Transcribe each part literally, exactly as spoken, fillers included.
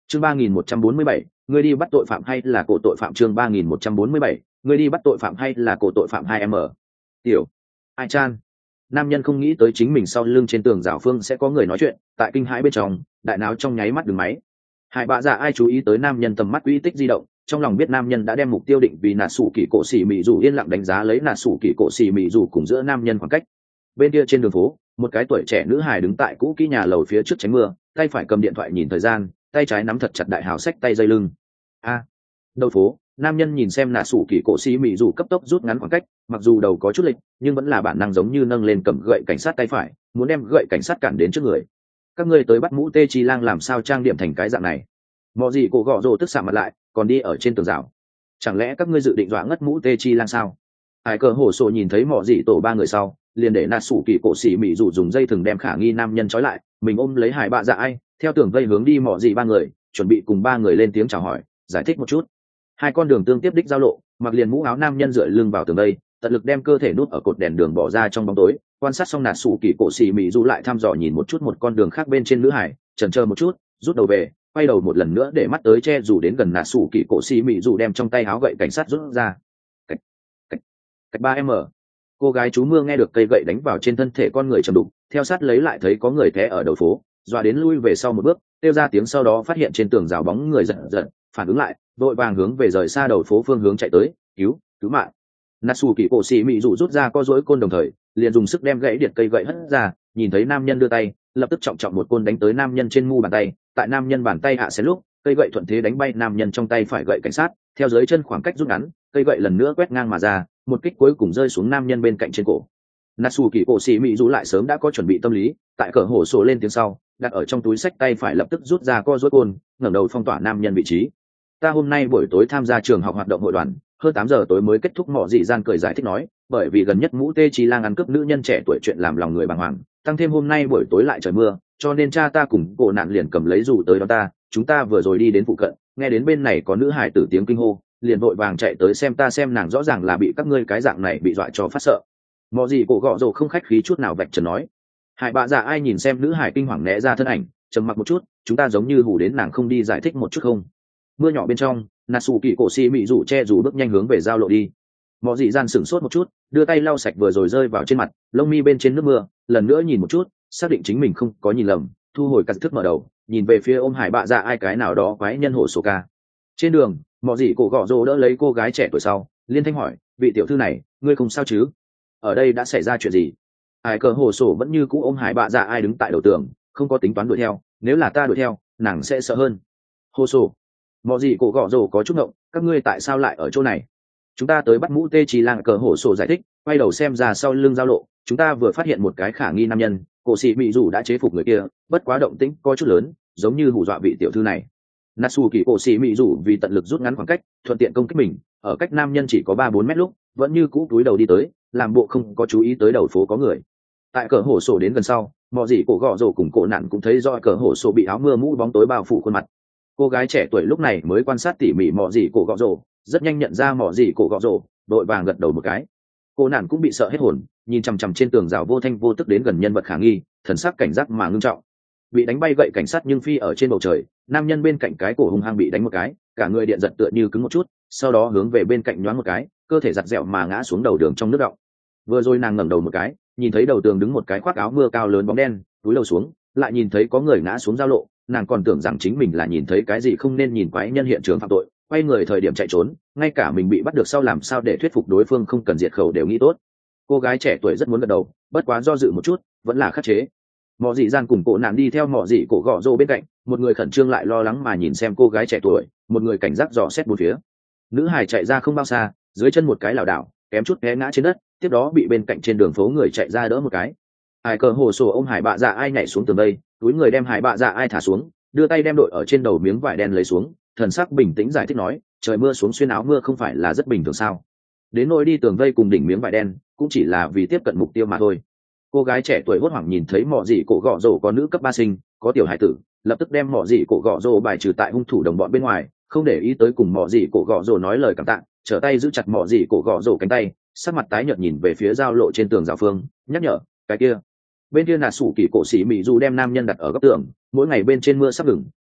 chương ba nghìn một trăm bốn mươi bảy, người đi bắt tội phạm hay là cổ tội phạm? Chương ba nghìn một trăm bốn mươi bảy, người đi bắt tội phạm hay là cổ tội phạm? Hai m tiểu ai chan. Nam nhân không nghĩ tới chính mình sau lưng trên tường rào phương sẽ có người nói chuyện, tại kinh hãi bên trong đại não trong nháy mắt đứng máy. Hải bạ dạ ai chú ý tới nam nhân tầm mắt uy tích di động, trong lòng biết nam nhân đã đem mục tiêu định vì nà sủ kỳ cổ xỉ mị dù, yên lặng đánh giá lấy nà sủ kỳ cổ xỉ mị dù cùng giữa nam nhân khoảng cách. Bên kia trên đường phố, một cái tuổi trẻ nữ hài đứng tại cũ kỹ nhà lầu phía trước tránh mưa, tay phải cầm điện thoại nhìn thời gian, tay trái nắm thật chặt đại hào sách tay dây lưng. A à, đầu phố, nam nhân nhìn xem nà sủ kỳ cổ xỉ mị dù cấp tốc rút ngắn khoảng cách, mặc dù đầu có chút lệch nhưng vẫn là bản năng giống như nâng lên cầm gậy cảnh sát tay phải, muốn đem gậy cảnh sát cản đến trước người. Các ngươi tới bắt mũ tê chi lang làm sao trang điểm thành cái dạng này? Mọ gì cổ gọ rồ tức xạ mặt lại, còn đi ở trên tường rào, chẳng lẽ các ngươi dự định dọa ngất mũ tê chi lang sao? Hải cờ hổ sổ nhìn thấy mọ gì tổ ba người sau, liền để nà sủ kỳ cổ xỉ mị dù dùng dây thừng đem khả nghi nam nhân trói lại, mình ôm lấy hải bạ dạ ai, theo tường vây hướng đi mọ gì ba người, chuẩn bị cùng ba người lên tiếng chào hỏi, giải thích một chút. Hai con đường tương tiếp đích giao lộ, mặc liền mũ áo nam nhân dựa lưng vào tường vây, tận lực đem cơ thể nút ở cột đèn đường bỏ ra trong bóng tối, quan sát xong nà sủ kỳ cổ xỉ mị dù lại thăm dò nhìn một chút một con đường khác bên trên nữ hải, chần chờ một chút, rút đầu về, quay đầu một lần nữa để mắt tới che dù đến gần nà sủ kỳ cổ xỉ mị dù đem trong tay áo gậy cảnh sát rút ra. Cách cách cách ba m. Cô gái chú mưa nghe được cây gậy đánh vào trên thân thể con người trầm đục, theo sát lấy lại thấy có người té ở đầu phố, dọa đến lui về sau một bước, kêu ra tiếng, sau đó phát hiện trên tường rào bóng người giật giật, phản ứng lại, đội vàng hướng về rời xa đầu phố phương hướng chạy tới, cứu cứu mạng. Nà sủ kỳ cổ xỉ mị dù rút ra co duỗi côn, đồng thời liền dùng sức đem gãy điện cây gậy hất ra, nhìn thấy nam nhân đưa tay, lập tức trọng trọng một côn đánh tới nam nhân trên mu bàn tay, tại nam nhân bàn tay hạ xé lúc, cây gậy thuận thế đánh bay nam nhân trong tay phải gậy cảnh sát, theo dưới chân khoảng cách rút ngắn, cây gậy lần nữa quét ngang mà ra, một kích cuối cùng rơi xuống nam nhân bên cạnh trên cổ. Natsu kỳ cổ xỉ mị dù lại sớm đã có chuẩn bị tâm lý, tại cỡ hổ sổ lên tiếng sau, đặt ở trong túi sách tay phải lập tức rút ra co duỗi côn, ngẩng đầu phong tỏa nam nhân vị trí. Ta hôm nay buổi tối tham gia trường học hoạt động hội đoàn, hơn tám giờ tối mới kết thúc. Mọ dị gian cười giải thích nói, bởi vì gần nhất mũ tê chi lang ăn cướp nữ nhân trẻ tuổi chuyện làm lòng người bàng hoàng, tăng thêm hôm nay buổi tối lại trời mưa, cho nên cha ta cùng cổ nạn liền cầm lấy dù tới đó ta, chúng ta vừa rồi đi đến phụ cận, nghe đến bên này có nữ hải tử tiếng kinh hô, liền vội vàng chạy tới xem ta xem nàng, rõ ràng là bị các ngươi cái dạng này bị dọa cho phát sợ. Mọ gì cổ gọ rồ không khách khí chút nào vạch trần nói. Hải bạ dạ ai nhìn xem nữ hải kinh hoàng né ra thân ảnh, trầm mặc một chút, chúng ta giống như hù đến nàng, không đi giải thích một chút không? Mưa nhỏ bên trong, Natsu kỳ cổ xỉ mị dù che dù bước nhanh hướng về giao lộ đi. Mọ dị gian sửng sốt một chút, đưa tay lau sạch vừa rồi rơi vào trên mặt lông mi bên trên nước mưa, lần nữa nhìn một chút, xác định chính mình không có nhìn lầm, thu hồi cắt thức mở đầu, nhìn về phía ôm hải bạ dạ ai cái nào đó quái nhân hổ sổ ca. Trên đường, mọ dị cổ gọ rồ đỡ lấy cô gái trẻ tuổi sau, liên thanh hỏi, vị tiểu thư này, ngươi không sao chứ? Ở đây đã xảy ra chuyện gì? Ai cờ hồ sổ vẫn như cũ ôm hải bạ dạ ai đứng tại đầu tường, không có tính toán đuổi theo, nếu là ta đuổi theo, nàng sẽ sợ hơn. Hồ sổ, mọ gì cổ gọ rồ có chút ngộng, các ngươi tại sao lại ở chỗ này? Chúng ta tới bắt mũ tê chỉ lang. Cờ hổ sổ giải thích, quay đầu xem ra sau lưng giao lộ, chúng ta vừa phát hiện một cái khả nghi nam nhân, cổ xỉ mị dù đã chế phục người kia, bất quá động tĩnh có chút lớn, giống như hù dọa vị tiểu thư này. Natsu kỳ cổ xỉ mị dù vì tận lực rút ngắn khoảng cách, thuận tiện công kích mình, ở cách nam nhân chỉ có ba bốn mét lúc, vẫn như cũ túi đầu đi tới, làm bộ không có chú ý tới đầu phố có người. Tại cờ hổ sổ đến gần sau, mọ gì cổ gọ rồ cùng cổ nạn cũng thấy do cờ hổ sổ bị áo mưa mũ bóng tối bao phủ khuôn mặt. Cô gái trẻ tuổi lúc này mới quan sát tỉ mỉ mọ gì cổ gọ rồ, rất nhanh nhận ra mọ gì cổ gọ rồ, đội vàng gật đầu một cái. Cô nạn cũng bị sợ hết hồn, nhìn chằm chằm trên tường rào vô thanh vô tức đến gần nhân vật khả nghi, thần sắc cảnh giác mà ngưng trọng. Bị đánh bay gậy cảnh sát nhưng phi ở trên bầu trời, nam nhân bên cạnh cái cổ hung hăng bị đánh một cái, cả người điện giật tựa như cứng một chút, sau đó hướng về bên cạnh nhoáng một cái, cơ thể giặt dẹo mà ngã xuống đầu đường trong nước động. Vừa rồi nàng ngẩng đầu một cái, nhìn thấy đầu tường đứng một cái khoác áo mưa cao lớn bóng đen, túi lầu xuống, lại nhìn thấy có người ngã xuống giao lộ, nàng còn tưởng rằng chính mình là nhìn thấy cái gì không nên nhìn quái nhân hiện trường phạm tội, quay người thời điểm chạy trốn, ngay cả mình bị bắt được sau làm sao để thuyết phục đối phương không cần diệt khẩu đều nghĩ tốt. Cô gái trẻ tuổi rất muốn gật đầu, bất quá do dự một chút, vẫn là khắc chế. Mọ dị gian cùng cổ nạn đi theo mọ dị cổ gọ rô bên cạnh, một người khẩn trương lại lo lắng mà nhìn xem cô gái trẻ tuổi, một người cảnh giác dò xét bốn phía. Nữ hải chạy ra không bao xa, dưới chân một cái lảo đảo, kém chút té ngã trên đất, tiếp đó bị bên cạnh trên đường phố người chạy ra đỡ một cái. Hải cờ hồ sổ ôm hải bạ dạ ai nhảy xuống tường đây, túi người đem hải bạ dạ ai thả xuống, đưa tay đem đội ở trên đầu miếng vải đen lấy xuống, thần sắc bình tĩnh giải thích nói, trời mưa xuống xuyên áo mưa không phải là rất bình thường sao? Đến nỗi đi tường vây cùng đỉnh miếng vải đen, cũng chỉ là vì tiếp cận mục tiêu mà thôi. Cô gái trẻ tuổi hốt hoảng nhìn thấy mọ dị cổ gọ rổ có nữ cấp ba sinh, có tiểu hải tử, lập tức đem mọ dị cổ gọ rổ bài trừ tại hung thủ đồng bọn bên ngoài, không để ý tới cùng mọ dị cổ gọ rổ nói lời cảm tạ, trở tay giữ chặt mọ dị cổ gọ rổ cánh tay, sắc mặt tái nhợt nhìn về phía giao lộ trên tường rào phương, nhắc nhở, cái kia bên kia là sủ kỳ cổ xỉ mị dù đem nam nhân đặt ở góc tường, mỗi ngày bên trên mưa sắp ngừng,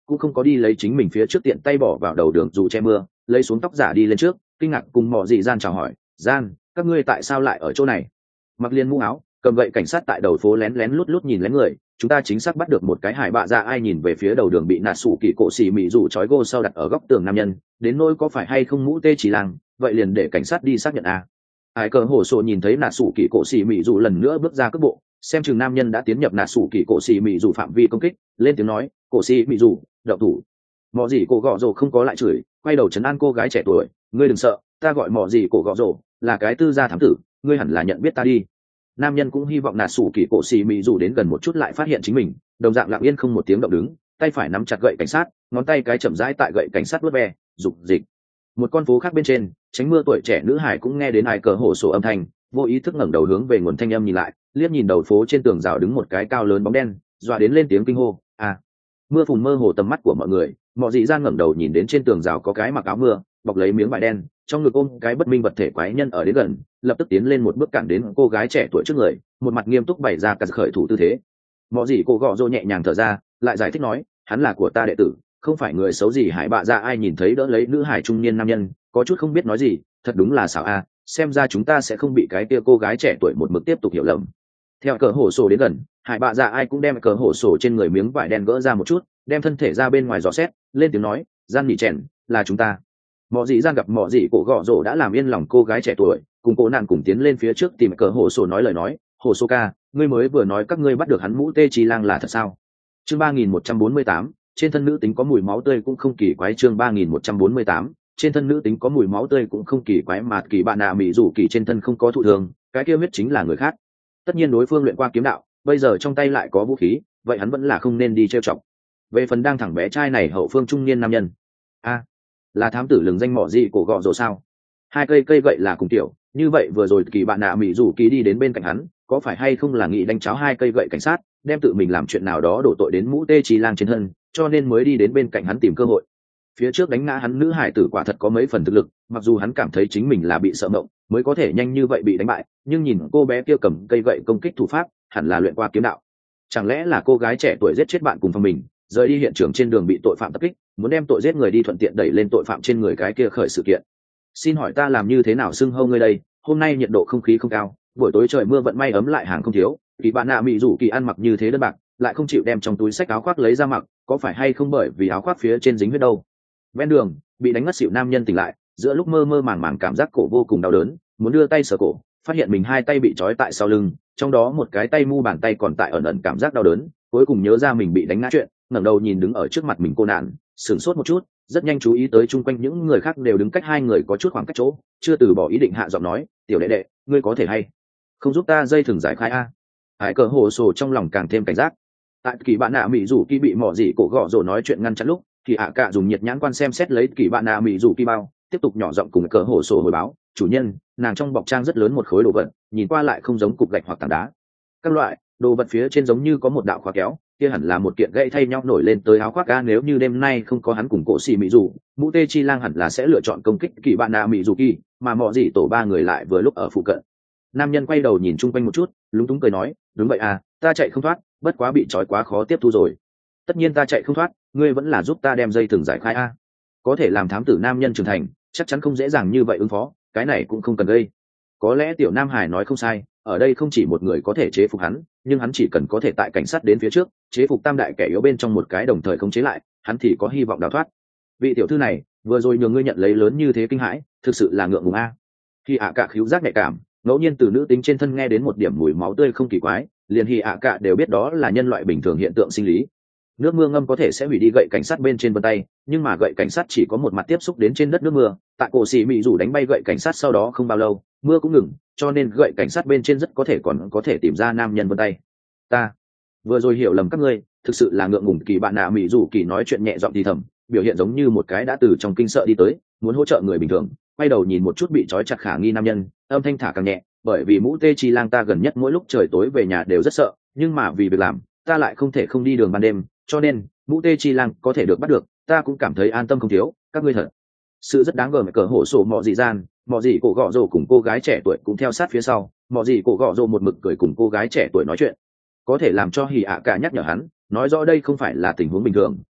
cũng không có đi lấy chính mình phía trước tiện tay bỏ vào đầu đường dù che mưa, lấy xuống tóc giả đi lên trước, kinh ngạc cùng mọ dị gian chào hỏi. Gian, các ngươi tại sao lại ở chỗ này? Mặc liền mũ áo, cầm gậy cảnh sát tại đầu phố lén lén lút lút nhìn lén người. Chúng ta chính xác bắt được một cái hải bạ dạ ai nhìn về phía đầu đường bị nạt sủ kỳ cổ xì mị rủ trói gô sau đặt ở góc tường nam nhân, đến nỗi có phải hay không mũ tê chỉ làng, vậy liền để cảnh sát đi xác nhận a. Hải cờ hổ sổ nhìn thấy nạt sủ kỳ cổ xì mị rủ lần nữa bước ra cước bộ, xem chừng nam nhân đã tiến nhập nạt sủ kỳ cổ xì mị rủ phạm vi công kích, lên tiếng nói, cổ xì mị rủ, đậu thủ. Mọ gì cổ gọ rồ không có lại chửi, quay đầu trấn an cô gái trẻ tuổi, ngươi đừng sợ, ta gọi mọ gì cổ gọ rồ, là cái tư gia thám tử, ngươi hẳn là nhận biết ta đi. Nam nhân cũng hy vọng nạt sủ kỳ cổ xì mị rủ đến gần một chút lại phát hiện chính mình, đồng dạng lặng yên không một tiếng động đứng, tay phải nắm chặt gậy cảnh sát, ngón tay cái chậm rãi tại gậy cảnh sát vuốt ve, dục dịch. Một con phố khác bên trên, tránh mưa tuổi trẻ nữ hải cũng nghe đến ai cờ hổ sổ âm thanh, vô ý thức ngẩng đầu hướng về nguồn thanh âm nhìn lại, liếc nhìn đầu phố trên tường rào đứng một cái cao lớn bóng đen, dọa đến lên tiếng kinh hô, à. Mưa phùn mơ hồ tầm mắt của mọi người, mọi dị gian ngẩng đầu nhìn đến trên tường rào có cái mặc áo mưa, bọc lấy miếng vải đen, trong ngực ôm cái bất minh vật thể quái nhân ở đến gần, lập tức tiến lên một bước cản đến cô gái trẻ tuổi trước người, một mặt nghiêm túc bày ra cả khởi thủ tư thế. Mọi gì cô gọ rồ nhẹ nhàng thở ra, lại giải thích nói, hắn là của ta đệ tử, không phải người xấu gì hải bạ ra ai nhìn thấy đỡ lấy nữ hải trung niên nam nhân, có chút không biết nói gì, thật đúng là xảo a, xem ra chúng ta sẽ không bị cái kia cô gái trẻ tuổi một mực tiếp tục hiểu lầm. Theo cờ hổ sổ đến gần, hải bạ ra ai cũng đem cờ hổ sổ trên người miếng vải đen gỡ ra một chút, đem thân thể ra bên ngoài dò xét, lên tiếng nói, gian nhị chèn, là chúng ta. Mọ dị gian gặp mọ dị cổ gọ rổ đã làm yên lòng cô gái trẻ tuổi, cùng cô nạn cùng tiến lên phía trước tìm cờ hổ sổ nói lời nói, hồ sô ca, ngươi mới vừa nói các ngươi bắt được hắn mũ tê chi lang là thật sao? Chương ba nghìn một trăm bốn mươi tám, trên thân nữ tính có mùi máu tươi cũng không kỳ quái. Chương ba nghìn một trăm bốn mươi tám, trên thân nữ tính có mùi máu tươi cũng không kỳ quái, mà kỳ bạn nạ mỹ rủ kỳ trên thân không có thụ thường, cái kia huyết chính là người khác. Tất nhiên đối phương luyện qua kiếm đạo, bây giờ trong tay lại có vũ khí, vậy hắn vẫn là không nên đi trêu chọc. Về phần đang thẳng bé trai này hậu phương trung niên nam nhân, a, là thám tử lừng danh mỏ gì cổ gọ rồ sao? Hai cây cây gậy là cùng tiểu, như vậy vừa rồi kỳ bạn nạ mỹ rủ kỳ đi đến bên cạnh hắn, có phải hay không là nghĩ đánh cháo hai cây gậy cảnh sát, đem tự mình làm chuyện nào đó đổ tội đến mũ tê chi lang trên thân, cho nên mới đi đến bên cạnh hắn tìm cơ hội. Phía trước đánh ngã hắn nữ hải tử quả thật có mấy phần thực lực, mặc dù hắn cảm thấy chính mình là bị sợ mộng mới có thể nhanh như vậy bị đánh bại, nhưng nhìn cô bé kia cầm cây gậy công kích thủ pháp, hẳn là luyện qua kiếm đạo. Chẳng lẽ là cô gái trẻ tuổi giết chết bạn cùng phòng mình, rời đi hiện trường trên đường bị tội phạm tập kích, muốn đem tội giết người đi thuận tiện đẩy lên tội phạm trên người cái kia khởi sự kiện. Xin hỏi ta làm như thế nào xưng hô ngươi đây? Hôm nay nhiệt độ không khí không cao, buổi tối trời mưa vận may ấm lại hàng không thiếu, kỳ bạn nạ mỹ rủ kỳ ăn mặc như thế đơn bạc, lại không chịu đem trong túi sách áo khoác lấy ra mặc, có phải hay không bởi vì áo khoác phía trên dính huyết đâu? Ven đường bị đánh ngất xỉu nam nhân tỉnh lại, giữa lúc mơ mơ màng màng cảm giác cổ vô cùng đau đớn, muốn đưa tay sờ cổ, phát hiện mình hai tay bị trói tại sau lưng, trong đó một cái tay mu bàn tay còn tại ẩn ẩn cảm giác đau đớn, cuối cùng nhớ ra mình bị đánh ngã chuyện, ngẩng đầu nhìn đứng ở trước mặt mình cô nạn, sửng sốt một chút, rất nhanh chú ý tới chung quanh những người khác đều đứng cách hai người có chút khoảng cách chỗ, chưa từ bỏ ý định hạ giọng nói, tiểu đệ đệ, ngươi có thể hay không giúp ta dây thừng giải khai a? Hải cờ hồ sổ trong lòng càng thêm cảnh giác. Tại kỳ bạn nạ mỹ rủ kỳ bị mỏ gì cổ gọ rồ nói chuyện ngăn chặn lúc, thì ạ cả dùng nhiệt nhãn quan xem xét lấy kỳ bạn nạ mỹ rủ kỳ bao, tiếp tục nhỏ giọng cùng cờ hồ sổ hồi báo, chủ nhân, nàng trong bọc trang rất lớn một khối đồ vật, nhìn qua lại không giống cục gạch hoặc tảng đá. Các loại đồ vật phía trên giống như có một đạo khóa kéo, kia hẳn là một kiện gậy thay nhau nổi lên tới áo khoác ga. Nếu như đêm nay không có hắn cùng cổ xì mỹ rủ, mũ tê chi lang hẳn là sẽ lựa chọn công kích kỳ bạn nạ mỹ rủ kỳ, mà mỏ gì tổ ba người lại vừa lúc ở phụ cận. Nam nhân quay đầu nhìn chung quanh một chút, lúng túng cười nói, đúng vậy à, ta chạy không thoát, bất quá bị trói quá khó tiếp thu rồi. Tất nhiên ta chạy không thoát, ngươi vẫn là giúp ta đem dây thừng giải khai a. Có thể làm thám tử nam nhân trưởng thành, chắc chắn không dễ dàng như vậy ứng phó, cái này cũng không cần gây. Có lẽ tiểu Nam Hải nói không sai, ở đây không chỉ một người có thể chế phục hắn, nhưng hắn chỉ cần có thể tại cảnh sát đến phía trước, chế phục tam đại kẻ yếu bên trong một cái đồng thời không chế lại, hắn thì có hy vọng đào thoát. Vị tiểu thư này, vừa rồi nhường ngươi nhận lấy lớn như thế kinh hãi, thực sự là ngượng ngùng a. Khi ạ cả khíu giác nhạy cảm, ngẫu nhiên từ nữ tính trên thân nghe đến một điểm mùi máu tươi không kỳ quái, liền hì ạ cả đều biết đó là nhân loại bình thường hiện tượng sinh lý. Nước mưa ngâm có thể sẽ hủy đi gậy cảnh sát bên trên vân tay, nhưng mà gậy cảnh sát chỉ có một mặt tiếp xúc đến trên đất nước mưa, tại cổ xì mị rủ đánh bay gậy cảnh sát sau đó không bao lâu mưa cũng ngừng, cho nên gậy cảnh sát bên trên rất có thể còn có thể tìm ra nam nhân vân tay. Ta vừa rồi hiểu lầm các ngươi, thực sự là ngượng ngùng. Kỳ bạn nạ mị rủ kỳ nói chuyện nhẹ giọng thì thầm, biểu hiện giống như một cái đã từ trong kinh sợ đi tới, muốn hỗ trợ người bình thường, quay đầu nhìn một chút bị trói chặt khả nghi nam nhân, âm thanh thả càng nhẹ, bởi vì mũ tê chi lang ta gần nhất mỗi lúc trời tối về nhà đều rất sợ, nhưng mà vì việc làm ta lại không thể không đi đường ban đêm, cho nên mũ tê chi lang có thể được bắt được, ta cũng cảm thấy an tâm không thiếu. Các ngươi thật sự rất đáng gờm. Cờ hổ sổ mọ dị gian, mọ dị cổ gọ rồ cùng cô gái trẻ tuổi cũng theo sát phía sau, mọ dị cổ gọ rồ một mực cười cùng cô gái trẻ tuổi nói chuyện, có thể làm cho hì ạ cả nhắc nhở hắn, nói rõ đây không phải là tình huống bình thường,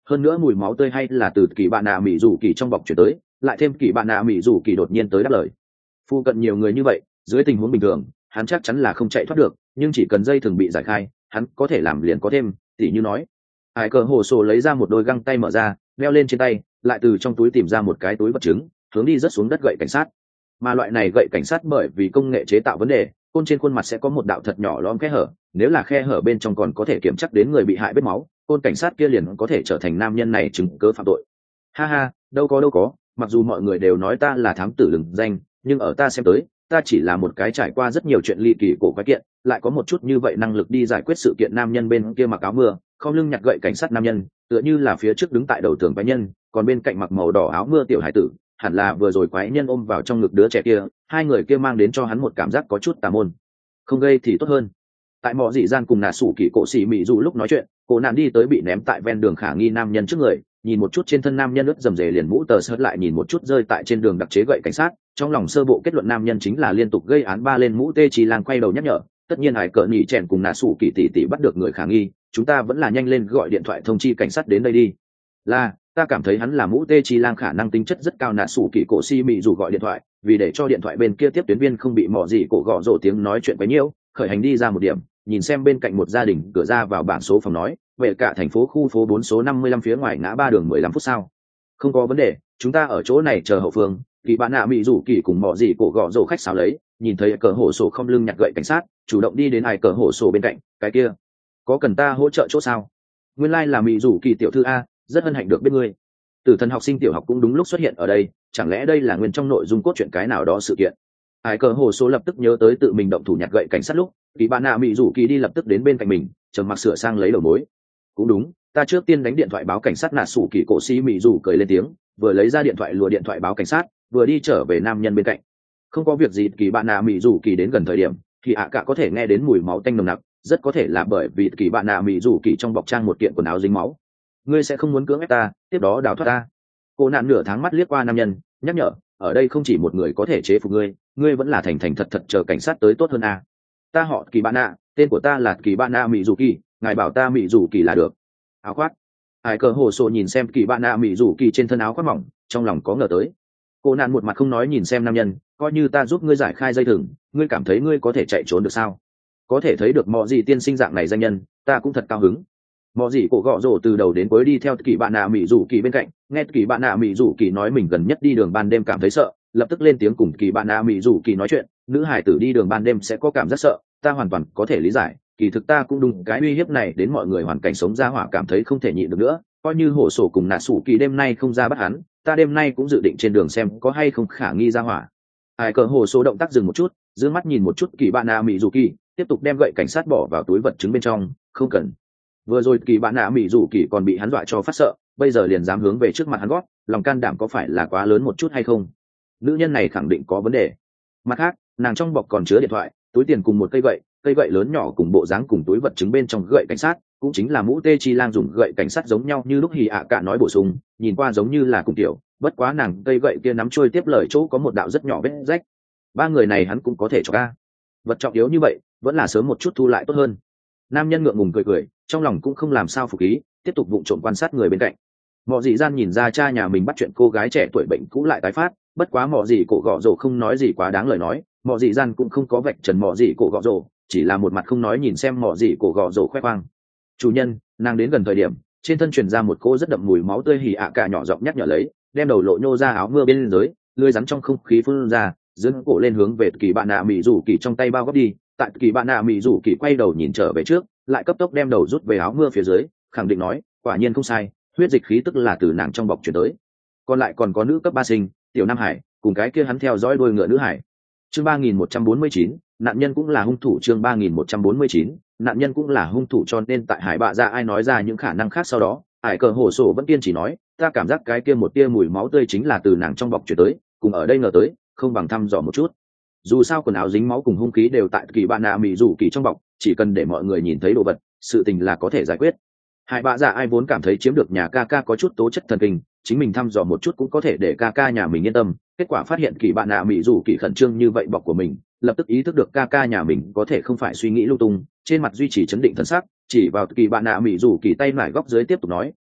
hơn nữa mùi máu tươi hay là từ kỳ bạn nạ mỹ rủ kỳ trong bọc chuyển tới, lại thêm kỳ bạn nạ mỹ rủ kỳ đột nhiên tới đáp lời. Phu cận nhiều người như vậy, dưới tình huống bình thường hắn chắc chắn là không chạy thoát được, nhưng chỉ cần dây thường bị giải khai hắn có thể làm liền có thêm. Tỉ như nói, hải cờ hồ sổ lấy ra một đôi găng tay mở ra đeo lên trên tay, lại từ trong túi tìm ra một cái túi vật chứng hướng đi rớt xuống đất gậy cảnh sát. Mà loại này gậy cảnh sát bởi vì công nghệ chế tạo vấn đề, côn trên khuôn mặt sẽ có một đạo thật nhỏ lõm khe hở, nếu là khe hở bên trong còn có thể kiểm chắc đến người bị hại vết máu, côn cảnh sát kia liền có thể trở thành nam nhân này chứng cớ phạm tội. Ha ha, đâu có đâu có, mặc dù mọi người đều nói ta là thám tử lừng danh, nhưng ở ta xem tới ta chỉ là một cái trải qua rất nhiều chuyện ly kỳ cổ quái kiện, lại có một chút như vậy năng lực đi giải quyết sự kiện. Nam nhân bên kia mặc áo mưa, không lưng nhặt gậy cảnh sát nam nhân, tựa như là phía trước đứng tại đầu tường quái nhân, còn bên cạnh mặc màu đỏ áo mưa tiểu hải tử, hẳn là vừa rồi quái nhân ôm vào trong ngực đứa trẻ kia. Hai người kia mang đến cho hắn một cảm giác có chút tà môn, không gây thì tốt hơn. Tại mỏ dị gian cùng nà sủ kỳ cổ xỉ mị dù lúc nói chuyện, cô nạn đi tới bị ném tại ven đường khả nghi nam nhân trước người, nhìn một chút trên thân nam nhân ướt dầm dề liền mũ tờ sớt, lại nhìn một chút rơi tại trên đường đặc chế gậy cảnh sát, trong lòng sơ bộ kết luận nam nhân chính là liên tục gây án ba lên mũ tê chỉ lang quay đầu nhắc nhở. Tất nhiên hải cờ nhỉ chèn cùng nà sủ kỳ tỷ tỷ bắt được người khả nghi, chúng ta vẫn là nhanh lên gọi điện thoại thông chi cảnh sát đến đây đi. Là, ta cảm thấy hắn là mũ tê chi lang khả năng tính chất rất cao. Nà sủ kỳ cổ xỉ mị dù gọi điện thoại, vì để cho điện thoại bên kia tiếp tuyến viên không bị mỏ gì cổ gõ rổ tiếng nói chuyện bấy nhiêu, khởi hành đi ra một điểm, nhìn xem bên cạnh một gia đình cửa ra vào bảng số phòng nói, về cả thành phố khu phố bốn số năm mươi lăm phía ngoài ngã ba đường mười lăm phút sau. Không có vấn đề, chúng ta ở chỗ này chờ hậu phương. Kỳ bạn nạ mỹ rủ kỳ cùng mỏ gì cổ gõ rổ khách sáo lấy, nhìn thấy cờ hổ sổ không lưng nhặt gậy cảnh sát, chủ động đi đến ai cờ hổ sổ bên cạnh, cái kia có cần ta hỗ trợ chỗ sao? Nguyên lai like là mỹ rủ kỳ tiểu thư a, rất hân hạnh được biết ngươi. Tử thần học sinh tiểu học cũng đúng lúc xuất hiện ở đây, chẳng lẽ đây là nguyên trong nội dung cốt truyện cái nào đó sự kiện? Ai cờ hồ số lập tức nhớ tới tự mình động thủ nhặt gậy cảnh sát lúc, kỳ bạn nạ mỹ rủ kỳ đi lập tức đến bên cạnh mình, trầm mặc sửa sang lấy đầu mối. Cũng đúng, ta trước tiên đánh điện thoại báo cảnh sát. Nà sủ kỳ cổ xỉ mỹ rủ cười lên tiếng, vừa lấy ra điện thoại lùa điện thoại báo cảnh sát, vừa đi trở về nam nhân bên cạnh. Không có việc gì. Kỳ bạn nạ mỹ rủ kỳ đến gần thời điểm thì ạ cả có thể nghe đến mùi máu tanh nồng nặc, rất có thể là bởi vì kỳ bạn nạ mỹ rủ kỳ trong bọc trang một kiện quần áo dính máu. Ngươi sẽ không muốn cưỡng ép ta tiếp đó đào thoát ta? Cô nạn nửa tháng mắt liếc qua nam nhân, nhắc nhở, ở đây không chỉ một người có thể chế phục ngươi, ngươi vẫn là thành thành thật thật chờ cảnh sát tới tốt hơn à. Ta họ kỳ bạn nạ, tên của ta là kỳ bạn nạ mỹ rủ kỳ, ngài bảo ta mỹ rủ kỳ là được. Áo khoác. Hải cờ hồ sổ nhìn xem kỳ bạn nạ mỹ rủ kỳ trên thân áo khoác mỏng, trong lòng có ngờ tới. Cô nạn một mặt không nói nhìn xem nam nhân, coi như ta giúp ngươi giải khai dây thừng, ngươi cảm thấy ngươi có thể chạy trốn được sao? Có thể thấy được mọi gì tiên sinh dạng này danh nhân, ta cũng thật cao hứng. Mọi gì cổ gõ rổ từ đầu đến cuối đi theo kỳ bạn nạ mỹ rủ kỳ bên cạnh, nghe kỳ bạn nạ mỹ rủ kỳ nói mình gần nhất đi đường ban đêm cảm thấy sợ, lập tức lên tiếng cùng kỳ bạn nạ mỹ rủ kỳ nói chuyện. Nữ hải tử đi đường ban đêm sẽ có cảm giác sợ, ta hoàn toàn có thể lý giải, kỳ thực ta cũng đúng cái uy hiếp này đến mọi người hoàn cảnh sống ra hỏa cảm thấy không thể nhịn được nữa, coi như hổ sổ cùng nạ sủ kỳ đêm nay không ra bắt hắn, ta đêm nay cũng dự định trên đường xem có hay không khả nghi ra hỏa. Ai cờ hổ sổ động tác dừng một chút, giữ mắt nhìn một chút kỳ bạn nạ mỹ rủ kỳ, tiếp tục đem gậy cảnh sát bỏ vào túi vật chứng bên trong. Không cần. Vừa rồi kỳ bạn nạ mỹ rủ kỳ còn bị hắn dọa cho phát sợ, bây giờ liền dám hướng về trước mặt hắn gót, lòng can đảm có phải là quá lớn một chút hay không? Nữ nhân này khẳng định có vấn đề. Mặt khác, nàng trong bọc còn chứa điện thoại, túi tiền cùng một cây gậy, cây gậy lớn nhỏ cùng bộ dáng cùng túi vật chứng bên trong gậy cảnh sát, cũng chính là mũ tê chi lang dùng gậy cảnh sát giống nhau như lúc Hỉ ạ cả nói bổ sung, nhìn qua giống như là cùng tiểu, bất quá nàng cây gậy kia nắm trôi tiếp lời chỗ có một đạo rất nhỏ vết rách. Ba người này hắn cũng có thể cho ca. Vật trọng yếu như vậy, vẫn là sớm một chút thu lại tốt hơn. Nam nhân ngượng ngùng cười cười, trong lòng cũng không làm sao phục ý, tiếp tục vụng trộm quan sát người bên cạnh. Mọ dị gian nhìn ra cha nhà mình bắt chuyện cô gái trẻ tuổi bệnh cũ lại tái phát, bất quá mọ dị cổ gọ rồ không nói gì quá đáng lời nói, mọ dị gian cũng không có vạch trần mọ dị cổ gọ rồ, chỉ là một mặt không nói nhìn xem mọ dị cổ gọ rồ khoe khoang. Chủ nhân, nàng đến gần thời điểm, trên thân truyền ra một cô rất đậm mùi máu tươi. Hỉ ạ cả nhỏ giọng nhắc nhở lấy, đem đầu lộ nhô ra áo mưa bên dưới, lưỡi rắn trong không khí phun ra, dẫn cổ lên hướng về kỳ bạn nạ mỹ rủ kỳ trong tay bao góp đi. Tại kỳ bạn nạ mỹ rủ kỳ quay đầu nhìn trở về trước, lại cấp tốc đem đầu rút về áo mưa phía dưới, khẳng định nói, quả nhiên không sai, huyết dịch khí tức là từ nàng trong bọc chuyển tới. Còn lại còn có nữ cấp ba sinh, tiểu Nam Hải, cùng cái kia hắn theo dõi đuôi ngựa nữ hải. Chương ba nghìn một trăm bốn mươi chín, nạn nhân cũng là hung thủ. Chương ba nghìn một trăm bốn mươi chín, nạn nhân cũng là hung thủ. Cho nên tại hải bạ ra ai nói ra những khả năng khác sau đó, hải cờ hồ sổ vẫn kiên trì nói, ta cảm giác cái kia một tia mùi máu tươi chính là từ nàng trong bọc chuyển tới, cùng ở đây ngờ tới, không bằng thăm dò một chút. Dù sao quần áo dính máu cùng hung khí đều tại kỳ bạn nạ mỹ rủ kỳ trong bọc, chỉ cần để mọi người nhìn thấy đồ vật, sự tình là có thể giải quyết. Hải bạ dạ ai vốn cảm thấy chiếm được nhà ca ca có chút tố chất thần kinh, chính mình thăm dò một chút cũng có thể để ca ca nhà mình yên tâm. Kết quả phát hiện kỳ bạn nạ mỹ rủ kỳ khẩn trương như vậy bọc của mình, lập tức ý thức được ca ca nhà mình có thể không phải suy nghĩ lung tung, trên mặt duy trì chấn định thân sắc, chỉ vào kỳ bạn nạ mỹ rủ kỳ tay nải góc dưới tiếp tục nói,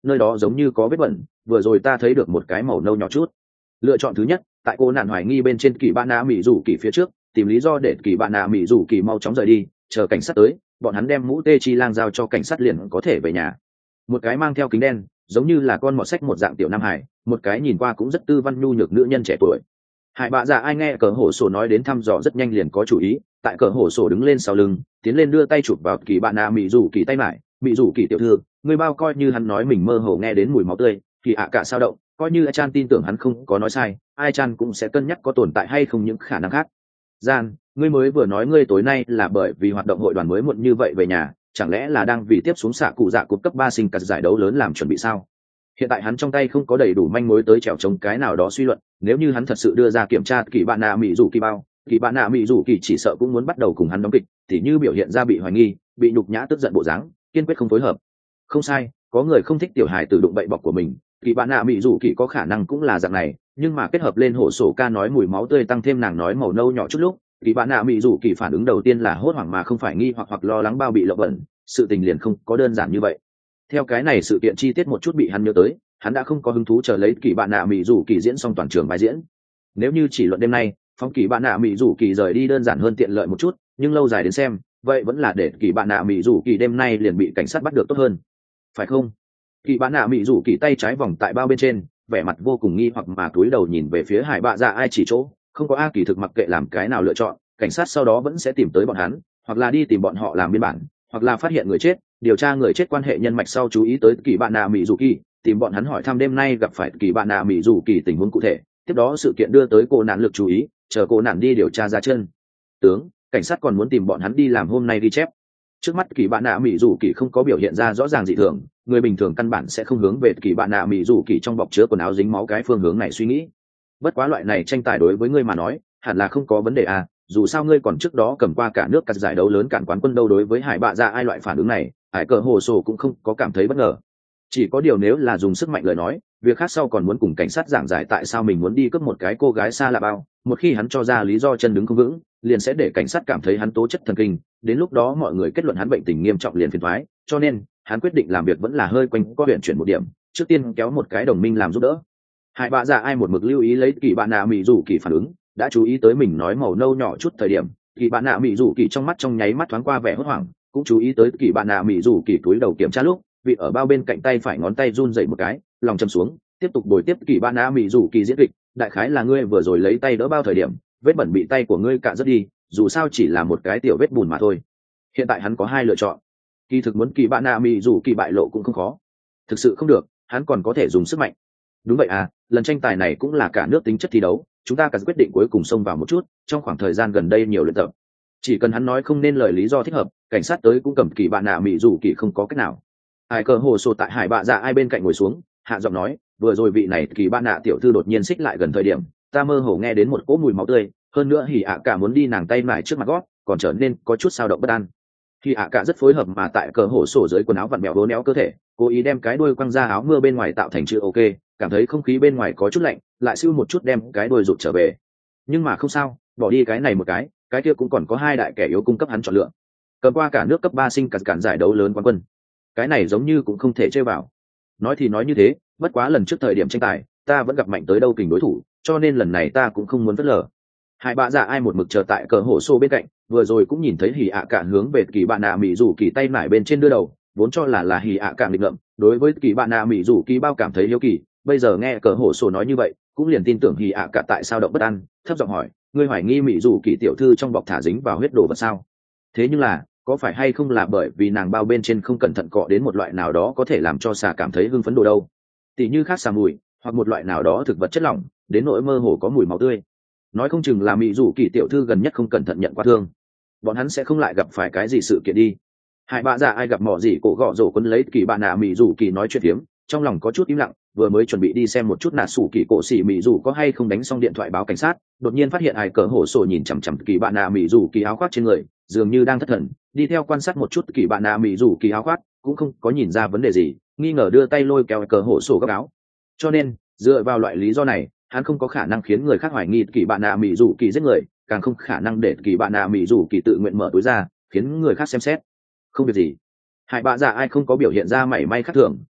nơi đó giống như có vết bẩn, vừa rồi ta thấy được một cái màu nâu nhỏ chút. Lựa chọn thứ nhất, tại cô nạn hoài nghi bên trên kỳ bạn nạ mỹ rủ kỳ phía trước, tìm lý do để kỳ bạn nạ mỹ rủ kỳ mau chóng rời đi, chờ cảnh sát tới, bọn hắn đem mũ tê chi lang giao cho cảnh sát liền có thể về nhà. Một cái mang theo kính đen, giống như là con mọt sách một dạng tiểu nam hải, một cái nhìn qua cũng rất tư văn nhu nhược nữ nhân trẻ tuổi. Hải bạ dạ ai nghe cờ hổ sổ nói đến thăm dò rất nhanh liền có chủ ý, tại cờ hổ sổ đứng lên sau lưng, tiến lên đưa tay chụp vào kỳ bạn nạ mỹ rủ kỳ tay mải, mỹ rủ kỳ tiểu thư, người bao coi như hắn nói mình mơ hồ nghe đến mùi máu tươi, kỳ ạ cả sao động, coi như Chan tin tưởng hắn không có nói sai, ai Chan cũng sẽ cân nhắc có tồn tại hay không những khả năng khác. Gian, ngươi mới vừa nói ngươi tối nay là bởi vì hoạt động hội đoàn mới muộn như vậy về nhà, chẳng lẽ là đang vì tiếp xuống xạ cụ dạ cúp cấp ba sinh cật giải đấu lớn làm chuẩn bị sao? Hiện tại hắn trong tay không có đầy đủ manh mối tới trèo chống cái nào đó suy luận, nếu như hắn thật sự đưa ra kiểm tra kỳ bạn nạ mỹ rủ kỳ bao, kỳ bạn nạ mỹ rủ kỳ chỉ sợ cũng muốn bắt đầu cùng hắn đóng kịch, thì như biểu hiện ra bị hoài nghi, bị nhục nhã tức giận bộ dáng, kiên quyết không phối hợp. Không sai, có người không thích tiểu hài tự đụng bậy bọc của mình, kỳ bạn nạ mỹ rủ kỳ có khả năng cũng là dạng này, nhưng mà kết hợp lên hổ sổ ca nói mùi máu tươi tăng thêm nàng nói màu nâu nhỏ chút lúc, kỳ bạn nạ mỹ rủ kỳ phản ứng đầu tiên là hốt hoảng mà không phải nghi hoặc hoặc lo lắng bao bị lộng bẩn, sự tình liền không có đơn giản như vậy. Theo cái này sự kiện chi tiết một chút bị hắn nhớ tới, hắn đã không có hứng thú chờ lấy kỳ bạn nạ mỹ rủ kỳ diễn xong toàn trường bài diễn. Nếu như chỉ luận đêm nay, phóng kỳ bạn nạ mỹ rủ kỳ rời đi đơn giản hơn tiện lợi một chút, nhưng lâu dài đến xem, vậy vẫn là để kỳ bạn nạ mỹ rủ kỳ đêm nay liền bị cảnh sát bắt được tốt hơn, phải không? Kỳ bạn nạ mỹ rủ kỳ tay trái vòng tại bao bên trên, vẻ mặt vô cùng nghi hoặc mà cúi đầu nhìn về phía hải bạ dạ ai chỉ chỗ, không có a kỳ thực mặc kệ làm cái nào lựa chọn, cảnh sát sau đó vẫn sẽ tìm tới bọn hắn, hoặc là đi tìm bọn họ làm biên bản, hoặc là phát hiện người chết, điều tra người chết quan hệ nhân mạch sau chú ý tới kỳ bạn nạ mỹ rủ kỳ, tìm bọn hắn hỏi thăm đêm nay gặp phải kỳ bạn nạ mỹ rủ kỳ tình huống cụ thể, tiếp đó sự kiện đưa tới cô nạn lực chú ý, chờ cô nạn đi điều tra ra chân tướng, cảnh sát còn muốn tìm bọn hắn đi làm hôm nay ghi chép. Trước mắt kỳ bạn nạ mỹ rủ kỳ không có biểu hiện ra rõ ràng dị thường, người bình thường căn bản sẽ không hướng về kỳ bạn nạ mỹ rủ kỳ trong bọc chứa quần áo dính máu cái phương hướng này suy nghĩ. Bất quá loại này tranh tài đối với ngươi mà nói hẳn là không có vấn đề à, dù sao ngươi còn trước đó cầm qua cả nước các giải đấu lớn cản quán quân đâu. Đối với hải bạ dạ ai loại phản ứng này, hải cờ hồ sổ cũng không có cảm thấy bất ngờ. Chỉ có điều nếu là dùng sức mạnh lời nói, việc khác sau còn muốn cùng cảnh sát giảng giải tại sao mình muốn đi cướp một cái cô gái xa lạ bao, một khi hắn cho ra lý do chân đứng không vững, liền sẽ để cảnh sát cảm thấy hắn tố chất thần kinh, đến lúc đó mọi người kết luận hắn bệnh tình nghiêm trọng liền phiền toái, cho nên hắn quyết định làm việc vẫn là hơi quanh có huyện chuyển một điểm, trước tiên kéo một cái đồng minh làm giúp đỡ. Hải bạ dạ ai một mực lưu ý lấy kỳ bạn nạ mỹ rủ kỳ phản ứng, đã chú ý tới mình nói màu nâu nhỏ chút thời điểm, kỳ bạn nạ mỹ rủ kỳ trong mắt trong nháy mắt thoáng qua vẻ hốt hoảng, cũng chú ý tới kỳ bạn nạ mỹ rủ kỳ cúi đầu kiểm tra lúc, vị ở bao bên cạnh tay phải ngón tay run rẩy một cái, lòng chầm xuống, tiếp tục bồi tiếp kỳ bạn nạ mỹ rủ kỳ diễn kịch, đại khái là ngươi vừa rồi lấy tay đỡ bao thời điểm, vết bẩn bị tay của ngươi cạn rất đi, dù sao chỉ là một cái tiểu vết bùn mà thôi. Hiện tại hắn có hai lựa chọn, kỳ thực muốn kỳ bạn nạ mỹ rủ kỳ bại lộ cũng không khó, thực sự không được, hắn còn có thể dùng sức mạnh. Đúng vậy à, lần tranh tài này cũng là cả nước tính chất thi đấu, chúng ta cần quyết định cuối cùng xông vào một chút, trong khoảng thời gian gần đây nhiều luyện tập, chỉ cần hắn nói không nên lời lý do thích hợp, cảnh sát tới cũng cầm kỳ bạn nạ mỹ rủ kỳ không có cách nào. Hải cờ hồ sổ tại hải bạ dạ ai bên cạnh ngồi xuống, hạ giọng nói, vừa rồi vị này kỳ bạn nạ tiểu thư đột nhiên xích lại gần thời điểm, ta mơ hồ nghe đến một cỗ mùi máu tươi, hơn nữa hỉ ạ cả muốn đi nàng tay mải trước mặt gót, còn trở nên có chút sao động bất an. Hỉ ạ cả rất phối hợp mà tại cờ hồ sổ dưới quần áo vặn mèo đố néo cơ thể, cố ý đem cái đuôi quăng ra áo mưa bên ngoài tạo thành chữ ok, cảm thấy không khí bên ngoài có chút lạnh, lại siêu một chút đem cái đuôi rụt trở về. Nhưng mà không sao, bỏ đi cái này một cái, cái kia cũng còn có hai đại kẻ yếu cung cấp hắn chọn lựa. Cầm qua cả nước cấp ba sinh cản cản giải đấu lớn quán quân, cái này giống như cũng không thể chơi vào. Nói thì nói như thế, bất quá lần trước thời điểm tranh tài, ta vẫn gặp mạnh tới đâu kình đối thủ, cho nên lần này ta cũng không muốn vất lờ. Hai bạ dạ ai một mực chờ tại cờ hổ xô bên cạnh, vừa rồi cũng nhìn thấy hỉ ạ cả hướng về kỳ bạn nạ mỹ rủ kỳ tay nải bên trên đưa đầu, vốn cho là là hỉ ạ cả định ngậm, đối với kỳ bạn nạ mỹ rủ kỳ bao cảm thấy hiếu kỳ, bây giờ nghe cờ hổ xô nói như vậy, cũng liền tin tưởng hỉ ạ cả tại sao động bất an, thấp giọng hỏi, ngươi hoài nghi mỹ rủ kỳ tiểu thư trong bọc thả dính vào huyết đồ vật sao? Thế nhưng là, có phải hay không là bởi vì nàng bao bên trên không cẩn thận cọ đến một loại nào đó có thể làm cho xà cảm thấy hưng phấn đồ đâu? Tỷ như khác xà mùi, hoặc một loại nào đó thực vật chất lỏng, đến nỗi mơ hồ có mùi máu tươi. Nói không chừng là mỹ rủ kỳ tiểu thư gần nhất không cẩn thận nhận qua thương, bọn hắn sẽ không lại gặp phải cái gì sự kiện đi. Hải bạ dạ ai gặp mỏ gì cổ gõ rổ quấn lấy kỳ bạn nạ mỹ rủ kỳ nói chuyện tiếm, trong lòng có chút im lặng, vừa mới chuẩn bị đi xem một chút nạ sủ kỳ cổ xỉ mỹ rủ có hay không đánh xong điện thoại báo cảnh sát, đột nhiên phát hiện ai cờ hổ sổ nhìn chằm chằm kỳ bạn nạ mỹ rủ kỳ áo khoác trên người, dường như đang thất thần, đi theo quan sát một chút kỳ bạn nạ mỹ rủ kỳ áo khoác, cũng không có nhìn ra vấn đề gì, nghi ngờ đưa tay lôi kéo cờ hổ sổ gấp áo. Cho nên dựa vào loại lý do này, hắn không có khả năng khiến người khác hoài nghi kỳ bạn nạ mỹ rủ kỳ giết người, càng không khả năng để kỳ bạn nạ mỹ rủ kỳ tự nguyện mở túi ra khiến người khác xem xét. Không việc gì. Hải bạ dạ ai không có biểu hiện ra mảy may khác thường,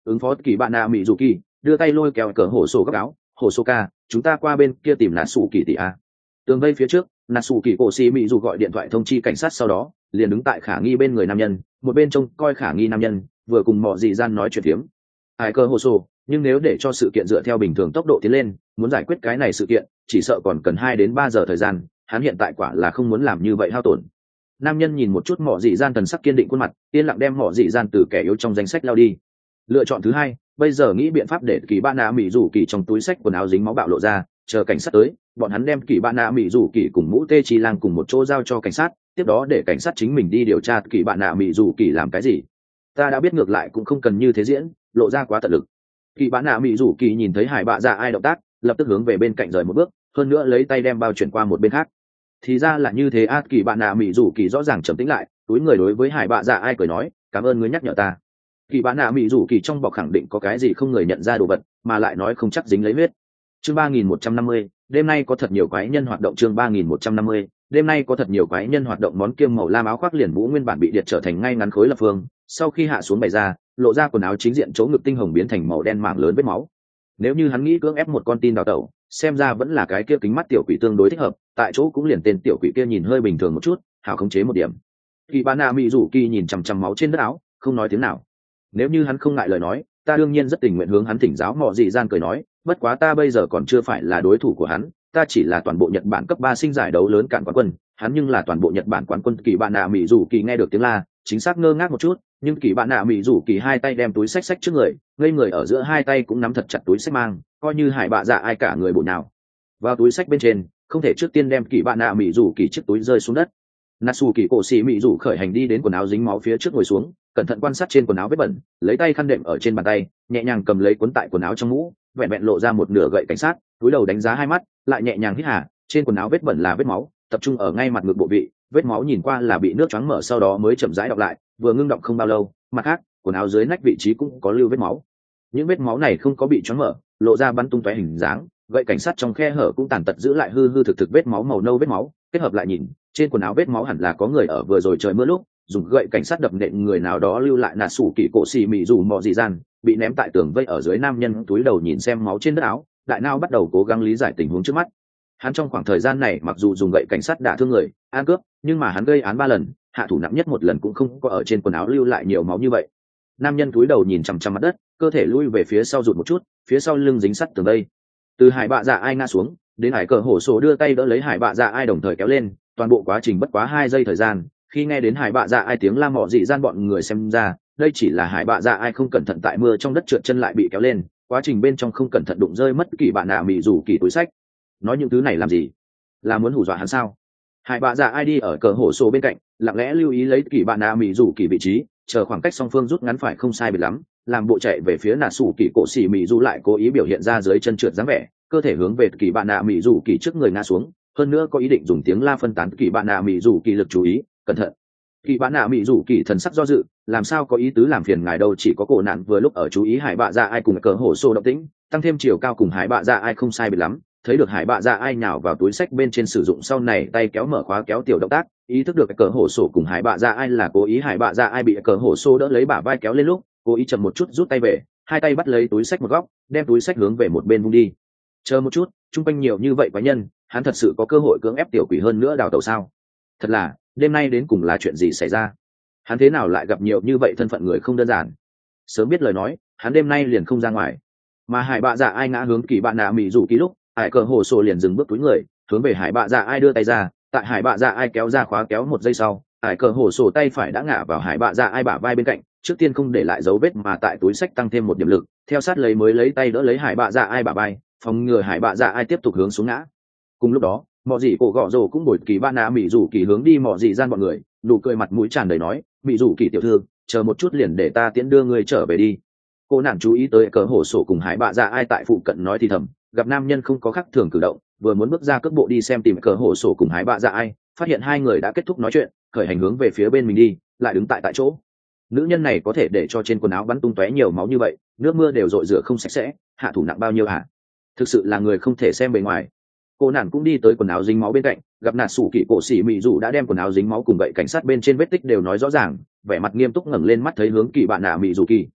ứng phó kỳ bạn nạ mỹ dù kỳ đưa tay lôi kéo cờ hổ sổ gấp áo. Hồ sô ca, chúng ta qua bên kia tìm nà sủ kỳ tỷ a. Tường vây phía trước, nà sủ kỳ cổ xì mỹ dù gọi điện thoại thông chi cảnh sát, sau đó liền đứng tại khả nghi bên người nam nhân, một bên trông coi khả nghi nam nhân vừa cùng mọi dị gian nói chuyện phiếm. Ai cơ hồ sô, nhưng nếu để cho sự kiện dựa theo bình thường tốc độ tiến lên, muốn giải quyết cái này sự kiện chỉ sợ còn cần hai đến ba giờ thời gian, hắn hiện tại quả là không muốn làm như vậy hao tổn. Nam nhân nhìn một chút mọ dị gian thần sắc kiên định khuôn mặt, yên lặng đem mọ dị gian từ kẻ yếu trong danh sách lao đi. Lựa chọn thứ hai, bây giờ nghĩ biện pháp để kỳ ba nạ mỹ rủ kỳ trong túi sách quần áo dính máu bạo lộ ra, chờ cảnh sát tới, bọn hắn đem kỳ ba nạ mỹ rủ kỳ cùng mũ tê chi lang cùng một chỗ giao cho cảnh sát, tiếp đó để cảnh sát chính mình đi điều tra kỳ bạn nạ mỹ rủ kỳ làm cái gì. Ta đã biết, ngược lại cũng không cần như thế diễn, lộ ra quá tận lực. Kỳ bạn nạ mỹ rủ kỳ nhìn thấy hải bạ dạ ai động tác, lập tức hướng về bên cạnh rời một bước, hơn nữa lấy tay đem bao chuyển qua một bên khác. Thì ra là như thế. A kỳ bạn nạ mỹ rủ kỳ rõ ràng trầm tĩnh lại, túi người đối với hải bạ dạ ai cười nói, cảm ơn ngươi nhắc nhở ta. Kỳ bạn nạ mỹ rủ kỳ trong bọc khẳng định có cái gì không người nhận ra đồ vật, mà lại nói không chắc dính lấy huyết. Chương ba nghìn một trăm năm mươi, đêm nay có thật nhiều quái nhân hoạt động. Chương ba nghìn một trăm năm mươi, đêm nay có thật nhiều quái nhân hoạt động. Món kiêm màu lam áo khoác liền mũ nguyên bản bị điệt trở thành ngay ngắn khối lập phương, sau khi hạ xuống bày ra, lộ ra quần áo chính diện chỗ ngực tinh hồng biến thành màu đen mảng lớn vết máu. Nếu như hắn nghĩ cưỡng ép một con tin đào tẩu, xem ra vẫn là cái kia kính mắt tiểu quỷ tương đối thích hợp, tại chỗ cũng liền tên tiểu quỷ kia nhìn hơi bình thường một chút, hảo khống chế một điểm. Kỳ bạn nạ mỹ rủ kỳ nhìn chằm chằm máu trên đất áo, không nói tiếng nào. Nếu như hắn không ngại lời nói, ta đương nhiên rất tình nguyện hướng hắn thỉnh giáo. Mọ dị gian cười nói, bất quá ta bây giờ còn chưa phải là đối thủ của hắn, ta chỉ là toàn bộ Nhật Bản cấp ba sinh giải đấu lớn cạn quán quân, hắn nhưng là toàn bộ Nhật Bản quán quân. Kỳ bạn nạ mỹ rủ kỳ nghe được tiếng la, chính xác ngơ ngác một chút, nhưng kỳ bạn nạ mỹ rủ kỳ hai tay đem túi sách sách trước người, ngây người ở giữa hai tay cũng nắm thật chặt túi sách mang, coi như hải bạ dạ ai cả người bộ nào vào túi sách bên trên, không thể trước tiên đem kỳ bạn nạ mỹ rủ kỳ chiếc túi rơi xuống đất. Natsu kỳ cổ xì mỹ rủ khởi hành đi đến quần áo dính máu phía trước ngồi xuống, cẩn thận quan sát trên quần áo vết bẩn, lấy tay khăn đệm ở trên bàn tay, nhẹ nhàng cầm lấy cuốn tại quần áo trong mũ, vẹn vẹn lộ ra một nửa gậy cảnh sát, cúi đầu đánh giá hai mắt, lại nhẹ nhàng hít hà. Trên quần áo vết bẩn là vết máu, tập trung ở ngay mặt ngực bộ vị, vết máu nhìn qua là bị nước choáng mở sau đó mới chậm rãi đọc lại, vừa ngưng đọng không bao lâu. Mặt khác, quần áo dưới nách vị trí cũng có lưu vết máu, những vết máu này không có bị choáng mở, lộ ra bắn tung tóe hình dáng, gậy cảnh sát trong khe hở cũng tàn tật giữ lại hư hư thực thực vết máu màu nâu vết máu. Kết hợp lại nhìn, trên quần áo vết máu hẳn là có người ở vừa rồi trời mưa lúc dùng gậy cảnh sát đập nện người nào đó lưu lại. Nà sủ kỳ cổ xì mị dù mọ dị gian bị ném tại tường vây ở dưới. Nam nhân túi đầu nhìn xem máu trên đất áo, đại nao bắt đầu cố gắng lý giải tình huống trước mắt. Hắn trong khoảng thời gian này mặc dù dùng gậy cảnh sát đả thương người, ăn cướp, nhưng mà hắn gây án ba lần, hạ thủ nặng nhất một lần cũng không có ở trên quần áo lưu lại nhiều máu như vậy. Nam nhân túi đầu nhìn chằm chằm mặt đất, cơ thể lui về phía sau rụt một chút, phía sau lưng dính sắt tường vây. Từ hải bạ dạ ai ngã xuống đến hải cờ hổ sổ đưa tay đỡ lấy hải bạ dạ ai đồng thời kéo lên, toàn bộ quá trình bất quá hai giây thời gian. Khi nghe đến hải bạ dạ ai tiếng la mọ dị gian, bọn người xem ra đây chỉ là hải bạ dạ ai không cẩn thận tại mưa trong đất trượt chân lại bị kéo lên, quá trình bên trong không cẩn thận đụng rơi mất kỳ bạn nạ mỹ rủ kỳ túi sách. Nói những thứ này làm gì? Là muốn hù dọa hắn sao? Hải bạ dạ ai đi ở cờ hổ sổ bên cạnh, lặng lẽ lưu ý lấy kỳ bạn nạ mỹ rủ kỳ vị trí, chờ khoảng cách song phương rút ngắn phải không sai biệt lắm, làm bộ chạy về phía nà sủ kỳ cổ xỉ mỹ rủ, lại cố ý biểu hiện ra dưới chân trượt dáng vẻ, cơ thể hướng về kỳ bạn nạ mỹ rủ kỳ trước người ngã xuống, hơn nữa có ý định dùng tiếng la phân tán kỳ bạn nạ mỹ rủ kỳ lực chú ý. Cẩn thận! Kỳ bạn nạ mỹ rủ kỳ thần sắc do dự, làm sao có ý tứ làm phiền ngài đâu, chỉ có cổ nạn vừa lúc ở chú ý hải bạ dạ ai cùng cờ hổ sổ động tĩnh, tăng thêm chiều cao cùng hải bạ dạ ai không sai biệt lắm, thấy được hải bạ dạ ai nhào vào túi sách bên trên sử dụng sau này tay kéo mở khóa kéo tiểu động tác, ý thức được cờ hổ sổ cùng hải bạ dạ ai là cố ý. Hải bạ dạ ai bị cờ hổ sổ đỡ lấy bả vai kéo lên lúc, cố ý chậm một chút rút tay về, hai tay bắt lấy túi sách một góc, đem túi sách hướng về một bên vung đi. Chờ một chút, chung quanh nhiều như vậy quái nhân, hắn thật sự có cơ hội cưỡng ép tiểu quỷ hơn nữa đào tẩu sao? Thật là, đêm nay đến cùng là chuyện gì xảy ra? Hắn thế nào lại gặp nhiều như vậy thân phận người không đơn giản? Sớm biết lời nói, hắn đêm nay liền không ra ngoài. Mà hải bạ dạ ai ngã hướng kỳ bạn nạ mỹ rủ kỳ lúc, hải cờ hồ sổ liền dừng bước túi người, hướng về hải bạ dạ ai đưa tay ra. Tại hải bạ dạ ai kéo ra khóa kéo một giây sau, hải cờ hồ sổ tay phải đã ngã vào hải bạ dạ ai bả vai bên cạnh, trước tiên không để lại dấu vết mà tại túi sách tăng thêm một điểm lực, theo sát lấy mới lấy tay đỡ lấy hải bạ dạ ai bả vai, phòng ngừa hải bạ dạ ai tiếp tục hướng xuống ngã. Cùng lúc đó, mọ dị cổ gọ rồ cũng bồi kỳ bạn nạ mỹ rủ kỳ hướng đi. Mọ dị gian bọn người nụ cười mặt mũi tràn đầy nói, mỹ rủ kỳ tiểu thư, chờ một chút liền để ta tiễn đưa người trở về đi. Cô nàng chú ý tới cờ hổ sổ cùng hải bạ dạ ai tại phụ cận nói thì thầm, gặp nam nhân không có khác thường cử động, vừa muốn bước ra cước bộ đi xem tìm cờ hổ sổ cùng hải bạ dạ ai, phát hiện hai người đã kết thúc nói chuyện, khởi hành hướng về phía bên mình đi, lại đứng tại tại chỗ. Nữ nhân này có thể để cho trên quần áo bắn tung tóe nhiều máu như vậy, nước mưa đều rội rửa không sạch sẽ, hạ thủ nặng bao nhiêu hả? Thực sự là người không thể xem bề ngoài. Cô nàng cũng đi tới quần áo dính máu bên cạnh, gặp nạt sủ kỳ cổ xỉ mỹ dù đã đem quần áo dính máu cùng gậy cảnh sát bên trên vết tích đều nói rõ ràng, vẻ mặt nghiêm túc ngẩng lên mắt thấy hướng kỳ bạn nạ mỹ dù kỳ.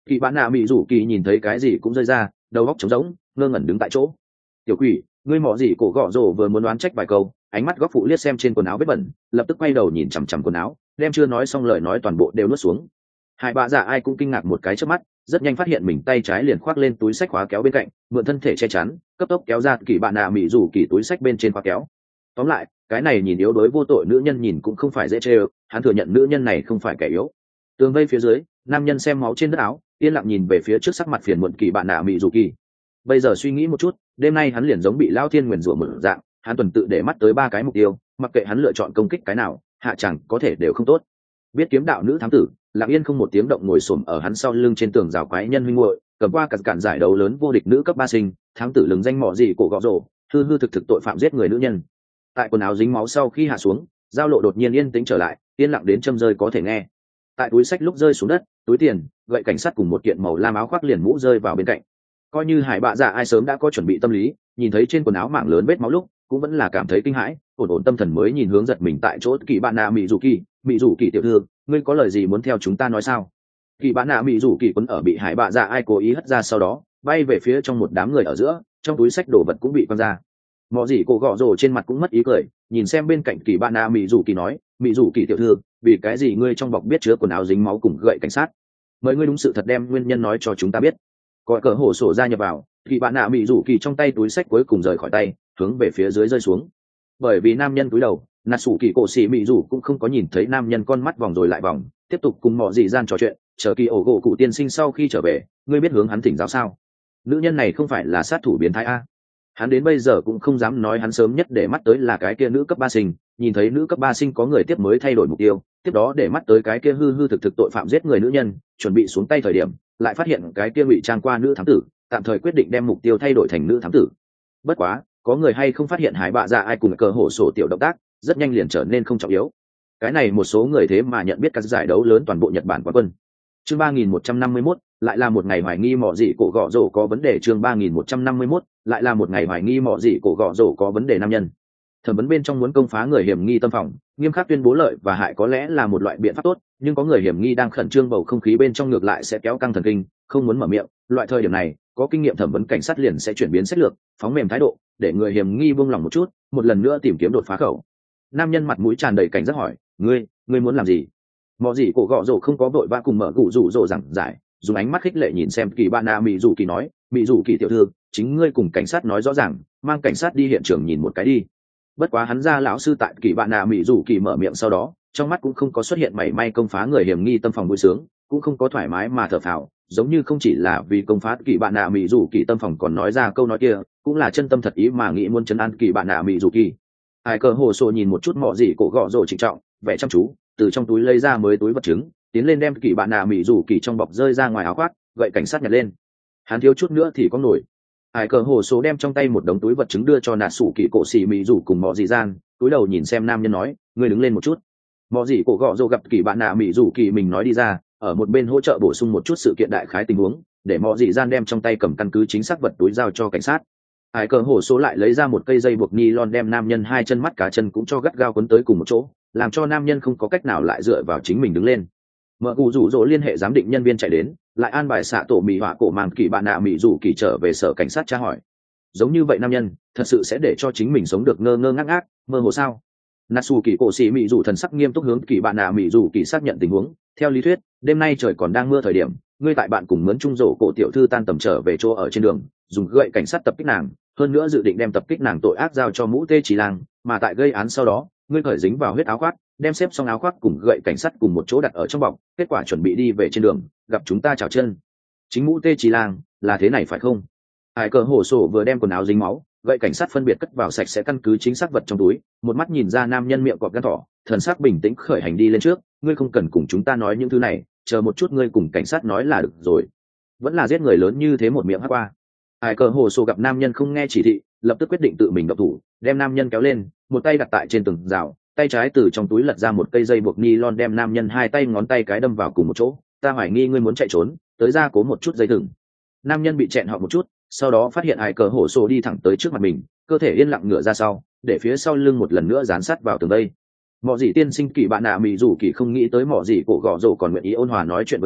Kỳ bạn nạ mỹ rủ kỳ nhìn thấy cái gì cũng rơi ra, đầu óc trống rỗng, ngơ ngẩn đứng tại chỗ. Tiểu quỷ, ngươi mọ gì cổ gọ rồ vừa muốn đoán trách vài câu, ánh mắt góc phụ liếc xem trên quần áo vết bẩn, lập tức quay đầu nhìn chằm chằm quần áo, đem chưa nói xong lời nói toàn bộ đều nuốt xuống. Hai bà già ai cũng kinh ngạc một cái trước mắt, rất nhanh phát hiện mình tay trái liền khoác lên túi sách khóa kéo bên cạnh, mượn thân thể che chắn, cấp tốc kéo ra kỳ bạn nạ mỹ rủ kỳ túi sách bên trên khóa kéo. Tóm lại, cái này nhìn yếu đuối vô tội nữ nhân nhìn cũng không phải dễ chơi, hắn thừa nhận nữ nhân này không phải kẻ yếu. Tường vây phía dưới, nam nhân xem máu trên đất áo, yên lặng nhìn về phía trước sắc mặt phiền muộn kỳ bạn nạ mỹ rủ kỳ. Bây giờ suy nghĩ một chút, đêm nay hắn liền giống bị lao thiên nguyền rủa một dạng, hắn tuần tự để mắt tới ba cái mục tiêu, mặc kệ hắn lựa chọn công kích cái nào, hạ chẳng có thể đều không tốt. Biết kiếm đạo nữ thám tử, lặng yên không một tiếng động ngồi xổm ở hắn sau lưng trên tường rào quái nhân huynh muội, cầm qua cản cản giải đấu lớn vô địch nữ cấp ba sinh, thám tử lừng danh mọ gì cổ gọ rổ, hư hư thực thực tội phạm giết người nữ nhân. Tại quần áo dính máu sau khi hạ xuống, giao lộ đột nhiên yên tĩnh trở lại, yên lặng đến châm rơi có thể nghe. Tại túi sách lúc rơi xuống đất, túi tiền, gậy cảnh sát cùng một kiện màu lam áo khoác liền mũ rơi vào bên cạnh. Coi như hải bạ dạ ai sớm đã có chuẩn bị tâm lý, nhìn thấy trên quần áo mảng lớn vết máu lúc cũng vẫn là cảm thấy kinh hãi, ổn ổn tâm thần mới nhìn hướng giật mình tại chỗ kỳ bạn nạ mỹ rủ kỳ mỹ rủ kỳ tiểu thư, ngươi có lời gì muốn theo chúng ta nói sao? Kỳ bạn nạ mỹ rủ kỳ quấn ở bị hải bạ dạ ai cố ý hất ra, sau đó bay về phía trong một đám người ở giữa, trong túi sách đồ vật cũng bị quăng ra. Mọ gì cổ gọ rồ trên mặt cũng mất ý cười, nhìn xem bên cạnh kỳ bạn nạ mỹ rủ kỳ nói, mỹ rủ kỳ tiểu thư, vì cái gì ngươi trong bọc biết chứa quần áo dính máu cùng gậy cảnh sát? Mời ngươi đúng sự thật đem nguyên nhân nói cho chúng ta biết. Gọi cờ hổ sổ ra nhập vào, thì bạn nạ mỹ rủ kỳ trong tay túi sách cuối cùng rời khỏi tay, hướng về phía dưới rơi xuống. Bởi vì nam nhân túi đầu, nạt sủ kỳ cổ xì mỹ rủ cũng không có nhìn thấy nam nhân con mắt vòng rồi lại vòng, tiếp tục cùng mọi dị gian trò chuyện. Chờ kỳ ổ gỗ cụ tiên sinh sau khi trở về, ngươi biết hướng hắn thỉnh giáo sao? Nữ nhân này không phải là sát thủ biến thái a? Hắn đến bây giờ cũng không dám nói hắn sớm nhất để mắt tới là cái kia nữ cấp ba sinh, nhìn thấy nữ cấp ba sinh có người tiếp mới thay đổi mục tiêu, tiếp đó để mắt tới cái kia hư hư thực thực tội phạm giết người nữ nhân, chuẩn bị xuống tay thời điểm lại phát hiện cái kia ngụy trang qua nữ thám tử, tạm thời quyết định đem mục tiêu thay đổi thành nữ thám tử. Bất quá, có người hay không phát hiện hải bạ dạ ai cùng cờ hổ sổ tiểu động tác rất nhanh liền trở nên không trọng yếu. Cái này một số người thế mà nhận biết các giải đấu lớn toàn bộ Nhật Bản quán quân. Chương ba nghìn một trăm năm mươi mốt, lại là một ngày hoài nghi mọ dị cổ gọ rổ có vấn đề. Chương ba nghìn một trăm năm mươi mốt, lại là một ngày hoài nghi mọ dị cổ gọ rổ có vấn đề. Nam nhân thẩm vấn bên trong muốn công phá người hiểm nghi tâm phòng, nghiêm khắc tuyên bố lợi và hại có lẽ là một loại biện pháp tốt, nhưng có người hiểm nghi đang khẩn trương, bầu không khí bên trong ngược lại sẽ kéo căng thần kinh, không muốn mở miệng. Loại thời điểm này, có kinh nghiệm thẩm vấn cảnh sát liền sẽ chuyển biến sách lược, phóng mềm thái độ, để người hiểm nghi buông lòng một chút, một lần nữa tìm kiếm đột phá khẩu. Nam nhân mặt mũi tràn đầy cảnh giác hỏi, ngươi ngươi muốn làm gì? Mọ gì cổ gọ rổ không có vội vã cùng mở cụ rủ rổ giảng giải, dùng ánh mắt khích lệ nhìn xem kỳ bạn nạ mỹ rủ kỳ nói, mỹ rủ kỳ tiểu thư, chính ngươi cùng cảnh sát nói rõ ràng, mang cảnh sát đi hiện trường nhìn một cái đi. Bất quá hắn ra lão sư tại kỳ bạn nạ mỹ rủ kỳ mở miệng sau đó, trong mắt cũng không có xuất hiện mảy may công phá người hiểm nghi tâm phòng vui sướng, cũng không có thoải mái mà thở phào, giống như không chỉ là vì công phá kỳ bạn nạ mỹ rủ kỳ tâm phòng, còn nói ra câu nói kia cũng là chân tâm thật ý mà nghĩ muốn chấn an kỳ bạn nạ mỹ rủ kỳ. Ai cờ hồ sổ nhìn một chút mọ gì cổ gọ rổ trịnh trọng vẻ chăm chú, từ trong túi lấy ra mới túi vật chứng, tiến lên đem kỳ bạn nạ mỹ rủ kỳ trong bọc rơi ra ngoài áo khoác, gậy cảnh sát nhặt lên. Hắn thiếu chút nữa thì có nổi. Ai cờ hồ số đem trong tay một đống túi vật chứng đưa cho nạt sủ kỳ cổ xì mỹ rủ cùng mọ dị gian, túi đầu nhìn xem nam nhân nói, ngươi đứng lên một chút. Mọ dị cổ gọ rồ gặp kỳ bạn nạ mỹ rủ kỳ mình nói đi ra, ở một bên hỗ trợ bổ sung một chút sự kiện đại khái tình huống, để mọ dị gian đem trong tay cầm căn cứ chính xác vật túi giao cho cảnh sát. Ai cờ hồ số lại lấy ra một cây dây buộc nylon đem nam nhân hai chân mắt cá chân cũng cho gắt gao quấn tới cùng một chỗ, làm cho nam nhân không có cách nào lại dựa vào chính mình đứng lên. Mở cụ rủ rỗ liên hệ giám định nhân viên chạy đến, lại an bài xạ tổ mì họa cổ màng kỳ bạn nạ mỹ rủ kỳ trở về sở cảnh sát tra hỏi. Giống như vậy nam nhân thật sự sẽ để cho chính mình sống được ngơ ngơ ngác ngác mơ hồ sao? Natsu kỳ cổ sĩ mỹ rủ thần sắc nghiêm túc hướng kỳ bạn nạ mỹ rủ kỳ xác nhận tình huống. Theo lý thuyết, đêm nay trời còn đang mưa thời điểm, ngươi tại bạn cùng mướn trung rổ cổ tiểu thư tan tầm trở về chỗ ở trên đường, dùng gậy cảnh sát tập kích nàng, hơn nữa dự định đem tập kích nàng tội ác giao cho mũ tê chỉ lang, mà tại gây án sau đó, ngươi cởi dính vào huyết áo khoác, đem xếp xong áo khoác cùng gậy cảnh sát cùng một chỗ đặt ở trong bọc, kết quả chuẩn bị đi về trên đường, gặp chúng ta chào chân. Chính mũ tê chỉ lang là thế này phải không? Hải cờ hổ sổ vừa đem quần áo dính máu, gậy cảnh sát phân biệt cất vào sạch sẽ căn cứ chính xác vật trong túi, một mắt nhìn ra nam nhân miệng cọp gan thỏ, thần sắc bình tĩnh khởi hành đi lên trước, ngươi không cần cùng chúng ta nói những thứ này, chờ một chút ngươi cùng cảnh sát nói là được rồi. Vẫn là giết người lớn như thế một miệng hắc qua. Hải cờ hổ sổ gặp nam nhân không nghe chỉ thị, lập tức quyết định tự mình động thủ, đem nam nhân kéo lên, một tay đặt tại trên tường rào, tay trái từ trong túi lật ra một cây dây buộc nylon đem nam nhân hai tay ngón tay cái đâm vào cùng một chỗ. Ta hoài nghi ngươi muốn chạy trốn, tới ra cố một chút dây thừng. Nam nhân bị chẹn họ một chút, sau đó phát hiện Hải cờ hổ sổ đi thẳng tới trước mặt mình, cơ thể yên lặng ngửa ra sau, để phía sau lưng một lần nữa dán sát vào tường đây. Mọ gì tiên sinh kỳ bạn nạ mỹ rủ kỳ không nghĩ tới mọ gì cổ gọ rổ còn nguyện ý ôn hòa nói chuyện với mình,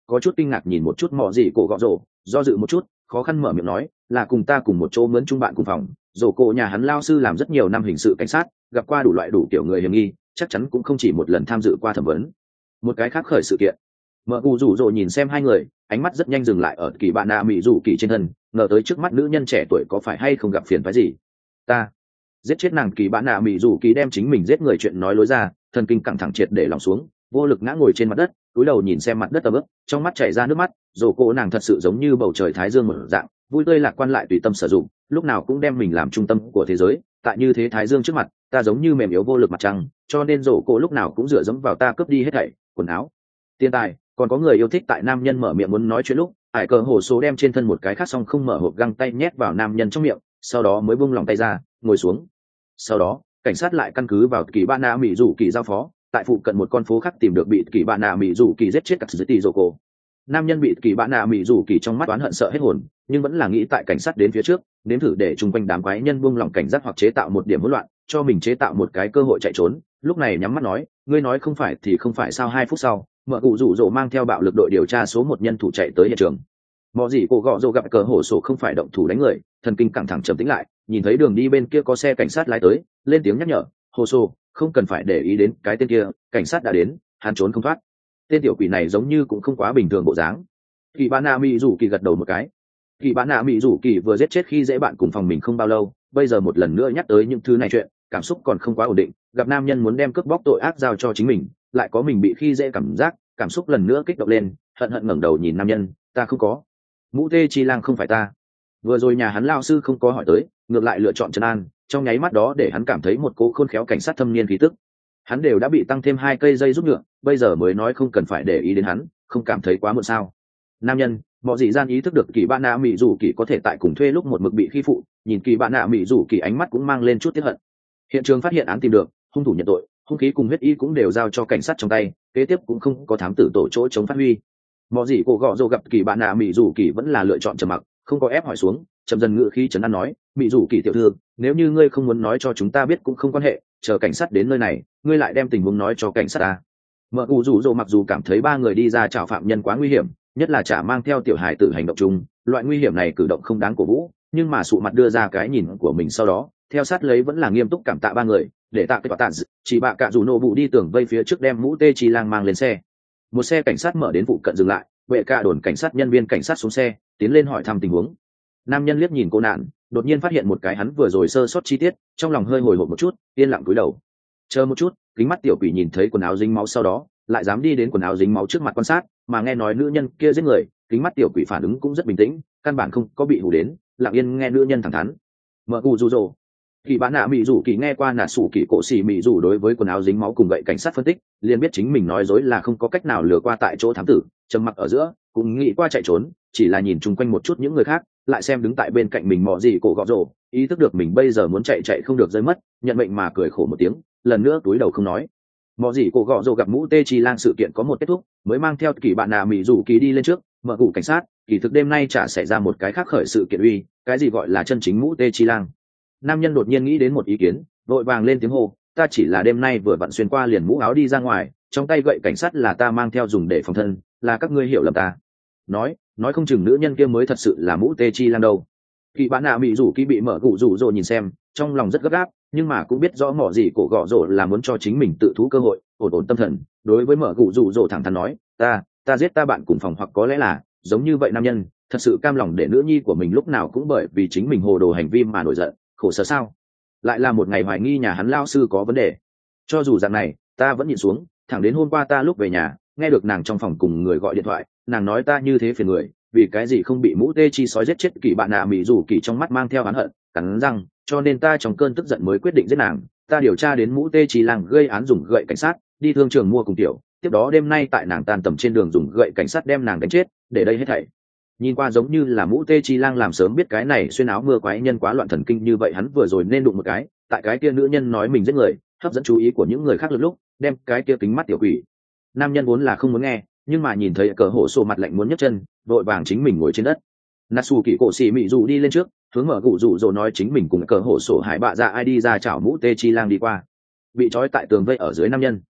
có chút kinh ngạc nhìn một chút mọ gì cổ gọ rổ, do dự một chút khó khăn mở miệng nói là cùng ta cùng một chỗ mướn chung bạn cùng phòng. Rổ cổ nhà hắn lao sư làm rất nhiều năm hình sự cảnh sát, gặp qua đủ loại đủ kiểu người hiểm nghi, chắc chắn cũng không chỉ một lần tham dự qua thẩm vấn. Một cái khác khởi sự kiện, mợ cụ rủ rỗ nhìn xem hai người, ánh mắt rất nhanh dừng lại ở kỳ bạn nạ mỹ rủ kỳ trên thân, ngờ tới trước mắt nữ nhân trẻ tuổi có phải hay không gặp phiền phái gì. Ta giết chết nàng. Kỳ bạn nạ mỹ rủ kỳ đem chính mình giết người chuyện nói lối ra, thần kinh căng thẳng triệt để lòng xuống, vô lực ngã ngồi trên mặt đất, cúi đầu nhìn xem mặt đất ấm ức, trong mắt chảy ra nước mắt. Rổ cổ nàng thật sự giống như bầu trời thái dương một dạng, vui tươi lạc quan lại tùy tâm sử dụng, lúc nào cũng đem mình làm trung tâm của thế giới. Tại như thế thái dương trước mặt, ta giống như mềm yếu vô lực mặt trăng, cho nên rổ cổ lúc nào cũng dựa dẫm vào ta cướp đi hết thảy quần áo, tiền tài, còn có người yêu thích. Tại nam nhân mở miệng muốn nói chuyện lúc, hải cờ hổ số đem trên thân một cái khác xong không mở hộp găng tay nhét vào nam nhân trong miệng, sau đó mới buông lòng tay ra ngồi xuống. Sau đó cảnh sát lại căn cứ vào kỳ bạn nạ mỹ rủ kỳ giao phó, tại phụ cận một con phố khác tìm được bị kỳ bạn nạ mỹ rủ kỳ giết chết các dưới tỷ rổ cổ. Nam nhân bị kỳ bạn nạ mỹ rủ kỳ trong mắt oán hận sợ hết hồn, nhưng vẫn là nghĩ tại cảnh sát đến phía trước nếm thử để chung quanh đám quái nhân buông lòng cảnh giác hoặc chế tạo một điểm hỗn loạn, cho mình chế tạo một cái cơ hội chạy trốn. Lúc này nhắm mắt nói, ngươi nói không phải thì không phải sao. Hai phút sau, mợ cụ rủ rỗ mang theo bạo lực đội điều tra số một nhân thủ chạy tới hiện trường. Mọ gì cổ gọ rỗ gặp cờ hổ sổ không phải động thủ đánh người, thần kinh căng thẳng trầm tĩnh lại, nhìn thấy đường đi bên kia có xe cảnh sát lái tới, lên tiếng nhắc nhở, hồ sổ không cần phải để ý đến cái tên kia, cảnh sát đã đến, hắn trốn không thoát. Tên tiểu quỷ này giống như cũng không quá bình thường bộ dáng. Kỳ bán nạ mỹ rủ kỳ gật đầu một cái. Kỳ bán nạ mỹ rủ kỳ vừa giết chết khi dễ bạn cùng phòng mình không bao lâu, bây giờ một lần nữa nhắc tới những thứ này chuyện, cảm xúc còn không quá ổn định. Gặp nam nhân muốn đem cướp bóc tội ác giao cho chính mình, lại có mình bị khi dễ cảm giác, cảm xúc lần nữa kích động lên, hận hận ngẩng đầu nhìn nam nhân, ta không có. Mũ tê chi lang không phải ta. Vừa rồi nhà hắn lao sư không có hỏi tới, ngược lại lựa chọn trấn an, trong nháy mắt đó để hắn cảm thấy một cỗ khôn khéo cảnh sát thâm niên khí tức. Hắn đều đã bị tăng thêm hai cây dây giúp ngựa, bây giờ mới nói không cần phải để ý đến hắn, không cảm thấy quá muộn sao? Nam nhân, mọi dị gian ý thức được kỳ bạn nạ mỹ rủ kỳ có thể tại cùng thuê lúc một mực bị khi phụ, nhìn kỳ bạn nạ mỹ rủ kỳ ánh mắt cũng mang lên chút tiếc hận. Hiện trường phát hiện án tìm được, hung thủ nhận tội, hung khí cùng huyết y cũng đều giao cho cảnh sát trong tay, kế tiếp cũng không có thám tử tổ chỗ chống phát huy. Mọi gì cổ gọ rồ gặp kỳ bạn nạ mỹ rủ kỳ vẫn là lựa chọn trầm mặc, không có ép hỏi xuống, chậm dần ngựa khí trấn an nói, mỹ rủ kỳ tiểu thư, nếu như ngươi không muốn nói cho chúng ta biết cũng không quan hệ, chờ cảnh sát đến nơi này, ngươi lại đem tình huống nói cho cảnh sát ta. Mợ cụ rủ rồ mặc dù cảm thấy ba người đi ra chào phạm nhân quá nguy hiểm, nhất là chả mang theo tiểu hài tử hành động chung, loại nguy hiểm này cử động không đáng cổ vũ, nhưng mà sụ mặt đưa ra cái nhìn của mình sau đó, theo sát lấy vẫn là nghiêm túc cảm tạ ba người, để tạ cái bảo tạn chỉ bạ cả rủ nổ bụ đi tưởng vây phía trước đem mũ tê chi lang mang lên xe. Một xe cảnh sát mở đến vụ cận dừng lại, vệ cả đồn cảnh sát nhân viên cảnh sát xuống xe, tiến lên hỏi thăm tình huống. Nam nhân liếc nhìn cô nạn, đột nhiên phát hiện một cái hắn vừa rồi sơ sót chi tiết, trong lòng hơi hồi hộp một chút, yên lặng cúi đầu. Chờ một chút, kính mắt tiểu quỷ nhìn thấy quần áo dính máu sau đó, lại dám đi đến quần áo dính máu trước mặt quan sát, mà nghe nói nữ nhân kia giết người, kính mắt tiểu quỷ phản ứng cũng rất bình tĩnh, căn bản không có bị hù đến, lặng yên nghe nữ nhân thẳng thắn. Mở cụ rủ rồ. Kỳ bán nạ mỹ rủ kỳ nghe qua nà sủ kỳ cổ xì mỹ rủ đối với quần áo dính máu cùng gậy cảnh sát phân tích, liền biết chính mình nói dối là không có cách nào lừa qua tại chỗ thám tử, trầm mặc ở giữa, cũng nghĩ qua chạy trốn, chỉ là nhìn chung quanh một chút những người khác, lại xem đứng tại bên cạnh mình mò gì cổ gọ rồ, ý thức được mình bây giờ muốn chạy chạy không được rơi mất, nhận mệnh mà cười khổ một tiếng, lần nữa túi đầu không nói. Mò gì cổ gọ rồ gặp mũ tê chi lang sự kiện có một kết thúc, mới mang theo kỳ bạn nạ mỹ rủ kỳ đi lên trước, mở cụ cảnh sát, kỳ thực đêm nay chả xảy ra một cái khác khởi sự kiện uy, cái gì gọi là chân chính mũ tê chi lang. Nam nhân đột nhiên nghĩ đến một ý kiến, vội vàng lên tiếng hô, ta chỉ là đêm nay vừa vặn xuyên qua liền mũ áo đi ra ngoài, trong tay gậy cảnh sát là ta mang theo dùng để phòng thân, là các ngươi hiểu lầm ta. Nói, nói không chừng nữ nhân kia mới thật sự là mũ tê chi lang đâu. Kỳ bạn nạ mỹ rủ kỳ bị mở cụ rủ rồ nhìn xem, trong lòng rất gấp gáp, nhưng mà cũng biết rõ mỏ gì cổ gọ rồ là muốn cho chính mình tự thú cơ hội, ổn ổn tâm thần, đối với mở cụ rủ rồ thẳng thắn nói, ta, ta giết ta bạn cùng phòng, hoặc có lẽ là, giống như vậy nam nhân, thật sự cam lòng để nữ nhi của mình lúc nào cũng bởi vì chính mình hồ đồ hành vi mà nổi giận, khổ sở sao? Lại là một ngày hoài nghi nhà hắn lao sư có vấn đề. Cho dù dạng này, ta vẫn nhìn xuống, thẳng đến hôm qua ta lúc về nhà, nghe được nàng trong phòng cùng người gọi điện thoại, nàng nói ta như thế phiền người, vì cái gì không bị mũ tê chi sói giết chết. Kỳ bạn nạ mỹ rủ kỳ trong mắt mang theo oán hận, cắn răng, cho nên ta trong cơn tức giận mới quyết định giết nàng. Ta điều tra đến mũ tê chi lang gây án dùng gậy cảnh sát, đi thương trường mua cùng tiểu, tiếp đó đêm nay tại nàng tan tầm trên đường dùng gậy cảnh sát đem nàng đánh chết, để đây hết thảy nhìn qua giống như là mũ tê chi lang làm sớm biết cái này xuyên áo mưa quái nhân quá loạn thần kinh như vậy, hắn vừa rồi nên đụng một cái, tại cái kia nữ nhân nói mình giết người, hấp dẫn chú ý của những người khác lúc lúc đem cái kia kính mắt tiểu quỷ. Nam nhân vốn là không muốn nghe, nhưng mà nhìn thấy cờ hổ sổ mặt lạnh muốn nhấc chân, vội vàng chính mình ngồi trên đất. Natsu kỳ cổ xì mị dù đi lên trước, hướng mở cụ rủ rồi nói chính mình cùng cờ hổ sổ hải bạ ra ai đi ra chảo mũ tê chi lang đi qua. Bị trói tại tường vây ở dưới nam nhân,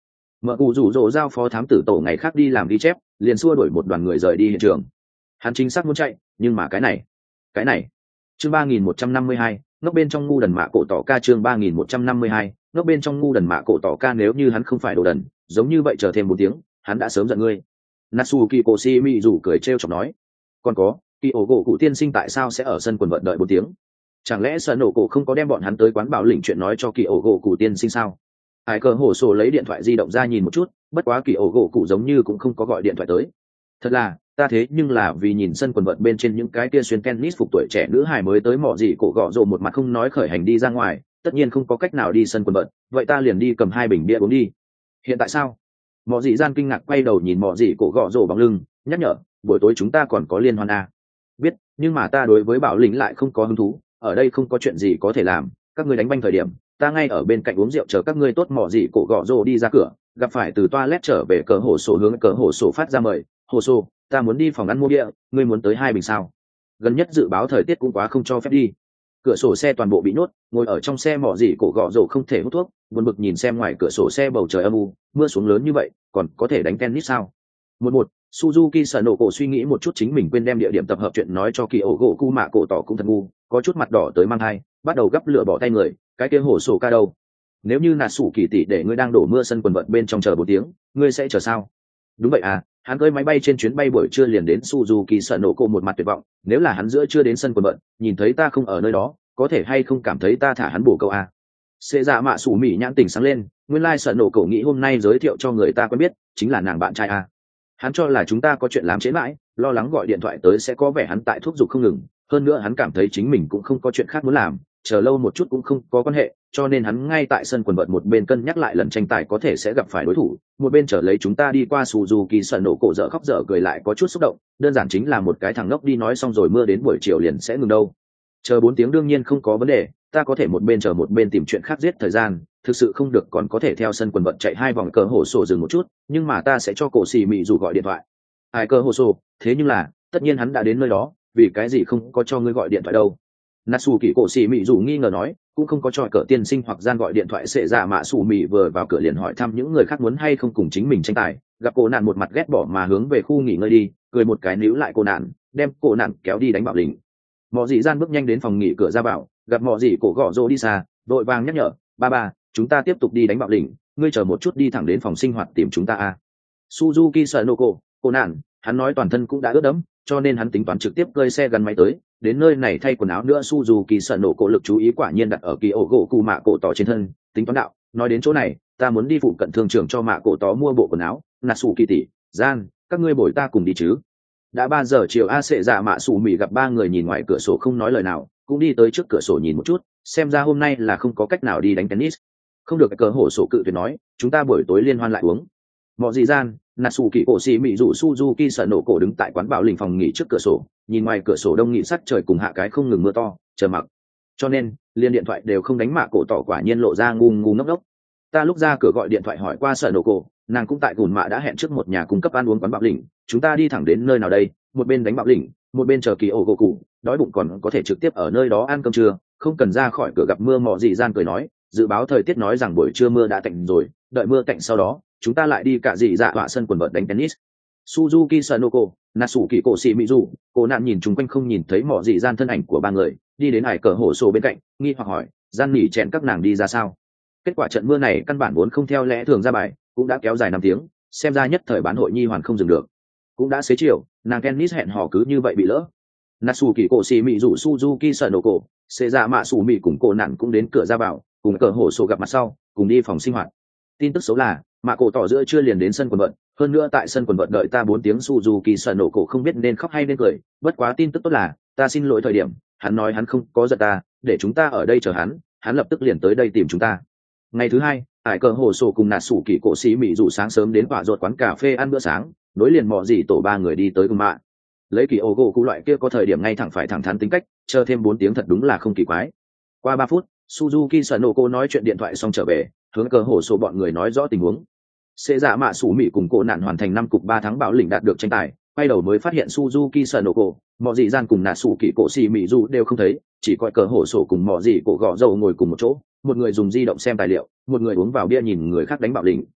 Mở cụ rủ rỗ giao phó thám tử tổ ngày khác đi làm ghi chép, liền xua đuổi một đoàn người rời đi hiện trường. Hắn chính xác muốn chạy, nhưng mà cái này, cái này. Chương ba nghìn một trăm năm mươi hai, ngốc bên trong ngu đần mạ cổ tỏ ca chương ba nghìn một trăm năm mươi hai, ngốc bên trong ngu đần mạ cổ tỏ ca nếu như hắn không phải đồ đần, giống như vậy chờ thêm một tiếng, hắn đã sớm giận ngươi. Natsuki Koshimi rủ cười trêu chọc nói, còn có, kỳ ổ gỗ cụ tiên sinh tại sao sẽ ở sân quần vợt đợi một tiếng? Chẳng lẽ sợ nổ cổ không có đem bọn hắn tới quán bảo lĩnh chuyện nói cho kỳ ổ gỗ cụ tiên sinh sao? Ai cờ hổ sổ lấy điện thoại di động ra nhìn một chút, bất quá kỳ ổ gỗ cụ giống như cũng không có gọi điện thoại tới. Thật là, ta thế nhưng là vì nhìn sân quần vợt bên trên những cái kia xuyên tennis phục tuổi trẻ nữ hài mới tới mọ gì cổ gõ rộ một mặt không nói khởi hành đi ra ngoài, tất nhiên không có cách nào đi sân quần vợt, vậy ta liền đi cầm hai bình bia uống đi. Hiện tại sao? Mọ dị gian kinh ngạc quay đầu nhìn mọ dị cổ gõ rộ bóng lưng, nhắc nhở, buổi tối chúng ta còn có liên hoan à. Biết, nhưng mà ta đối với bảo lĩnh lại không có hứng thú, ở đây không có chuyện gì có thể làm, các ngươi đánh banh thời điểm, ta ngay ở bên cạnh uống rượu chờ các ngươi tốt. Mọ dị cổ gõ rộ đi ra cửa, gặp phải từ toilet trở về cờ hổ sổ hướng cờ hổ sổ phát ra mời, hồ sổ, ta muốn đi phòng ăn mua bia, ngươi muốn tới hai bình sao? Gần nhất dự báo thời tiết cũng quá không cho phép đi. Cửa sổ xe toàn bộ bị nhốt, ngồi ở trong xe mỏ gì cổ gọ rổ không thể hút thuốc, buồn bực nhìn xem ngoài cửa sổ xe bầu trời âm u, mưa xuống lớn như vậy, còn có thể đánh tennis sao? Một một, Suzuki sợ nổ cổ suy nghĩ một chút chính mình quên đem địa điểm tập hợp chuyện nói cho kỳ ổ gỗ cu mạ cổ tỏ cũng thật ngu, có chút mặt đỏ tới mang hai, bắt đầu gấp lửa bỏ tay người, cái kia hổ sổ ca đâu? Nếu như nà sủ kỳ tỷ để ngươi đang đổ mưa sân quần vợt bên trong chờ một tiếng, ngươi sẽ chờ sao? Đúng vậy à, hắn cưỡi máy bay trên chuyến bay buổi trưa liền đến Suzuki sợ nổ cổ một mặt tuyệt vọng, nếu là hắn giữa trưa đến sân quần vợt, nhìn thấy ta không ở nơi đó, có thể hay không cảm thấy ta thả hắn bổ câu à? Xê dạ mạ sủ mỉ nhãn tỉnh sáng lên, nguyên lai sợ nổ cổ nghĩ hôm nay giới thiệu cho người ta quen biết, chính là nàng bạn trai à? Hắn cho là chúng ta có chuyện làm chế mãi, lo lắng gọi điện thoại tới sẽ có vẻ hắn tại thúc giục không ngừng, hơn nữa hắn cảm thấy chính mình cũng không có chuyện khác muốn làm, chờ lâu một chút cũng không có quan hệ, cho nên hắn ngay tại sân quần vợt một bên cân nhắc lại lần tranh tài có thể sẽ gặp phải đối thủ, một bên trở lấy chúng ta đi qua Suzuki sợ nổ cổ dở khóc dở cười lại có chút xúc động, đơn giản chính là một cái thằng ngốc đi nói xong rồi mưa đến buổi chiều liền sẽ ngừng đâu. Chờ bốn tiếng đương nhiên không có vấn đề, ta có thể một bên chờ một bên tìm chuyện khác giết thời gian, thực sự không được còn có thể theo sân quần vợt chạy hai vòng cờ hồ sổ dừng một chút, nhưng mà ta sẽ cho cổ xì mị dù gọi điện thoại. Ai cờ hồ sổ, thế nhưng là, tất nhiên hắn đã đến nơi đó, vì cái gì không có cho ngươi gọi điện thoại đâu? Natsu kỳ cổ xì mị dù nghi ngờ nói, cũng không có cho cờ tiên sinh hoặc gian gọi điện thoại sệ dạ mạ sủ mị vừa vào cửa liền hỏi thăm những người khác muốn hay không cùng chính mình tranh tài, gặp cô nạn một mặt ghét bỏ mà hướng về khu nghỉ ngơi đi, cười một cái níu lại cô nạn, đem cô nạn kéo đi đánh bạo lĩnh. Mọ dị gian bước nhanh đến phòng nghỉ cửa ra bảo, gặp mọ dị cổ gõ rô đi xa, đội vàng nhắc nhở, ba ba, chúng ta tiếp tục đi đánh bạo lĩnh, ngươi chờ một chút đi thẳng đến phòng sinh hoạt tìm chúng ta a. Suzuki sợ nổ cổ, cô nạn, hắn nói toàn thân cũng đã ướt đẫm, cho nên hắn tính toán trực tiếp cơi xe gắn máy tới, đến nơi này thay quần áo nữa. Suzuki sợ nổ cổ lực chú ý quả nhiên đặt ở kỳ ổ gỗ cụ mạ cổ tỏ trên thân, tính toán đạo, nói đến chỗ này, ta muốn đi phụ cận thương trường cho mạ cổ tỏ mua bộ quần áo, Natsuki tỷ, gian, các ngươi bồi ta cùng đi chứ? Đã ba giờ chiều a sệ dạ mạ sủ mị gặp ba người nhìn ngoài cửa sổ không nói lời nào, cũng đi tới trước cửa sổ nhìn một chút, xem ra hôm nay là không có cách nào đi đánh tennis. Không được, cái cờ hổ sổ cự tuyệt nói, chúng ta buổi tối liên hoan lại uống. Mọi gì gian, Natsuki cổ xì mị dụ Suzuki sợ nổ cổ đứng tại quán bảo lĩnh phòng nghỉ trước cửa sổ, nhìn ngoài cửa sổ đông nghị sắt trời cùng hạ cái không ngừng mưa to, chờ mặc. Cho nên, liên điện thoại đều không đánh mạ cổ tỏ quả nhiên lộ ra ngu ngu ngốc ngốc. Ta lúc ra cửa gọi điện thoại hỏi qua sợ nổ cổ, nàng cũng tại gùn mạ đã hẹn trước một nhà cung cấp ăn uống quán bảo lĩnh, chúng ta đi thẳng đến nơi nào đây, một bên đánh bạo lĩnh, một bên chờ kỳ ổ gỗ cụ, đói bụng còn có thể trực tiếp ở nơi đó ăn cơm trưa, không cần ra khỏi cửa gặp mưa. Mọ dị gian cười nói, dự báo thời tiết nói rằng buổi trưa mưa đã tạnh rồi, đợi mưa tạnh sau đó chúng ta lại đi cả dị dạ họa sân quần vợt đánh tennis. Suzuki Sanoko, Natsuki cổ xì mị dù, cô nạn nhìn chung quanh không nhìn thấy mọ dị gian thân ảnh của ba người, đi đến hải cờ hổ sổ bên cạnh, nghi hoặc hỏi, gian nỉ chèn các nàng đi ra sao? Kết quả trận mưa này căn bản vốn không theo lẽ thường ra bài, cũng đã kéo dài năm tiếng, xem ra nhất thời bán hội nhi hoàn không dừng được. Cũng đã xế chiều, nàng tennis hẹn hò cứ như vậy bị lỡ. Natsuki cổ xì mị dù Suzuki Sanoko, xê dạ mạ sủ mị cùng cô nạn cũng đến cửa ra vào, cùng cờ hổ sổ gặp mặt sau, cùng đi phòng sinh hoạt. Tin tức xấu là mạ cổ tỏ giữa chưa liền đến sân quần vợt, hơn nữa tại sân quần vợt đợi ta bốn tiếng. Suzuki sợ nổ cổ không biết nên khóc hay nên cười, bất quá tin tức tốt là ta xin lỗi thời điểm hắn nói hắn không có giận ta, để chúng ta ở đây chờ hắn, hắn lập tức liền tới đây tìm chúng ta. Ngày thứ hai, ải cờ hồ sổ cùng nạt sủ kỳ cổ xí mỹ dù sáng sớm đến quả ruột quán cà phê ăn bữa sáng, nối liền mọ gì tổ ba người đi tới cùng mạ. Lấy kỳ ô gỗ cụ loại kia có thời điểm ngay thẳng phải thẳng thắn tính cách, chờ thêm bốn tiếng thật đúng là không kỳ quái. Qua ba phút, Suzuki sợ nổ cổ nói chuyện điện thoại xong trở về, hướng cờ hổ sổ bọn người nói rõ tình huống. Xê dạ mạ sủ mị cùng cô nạn hoàn thành năm cục ba tháng bảo lĩnh đạt được tranh tài, quay đầu mới phát hiện Suzuki sợ nổ cổ, mọ dị gian cùng nạt sủ kỳ cổ xì mị dù đều không thấy, chỉ coi cờ hổ sổ cùng mọ dị cổ gõ dầu ngồi cùng một chỗ, một người dùng di động xem tài liệu, một người uống vào bia nhìn người khác đánh bảo lĩnh.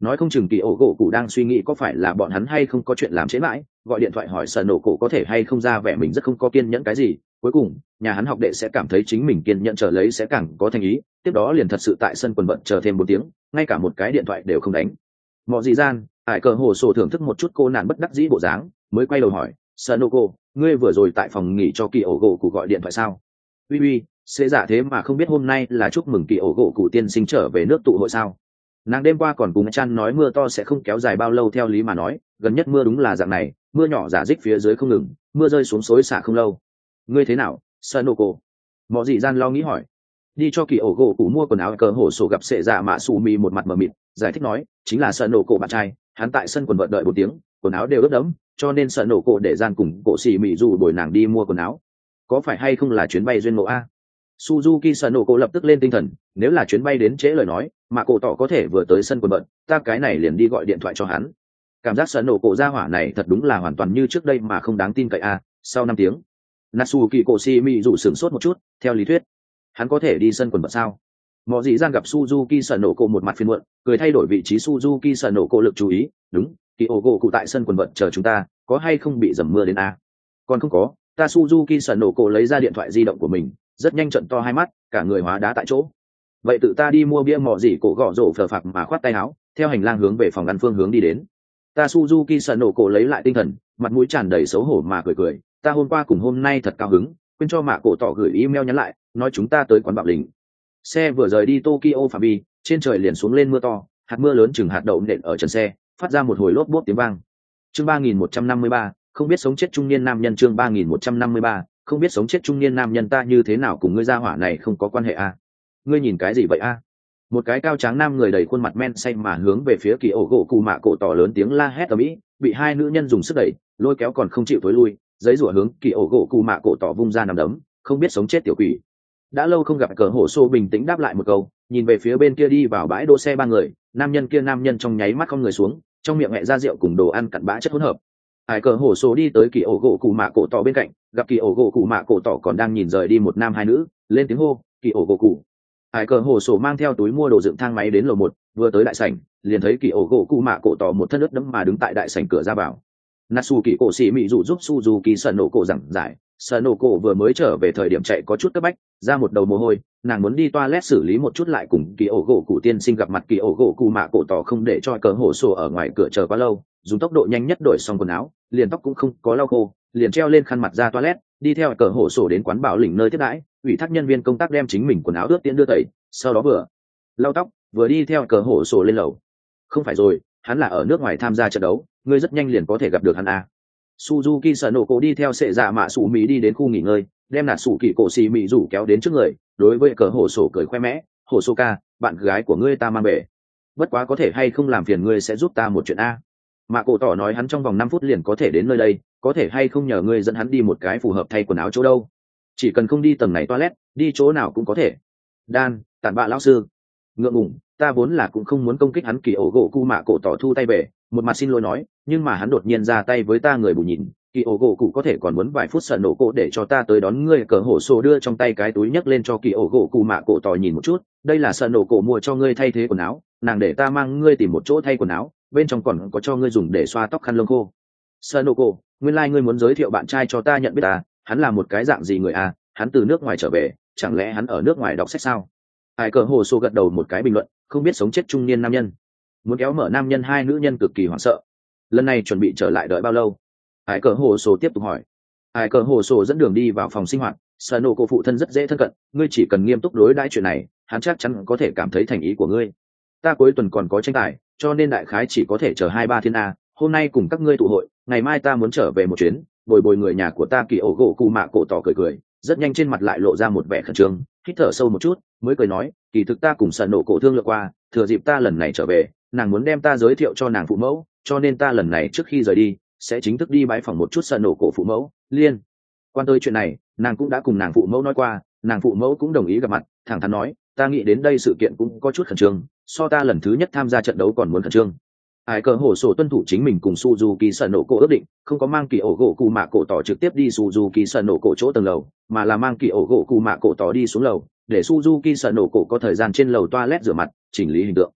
nói không chừng kỳ ổ gỗ cụ đang suy nghĩ có phải là bọn hắn hay không có chuyện làm chế mãi, gọi điện thoại hỏi sợ nổ cổ có thể hay không ra vẻ mình rất không có kiên nhẫn cái gì. Cuối cùng nhà hắn học đệ sẽ cảm thấy chính mình kiên nhẫn chờ lấy sẽ càng có thành ý, tiếp đó liền thật sự tại sân quần bận chờ thêm một tiếng, ngay cả một cái điện thoại đều không đánh. Mọi dị gian ải cờ hồ sổ thưởng thức một chút cô nạn bất đắc dĩ bộ dáng, mới quay đầu hỏi sợ nổ cổ, ngươi vừa rồi tại phòng nghỉ cho kỳ ổ gỗ cụ gọi điện thoại sao? Uy uy, xế giả thế mà không biết hôm nay là chúc mừng kỳ ổ gỗ cụ tiên sinh trở về nước tụ hội sao? Nàng đêm qua còn cùng chăn nói mưa to sẽ không kéo dài bao lâu, theo lý mà nói gần nhất mưa đúng là dạng này, mưa nhỏ giả dích phía dưới không ngừng, mưa rơi xuống xối xả không lâu. Ngươi thế nào Sanoco? Mọ dị gian lo nghĩ hỏi. Đi cho kỳ ổ gỗ cụ mua quần áo. Cờ hổ sổ gặp sệ dạ mạ xù mì một mặt mờ mịt giải thích nói, chính là Sanoco bạn trai, hắn tại sân quần vợt đợi một tiếng, quần áo đều ướt đẫm, cho nên Sanoco để gian cùng cổ xì mì dù đổi nàng đi mua quần áo. Có phải hay không là chuyến bay duyên ngộ a? Suzuki Sanoco lập tức lên tinh thần, nếu là chuyến bay đến trễ lời nói mà cổ tỏ có thể vừa tới sân quần vợt, ta cái này liền đi gọi điện thoại cho hắn. Cảm giác Sanoco ra hỏa này thật đúng là hoàn toàn như trước đây mà không đáng tin cậy a. Sau năm tiếng Natsuki Koshimi dụ sửng sốt một chút, theo lý thuyết hắn có thể đi sân quần vợt sao? Mọ dị gian gặp Suzuki Sanoco một mặt phiền muộn, cười thay đổi vị trí Suzuki Sanoco lực chú ý, đúng, Kyogo cụ tại sân quần vợt chờ chúng ta, có hay không bị dầm mưa đến a? Còn không có. Ta Suzuki Sanoco lấy ra điện thoại di động của mình, rất nhanh trận to hai mắt, cả người hóa đá tại chỗ. Vậy tự ta đi mua bia mọ dị cổ gõ rổ phờ phạc mà khoát tay áo, theo hành lang hướng về phòng ăn phương hướng đi đến. Ta Suzuki Sanoco lấy lại tinh thần, mặt mũi tràn đầy xấu hổ mà cười cười, ta hôm qua cùng hôm nay thật cao hứng, quên cho mạ cổ tỏ gửi email nhắn lại, nói chúng ta tới quán bạo lình. Xe vừa rời đi Tokyo phạm vi, trên trời liền xuống lên mưa to, hạt mưa lớn chừng hạt đậu nện ở trần xe, phát ra một hồi lốp bốp tiếng vang. Chương ba nghìn một trăm năm mươi ba, không biết sống chết trung niên nam nhân. Chương ba nghìn một trăm năm mươi ba, không biết sống chết trung niên nam nhân. Ta như thế nào cùng ngươi gia hỏa này không có quan hệ a? Ngươi nhìn cái gì vậy a? Một cái cao tráng nam người đầy khuôn mặt men say mà hướng về phía kỳ ổ gỗ cụ mạ cổ tỏ lớn tiếng la hét ở mỹ, bị hai nữ nhân dùng sức đẩy lôi kéo còn không chịu tối lui, giấy rủa hướng kỳ ổ gỗ cụ mạ cổ tỏ vung ra nằm đấm, không biết sống chết tiểu quỷ. Đã lâu không gặp cờ hổ xô bình tĩnh đáp lại một câu, nhìn về phía bên kia đi vào bãi đỗ xe ba người, nam nhân kia nam nhân trong nháy mắt không người xuống, trong miệng mẹ ra rượu cùng đồ ăn cặn bã chất hỗn hợp. Hải cờ hổ xô đi tới kỳ ổ gỗ cụ mạ cổ tỏ bên cạnh, gặp kỳ ổ gỗ cụ mạ cổ tỏ còn đang nhìn rời đi một nam hai nữ, lên tiếng hô, kỳ ổ gỗ cụ. Hải cờ hổ xô mang theo túi mua đồ dựng thang máy đến lầu một, vừa tới đại sảnh liền thấy kỳ ổ gỗ cụ mạ cổ tỏ một thân ướt đẫm mà đứng tại đại sảnh cửa ra vào. Natsuki cổ sĩ mỹ dụ giúp Suzuki Sanoco giảng giải, Sanoco vừa mới trở về thời điểm chạy có chút cấp bách, ra một đầu mồ hôi, nàng muốn đi toilet xử lý một chút lại cùng kỳ ổ gỗ cụ tiên sinh gặp mặt. Kỳ ổ gỗ cụ mạ cổ tỏ không để cho cờ hổ sổ ở ngoài cửa chờ quá lâu, dùng tốc độ nhanh nhất đổi xong quần áo, liền tóc cũng không có lau khô, liền treo lên khăn mặt ra toilet, đi theo cờ hổ sổ đến quán bảo lĩnh nơi tiếp đãi, ủy thác nhân viên công tác đem chính mình quần áo ướt tiễn đưa tẩy, sau đó vừa lau tóc vừa đi theo cờ hổ sổ lên lầu. Không phải rồi, hắn là ở nước ngoài tham gia trận đấu, ngươi rất nhanh liền có thể gặp được hắn a. Suzuki Sanoco đi theo sệ dạ mạ sủ mỹ đi đến khu nghỉ ngơi, đem nạt sủ kỳ cổ xì mỹ rủ kéo đến trước người, đối với cờ hổ sổ cười khoe mẽ, hổ sô ca, bạn gái của ngươi ta mang về, bất quá có thể hay không làm phiền ngươi sẽ giúp ta một chuyện a. Mạ cổ tỏ nói hắn trong vòng năm phút liền có thể đến nơi đây, có thể hay không nhờ ngươi dẫn hắn đi một cái phù hợp thay quần áo chỗ đâu, chỉ cần không đi tầng này toilet, đi chỗ nào cũng có thể. Đan, tản bạ lão sư. Ngượng ngùng, ta vốn là cũng không muốn công kích hắn. Kỳ ổ gỗ cụ mạ cổ tỏ thu tay về, một mặt xin lỗi nói, nhưng mà hắn đột nhiên ra tay với ta người bù nhìn, kỳ ổ gỗ cụ có thể còn muốn vài phút sợ nổ cổ để cho ta tới đón ngươi. Cờ hổ sổ đưa trong tay cái túi nhấc lên cho kỳ ổ gỗ cụ mạ cổ tỏ nhìn một chút, đây là sợ nổ cổ mua cho ngươi thay thế quần áo, nàng để ta mang ngươi tìm một chỗ thay quần áo, bên trong còn có cho ngươi dùng để xoa tóc khăn lông khô. Sợ nổ cổ, nguyên lai like ngươi muốn giới thiệu bạn trai cho ta nhận biết ta, hắn là một cái dạng gì người à, hắn từ nước ngoài trở về, chẳng lẽ hắn ở nước ngoài đọc sách sao? Ai cờ hồ sô gật đầu một cái bình luận, không biết sống chết trung niên nam nhân, muốn kéo mở nam nhân. Hai nữ nhân cực kỳ hoảng sợ, lần này chuẩn bị trở lại đợi bao lâu? Ai cờ hồ sô tiếp tục hỏi. Ai cờ hồ sô dẫn đường đi vào phòng sinh hoạt, Sanoco phụ thân rất dễ thân cận, ngươi chỉ cần nghiêm túc đối đãi chuyện này, hắn chắc chắn có thể cảm thấy thành ý của ngươi. Ta cuối tuần còn có tranh tài, cho nên đại khái chỉ có thể chờ hai ba thiên a. Hôm nay cùng các ngươi tụ hội, ngày mai ta muốn trở về một chuyến, bồi bồi người nhà của ta. Kỳ ổ gỗ cụ mạ cổ tỏ cười cười, rất nhanh trên mặt lại lộ ra một vẻ khẩn trương, hít thở sâu một chút mới cười nói, kỳ thực ta cùng sợ nổ cổ thương lượng qua, thừa dịp ta lần này trở về, nàng muốn đem ta giới thiệu cho nàng phụ mẫu, cho nên ta lần này trước khi rời đi sẽ chính thức đi bái phỏng một chút sợ nổ cổ phụ mẫu. Liên quan tới chuyện này, nàng cũng đã cùng nàng phụ mẫu nói qua, nàng phụ mẫu cũng đồng ý gặp mặt, thẳng thắn nói, ta nghĩ đến đây sự kiện cũng có chút khẩn trương, so ta lần thứ nhất tham gia trận đấu còn muốn khẩn trương. Ai cờ hổ sổ tuân thủ chính mình cùng Suzuki sợ nổ cổ ước định, không có mang kỳ ổ gỗ cụ mạ cổ tỏ trực tiếp đi Suzuki sợ nổ cổ chỗ tầng lầu, mà là mang kỳ ổ gỗ cụ mạ cổ tỏ đi xuống lầu, để Suzuki sợ nổ cổ có thời gian trên lầu toilet rửa mặt, chỉnh lý hình tượng.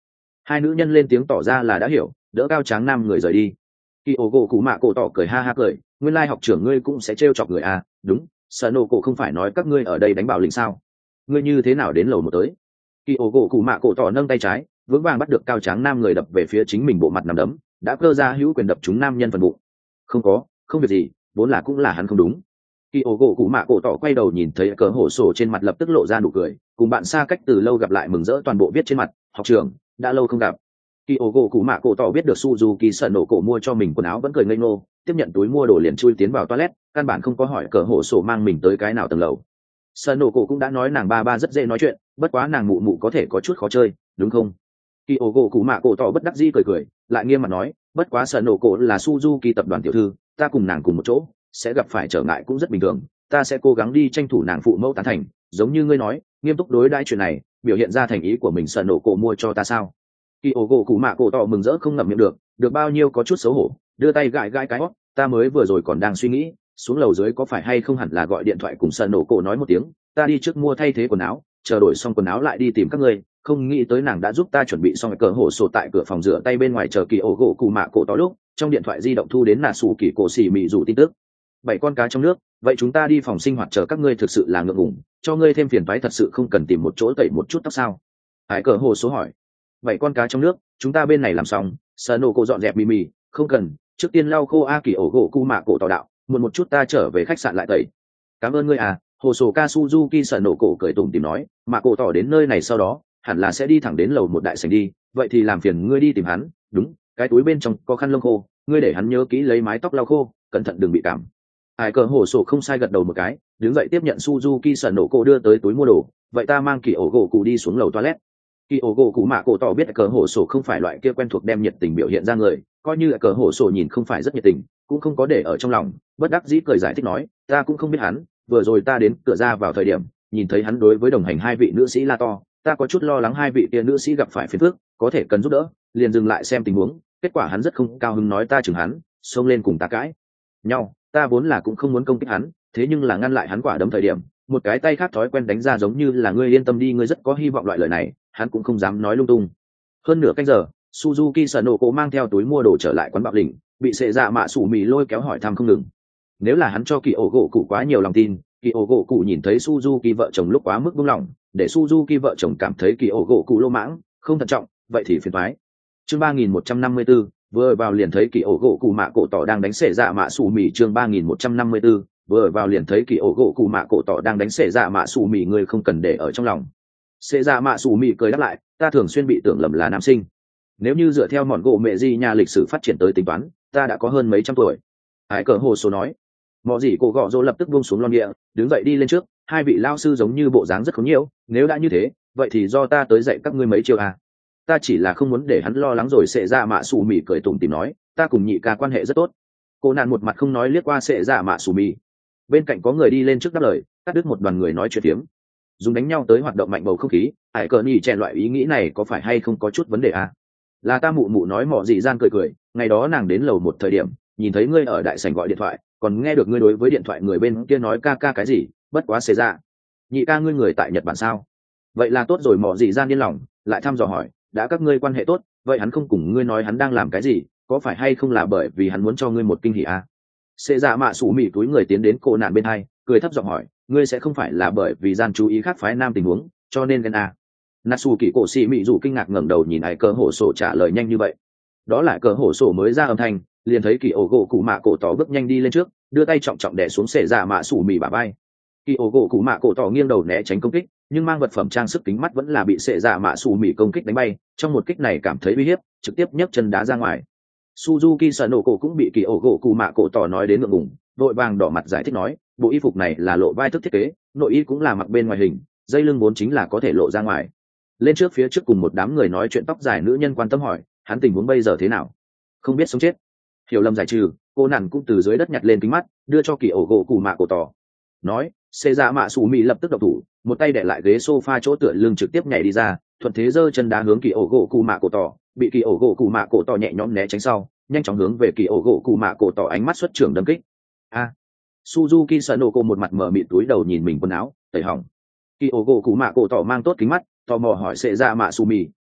Hai nữ nhân lên tiếng tỏ ra là đã hiểu, đỡ cao tráng nam người rời đi. Kỳ ổ gỗ cụ mạ cổ tỏ cười ha ha cười, nguyên lai học trưởng ngươi cũng sẽ trêu chọc người à? Đúng, sợ nổ cổ không phải nói các ngươi ở đây đánh bạo lĩnh sao? Ngươi như thế nào đến lầu một tới? Kỳ ổ gỗ cụ mạ cổ tỏ nâng tay trái, vững vàng bắt được cao tráng nam người đập về phía chính mình, bộ mặt nằm đấm đã cơ ra hữu quyền đập trúng nam nhân phần bụng. Không có, không việc gì, vốn là cũng là hắn không đúng. Kỳ ổ gỗ cụ mạ cổ tỏ quay đầu nhìn thấy cờ hổ sổ trên mặt lập tức lộ ra nụ cười, cùng bạn xa cách từ lâu gặp lại mừng rỡ toàn bộ viết trên mặt. Học trưởng, đã lâu không gặp. Kỳ ổ gỗ cụ mạ cổ tỏ biết được Suzuki sợ nổ cổ mua cho mình quần áo vẫn cười ngây ngô, tiếp nhận túi mua đồ liền chui tiến vào toilet, căn bản không có hỏi cờ hổ sổ mang mình tới cái nào tầng lầu. Sợ nổ cổ cũng đã nói nàng ba ba rất dễ nói chuyện, bất quá nàng mụ mụ có thể có chút khó chơi, đúng không? Kỳ ổ gỗ cụ mạ cổ tỏ bất đắc dĩ cười cười, lại nghiêm mặt nói, bất quá sợ nổ cổ là Suzuki tập đoàn tiểu thư, ta cùng nàng cùng một chỗ sẽ gặp phải trở ngại cũng rất bình thường, ta sẽ cố gắng đi tranh thủ nàng phụ mẫu tán thành, giống như ngươi nói, nghiêm túc đối đãi chuyện này, biểu hiện ra thành ý của mình. Sợ nổ cổ mua cho ta sao? Kỳ ổ gỗ cụ mạ cổ tỏ mừng rỡ không ngậm miệng được, được bao nhiêu có chút xấu hổ, đưa tay gãi gãi cái hót, ta mới vừa rồi còn đang suy nghĩ xuống lầu dưới có phải hay không hẳn là gọi điện thoại cùng sợ nổ cổ nói một tiếng, ta đi trước mua thay thế quần áo, chờ đổi xong quần áo lại đi tìm các ngươi, không nghĩ tới nàng đã giúp ta chuẩn bị xong cờ hổ sổ tại cửa phòng rửa tay bên ngoài chờ kỳ ổ gỗ cụ mạ cổ tỏ lúc trong điện thoại di động thu đến nà sủ kỳ cổ xỉ mị rủ tin tức. Bảy con cá trong nước, vậy chúng ta đi phòng sinh hoạt chờ các ngươi, thực sự là ngượng ngùng, cho ngươi thêm phiền toái, thật sự không cần tìm một chỗ tẩy một chút tóc sao? Hải cờ hồ số hỏi. Bảy con cá trong nước, chúng ta bên này làm xong, sợ nổ cổ dọn dẹp mì mì, không cần, trước tiên lau khô a. Kỳ ổ gỗ cụ mạ cổ tỏ đạo, muộn một chút ta trở về khách sạn lại tẩy. Cảm ơn ngươi à. Hồ sổ ca Suzuki sợ nổ cổ cười tủm tìm nói, mà cổ tỏ đến nơi này sau đó hẳn là sẽ đi thẳng đến lầu một đại sảnh đi, vậy thì làm phiền ngươi đi tìm hắn. Đúng, cái túi bên trong có khăn lông khô, ngươi để hắn nhớ kỹ lấy mái tóc lau khô, cẩn thận đừng bị cảm. Ai cờ hồ sổ không sai gật đầu một cái, đứng dậy tiếp nhận Suzuki sợ nổ cổ đưa tới túi mua đồ, vậy ta mang kỳ ổ gỗ cụ đi xuống lầu toilet. Kỳ ổ gỗ cụ mạ cổ tỏ biết cờ hồ sổ không phải loại kia quen thuộc đem nhiệt tình biểu hiện ra người, coi như cờ hồ sổ nhìn không phải rất nhiệt tình, cũng không có để ở trong lòng, bất đắc dĩ cười giải thích nói, ta cũng không biết hắn, vừa rồi ta đến cửa ra vào thời điểm nhìn thấy hắn đối với đồng hành hai vị nữ sĩ la to, ta có chút lo lắng hai vị kia nữ sĩ gặp phải phiền phức, có thể cần giúp đỡ, liền dừng lại xem tình huống, kết quả hắn rất không cao hứng nói ta chừng hắn, xông lên cùng ta cãi nhau, ta vốn là cũng không muốn công kích hắn, thế nhưng là ngăn lại hắn quả đấm thời điểm, một cái tay khác thói quen đánh ra giống như là ngươi yên tâm đi, ngươi rất có hy vọng loại lời này, hắn cũng không dám nói lung tung. Hơn nửa canh giờ, Suzuki sợ nổ cổ mang theo túi mua đồ trở lại quán bạo đỉnh, bị sệ dạ mạ sủ mì lôi kéo hỏi thăm không ngừng. Nếu là hắn cho kỳ ổ gỗ cụ quá nhiều lòng tin, kỳ ổ gỗ cụ nhìn thấy Suzuki vợ chồng lúc quá mức buông lỏng, để Suzuki vợ chồng cảm thấy kỳ ổ gỗ cụ lô mãng, không thận trọng, vậy thì phiền toái. Chương ba nghìn một trăm năm mươi tư, vừa vào liền thấy kỳ ổ gỗ cụ mạ cổ tỏ đang đánh sệ dạ mạ sủ mì. Chương ba nghìn một trăm năm mươi tư, vừa vào liền thấy kỳ ổ gỗ cụ mạ cổ tỏ đang đánh sệ dạ mạ sủ mì, người không cần để ở trong lòng. Sệ dạ mạ sủ mì cười đáp lại, ta thường xuyên bị tưởng lầm là nam sinh. Nếu như dựa theo mọn gỗ mẹ di nhà lịch sử phát triển tới tính toán, ta đã có hơn mấy trăm tuổi. Hải cờ hồ số nói. Mọ gì cổ gọ rỗ lập tức buông xuống lon địa, đứng dậy đi lên trước, hai vị lao sư giống như bộ dáng rất khốn nhiều, nếu đã như thế, vậy thì do ta tới dạy các ngươi mấy chiêu à. Ta chỉ là không muốn để hắn lo lắng rồi. Sệ dạ mạ sủ mì cười tủm tỉm nói, ta cùng nhị ca quan hệ rất tốt. Cô nạn một mặt không nói liếc qua sệ dạ mạ sủ mì. Bên cạnh có người đi lên trước đáp lời, cắt đứt một đoàn người nói chuyện tiếm. Dùng đánh nhau tới hoạt động mạnh bầu không khí, Hải cờ nhì chèn loại ý nghĩ này có phải hay không có chút vấn đề à? Là ta mụ mụ nói. Mọ gì gian cười cười, ngày đó nàng đến lầu một thời điểm, nhìn thấy ngươi ở đại sảnh gọi điện thoại, còn nghe được ngươi đối với điện thoại người bên kia nói ca ca cái gì, bất quá xế ra. Nhị ca ngươi người tại Nhật Bản sao? Vậy là tốt rồi. Mọ gì gian yên lòng, lại thăm dò hỏi, đã các ngươi quan hệ tốt, vậy hắn không cùng ngươi nói hắn đang làm cái gì, có phải hay không là bởi vì hắn muốn cho ngươi một kinh hỉ à? Xế ra mạ sủ mỉ túi người tiến đến cô nạn bên hai, cười thấp giọng hỏi, ngươi sẽ không phải là bởi vì gian chú ý khác phái nam tình huống, cho nên ghen à? Natsu kỳ cổ xì mị dù kinh ngạc ngẩng đầu nhìn Ai cờ hổ sổ trả lời nhanh như vậy. Đó là cờ hổ sổ mới ra âm thanh, liền thấy kỳ ổ gỗ cụ mạ cổ tỏ bước nhanh đi lên trước, đưa tay trọng trọng đè xuống sệ dạ mạ sủ mì bả vai. Kỳ ổ gỗ cụ mạ cổ tỏ nghiêng đầu né tránh công kích, nhưng mang vật phẩm trang sức kính mắt vẫn là bị sệ dạ mạ sủ mì công kích đánh bay, trong một kích này cảm thấy uy hiếp, trực tiếp nhấc chân đá ra ngoài. Suzuki sợ nổ cổ cũng bị kỳ ổ gỗ cụ mạ cổ tỏ nói đến ngượng ngùng, vội vàng đỏ mặt giải thích nói, bộ y phục này là lộ vai thức thiết kế, nội y cũng là mặc bên ngoài hình, dây lưng vốn chính là có thể lộ ra ngoài. Lên trước phía trước cùng một đám người nói chuyện tóc dài nữ nhân quan tâm hỏi, hắn tình huống bây giờ thế nào? Không biết sống chết. Hiểu lầm giải trừ, cô nản cũng từ dưới đất nhặt lên kính mắt, đưa cho kỳ ổ gỗ cụ mạ cổ tỏ. Nói, xê ra mạ sủ mị lập tức độc thủ, một tay đè lại ghế sofa chỗ tựa lưng trực tiếp nhảy đi ra, thuận thế giơ chân đá hướng kỳ ổ gỗ cụ mạ cổ tỏ, bị kỳ ổ gỗ cụ mạ cổ tỏ nhẹ nhõm né tránh sau, nhanh chóng hướng về kỳ ổ gỗ cụ mạ cổ tỏ ánh mắt xuất trưởng đâm kích. A. À, Suzuki sợ nổ cổ một mặt mở mịt túi đầu nhìn mình quần áo, tẩy hỏng. Kỳ ổ gỗ cụ mạ cổ tỏ mang tốt kính mắt, tò mò hỏi xê ra mạ sủ mị, đúng,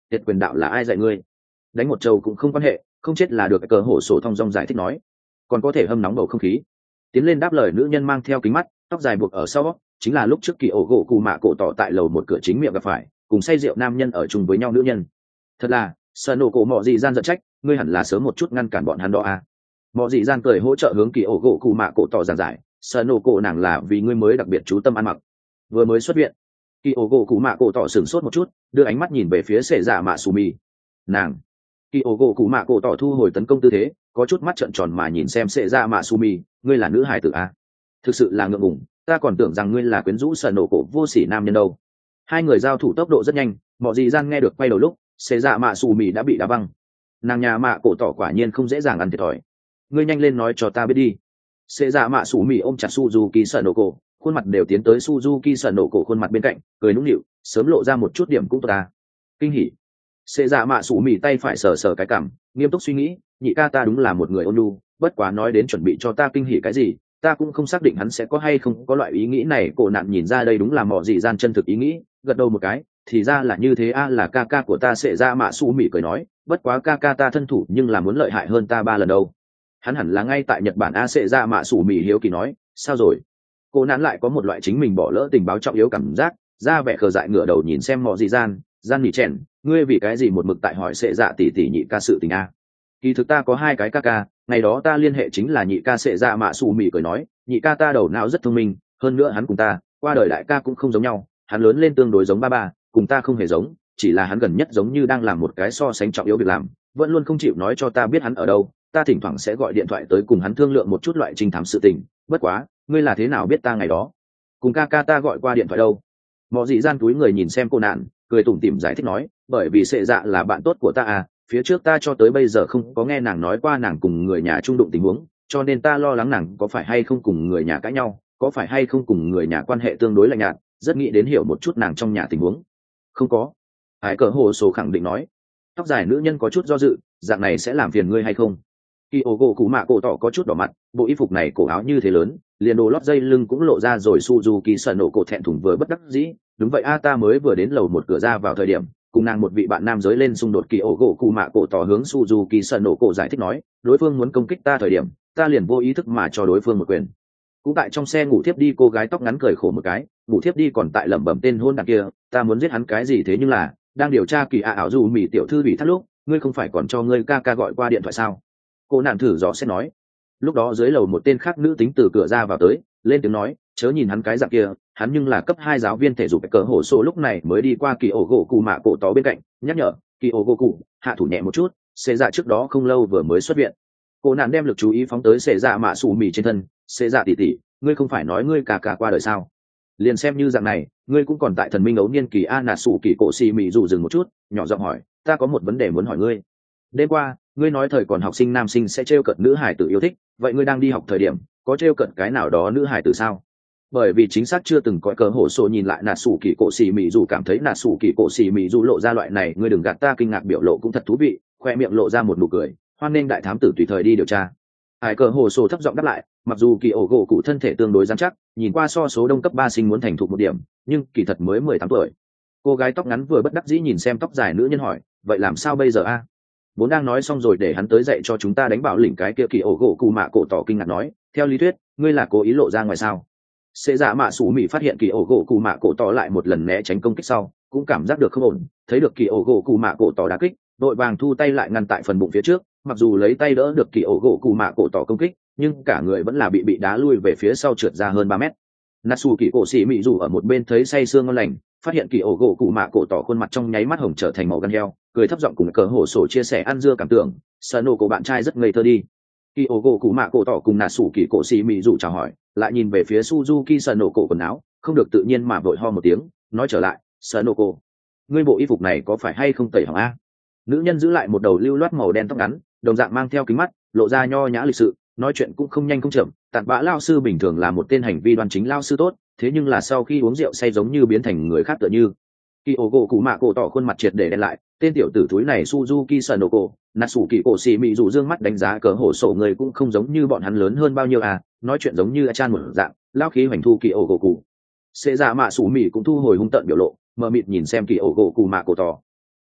tiệt quyền đạo là ai dạy ngươi? Đánh một trâu cũng không quan hệ, không chết là được. Cờ hổ sổ thong dong giải thích nói. Còn có thể hâm nóng bầu không khí. Tiến lên đáp lời nữ nhân mang theo kính mắt, tóc dài buộc ở sau, chính là lúc trước kỳ ổ gỗ cụ mạ cổ tỏ tại lầu một cửa chính miệng gặp phải, cùng say rượu nam nhân ở chung với nhau nữ nhân. Thật là sợ nổ cổ mọ gì gian giận trách, ngươi hẳn là sớm một chút ngăn cản bọn hắn đó à. Mọ gì gian cười hỗ trợ hướng kỳ ổ gỗ cụ mạ cổ tỏ giảng giải, sợ nổ cổ nàng là vì ngươi mới đặc biệt chú tâm ăn mặc, vừa mới xuất viện. Kỳ ổ gỗ cụ mạ cổ tỏ sửng sốt một chút, đưa ánh mắt nhìn về phía sệ dạ mạ xù mì. Nàng kỳ ổ gỗ cụ mạ cổ tỏ thu hồi tấn công tư thế, có chút mắt trợn tròn mà nhìn xem sệ dạ mạ xù mì, ngươi là nữ hài tử à? Thực sự là ngượng ngùng, ta còn tưởng rằng ngươi là quyến rũ sợ nổ cổ vô sỉ nam nhân đâu. Hai người giao thủ tốc độ rất nhanh, mọi gì gian nghe được quay đầu lúc xê dạ mạ xù mì đã bị đá văng. Nàng nhà mạ cổ tỏ quả nhiên không dễ dàng ăn thiệt thòi, ngươi nhanh lên nói cho ta biết đi. Xê dạ mạ xù mì ôm chặt Suzuki sợ nổ cổ, khuôn mặt đều tiến tới Suzuki sợ nổ cổ khuôn mặt bên cạnh, cười nũng nịu, sớm lộ ra một chút điểm cũng tốt ta. Kinh hỉ. Xê dạ mạ xù mì tay phải sờ sờ cái cằm, nghiêm túc suy nghĩ, nhị ca ta đúng là một người ôn nhu, bất quá nói đến chuẩn bị cho ta kinh hỉ cái gì, ta cũng không xác định hắn sẽ có hay không có loại ý nghĩ này. Cổ nạn nhìn ra đây đúng là mỏ dị gian chân thực ý nghĩ, gật đầu một cái, thì ra là như thế a, à, là ca ca của ta. Sẽ ra mạ su mỉ cười nói, bất quá ca ca ta thân thủ nhưng là muốn lợi hại hơn ta ba lần đâu. Hắn hẳn là ngay tại Nhật Bản a. Sẽ ra mạ su mỉ hiếu kỳ nói, sao rồi? Cô nạn lại có một loại chính mình bỏ lỡ tình báo trọng yếu cảm giác, ra vẻ khờ dại ngửa đầu nhìn xem mỏ dị gian, gian nỉ chèn, ngươi vì cái gì một mực tại hỏi Sẽ dạ tỷ tỷ nhị ca sự tình a? Kỳ thực ta có hai cái ca ca, ngày đó ta liên hệ chính là nhị ca. Sẽ ra mạ su mỉ cười nói, nhị ca ta đầu não rất thông minh, hơn nữa hắn cùng ta qua đời đại ca cũng không giống nhau, hắn lớn lên tương đối giống ba ba, cùng ta không hề giống, chỉ là hắn gần nhất giống như đang làm một cái so sánh trọng yếu việc làm, vẫn luôn không chịu nói cho ta biết hắn ở đâu. Ta thỉnh thoảng sẽ gọi điện thoại tới cùng hắn thương lượng một chút loại trinh thám sự tình. Bất quá ngươi là thế nào biết ta ngày đó cùng ca ca ta gọi qua điện thoại đâu? Mọ dị gian túi người nhìn xem cô nạn, cười tủm tỉm giải thích nói, bởi vì Sệ dạ là bạn tốt của ta à, phía trước ta cho tới bây giờ không có nghe nàng nói qua nàng cùng người nhà chung đụng tình huống, cho nên ta lo lắng nàng có phải hay không cùng người nhà cãi nhau, có phải hay không cùng người nhà quan hệ tương đối lạnh nhạt, rất nghĩ đến hiểu một chút nàng trong nhà tình huống. Không có. Hải cờ hồ sổ khẳng định nói. Tóc dài nữ nhân có chút do dự, dạng này sẽ làm phiền ngươi hay không? Khi ổ gỗ cụ mạ cổ tỏ có chút đỏ mặt, bộ y phục này cổ áo như thế lớn, liền đồ lót dây lưng cũng lộ ra rồi. Suzuki sợ nổ cổ thẹn thùng vừa bất đắc dĩ, đúng vậy a, ta mới vừa đến lầu một cửa ra vào thời điểm cùng nàng một vị bạn nam giới lên xung đột. Kỳ ổ gỗ cụ mạ cổ tỏ hướng Suzuki sợ nổ cổ giải thích nói, đối phương muốn công kích ta thời điểm ta liền vô ý thức mà cho đối phương một quyền. Cũng tại trong xe ngủ thiếp đi. Cô gái tóc ngắn cười khổ một cái, ngủ thiếp đi còn tại lẩm bẩm tên hôn đàn kia, ta muốn giết hắn cái gì thế nhưng là đang điều tra kỳ ạ ảo dù mì tiểu thư bị thắt lúc ngươi không phải còn cho ngươi ca ca gọi qua điện thoại sao? Cô nạn thử dò xét nói. Lúc đó dưới lầu một tên khác nữ tính từ cửa ra vào tới, lên tiếng nói, chớ nhìn hắn cái dạng kia, hắn nhưng là cấp hai giáo viên thể dục. Cờ hổ sổ lúc này mới đi qua kỳ ổ gỗ cụ mạ cổ tỏ bên cạnh, nhắc nhở, kỳ ổ gỗ cụ hạ thủ nhẹ một chút, xê dạ trước đó không lâu vừa mới xuất viện. Cô nạn đem lực chú ý phóng tới xê dạ mạ xù mì trên thân. Xê dạ tỉ tỉ, ngươi không phải nói ngươi cả cả qua đời sao? Liền xem như dạng này, ngươi cũng còn tại thần minh ấu niên kỳ a. Nà sủ kỳ cổ xì mì dù dừng một chút, nhỏ giọng hỏi, ta có một vấn đề muốn hỏi ngươi. Đêm qua ngươi nói thời còn học sinh nam sinh sẽ trêu cợt nữ hải tử yêu thích, vậy ngươi đang đi học thời điểm có trêu cợt cái nào đó nữ hải tử sao? Bởi vì chính xác chưa từng có cờ hổ sổ nhìn lại nà sủ kỳ cổ xì mì dù cảm thấy nà sủ kỳ cổ xì mì dù lộ ra loại này ngươi đừng gạt ta kinh ngạc biểu lộ cũng thật thú vị, khoe miệng lộ ra một nụ cười, hoan nên đại thám tử tùy thời đi điều tra. Hải cờ hồ sổ thấp giọng đáp lại, mặc dù kỳ ổ gỗ cụ thân thể tương đối dán chắc, nhìn qua so số đông cấp ba sinh muốn thành thục một điểm, nhưng kỳ thật mới mười tám tuổi. Cô gái tóc ngắn vừa bất đắc dĩ nhìn xem tóc dài nữ nhân hỏi, vậy làm sao bây giờ a? Vốn đang nói xong rồi để hắn tới dạy cho chúng ta đánh bảo lĩnh cái kia. Kỳ ổ gỗ cụ mạ cổ tỏ kinh ngạc nói, theo lý thuyết ngươi là cố ý lộ ra ngoài sao? Xê dạ mạ sủ mị phát hiện kỳ ổ gỗ cụ mạ cổ tỏ lại một lần né tránh công kích sau, cũng cảm giác được không ổn, thấy được kỳ ổ gỗ cụ mạ cổ tỏ đá kích, đội vàng thu tay lại ngăn tại phần bụng phía trước, mặc dù lấy tay đỡ được kỳ ổ gỗ cụ mạ cổ tỏ công kích, nhưng cả người vẫn là bị bị đá lui về phía sau, trượt ra hơn ba mét. Natsu kỳ cổ xỉ mị dù ở một bên thấy say sương ngon lành, phát hiện kỳ ổ gỗ cụ mạ cổ tỏ khuôn mặt trong nháy mắt hồng trở thành màu gan heo, cười thấp giọng cùng cờ hổ sổ chia sẻ ăn dưa cảm tưởng, sợ nổ của bạn trai rất ngây thơ đi. Kỳ ổ gỗ cụ mạ cổ tỏ cùng Natsu kỳ cổ xỉ mị dù chào hỏi, lại nhìn về phía Suzuki sợ nổ cổ quần áo, không được tự nhiên mà vội ho một tiếng, nói trở lại, sợ nổ cổ, ngươi bộ y phục này có phải hay không tẩy hỏng a? Nữ nhân giữ lại một đầu lưu loát màu đen tóc ngắn, đồng dạng mang theo kính mắt, lộ ra nho nhã lịch sự, nói chuyện cũng không nhanh không chậm. Tạt bã lao sư bình thường là một tên hành vi đoan chính lao sư tốt, thế nhưng là sau khi uống rượu say giống như biến thành người khác tựa như. Kỳ ổ gỗ cụ mạ cổ tỏ khuôn mặt triệt để đen lại, tên tiểu tử thúi này Suzuki Sanoko, Natsu kỳ cổ xì mị dù dương mắt đánh giá cờ hổ sổ người cũng không giống như bọn hắn lớn hơn bao nhiêu à, nói chuyện giống như chan một dạng, lao khí hoành thu kỳ ổ gỗ cụ. Xê dạ mạ sủ mị cũng thu hồi hung tợn biểu lộ, mờ mịt nhìn xem kỳ ổ gỗ cụ mạ cổ tỏ.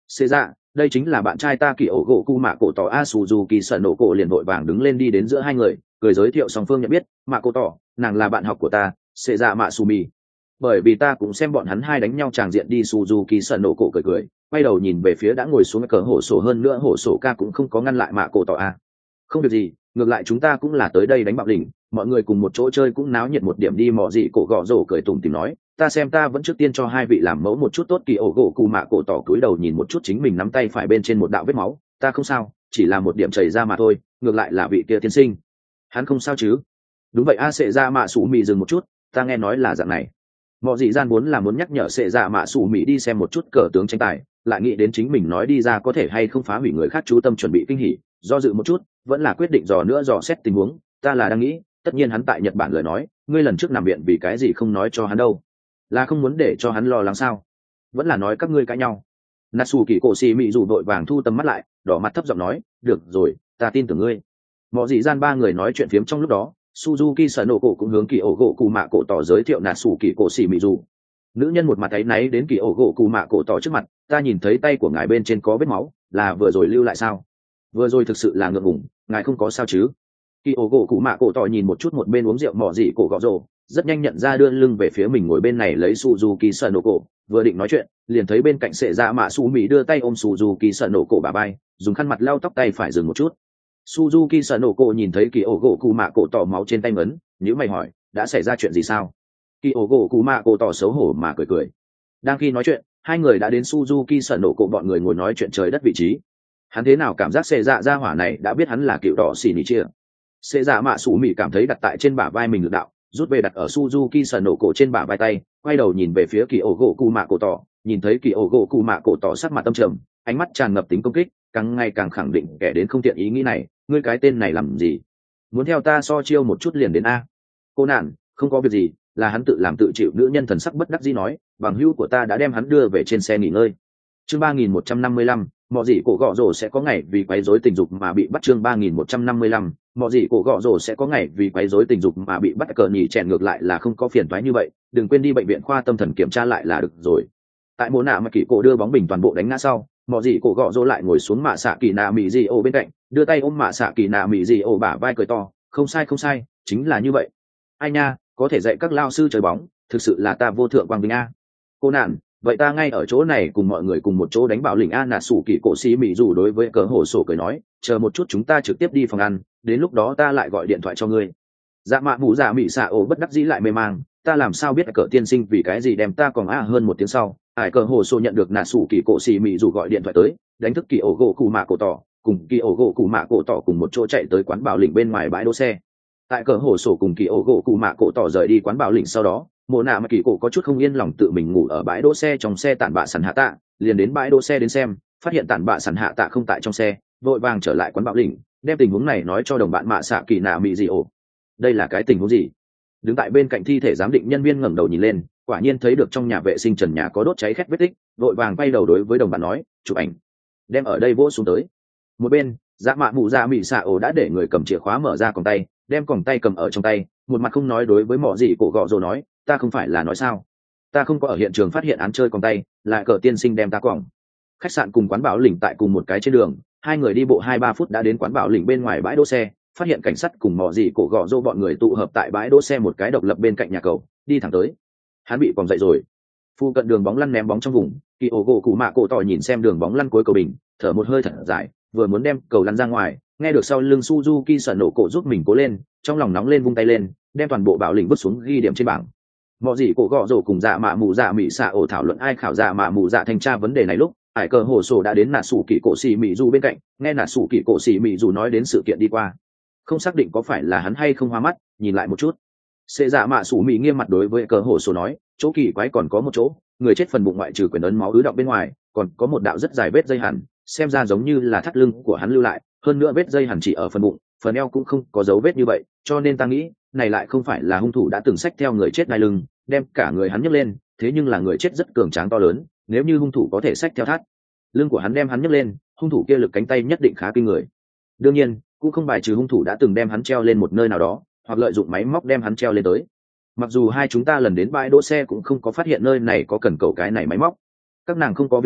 xê dạ, đây chính là bạn trai ta kỳ ổ gỗ cu mạ cổ tỏ a suzuki sợ nổ cổ liền vội vàng đứng lên đi đến giữa hai người, cười giới thiệu song phương nhận biết, mạ cổ tỏ, nàng là bạn học của ta, xê dạ mạ sumi. Bởi vì ta cũng xem bọn hắn hai đánh nhau tràng diện đi, suzuki sợ nổ cổ cười cười, quay đầu nhìn về phía đã ngồi xuống cờ hổ sổ, hơn nữa hổ sổ ca cũng không có ngăn lại mạ cổ tỏ a. Không việc gì, ngược lại chúng ta cũng là tới đây đánh bạo đỉnh, mọi người cùng một chỗ chơi cũng náo nhiệt một điểm đi. Mọ gì cổ gõ rổ cười tủm tỉm nói, ta xem ta vẫn trước tiên cho hai vị làm mẫu một chút tốt. Kỳ ổ gỗ cụ mạ cổ tỏ cúi đầu nhìn một chút chính mình nắm tay phải bên trên một đạo vết máu, ta không sao, chỉ là một điểm chảy ra mà thôi, ngược lại là vị kia tiên sinh hắn không sao chứ? Đúng vậy a. Sệ ra mạ sủ mị dừng một chút, ta nghe nói là dạng này. Mọ dị gian muốn là muốn nhắc nhở sệ ra mạ sủ mị đi xem một chút cờ tướng tranh tài, lại nghĩ đến chính mình nói đi ra có thể hay không phá hủy người khác chú tâm chuẩn bị kinh hỉ, do dự một chút vẫn là quyết định dò nữa dò xét tình huống. Ta là đang nghĩ, tất nhiên hắn tại Nhật Bản lời nói, ngươi lần trước nằm viện vì cái gì không nói cho hắn đâu? Là không muốn để cho hắn lo lắng sao? Vẫn là nói các ngươi cãi nhau? Natsu kỳ cổ xì mị dù đội vàng thu tầm mắt lại, đỏ mặt thấp giọng nói, được rồi, ta tin tưởng ngươi. Mọi dị gian ba người nói chuyện phiếm trong lúc đó, Suzuki sở nổ cổ cũng hướng kỳ ổ gỗ cụ mạ cổ tỏ giới thiệu Natsu kỳ cổ xì mị dù. Nữ nhân một mặt thấy náy đến kỳ ổ gỗ cụ mạ cổ tỏ trước mặt, ta nhìn thấy tay của ngài bên trên có vết máu, là vừa rồi lưu lại sao? Vừa rồi thực sự là ngượng ngùng, ngài không có sao chứ? Kỳ ổ gỗ cụ mạ cổ tỏ nhìn một chút một bên uống rượu mỏ dị cổ gõ rồ, rất nhanh nhận ra đưa lưng về phía mình ngồi bên này lấy Suzuki sợ nổ cổ, vừa định nói chuyện liền thấy bên cạnh sệ dạ mạ su mỹ đưa tay ôm Suzuki sợ nổ cổ bà bay, dùng khăn mặt lau tóc tay phải dừng một chút. Suzuki sợ nổ cổ nhìn thấy kỳ ổ gỗ cụ mạ cổ tỏ máu trên tay ngấn, nhíu mày hỏi, đã xảy ra chuyện gì sao? Kỳ ổ gỗ cụ mạ cổ tỏ xấu hổ mà cười cười. Đang khi nói chuyện, hai người đã đến Suzuki sợ nổ cổ bọn người ngồi nói chuyện trời đất vị trí. Hắn thế nào cảm giác sệ dạ ra hỏa này đã biết hắn là cựu đỏ xì nỉ chia. Sệ dạ mạ su mỹ cảm thấy đặt tại trên bả vai mình lực đạo, rút về đặt ở Suzuki sợ nổ cổ trên bả vai tay, quay đầu nhìn về phía kỳ ổ gỗ cụ mạ cổ tỏ, nhìn thấy kỳ ổ gỗ cụ mạ cổ tỏ sắc mặt tâm trầm, ánh mắt tràn ngập tính công kích, càng ngày càng khẳng định kẻ đến không tiện ý nghĩ này, ngươi cái tên này làm gì? Muốn theo ta so chiêu một chút liền đến a? Cô nạn, không có việc gì, là hắn tự làm tự chịu. Nữ nhân thần sắc bất đắc dĩ nói, bằng hữu của ta đã đem hắn đưa về trên xe nghỉ ngơi. Chương ba nghìn một trăm năm mươi lăm, mọi gì cổ gọ rồ sẽ có ngày vì quấy rối tình dục mà bị bắt. Chương ba nghìn một trăm năm mươi lăm, mọi gì cổ gọ rồ sẽ có ngày vì quấy rối tình dục mà bị bắt. Cờ nhỉ chèn ngược lại là không có phiền toái như vậy, đừng quên đi bệnh viện khoa tâm thần kiểm tra lại là được rồi. Tại mồ nạ mà kỳ cổ đưa bóng bình toàn bộ đánh ngã sau, mọi gì cổ gọ rồ lại ngồi xuống mạ xạ kỳ nạ mị gì ô bên cạnh, đưa tay ôm mạ xạ kỳ nạ mị gì ô bả vai cười to, không sai không sai, chính là như vậy. Ai nha, có thể dạy các lao sư chơi bóng, thực sự là ta vô thượng quang vinh a. Cô nạn, vậy ta ngay ở chỗ này cùng mọi người cùng một chỗ đánh bạo lĩnh a. Nà sủ kỳ cổ xí mỹ dù đối với cờ hổ sổ cười nói, chờ một chút chúng ta trực tiếp đi phòng ăn, đến lúc đó ta lại gọi điện thoại cho ngươi. Dạ mạ mụ dạ mị xạ ổ bất đắc dĩ lại mê mang, ta làm sao biết cờ tiên sinh vì cái gì đem ta còn a. Hơn một tiếng sau, ải cờ hổ sổ nhận được nà sủ kỳ cổ xí mỹ dù gọi điện thoại tới, đánh thức kỳ ổ gỗ cụ mạ cổ tỏ, cùng kỳ ổ gỗ cụ mạ cổ tỏ cùng một chỗ chạy tới quán bạo lĩnh bên ngoài bãi đỗ xe. Tại cờ hổ sổ cùng kỳ ổ gỗ cụ mạ cổ tỏ rời đi quán bạo lĩnh sau đó, mộ nạ mà kỳ cổ có chút không yên lòng tự mình ngủ ở bãi đỗ xe trong xe tản bạ sẵn hạ tạ, liền đến bãi đỗ xe đến xem, phát hiện tản bạ sẵn hạ tạ không tại trong xe, vội vàng trở lại quán bạo lĩnh, đem tình huống này nói cho đồng bạn mạ xạ kỳ nạ mị gì ổ. Đây là cái tình huống gì? Đứng tại bên cạnh thi thể giám định nhân viên ngẩng đầu nhìn lên, quả nhiên thấy được trong nhà vệ sinh trần nhà có đốt cháy khét vết tích, vội vàng quay đầu đối với đồng bạn nói, chụp ảnh, đem ở đây vỗ xuống tới. Một bên, dạ mạ mụ dạ mị xạ ổ đã để người cầm chìa khóa mở ra còng tay, đem còng tay cầm ở trong tay, một mặt không nói đối với mọ gì cổ gọ rồi nói, ta không phải là nói sao, ta không có ở hiện trường phát hiện án chơi còng tay, lại cờ tiên sinh đem ta quòng. Khách sạn cùng quán bảo lĩnh tại cùng một cái trên đường, hai người đi bộ hai ba phút đã đến quán bảo lĩnh bên ngoài bãi đỗ xe, phát hiện cảnh sát cùng mọ gì cổ gọ rô bọn người tụ hợp tại bãi đỗ xe một cái độc lập bên cạnh nhà cầu, đi thẳng tới. Hắn bị quòng dậy rồi. Phu cận đường bóng lăn ném bóng trong vùng, kỳ ổ gỗ cụ mạ cổ tỏi nhìn xem đường bóng lăn cuối cầu bình, thở một hơi thật dài, vừa muốn đem cầu lăn ra ngoài, nghe được sau lưng Suzuki sợ nổ cổ giúp mình cố lên, trong lòng nóng lên vung tay lên, đem toàn bộ bảo lĩnh vứt xuống ghi điểm trên bảng. Mọi gì cổ gọ rổ cùng dạ mạ mù dạ mị xạ ổ thảo luận ai khảo dạ mạ mù dạ thanh tra vấn đề này lúc, hải cờ hồ sổ đã đến nà sủ kỳ cổ xì mị dù bên cạnh, nghe nà sủ kỳ cổ xì mị dù nói đến sự kiện đi qua, không xác định có phải là hắn hay không hoa mắt, nhìn lại một chút. Xê dạ mạ sủ mị nghiêm mặt đối với cờ hồ sổ nói, chỗ kỳ quái còn có một chỗ, người chết phần bụng ngoại trừ quyển ấn máu ứ động bên ngoài, còn có một đạo rất dài vết dây hằn, xem ra giống như là thắt lưng của hắn lưu lại, hơn nữa vết dây hằn chỉ ở phần bụng, phần eo cũng không có dấu vết như vậy, cho nên ta nghĩ này lại không phải là hung thủ đã từng xách theo người chết đai lưng, đem cả người hắn nhấc lên, thế nhưng là người chết rất cường tráng to lớn, nếu như hung thủ có thể xách theo thắt lưng của hắn đem hắn nhấc lên, hung thủ kia lực cánh tay nhất định khá kinh người. Đương nhiên, cũng không bài trừ hung thủ đã từng đem hắn treo lên một nơi nào đó, hoặc lợi dụng máy móc đem hắn treo lên tới. Mặc dù hai chúng ta lần đến bãi đỗ xe cũng không có phát hiện nơi này có cần cầu cái này máy móc. Các nàng không có việc gì,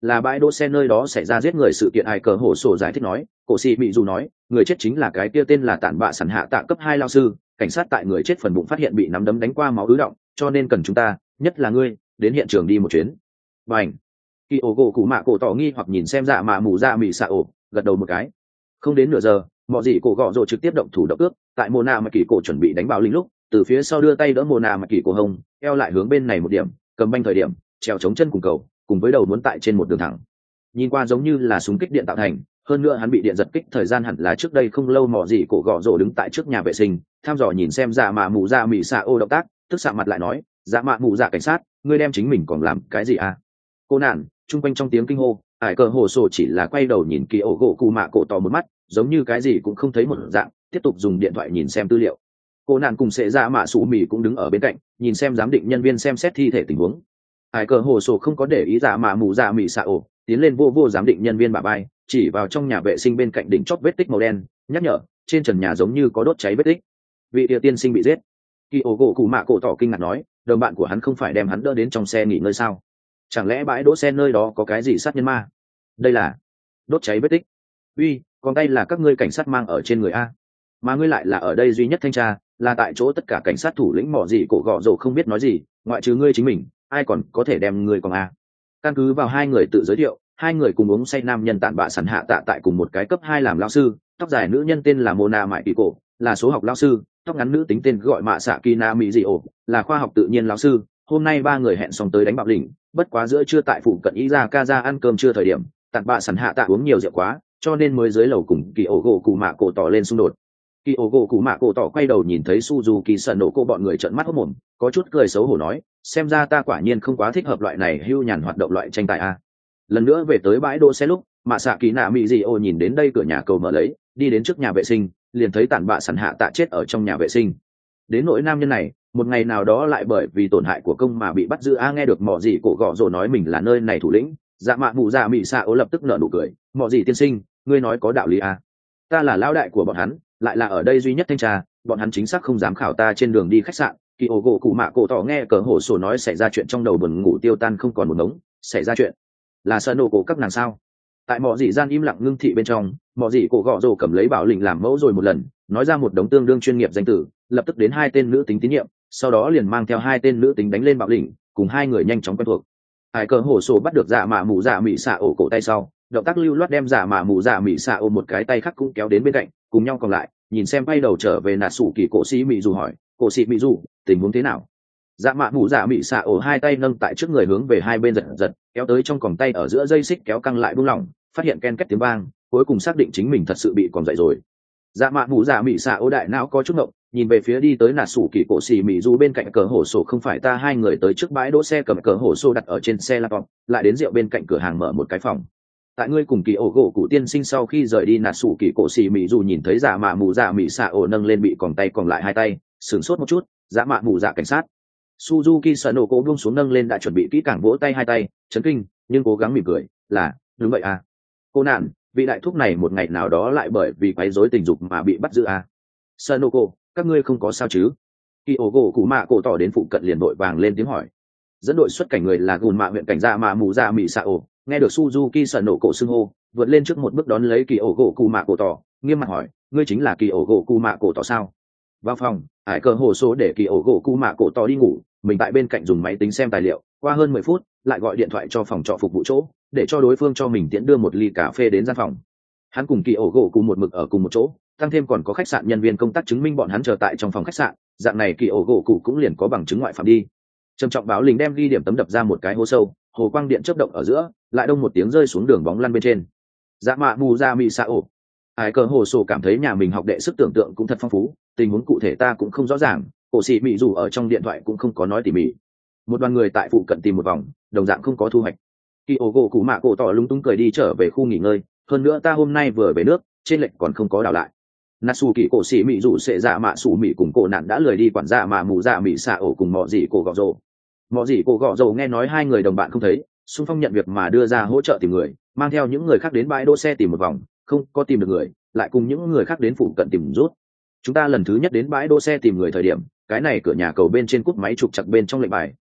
là bãi đỗ xe nơi đó xảy ra giết người sự kiện. Ai cờ hổ sổ giải thích nói, cổ xì mị dù nói người chết chính là cái kia tên là tản bạ sẵn hạ tạ cấp hai lao sư, cảnh sát tại người chết phần bụng phát hiện bị nắm đấm đánh qua máu ứ động, cho nên cần chúng ta, nhất là ngươi, đến hiện trường đi một chuyến. Và ảnh kỳ ổ gỗ cụ mạ cổ tỏ nghi hoặc nhìn xem dạ mạ mù dạ mị xạ ổ, gật đầu một cái. Không đến nửa giờ, mọi gì cổ gọ rồ trực tiếp động thủ động ước, tại mồ nạ mà kỳ cổ chuẩn bị đánh vào linh lúc, từ phía sau đưa tay đỡ mồ nạ mà kỳ cổ hông, eo lại hướng bên này một điểm, cầm banh thời điểm trèo chống chân cùng cầu, cùng với đầu muốn tại trên một đường thẳng. Nhìn qua giống như là súng kích điện tạo thành, hơn nữa hắn bị điện giật kích thời gian hẳn là trước đây không lâu. Mỏ gì cổ gọ rồ đứng tại trước nhà vệ sinh, tham dò nhìn xem dạ mạ mù dạ mị xạ ô động tác, tức sạm mặt lại nói, dạ mạ mù dạ cảnh sát, ngươi đem chính mình còn làm cái gì à? Cô nạn chung quanh trong tiếng kinh hô, ải cờ hồ sổ chỉ là quay đầu nhìn kỳ ổ gỗ cụ mạ cổ tỏ một mắt, giống như cái gì cũng không thấy một dạng, tiếp tục dùng điện thoại nhìn xem tư liệu. Cô nạn cùng sệ dạ mạ sủ mì cũng đứng ở bên cạnh, nhìn xem giám định nhân viên xem xét thi thể tình huống. Ải cờ hồ sổ không có để ý dạ mạ mù dạ mị xạ ổ, tiến lên vô vô giám định nhân viên bả vai, chỉ vào trong nhà vệ sinh bên cạnh đỉnh chót vết tích màu đen, nhắc nhở, trên trần nhà giống như có đốt cháy vết tích. Vị địa tiên sinh bị giết. Kỳ ổ gỗ cụ mạ cổ tỏ kinh ngạc nói, đồng bạn của hắn không phải đem hắn đỡ đến trong xe nghỉ ngơi sao? Chẳng lẽ bãi đỗ xe nơi đó có cái gì sát nhân ma? Đây là đốt cháy vết tích. Uy, còn tay là các ngươi cảnh sát mang ở trên người a, mà ngươi lại là ở đây duy nhất thanh tra, là tại chỗ tất cả cảnh sát thủ lĩnh. Mỏ gì cổ gọ rồ không biết nói gì, ngoại trừ ngươi chính mình, ai còn có thể đem ngươi còn a? Căn cứ vào hai người tự giới thiệu, hai người cùng uống say nam nhân tản bạ sẵn hạ tạ tại cùng một cái cấp hai làm lao sư, tóc dài nữ nhân tên là Mona Mại Kỳ Cổ, là số học lao sư, tóc ngắn nữ tính tên gọi Mạ Xạ Kina Mỹ Dị Ổ, là khoa học tự nhiên lao sư. Hôm nay ba người hẹn xong tới đánh bạo đỉnh, bất quá giữa trưa tại phụ cận ý ra ca ra ăn cơm trưa thời điểm, tản bạ sẵn hạ tạ uống nhiều rượu quá, cho nên mới dưới lầu cùng kỳ ổ gỗ cụ mạ cổ tỏ lên xung đột. Kỳ ổ gỗ cụ mạ cổ tỏ quay đầu nhìn thấy Suzuki sần nổ cô bọn người trợn mắt hốt mồm, có chút cười xấu hổ nói, xem ra ta quả nhiên không quá thích hợp loại này hưu nhàn hoạt động loại tranh tài a. Lần nữa về tới bãi đỗ xe lúc, Mạ Xạ Kỳ nạ Mỹ Dị Ô nhìn đến đây cửa nhà cầu mở lấy, đi đến trước nhà vệ sinh, liền thấy tản bạ sẵn hạ tạ chết ở trong nhà vệ sinh. Đến nỗi nam nhân này, một ngày nào đó lại bởi vì tổn hại của công mà bị bắt giữ a. Nghe được mỏ gì cổ gọ rồ nói mình là nơi này thủ lĩnh, dạ mạ mù dạ mị xạ ố lập tức nở nụ cười, mỏ gì tiên sinh, ngươi nói có đạo lý a. Ta là lão đại của bọn hắn, lại là ở đây duy nhất thanh tra, bọn hắn chính xác không dám khảo ta trên đường đi khách sạn. Kỳ ổ gỗ cụ mạ cổ tỏ nghe cờ hổ sổ nói xảy ra chuyện trong đầu buồn ngủ tiêu tan không còn một ngống. Xảy ra chuyện là sợ nổ cổ các nàng sao? Tại mỏ dị gian im lặng ngưng thị bên trong, mỏ dị cổ gọ rồ cầm lấy bảo lĩnh làm mẫu rồi một lần, nói ra một đống tương đương chuyên nghiệp danh tử, lập tức đến hai tên nữ tính tín nhiệm, sau đó liền mang theo hai tên nữ tính đánh lên bảo lĩnh, cùng hai người nhanh chóng quen thuộc. Hải cờ hổ sổ bắt được dạ mạ mù dạ mị xạ ổ cổ tay sau, động tác lưu loát đem dạ mạ mù dạ mị xạ ổ một cái tay khác cũng kéo đến bên cạnh, cùng nhau còn lại, nhìn xem bay đầu trở về nà sủ kỳ cổ sĩ mị dù hỏi, cổ sĩ mị dù, tình huống thế nào? Dạ mạ mù dạ mị xạ ổ hai tay nâng tại trước người hướng về hai bên giật giật, kéo tới trong còng tay ở giữa dây xích kéo căng lại buông lỏng, phát hiện ken két tiếng vang, cuối cùng xác định chính mình thật sự bị còn dậy rồi. Dạ mạ mù dạ mị xạ ổ đại não có chút ngộng, nhìn về phía đi tới nà sủ kỳ cổ xì mị dù bên cạnh cờ hổ sổ. Không phải ta. Hai người tới trước bãi đỗ xe cầm cờ hổ sổ đặt ở trên xe laptop, lại đến rượu bên cạnh cửa hàng mở một cái phòng. Tại ngươi cùng kỳ ổ gỗ cụ tiên sinh sau khi rời đi, nà sủ kỳ cổ xì mị dù nhìn thấy dạ mạ mù dạ mị xạ ổ nâng lên bị còn tay còn lại hai tay, sửng sốt một chút. Dạ mạ mù dạ cảnh sát. Suzuki sợ nổ cổ buông xuống nâng lên đã chuẩn bị kỹ càng vỗ tay hai tay, chấn kinh nhưng cố gắng mỉm cười, là đúng vậy à. Cô nạn, vị đại thúc này một ngày nào đó lại bởi vì quấy rối tình dục mà bị bắt giữ à. Sợ nổ cổ, các ngươi không có sao chứ? Khi ổ gỗ cụ mạ cổ tỏ đến phụ cận liền đội vàng lên tiếng hỏi. Dẫn đội xuất cảnh người là gùn mạ huyện cảnh dạ mạ mù dạ mị xạ ổ. Nghe được Suzuki sợ nổ cổ xưng hô, vượt lên trước một bước đón lấy kỳ ổ gỗ cụ mạ cổ tỏ, nghiêm mặt hỏi, ngươi chính là kỳ ổ gỗ cụ mạ cổ tỏ sao? Vào phòng, Hải cờ hồ số để kỳ ổ gỗ cụ mạ cổ tỏ đi ngủ, mình tại bên cạnh dùng máy tính xem tài liệu. Qua hơn mười phút, lại gọi điện thoại cho phòng trọ phục vụ chỗ, để cho đối phương cho mình tiễn đưa một ly cà phê đến gian phòng. Hắn cùng kỳ ổ gỗ cụ một mực ở cùng một chỗ, tăng thêm còn có khách sạn nhân viên công tác chứng minh bọn hắn chờ tại trong phòng khách sạn, dạng này kỳ ổ gỗ cụ cũng liền có bằng chứng ngoại phạm đi. Trầm trọng báo lính đem ghi điểm tấm đập ra một cái hố sâu, hồ quang điện chớp động ở giữa, lại đông một tiếng rơi xuống đường bóng lăn bên trên. Dạ mạ mù dạ mị xạ ổ. Hải cờ hồ sổ cảm thấy nhà mình học đệ sức tưởng tượng cũng thật phong phú, tình huống cụ thể ta cũng không rõ ràng, cổ sĩ mị dù ở trong điện thoại cũng không có nói tỉ mỉ. Một đoàn người tại phụ cận tìm một vòng, đồng dạng không có thu hoạch. Kỳ ổ gỗ cụ mạ cổ tỏ lúng túng cười đi trở về khu nghỉ ngơi, hơn nữa ta hôm nay vừa về nước, trên lệnh còn không có đảo lại. Natsu kỳ cổ sĩ mị dù sẽ dạ mạ sủ mị cùng cổ nạn đã lười đi quản dạ mà mù dạ mị xạ ổ cùng mọ gì cổ gọ rồ. Mọ gì cổ gọ rồ nghe nói hai người đồng bạn không thấy, xung phong nhận việc mà đưa ra hỗ trợ tìm người, mang theo những người khác đến bãi đỗ xe tìm một vòng, không có tìm được người, lại cùng những người khác đến phụ cận tìm rút. Chúng ta lần thứ nhất đến bãi đỗ xe tìm người thời điểm, cái này cửa nhà cầu bên trên cúp máy trục chặt bên trong lệnh bài,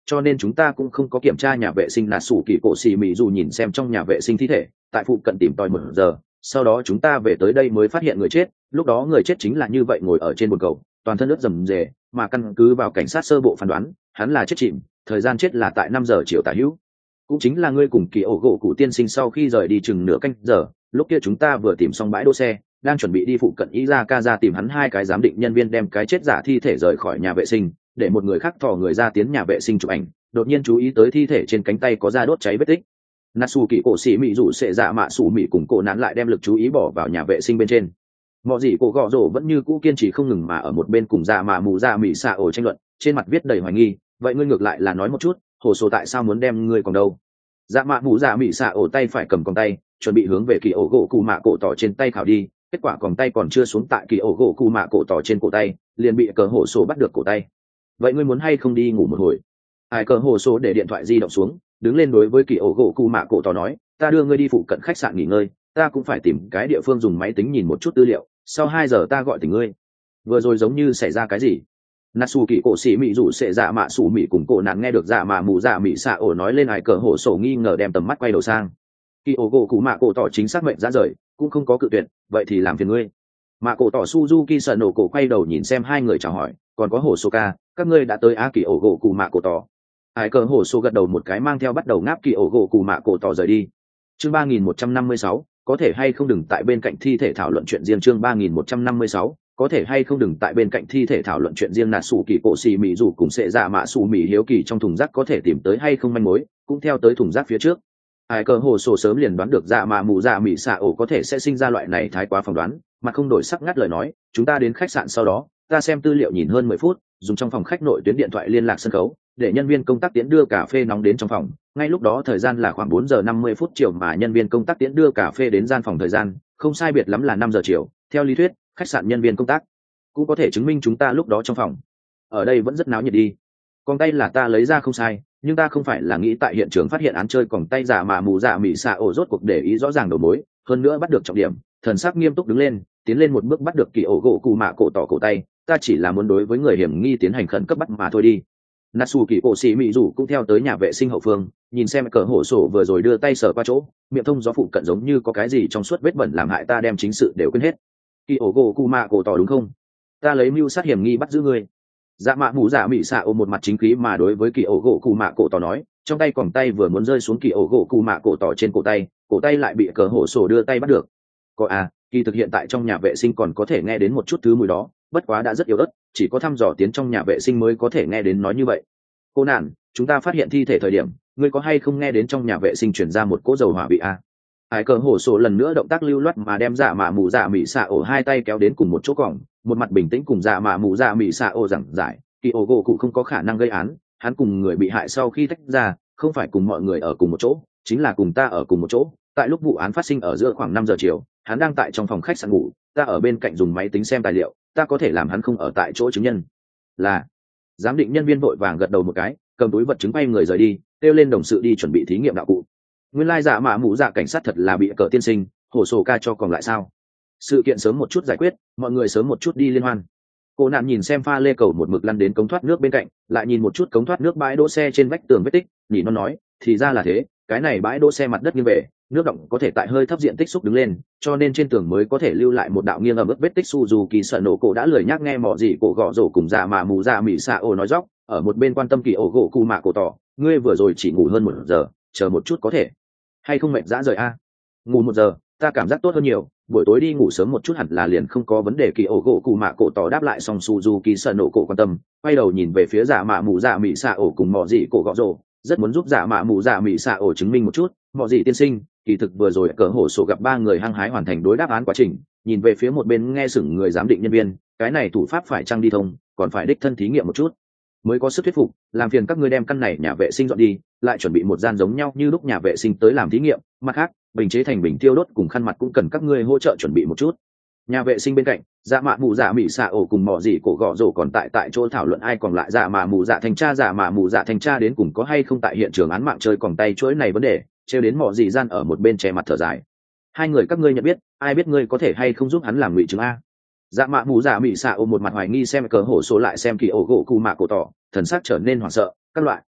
cho nên chúng ta cũng không có kiểm tra nhà vệ sinh. Nà sủ kỳ cổ xì mị dù nhìn xem trong nhà vệ sinh thi thể, tại phụ cận tìm tòi một giờ, sau đó chúng ta về tới đây mới phát hiện người chết. Lúc đó người chết chính là như vậy, ngồi ở trên bồn cầu, toàn thân ướt rầm rề, mà căn cứ vào cảnh sát sơ bộ phán đoán, hắn là chết chìm, thời gian chết là tại năm giờ chiều tả hữu. Cũng chính là ngươi cùng kỳ ổ gỗ cụ tiên sinh sau khi rời đi chừng nửa canh giờ, lúc kia chúng ta vừa tìm xong bãi đỗ xe, đang chuẩn bị đi phụ cận Izaka tìm hắn. Hai cái giám định nhân viên đem cái chết giả thi thể rời khỏi nhà vệ sinh, để một người khác thò người ra tiến nhà vệ sinh chụp ảnh, đột nhiên chú ý tới thi thể trên cánh tay có da đốt cháy vết tích. Natsu kỳ cổ sĩ mỹ rủ sẽ dạ mạ sủ mỹ cùng cổ nán lại đem lực chú ý bỏ vào nhà vệ sinh bên trên. Mọi gì cổ gọ rổ vẫn như cũ kiên trì không ngừng mà ở một bên cùng dạ mạ mù dạ mỹ xạ ổ tranh luận, trên mặt viết đầy hoài nghi. Vậy ngươi ngược lại là nói một chút, hồ sổ tại sao muốn đem ngươi còn đâu? Dạ mạ mù dạ mỹ xạ ổ tay phải cầm còng tay, chuẩn bị hướng về kỳ ổ gỗ cụ mạ cổ tỏ trên tay khảo đi. Kết quả còng tay còn chưa xuống tại kỳ ổ gỗ cụ mạ cổ tỏ trên cổ tay, liền bị cờ hổ sổ bắt được cổ tay. Vậy ngươi muốn hay không đi ngủ một hồi? Ai cờ hổ sổ để điện thoại di động xuống, đứng lên đối với kỳ ổ gỗ cụ mạ cổ tỏ nói, ta đưa ngươi đi phụ cận khách sạn nghỉ ngơi, ta cũng phải tìm cái địa phương dùng máy tính nhìn một chút tư liệu, sau hai giờ ta gọi tỉnh ngươi. Vừa rồi giống như xảy ra cái gì? Natsu kỳ cổ sĩ mỹ rủ sẽ dạ mạ sủ mỹ cùng cổ nạn nghe được dạ mạ mù dạ mỹ xạ ổ nói lên. Ai cờ hổ sổ nghi ngờ đem tầm mắt quay đầu sang. Kỳ ổ gỗ cụ mạ cổ tỏ chính xác mệnh ra rời, cũng không có cự tuyệt, vậy thì làm phiền ngươi. Mạ cổ tỏ Suzuki sợ nổ cổ quay đầu nhìn xem hai người chào hỏi, còn có hổ sô ca, các ngươi đã tới á? Kỳ ổ gỗ cụ mạ cổ tỏ. Ai cờ hổ sô gật đầu một cái, mang theo bắt đầu ngáp kỳ ổ gỗ cụ mạ cổ tỏ rời đi. Chương ba nghìn một trăm năm mươi sáu, có thể hay không đừng tại bên cạnh thi thể thảo luận chuyện riêng. Chương ba nghìn một trăm năm mươi sáu, có thể hay không đừng tại bên cạnh thi thể thảo luận chuyện riêng. Nà sủ kỳ cổ xì mỹ dù cùng sệ dạ mạ sủ mỹ hiếu kỳ trong thùng rác có thể tìm tới hay không manh mối, cũng theo tới thùng rác phía trước. Ai cờ hồ sổ sớm liền đoán được dạ mạ mù dạ mỹ xạ ổ có thể sẽ sinh ra loại này thái quá phỏng đoán, mà không đổi sắc ngắt lời nói, chúng ta đến khách sạn sau đó, ta xem tư liệu nhìn hơn mười phút, dùng trong phòng khách nội tuyến điện thoại liên lạc sân khấu, để nhân viên công tác tiễn đưa cà phê nóng đến trong phòng. Ngay lúc đó thời gian là khoảng bốn giờ năm mươi phút chiều, mà nhân viên công tác tiễn đưa cà phê đến gian phòng thời gian không sai biệt lắm là năm giờ chiều. Theo lý thuyết, khách sạn nhân viên công tác cũng có thể chứng minh chúng ta lúc đó trong phòng ở đây vẫn rất náo nhiệt đi. Còn tay là ta lấy ra không sai, nhưng ta không phải là nghĩ tại hiện trường phát hiện án chơi còng tay giả mà mù dạ mỹ xạ ổ rốt cuộc để ý rõ ràng đầu mối, hơn nữa bắt được trọng điểm. Thần sắc nghiêm túc đứng lên, tiến lên một bước bắt được kỳ ổ gỗ cụ mạ cổ tỏ cổ tay. Ta chỉ là muốn đối với người hiểm nghi tiến hành khẩn cấp bắt mà thôi đi. Natsu kỳ cổ sĩ mỹ rủ cũng theo tới nhà vệ sinh hậu phương, nhìn xem cờ hổ sổ vừa rồi đưa tay sờ qua chỗ, miệng thông gió phụ cận giống như có cái gì trong suốt vết bẩn làm hại ta đem chính sự đều quên hết. Kỳ ổ gỗ cụ mạ cổ tỏ đúng không? Ta lấy mưu sát hiểm nghi bắt giữ ngươi. Dạ mạ mù dạ mỹ xạ ôm một mặt chính khí mà đối với kỳ ổ gỗ cụ mạ cổ tỏ nói, trong tay còng tay vừa muốn rơi xuống kỳ ổ gỗ cụ mạ cổ tỏ trên cổ tay, cổ tay lại bị cờ hổ sổ đưa tay bắt được. Có à, kỳ thực hiện tại trong nhà vệ sinh còn có thể nghe đến một chút thứ mùi đó, bất quá đã rất yếu ớt, chỉ có thăm dò tiến trong nhà vệ sinh mới có thể nghe đến nói như vậy. Cô nạn, chúng ta phát hiện thi thể thời điểm, ngươi có hay không nghe đến trong nhà vệ sinh chuyển ra một cỗ dầu hỏa bị à? Hải cờ hổ sổ lần nữa động tác lưu loát mà đem dạ mạ mù dạ mỹ xạ ổ hai tay kéo đến cùng một chỗ còng, một mặt bình tĩnh cùng dạ mạ mù dạ mỹ xạ ổ giảng giải, kỳ ổ gỗ cụ không có khả năng gây án, hắn cùng người bị hại sau khi tách ra, không phải cùng mọi người ở cùng một chỗ, chính là cùng ta ở cùng một chỗ. Tại lúc vụ án phát sinh ở giữa khoảng năm giờ chiều, hắn đang tại trong phòng khách sạn ngủ, ta ở bên cạnh dùng máy tính xem tài liệu, ta có thể làm hắn không ở tại chỗ chứng nhân. Là giám định nhân viên vội vàng gật đầu một cái, cầm túi vật chứng bay người rời đi, kêu lên đồng sự đi chuẩn bị thí nghiệm đạo cụ. Nguyên lai dạ mạ mù dạ cảnh sát thật là bị cờ tiên sinh hổ sổ ca cho còn lại sao? Sự kiện sớm một chút giải quyết, mọi người sớm một chút đi liên hoan. Cô nạn nhìn xem pha lê cầu một mực lăn đến cống thoát nước bên cạnh, lại nhìn một chút cống thoát nước bãi đỗ xe trên vách tường vết tích, nhỉ nó nói, thì ra là thế, cái này bãi đỗ xe mặt đất nghiêng về, nước động có thể tại hơi thấp diện tích xúc đứng lên, cho nên trên tường mới có thể lưu lại một đạo nghiêng ẩm ướt vết tích. Suzuki sợ nổ cổ đã lười nhác nghe mỏ gì cổ gõ rổ cùng dạ mạ mù dạ mỹ xạ ổ nói dóc, ở một bên quan tâm kỳ ổ gỗ cụ mạ cổ tỏ, ngươi vừa rồi chỉ ngủ hơn một giờ, chờ một chút có thể hay không mệt dã rời a? Ngủ một giờ, ta cảm giác tốt hơn nhiều, buổi tối đi ngủ sớm một chút hẳn là liền không có vấn đề. Kỳ ổ gỗ cụ mạ cổ tỏ đáp lại xong, Suzuki sợ nổ cổ quan tâm, quay đầu nhìn về phía dạ mạ mù dạ mỹ xạ ổ cùng mỏ gì cổ gõ rổ, rất muốn giúp dạ mạ mù dạ mỹ xạ ổ chứng minh một chút, mỏ gì tiên sinh, kỳ thực vừa rồi cờ hổ sổ gặp ba người hăng hái hoàn thành đối đáp án quá trình. Nhìn về phía một bên nghe sửng người giám định nhân viên, cái này thủ pháp phải chăng đi thông, còn phải đích thân thí nghiệm một chút mới có sức thuyết phục. Làm phiền các ngươi đem căn này nhà vệ sinh dọn đi, lại chuẩn bị một gian giống nhau như lúc nhà vệ sinh tới làm thí nghiệm. Mặt khác, bình chế thành bình tiêu đốt cùng khăn mặt cũng cần các ngươi hỗ trợ chuẩn bị một chút. Nhà vệ sinh bên cạnh, dạ mạ mù dạ mỹ xạ ổ cùng mỏ gì cổ gõ rổ còn tại tại chỗ thảo luận ai còn lại. Dạ mạ mù dạ thanh tra dạ mạ mù dạ thanh tra đến cùng có hay không tại hiện trường án mạng chơi còng tay chuỗi này vấn đề, trêu đến mỏ gì gian ở một bên che mặt thở dài. Hai người các ngươi nhận biết, ai biết ngươi có thể hay không giúp hắn làm ngụy chứng a? Dạ mạ mù dạ mỹ xạ ổ một mặt hoài nghi xem cờ hổ số lại xem kỳ ổ gỗ cụ mạ cổ tỏ, thần sắc trở nên hoảng sợ. Các loại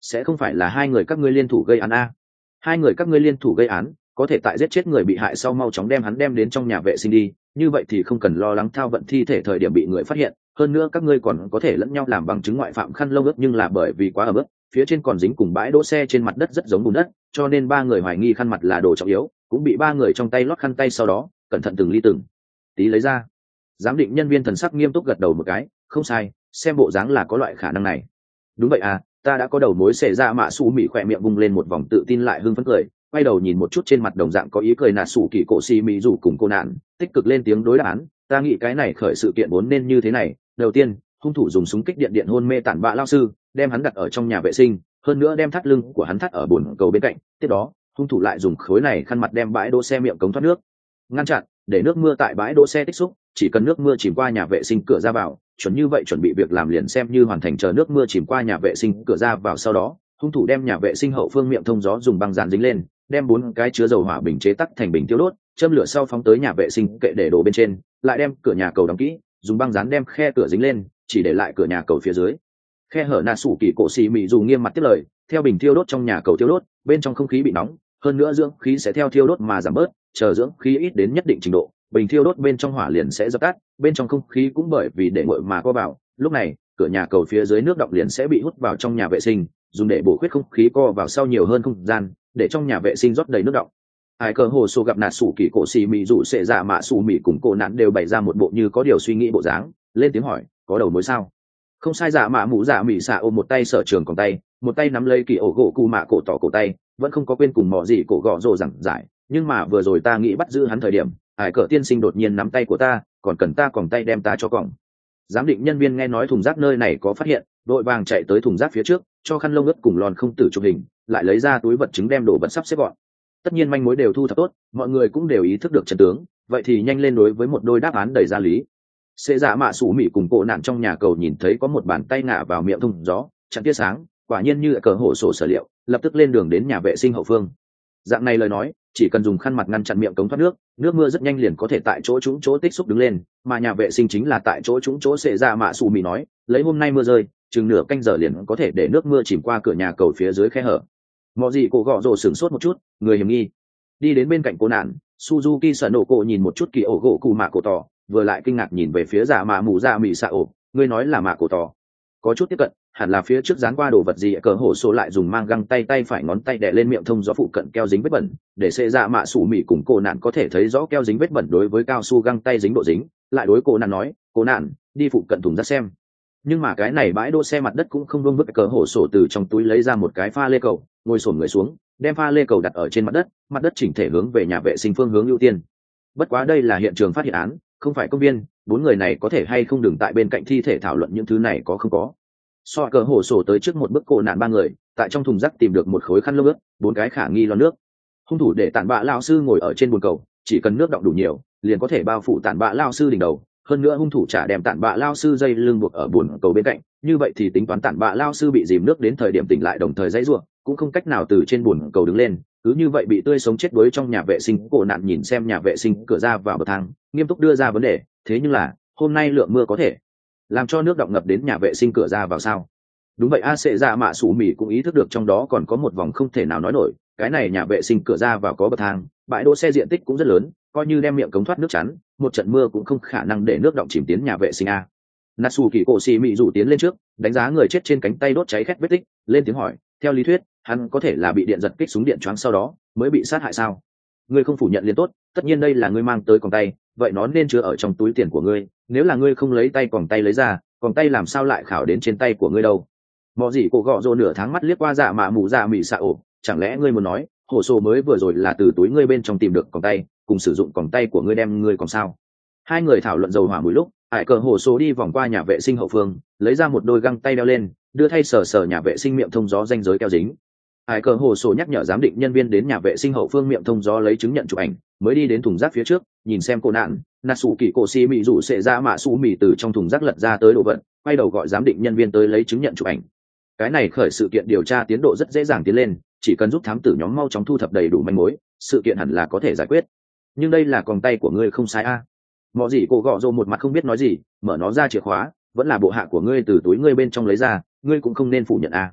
sẽ không phải là hai người các ngươi liên thủ gây án a? Hai người các ngươi liên thủ gây án, có thể tại giết chết người bị hại sau mau chóng đem hắn đem đến trong nhà vệ sinh đi, như vậy thì không cần lo lắng thao vận thi thể thời điểm bị người phát hiện, hơn nữa các ngươi còn có thể lẫn nhau làm bằng chứng ngoại phạm khăn lông ướt, nhưng là bởi vì quá ẩm ướt, phía trên còn dính cùng bãi đỗ xe trên mặt đất rất giống bùn đất, cho nên ba người hoài nghi khăn mặt là đồ trọng yếu, cũng bị ba người trong tay lót khăn tay sau đó cẩn thận từng ly từng tí lấy ra. Giám định nhân viên thần sắc nghiêm túc gật đầu một cái, không sai, xem bộ dáng là có loại khả năng này. Đúng vậy à, ta đã có đầu mối. Xẻ ra mạ Sủ Mị khỏe miệng bung lên một vòng tự tin lại hưng phấn cười, quay đầu nhìn một chút trên mặt đồng dạng có ý cười nạt sủ kỳ cổ xì mị rủ cùng cô nạn, tích cực lên tiếng đối đáp án. Ta nghĩ cái này khởi sự kiện vốn nên như thế này. Đầu tiên, hung thủ dùng súng kích điện điện hôn mê tản bạ lao sư, đem hắn đặt ở trong nhà vệ sinh, hơn nữa đem thắt lưng của hắn thắt ở bồn cầu bên cạnh. Tiếp đó, hung thủ lại dùng khối này khăn mặt đem bãi đỗ xe miệng cống thoát nước ngăn chặn, để nước mưa tại bãi đỗ xe tích xúc, chỉ cần nước mưa chìm qua nhà vệ sinh cửa ra vào, chuẩn như vậy chuẩn bị việc làm liền xem như hoàn thành. Chờ nước mưa chìm qua nhà vệ sinh cửa ra vào sau đó, hung thủ đem nhà vệ sinh hậu phương miệng thông gió dùng băng dán dính lên, đem bốn cái chứa dầu hỏa bình chế tắc thành bình tiêu đốt, châm lửa sau phóng tới nhà vệ sinh kệ để đồ bên trên, lại đem cửa nhà cầu đóng kỹ, dùng băng dán đem khe cửa dính lên, chỉ để lại cửa nhà cầu phía dưới khe hở. Nà sủ kỳ cổ xì mị dù nghiêm mặt tiếp lời, theo bình thiêu đốt trong nhà cầu thiêu đốt, bên trong không khí bị nóng, hơn nữa dưỡng khí sẽ theo thiêu đốt mà giảm bớt, chờ dưỡng khí ít đến nhất định trình độ, bình thiêu đốt bên trong hỏa liền sẽ dập tắt, bên trong không khí cũng bởi vì để nguội mà co vào, lúc này cửa nhà cầu phía dưới nước động liền sẽ bị hút vào trong nhà vệ sinh, dùng để bổ khuyết không khí co vào sau nhiều hơn không gian, để trong nhà vệ sinh rót đầy nước động. Ai cờ hồ sổ gặp nạt sủ kỳ cổ xì mị dù sẽ dạ mạ sủ mị cùng cô nạn đều bày ra một bộ như có điều suy nghĩ bộ dáng, lên tiếng hỏi, có đầu mối sao? Không sai. Dạ mạ mũ dạ mị xạ ôm một tay sở trường còn tay, một tay nắm lấy kỳ ổ gỗ cụ mạ cổ tỏ cổ tay, vẫn không có quên cùng mò gì cổ gõ rồ giảng giải, nhưng mà vừa rồi ta nghĩ bắt giữ hắn thời điểm, Hải cờ tiên sinh đột nhiên nắm tay của ta, còn cần ta còng tay đem ta cho còng. Giám định nhân viên nghe nói thùng rác nơi này có phát hiện, đội vàng chạy tới thùng rác phía trước, cho khăn lông ướt cùng lon không tử chụp hình, lại lấy ra túi vật chứng đem đồ vật sắp xếp gọn. Tất nhiên manh mối đều thu thập tốt, mọi người cũng đều ý thức được trận tướng, vậy thì nhanh lên đối với một đôi đáp án đầy ra lý. Xê dạ mạ Sủ Mị cùng cổ nạn trong nhà cầu nhìn thấy có một bàn tay ngả vào miệng thùng gió, chặn tia sáng, quả nhiên như cờ hổ sổ sở liệu, lập tức lên đường đến nhà vệ sinh hậu phương. Dạng này lời nói, chỉ cần dùng khăn mặt ngăn chặn miệng cống thoát nước, nước mưa rất nhanh liền có thể tại chỗ trũng chỗ tích xúc đứng lên, mà nhà vệ sinh chính là tại chỗ trũng chỗ. Xệ ra mạ Sủ Mị nói, lấy hôm nay mưa rơi, chừng nửa canh giờ liền có thể để nước mưa chìm qua cửa nhà cầu phía dưới khe hở. Mọ gì cổ gọ rồ sửng sốt một chút, người hiểm nghi đi đến bên cạnh cô nạn. Suzuki sợ nổ cổ nhìn một chút kỳ ổ gỗ cụ mạ cổ tỏ, vừa lại kinh ngạc nhìn về phía dạ mạ mù dạ mị xạ ổ, ngươi nói là mạ cổ tỏ? Có chút tiếp cận, hẳn là phía trước dán qua đồ vật gì. Cờ hổ số lại dùng mang găng tay tay phải ngón tay đè lên miệng thông gió phụ cận keo dính vết bẩn, để xệ dạ mạ Sủ Mị cùng cô nạn có thể thấy rõ keo dính vết bẩn đối với cao su găng tay dính độ dính. Lại đối cô nạn nói, cô nạn, đi phụ cận thùng rác xem. Nhưng mà cái này bãi đỗ xe mặt đất cũng không vương vức. Cờ hổ sổ từ trong túi lấy ra một cái pha lê cầu, ngồi xổm người xuống, đem pha lê cầu đặt ở trên mặt đất, mặt đất chỉnh thể hướng về nhà vệ sinh phương hướng ưu tiên. Bất quá đây là hiện trường phát hiện án, không phải công viên, bốn người này có thể hay không đừng tại bên cạnh thi thể thảo luận những thứ này có không có. So cờ hổ sổ tới trước một bước cổ nạn ba người, tại trong thùng rác tìm được một khối khăn lông ướt, bốn cái khả nghi lon nước. Hung thủ để tản bạ lao sư ngồi ở trên bồn cầu, chỉ cần nước đọng đủ nhiều, liền có thể bao phủ tản bạ lao sư đỉnh đầu. Hơn nữa hung thủ trả đem tản bạ lao sư dây lưng buộc ở bồn cầu bên cạnh, như vậy thì tính toán tản bạ lao sư bị dìm nước đến thời điểm tỉnh lại đồng thời dãy rủa, cũng không cách nào từ trên bồn cầu đứng lên, cứ như vậy bị tươi sống chết đuối trong nhà vệ sinh. Cổ nạn nhìn xem nhà vệ sinh cửa ra vào bậc thang, nghiêm túc đưa ra vấn đề, thế nhưng là hôm nay lượng mưa có thể làm cho nước đọng ngập đến nhà vệ sinh cửa ra vào sao? Đúng vậy. A Sệ dạ mạ Sủ Mị cũng ý thức được trong đó còn có một vòng không thể nào nói nổi, cái này nhà vệ sinh cửa ra vào có bậc thang, bãi đỗ xe diện tích cũng rất lớn, coi như đem miệng cống thoát nước chắn, một trận mưa cũng không khả năng để nước đọng chìm tiến nhà vệ sinh a. Natsu kỳ cổ xì mị rủ tiến lên trước, đánh giá người chết trên cánh tay đốt cháy khét vết tích, lên tiếng hỏi, theo lý thuyết hắn có thể là bị điện giật kích súng điện choáng sau đó mới bị sát hại sao? Ngươi không phủ nhận liền tốt, tất nhiên đây là ngươi mang tới còng tay, vậy nó nên chứa ở trong túi tiền của ngươi, nếu là ngươi không lấy tay còng tay lấy ra, còng tay làm sao lại khảo đến trên tay của ngươi đâu? Mọ gì cổ gọ rồ nửa tháng mắt liếc qua dạ mạ mù dạ mị xạ ổ, chẳng lẽ ngươi muốn nói hồ sô mới vừa rồi là từ túi ngươi bên trong tìm được còng tay, cùng sử dụng còng tay của ngươi đem ngươi còn sao? Hai người thảo luận dầu hỏa mũi lúc, Hải cờ hồ sô đi vòng qua nhà vệ sinh hậu phương, lấy ra một đôi găng tay đeo lên, đưa thay sờ sờ nhà vệ sinh miệng thông gió ranh giới keo dính. Hải cờ hồ sô nhắc nhở giám định nhân viên đến nhà vệ sinh hậu phương miệng thông gió lấy chứng nhận chụp ảnh, mới đi đến thùng rác phía trước, nhìn xem cô nạn. Natsu kỳ cổ xì mị rủ sẽ ra mạ Sủ Mị từ trong thùng rác lật ra tới đồ vật, quay đầu gọi giám định nhân viên tới lấy chứng nhận chụp ảnh. Cái này khởi sự kiện điều tra tiến độ rất dễ dàng tiến lên, chỉ cần giúp thám tử nhóm mau chóng thu thập đầy đủ manh mối, sự kiện hẳn là có thể giải quyết. Nhưng đây là còng tay của ngươi không sai a. À. Mọ gì cổ gọ rồ một mặt không biết nói gì, mở nó ra chìa khóa, vẫn là bộ hạ của ngươi từ túi ngươi bên trong lấy ra, ngươi cũng không nên phủ nhận a. À.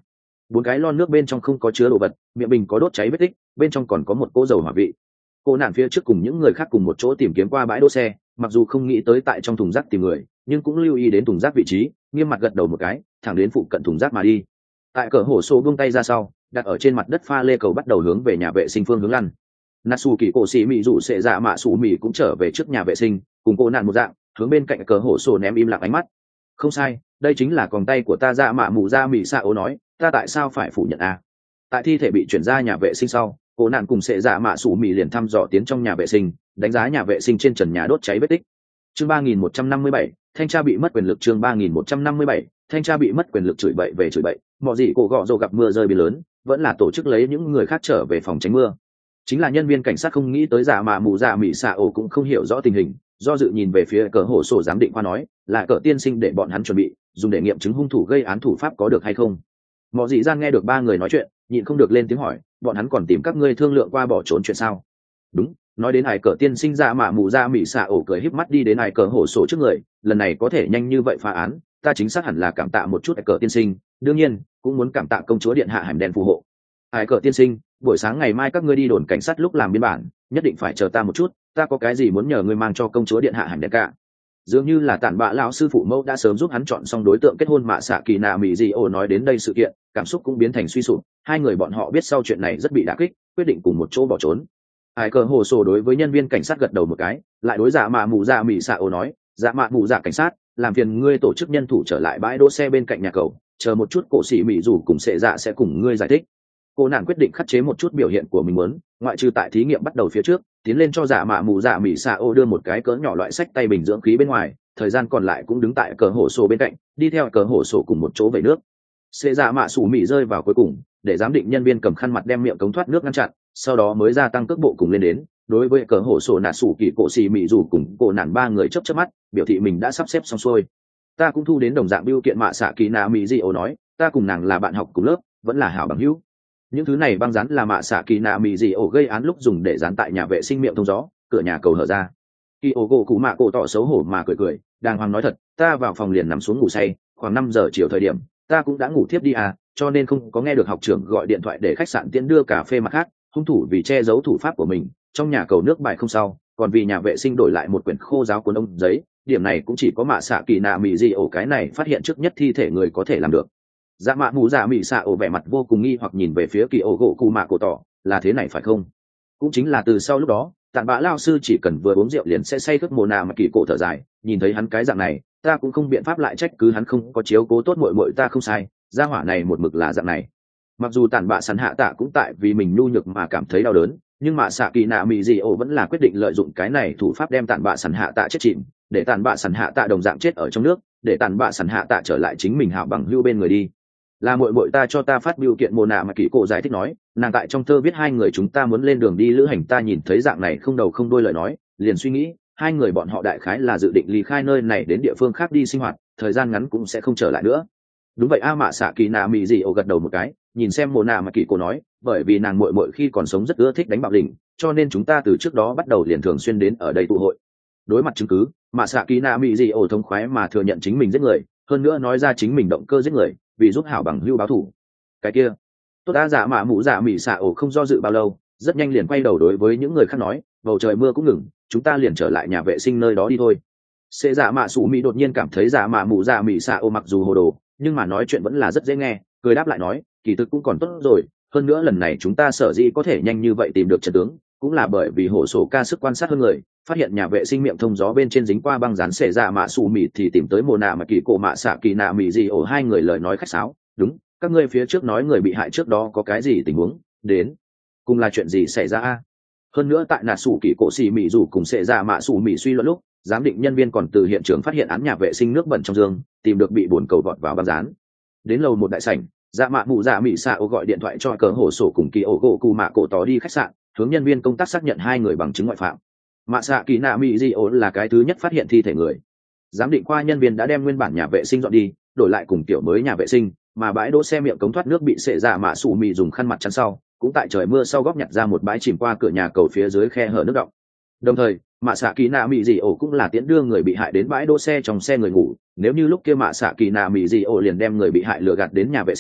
bốn cái lon nước bên trong không có chứa đồ vật, miệng bình có đốt cháy vết tích, bên trong còn có một cỗ dầu hỏa vị. Cô nạn phía trước cùng những người khác cùng một chỗ tìm kiếm qua bãi đỗ xe, mặc dù không nghĩ tới tại trong thùng rác tìm người, nhưng cũng lưu ý đến thùng rác vị trí, nghiêm mặt gật đầu một cái, thẳng đến phụ cận thùng rác mà đi. Tại cỡ hổ sổ buông tay ra sau, đặt ở trên mặt đất pha lê cầu bắt đầu hướng về nhà vệ sinh phương hướng lăn. Natsu kỳ cổ sĩ mỹ dụ sẽ dạ mạ sủ mỹ cũng trở về trước nhà vệ sinh, cùng cô nạn một dạng, hướng bên cạnh cỡ hổ sổ ném im lặng ánh mắt. Không sai, đây chính là còng tay của ta. Dạ mạ mù ra mỹ xạ ố nói, ta tại sao phải phủ nhận à? Tại thi thể bị chuyển ra nhà vệ sinh sau, cô nạn cùng sẽ dạ mạ sủ mỹ liền thăm dò tiến trong nhà vệ sinh, đánh giá nhà vệ sinh trên trần nhà đốt cháy vết tích. Chương ba nghìn một trăm năm mươi bảy, thanh tra bị mất quyền lực. Chương ba nghìn một trăm năm mươi bảy, thanh tra bị mất quyền lực. Chửi bậy về chửi bậy, mọi gì cổ gọ rồ gặp mưa rơi biển lớn, vẫn là tổ chức lấy những người khác trở về phòng tránh mưa. Chính là nhân viên cảnh sát không nghĩ tới giả mà mù dạ mỹ xạ ổ cũng không hiểu rõ tình hình, do dự nhìn về phía cờ hổ sổ giám định khoa nói, là cờ tiên sinh để bọn hắn chuẩn bị dùng để nghiệm chứng hung thủ gây án thủ pháp có được hay không. Mọi dị gian nghe được ba người nói chuyện, nhịn không được lên tiếng hỏi, bọn hắn còn tìm các ngươi thương lượng qua bỏ trốn chuyện sao? Đúng, nói đến ai cờ tiên sinh dạ mà mù dạ mỹ xạ ổ cười híp mắt đi đến ai cờ hổ sổ trước người, lần này có thể nhanh như vậy phá án, ta chính xác hẳn là cảm tạ một chút ai cờ tiên sinh, đương nhiên cũng muốn cảm tạ công chúa điện hạ Hẻm Đen phù hộ. Ai cờ tiên sinh, buổi sáng ngày mai các ngươi đi đồn cảnh sát lúc làm biên bản, nhất định phải chờ ta một chút, ta có cái gì muốn nhờ ngươi mang cho công chúa điện hạ Hẻm Đen cả. Dường như là tản bạ lão sư phụ mẫu đã sớm giúp hắn chọn xong đối tượng kết hôn. Mạ xạ kỳ nạ mỹ dị ổ nói đến đây sự kiện, cảm xúc cũng biến thành suy sụp, hai người bọn họ biết sau chuyện này rất bị đả kích, quyết định cùng một chỗ bỏ trốn. Ai cờ hồ sổ đối với nhân viên cảnh sát gật đầu một cái, lại đối dạ mạ mù dạ mỹ xạ ổ nói, dạ mạ mù dạ cảnh sát, làm phiền ngươi tổ chức nhân thủ trở lại bãi đỗ xe bên cạnh nhà cầu, chờ một chút cổ sĩ mỹ dù cùng sệ dạ sẽ cùng ngươi giải thích. Cô nàng quyết định khắc chế một chút biểu hiện của mình muốn, ngoại trừ tại thí nghiệm bắt đầu phía trước, tiến lên cho dạ mạ mù dạ mỹ xạ ô đưa một cái cỡ nhỏ loại sách tay bình dưỡng khí bên ngoài, thời gian còn lại cũng đứng tại cờ hổ sổ bên cạnh, đi theo cờ hổ sổ cùng một chỗ về nước. Sệ dạ mạ sủ mỹ rơi vào cuối cùng, để giám định nhân viên cầm khăn mặt đem miệng cống thoát nước ngăn chặn, sau đó mới gia tăng cước bộ cùng lên đến. Đối với cờ hổ sổ nạ sủ kỳ cổ xì mỹ dù cùng cổ nản ba người chớp chớp mắt, biểu thị mình đã sắp xếp xong xuôi. Ta cũng thu đến đồng dạng biêu kiện. Mạ xạ kỳ nạ mỹ dị ổ nói, ta cùng nàng là bạn học cùng lớp, vẫn là hảo bằng hữu. Những thứ này băng dán là mạ xạ kỳ nạ mỹ dị ổ gây án lúc dùng để dán tại nhà vệ sinh miệng thông gió, cửa nhà cầu hở ra. Kỳ ổ gỗ cụ mạ cổ tỏ xấu hổ mà cười cười, đàng hoàng nói thật, ta vào phòng liền nằm xuống ngủ say, khoảng năm giờ chiều thời điểm, ta cũng đã ngủ thiếp đi à, cho nên không có nghe được học trưởng gọi điện thoại để khách sạn tiễn đưa cà phê. Mặt khác, hung thủ vì che giấu thủ pháp của mình, trong nhà cầu nước bài không sao, còn vì nhà vệ sinh đổi lại một quyển khô giáo cuốn ông giấy, điểm này cũng chỉ có mạ xạ kỳ nạ mỹ dị ổ cái này phát hiện trước nhất thi thể người có thể làm được. Dạ mạ mù dạ mỹ xạ ổ vẻ mặt vô cùng nghi hoặc nhìn về phía kỳ ổ gỗ cụ mạ cổ tỏ, là thế này phải không? Cũng chính là từ sau lúc đó, tàn bạ lao sư chỉ cần vừa uống rượu liền sẽ say khướt. Mồ nà mà kỳ cổ thở dài, nhìn thấy hắn cái dạng này, ta cũng không biện pháp lại trách cứ hắn không có chiếu cố tốt muội muội ta không sai, gia hỏa này một mực là dạng này. Mặc dù tàn bạ sắn hạ tạ cũng tại vì mình nhu nhược mà cảm thấy đau đớn, nhưng mà xạ kỳ nạ mỹ dị ổ vẫn là quyết định lợi dụng cái này thủ pháp đem tàn bạ sắn hạ tạ chết chìm, để tàn bạ sắn hạ tạ đồng dạng chết ở trong nước, để tàn bạ sắn hạ tạ trở lại chính mình hảo bằng hưu bên người đi. Là muội muội ta cho ta phát biểu kiện. Mồ nạ mà kỳ cổ giải thích nói, nàng tại trong thơ viết hai người chúng ta muốn lên đường đi lữ hành. Ta nhìn thấy dạng này không đầu không đuôi lời nói, liền suy nghĩ hai người bọn họ đại khái là dự định ly khai nơi này đến địa phương khác đi sinh hoạt, thời gian ngắn cũng sẽ không trở lại nữa. Đúng vậy a. Mạ xạ kỳ nạ mỹ dị ổ gật đầu một cái, nhìn xem mồ nạ mà kỳ cổ nói, bởi vì nàng muội muội khi còn sống rất ưa thích đánh bạo đỉnh, cho nên chúng ta từ trước đó bắt đầu liền thường xuyên đến ở đây tụ hội. Đối mặt chứng cứ, mạ xạ kỳ nạ mỹ dị ổ thông khoái mà thừa nhận chính mình giết người, hơn nữa nói ra chính mình động cơ giết người vì giúp hảo bằng hưu báo thù. Cái kia tốt đã. Dạ mạ mũ dạ mỹ xạ ổ không do dự bao lâu, rất nhanh liền quay đầu đối với những người khác nói, bầu trời mưa cũng ngừng, chúng ta liền trở lại nhà vệ sinh nơi đó đi thôi. Xê dạ mạ sủ mỹ đột nhiên cảm thấy dạ mạ mũ dạ mỹ xạ ổ mặc dù hồ đồ, nhưng mà nói chuyện vẫn là rất dễ nghe, cười đáp lại nói, kỳ thực cũng còn tốt rồi, hơn nữa lần này chúng ta sở dĩ có thể nhanh như vậy tìm được trận tướng, cũng là bởi vì hổ sổ ca sức quan sát hơn người, phát hiện nhà vệ sinh miệng thông gió bên trên dính qua băng dán. Xệ dạ mạ sủ mỹ thì tìm tới mồ nạ mà kỳ cổ mạ xạ kỳ nạ mỹ dị ổ hai người lời nói khách sáo, đúng, các ngươi phía trước nói người bị hại trước đó có cái gì tình huống, đến cùng là chuyện gì xảy ra a? Hơn nữa tại nà sủ kỳ cổ xì mỹ dù cùng xệ dạ mạ sủ mỹ suy luận lúc, giám định nhân viên còn từ hiện trường phát hiện án nhà vệ sinh nước bẩn trong giường, tìm được bị bồn cầu vọt vào băng dán. Đến lầu một đại sảnh, dạ mạ mụ dạ mỹ xạ ô gọi điện thoại cho cờ hổ sổ cùng kỳ ổ gỗ cụ mạ cổ tỏ đi khách sạn, hướng nhân viên công tác xác nhận hai người bằng chứng ngoại phạm. Mạ xạ kỳ nạ mỹ dị ổ là cái thứ nhất phát hiện thi thể người. Giám định khoa nhân viên đã đem nguyên bản nhà vệ sinh dọn đi, đổi lại cùng kiểu mới nhà vệ sinh, mà bãi đỗ xe miệng cống thoát nước bị xệ dạ mạ sủ mì dùng khăn mặt chắn sau, cũng tại trời mưa sau góp nhặt ra một bãi chìm qua cửa nhà cầu phía dưới khe hở nước động. Đồng thời, mạ xạ kỳ nạ mỹ dị ổ cũng là tiễn đưa người bị hại đến bãi đỗ xe trong xe người ngủ. Nếu như lúc kia mạ xạ kỳ nạ mỹ dị ổ liền đem người bị hại lừa gạt đến nhà vệ sinh,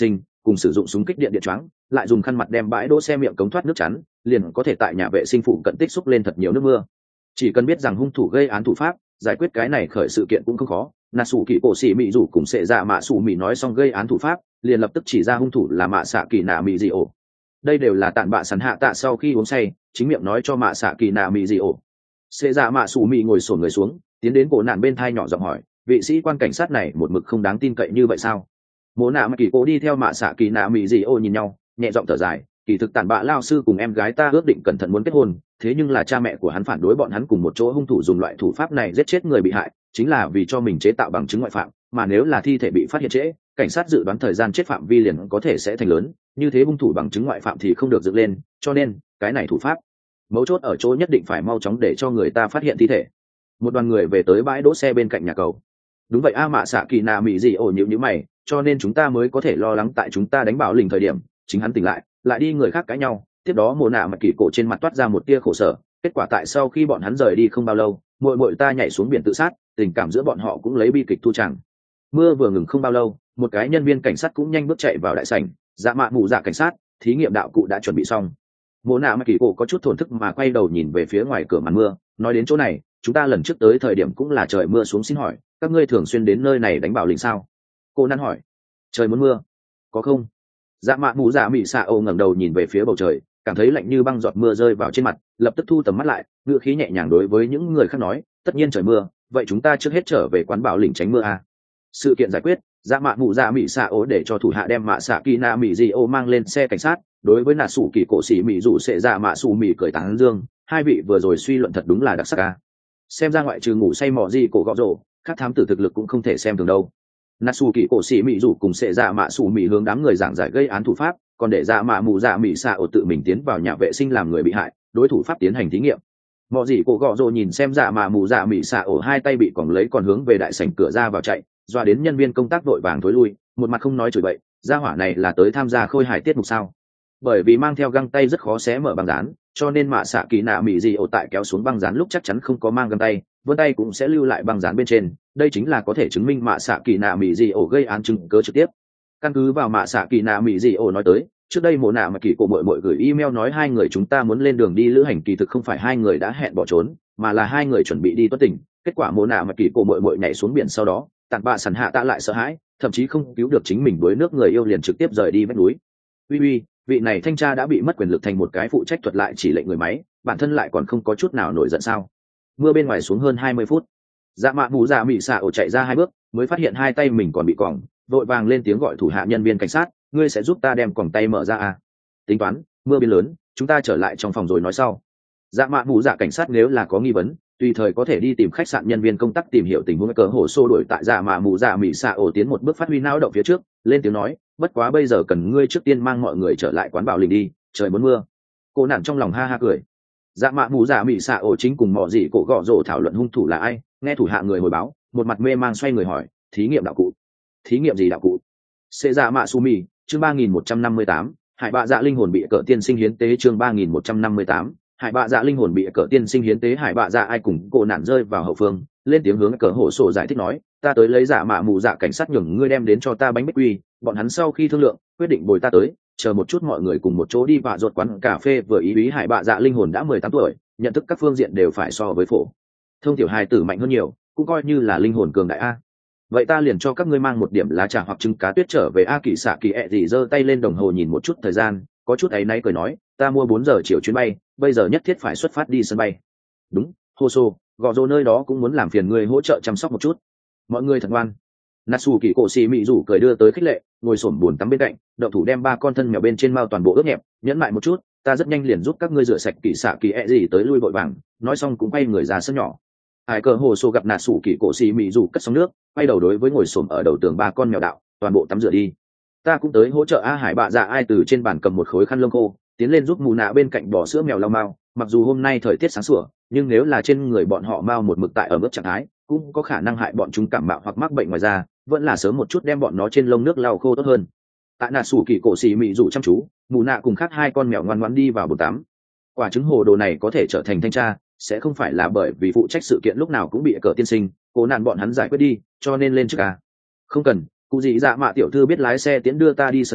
cùng sử dụng súng kích điện điện choáng, lại dùng khăn mặt đem bãi đỗ xe miệng cống thoát nước chắn, liền có thể tại nhà vệ sinh phụ cận tích xúc lên thật nhiều nước mưa. Chỉ cần biết rằng hung thủ gây án thủ pháp, giải quyết cái này khởi sự kiện cũng không khó. Nà sủ kỳ cổ xỉ mị rủ cùng sệ dạ mạ sủ mị nói xong gây án thủ pháp, liền lập tức chỉ ra hung thủ là mạ xạ kỳ nạ mị dị ổ. Đây đều là tàn bạ sắn hạ tạ sau khi uống say chính miệng nói cho mạ xạ kỳ nạ mị dị ổ. Sệ dạ mạ sủ mị ngồi sổn người xuống, tiến đến cổ nạn bên thai nhỏ giọng hỏi, vị sĩ quan cảnh sát này một mực không đáng tin cậy như vậy sao? Mộ nạ mà kỳ cổ đi theo mạ xạ kỳ nạ mị dị ổ nhìn nhau, nhẹ giọng thở dài, kỳ thực tàn bạ lao sư cùng em gái ta ước định cẩn thận muốn kết hôn, thế nhưng là cha mẹ của hắn phản đối bọn hắn cùng một chỗ hung thủ dùng loại thủ pháp này giết chết người bị hại, chính là vì cho mình chế tạo bằng chứng ngoại phạm, mà nếu là thi thể bị phát hiện trễ, cảnh sát dự đoán thời gian chết phạm vi liền có thể sẽ thành lớn, như thế hung thủ bằng chứng ngoại phạm thì không được dựng lên, cho nên cái này thủ pháp mấu chốt ở chỗ nhất định phải mau chóng để cho người ta phát hiện thi thể. Một đoàn người về tới bãi đỗ xe bên cạnh nhà cầu. Đúng vậy a, mạ xạ kỳ nạ mị gì ổ nhịu nhữ mày, cho nên chúng ta mới có thể lo lắng tại chúng ta đánh bảo lình thời điểm chính hắn tỉnh lại lại đi người khác cãi nhau, tiếp đó mồ nạ mà kỳ cổ trên mặt toát ra một tia khổ sở. Kết quả tại sau khi bọn hắn rời đi không bao lâu, muội muội ta nhảy xuống biển tự sát, tình cảm giữa bọn họ cũng lấy bi kịch thu tràng. Mưa vừa ngừng không bao lâu, một cái nhân viên cảnh sát cũng nhanh bước chạy vào đại sảnh. Dạ mạ mù dạ cảnh sát, thí nghiệm đạo cụ đã chuẩn bị xong. Mộ nạ mà kỳ cổ có chút thổn thức mà quay đầu nhìn về phía ngoài cửa màn mưa, nói đến chỗ này, chúng ta lần trước tới thời điểm cũng là trời mưa xuống, xin hỏi các ngươi thường xuyên đến nơi này đánh bảo lĩnh sao? Cô năn hỏi. Trời muốn mưa có không? Dạ mạ mù dạ mị xạ ô ngẩng đầu nhìn về phía bầu trời, cảm thấy lạnh như băng giọt mưa rơi vào trên mặt, lập tức thu tầm mắt lại, ngữ khí nhẹ nhàng đối với những người khác nói, tất nhiên trời mưa, vậy chúng ta trước hết trở về quán bảo lĩnh tránh mưa a. Sự kiện giải quyết, dạ mạ mù dạ mị xạ ô để cho thủ hạ đem mạ xạ kỳ na mị di ô mang lên xe cảnh sát. Đối với nà sủ kỳ cổ xỉ mị rủ sệ dạ mạ sủ mị cười tán dương, hai vị vừa rồi suy luận thật đúng là đặc sắc a. Xem ra ngoại trừ ngủ say mò gì cổ gọ rổ, các thám tử thực lực cũng không thể xem thường đâu. Nà sủ kỳ cổ xỉ mị rủ cùng sệ dạ mạ sủ mị hướng đám người giảng giải gây án thủ pháp, còn để dạ mạ mù dạ mị xạ ổ tự mình tiến vào nhà vệ sinh làm người bị hại, đối thủ pháp tiến hành thí nghiệm. Mò gì cổ gọ rổ nhìn xem dạ mạ mù dạ mị xạ ổ hai tay bị còng lấy còn hướng về đại sảnh cửa ra vào chạy, doa đến nhân viên công tác đội vàng thối lui, một mặt không nói chửi bậy, gia hỏa này là tới tham gia khôi hài tiết mục sao? Bởi vì mang theo găng tay rất khó xé mở băng dán, cho nên mạ xạ kỳ nạ mị gì ổ tại kéo xuống băng dán lúc chắc chắn không có mang găng tay, vươn tay cũng sẽ lưu lại băng dán bên trên. Đây chính là có thể chứng minh mạ xạ kỳ nạ mị gì ổ gây án chứng cớ trực tiếp. Căn cứ vào mạ xạ kỳ nạ mị gì ổ nói tới, trước đây mộ nạ mà kỳ cổ mội mội gửi email nói hai người chúng ta muốn lên đường đi lữ hành, kỳ thực không phải hai người đã hẹn bỏ trốn, mà là hai người chuẩn bị đi tuất tỉnh. Kết quả mộ nạ mà kỳ cổ mội mội nhảy xuống biển, sau đó tàn bạ sẵn hạ tạ lại sợ hãi, thậm chí không cứu được chính mình đuối nước người yêu liền trực tiếp rời đi vách núi. Uy uy, vị này thanh tra đã bị mất quyền lực thành một cái phụ trách thuật lại chỉ lệnh người máy, bản thân lại còn không có chút nào nổi giận sao? Mưa bên ngoài xuống hơn hai mươi phút, dạ mạ mù dạ mị xạ ổ chạy ra hai bước mới phát hiện hai tay mình còn bị còng, vội vàng lên tiếng gọi thủ hạ nhân viên cảnh sát, ngươi sẽ giúp ta đem còng tay mở ra à? Tính toán mưa biến lớn, chúng ta trở lại trong phòng rồi nói sau. Dạ mạ mù dạ cảnh sát nếu là có nghi vấn tùy thời có thể đi tìm khách sạn nhân viên công tác tìm hiểu tình huống. Cờ hổ xô đuổi tại dạ mạ mù dạ mị xạ ổ tiến một bước phát huy não động phía trước, lên tiếng nói, bất quá bây giờ cần ngươi trước tiên mang mọi người trở lại quán bảo lình đi, trời muốn mưa. Cô nản trong lòng ha ha cười. Dạ mạ mù dạ mị xạ ổ chính cùng mò gì cổ gọ rổ thảo luận hung thủ là ai, nghe thủ hạ người hồi báo, một mặt mê mang xoay người hỏi, thí nghiệm đạo cụ? Thí nghiệm gì đạo cụ? Xê dạ mạ su mì, chương ba nghìn một trăm năm mươi tám, hải bạ dạ linh hồn bị cỡ tiên sinh hiến tế, chương ba nghìn một trăm năm mươi tám, hải bạ dạ linh hồn bị cỡ tiên sinh hiến tế. Hải bạ dạ ai cùng cô nản rơi vào hậu phương, lên tiếng hướng cờ hổ sổ giải thích nói, ta tới lấy dạ mạ mù dạ cảnh sát nhường ngươi đem đến cho ta bánh bích quy, bọn hắn sau khi thương lượng quyết định bồi ta tới, chờ một chút mọi người cùng một chỗ đi vạ ruột quán cà phê vừa ý. Ý hải bạ dạ linh hồn đã mười tám tuổi, nhận thức các phương diện đều phải so với phổ thông tiểu hài tử mạnh hơn nhiều, cũng coi như là linh hồn cường đại a. Vậy ta liền cho các ngươi mang một điểm lá trà hoặc trứng cá tuyết trở về a. Kỳ xạ kỳ ẹ gì giơ tay lên đồng hồ nhìn một chút thời gian, có chút áy náy cười nói, ta mua bốn giờ chiều chuyến bay, bây giờ nhất thiết phải xuất phát đi sân bay. Đúng, hô xô gọ rồ nơi đó cũng muốn làm phiền ngươi hỗ trợ chăm sóc một chút. Mọi người thật ngoan. Natsu kỳ cổ xì mị rủ cười đưa tới khích lệ, ngồi xổm buồn tắm bên cạnh, động thủ đem ba con thân mèo bên trên mao toàn bộ ướt nhẹp, nhẫn mại một chút, ta rất nhanh liền giúp các ngươi rửa sạch. Kỳ xạ kỳ ẹ gì tới lui vội vàng, nói xong cũng quay người ra sân nhỏ. Hải cờ hồ sô gặp Natsu kỳ cổ xì mị rủ cất xong nước, quay đầu đối với ngồi xổm ở đầu tường ba con mèo đạo, toàn bộ tắm rửa đi. Ta cũng tới hỗ trợ a. Hải bạ dạ ai từ trên bàn cầm một khối khăn lông khô, tiến lên giúp mù nạ bên cạnh bỏ sữa mèo lau mao. Mặc dù hôm nay thời tiết sáng sủa, nhưng nếu là trên người bọn họ mao một mực tại ở mức trạng thái, cũng có khả năng hại bọn chúng cảm mạo hoặc mắc bệnh. Ngoài ra vẫn là sớm một chút đem bọn nó trên lông nước lau khô tốt hơn. Tại nà sủ kỳ cổ xì mị rủ chăm chú, mù nạ cùng khác hai con mèo ngoan ngoãn đi vào bồn tắm. Quả trứng hồ đồ này có thể trở thành thanh tra, sẽ không phải là bởi vì phụ trách sự kiện lúc nào cũng bị cờ tiên sinh cố nạn bọn hắn giải quyết đi cho nên lên trước à. Không cần, cụ dị dạ mạ tiểu thư biết lái xe tiễn đưa ta đi sân bay,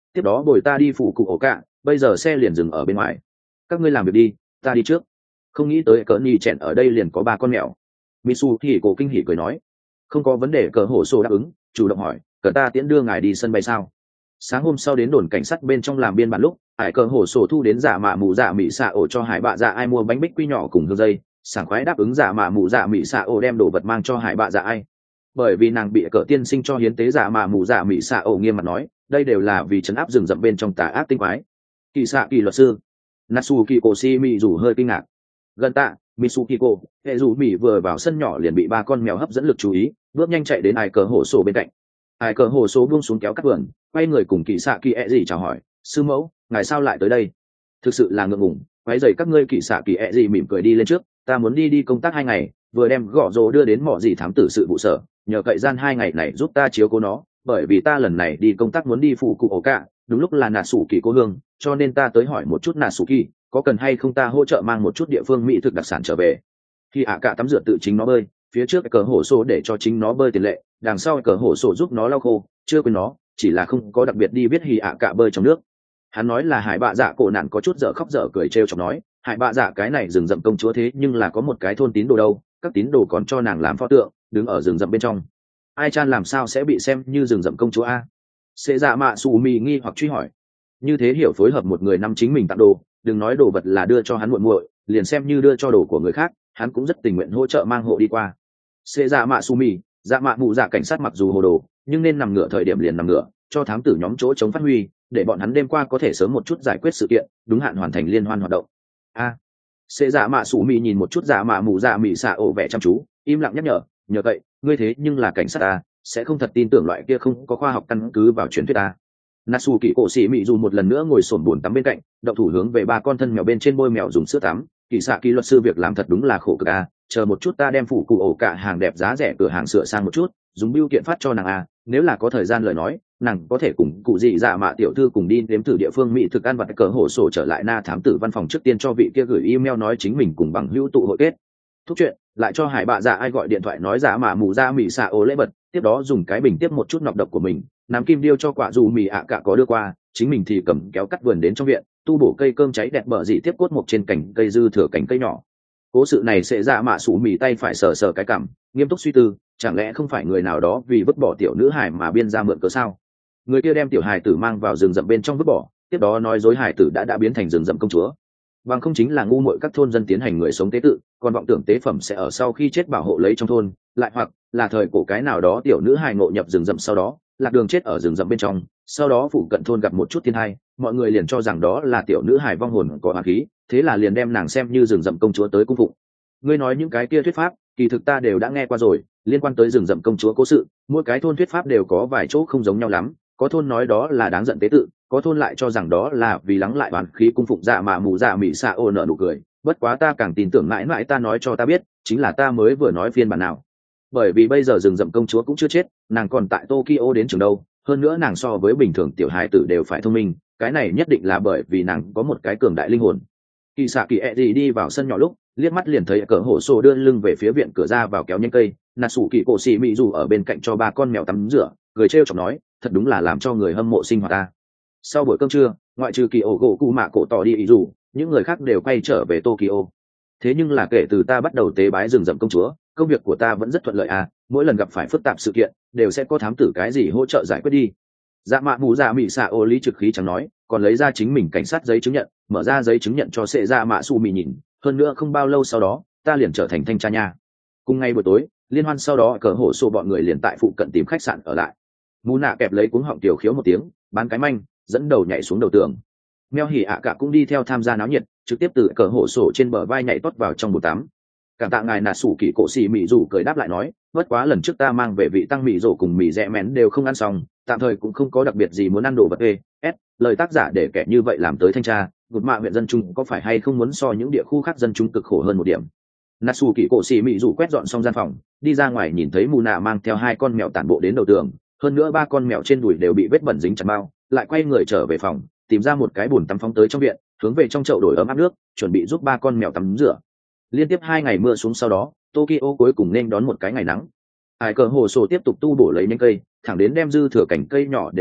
tiếp đó bồi ta đi phủ cụ ổ cạ, bây giờ xe liền dừng ở bên ngoài. Các ngươi làm việc đi, ta đi trước. Không nghĩ tới cỡ nhì chèn ở đây liền có ba con mèo. Mitsu thì cổ kinh hỉ cười nói, không có vấn đề. Cỡ hổ sổ đáp ứng, chủ động hỏi, cỡ ta tiễn đưa ngài đi sân bay sao? Sáng hôm sau đến đồn cảnh sát bên trong làm biên bản lúc, hải cỡ hổ sổ thu đến giả mạ mù dạ mị xạ ổ cho hải bạ dạ ai mua bánh bích quy nhỏ cùng hương dây, sảng khoái đáp ứng giả mạ mù dạ mị xạ ổ đem đồ vật mang cho hải bạ dạ ai. Bởi vì nàng bị cỡ tiên sinh cho hiến tế giả mạ mù dạ mị xạ ổ nghiêm mặt nói, đây đều là vì trấn áp rừng rậm bên trong tà ác tinh quái. Kỳ xạ kỳ luật sư Natsuki Koshimi rủ hơi kinh ngạc. Gần tạ, Mitsukiko, hệ rủ mỉ vừa vào sân nhỏ liền bị ba con mèo hấp dẫn lực chú ý, bước nhanh chạy đến ai cờ hổ sổ bên cạnh. Ai cờ hổ sổ buông xuống kéo cắt vườn, quay người cùng kỳ xạ kỳ ẹ gì chào hỏi, sư mẫu, ngài sao lại tới đây? Thực sự là ngượng ngùng, quấy rầy các ngươi. Kỳ xạ kỳ ẹ gì mỉm cười đi lên trước, ta muốn đi đi công tác hai ngày, vừa đem gõ rồ đưa đến mỏ gì thám tử sự vụ sở, nhờ cậy gian hai ngày này giúp ta chiếu cố nó, bởi vì ta lần này đi công tác muốn đi phụ cụ ổ cả, đúng lúc là nà sủ kỳ cô hương, cho nên ta tới hỏi một chút nà sủ kỳ có cần hay không ta hỗ trợ mang một chút địa phương mỹ thực đặc sản trở về. Khi ạ cả tắm rửa tự chính nó bơi, phía trước cờ hổ sổ để cho chính nó bơi tiền lệ, đằng sau cờ hổ sổ giúp nó lau khô, chưa quên nó, chỉ là không có đặc biệt đi biết hì ạ cả bơi trong nước. Hắn nói là hải bạ dạ cổ nạn có chút dở khóc dở cười trêu chọc nói, hải bạ dạ cái này rừng rậm công chúa thế nhưng là có một cái thôn tín đồ đâu, các tín đồ còn cho nàng làm pho tượng, đứng ở rừng rậm bên trong. Ai chan làm sao sẽ bị xem như rừng rậm công chúa a? Sẽ dạ mạ xù mì nghi hoặc truy hỏi. Như thế hiểu phối hợp một người năm chính mình tặng đồ, đừng nói đồ vật là đưa cho hắn muội muội, liền xem như đưa cho đồ của người khác, hắn cũng rất tình nguyện hỗ trợ mang hộ đi qua. Sẽ dạ mạ xù mì, dạ mạ mụ dạ cảnh sát mặc dù hồ đồ, nhưng nên nằm ngửa thời điểm liền nằm ngửa, cho thám tử nhóm chỗ chống phát huy, để bọn hắn đêm qua có thể sớm một chút giải quyết sự kiện, đúng hạn hoàn thành liên hoan hoạt động. A. À, sẽ dạ mạ xù mì nhìn một chút dạ mạ mụ dạ mị xạ ổ vẻ chăm chú, im lặng nhắc nhở, nhờ vậy, ngươi thế nhưng là cảnh sát à, sẽ không thật tin tưởng loại kia không có khoa học căn cứ vào truyền thuyết ta. Natsu kỳ cổ sĩ mị dù một lần nữa ngồi sồn bồn tắm bên cạnh, động thủ hướng về ba con thân mèo bên trên bôi mèo dùng sữa tắm. Kỳ xạ kỳ luật sư việc làm thật đúng là khổ cực a, chờ một chút ta đem phủ cụ ổ cả hàng đẹp giá rẻ cửa hàng sửa sang một chút, dùng bưu kiện phát cho nàng a, nếu là có thời gian lời nói, nàng có thể cùng cụ dị dạ mạ tiểu thư cùng đi đếm thử địa phương mỹ thực ăn vặt cờ hổ sổ trở lại na thám tử văn phòng trước tiên cho vị kia gửi email nói chính mình cùng bằng hữu tụ hội kết thúc chuyện, lại cho hải bạ dạ ai gọi điện thoại nói dạ mạ mù ra mì xạ ổ lễ vật, tiếp đó dùng cái bình tiếp một chút nọc độc của mình, nắm kim điêu cho quả dù mì ạ cả có đưa qua, chính mình thì cầm kéo cắt vườn đến trong viện, tu bổ cây cơm cháy đẹp bờ dị tiếp cốt một trên cành cây dư thừa cành cây nhỏ. Cố sự này sẽ dạ mạ sủ mì tay phải sờ sờ cái cảm, nghiêm túc suy tư, chẳng lẽ không phải người nào đó vì vứt bỏ tiểu nữ hải mà biên ra mượn cớ sao? Người kia đem tiểu hải tử mang vào rừng rậm bên trong vứt bỏ, tiếp đó nói dối hải tử đã đã biến thành rừng rậm công chúa. Bằng không chính là ngu muội các thôn dân tiến hành người sống tế tự, còn vọng tưởng tế phẩm sẽ ở sau khi chết bảo hộ lấy trong thôn, lại hoặc là thời cổ cái nào đó tiểu nữ hài ngộ nhập rừng rậm sau đó lạc đường chết ở rừng rậm bên trong, sau đó phụ cận thôn gặp một chút thiên tai, mọi người liền cho rằng đó là tiểu nữ hài vong hồn có oán khí, thế là liền đem nàng xem như rừng rậm công chúa tới cung phụng. Ngươi nói những cái kia thuyết pháp, kỳ thực ta đều đã nghe qua rồi, liên quan tới rừng rậm công chúa cố sự, mỗi cái thôn thuyết pháp đều có vài chỗ không giống nhau lắm, có thôn nói đó là đáng giận tế tự, có thôn lại cho rằng đó là vì lắng lại oán khí cung phụng dạ mà mù dạ mị xạ ô nở nụ cười. Bất quá ta càng tin tưởng mãi mãi ta nói cho ta biết, chính là ta mới vừa nói phiên bản nào. Bởi vì bây giờ rừng rậm công chúa cũng chưa chết, nàng còn tại Tokyo đến trường đâu, hơn nữa nàng so với bình thường tiểu hài tử đều phải thông minh, cái này nhất định là bởi vì nàng có một cái cường đại linh hồn. Kỳ xạ kỳ ẹ gì đi vào sân nhỏ lúc, liếc mắt liền thấy cỡ hổ sổ đưa lưng về phía viện cửa ra vào kéo nhánh cây, Natsu kỳ cổ xì mị dù ở bên cạnh cho ba con mèo tắm rửa, cười trêu chọc nói, thật đúng là làm cho người hâm mộ sinh hoạt ta. Sau buổi cơm trưa, ngoại trừ kỳ ổ gỗ cụ mạ cổ tỏ đi ý dù, những người khác đều quay trở về Tokyo. Thế nhưng là kể từ ta bắt đầu tế bái rừng rậm công chúa, công việc của ta vẫn rất thuận lợi à, mỗi lần gặp phải phức tạp sự kiện đều sẽ có thám tử cái gì hỗ trợ giải quyết đi. Dạ mạ mù dạ mị xạ ô lý trực khí chẳng nói, còn lấy ra chính mình cảnh sát giấy chứng nhận, mở ra giấy chứng nhận cho sệ dạ mạ su mị nhìn, hơn nữa không bao lâu sau đó ta liền trở thành thanh tra nha. Cùng ngày buổi tối liên hoan sau đó cờ hổ xô bọn người liền tại phụ cận tìm khách sạn ở lại. Mù nạ kẹp lấy cuống họng tiểu khiếu một tiếng, bán cái manh, dẫn đầu nhảy xuống đầu tường. Meo hỉ ạ cả cũng đi theo tham gia náo nhiệt, trực tiếp từ cờ hổ sổ trên bờ vai nhảy tót vào trong bồn tắm. Cảm tạ ngài nà sủ kỳ cổ xì mị rủ cười đáp lại nói, bất quá lần trước ta mang về vị tăng mị rổ cùng mị rẽ mén đều không ăn xong, tạm thời cũng không có đặc biệt gì muốn ăn đồ vật ê s lời tác giả để kẻ như vậy làm tới thanh tra gục mạ huyện dân chúng có phải hay không muốn so những địa khu khác dân chúng cực khổ hơn một điểm. Nà sủ kỳ cổ xì mị rủ quét dọn xong gian phòng, đi ra ngoài nhìn thấy mù nạ mang theo hai con mèo tản bộ đến đầu tường, hơn nữa ba con mèo trên đùi đều bị vết bẩn dính chặt bao, lại quay người trở về phòng, tìm ra một cái bồn tắm phóng tới trong viện, hướng về trong chậu đổi ấm áp nước, chuẩn bị giúp ba con mèo tắm rửa. Liên tiếp hai ngày mưa xuống sau đó, Tokyo cuối cùng nên đón một cái ngày nắng. Hải cờ hồ sổ tiếp tục tu bổ lấy nhánh cây, thẳng đến đem dư thừa cành cây nhỏ đều cắt đứt,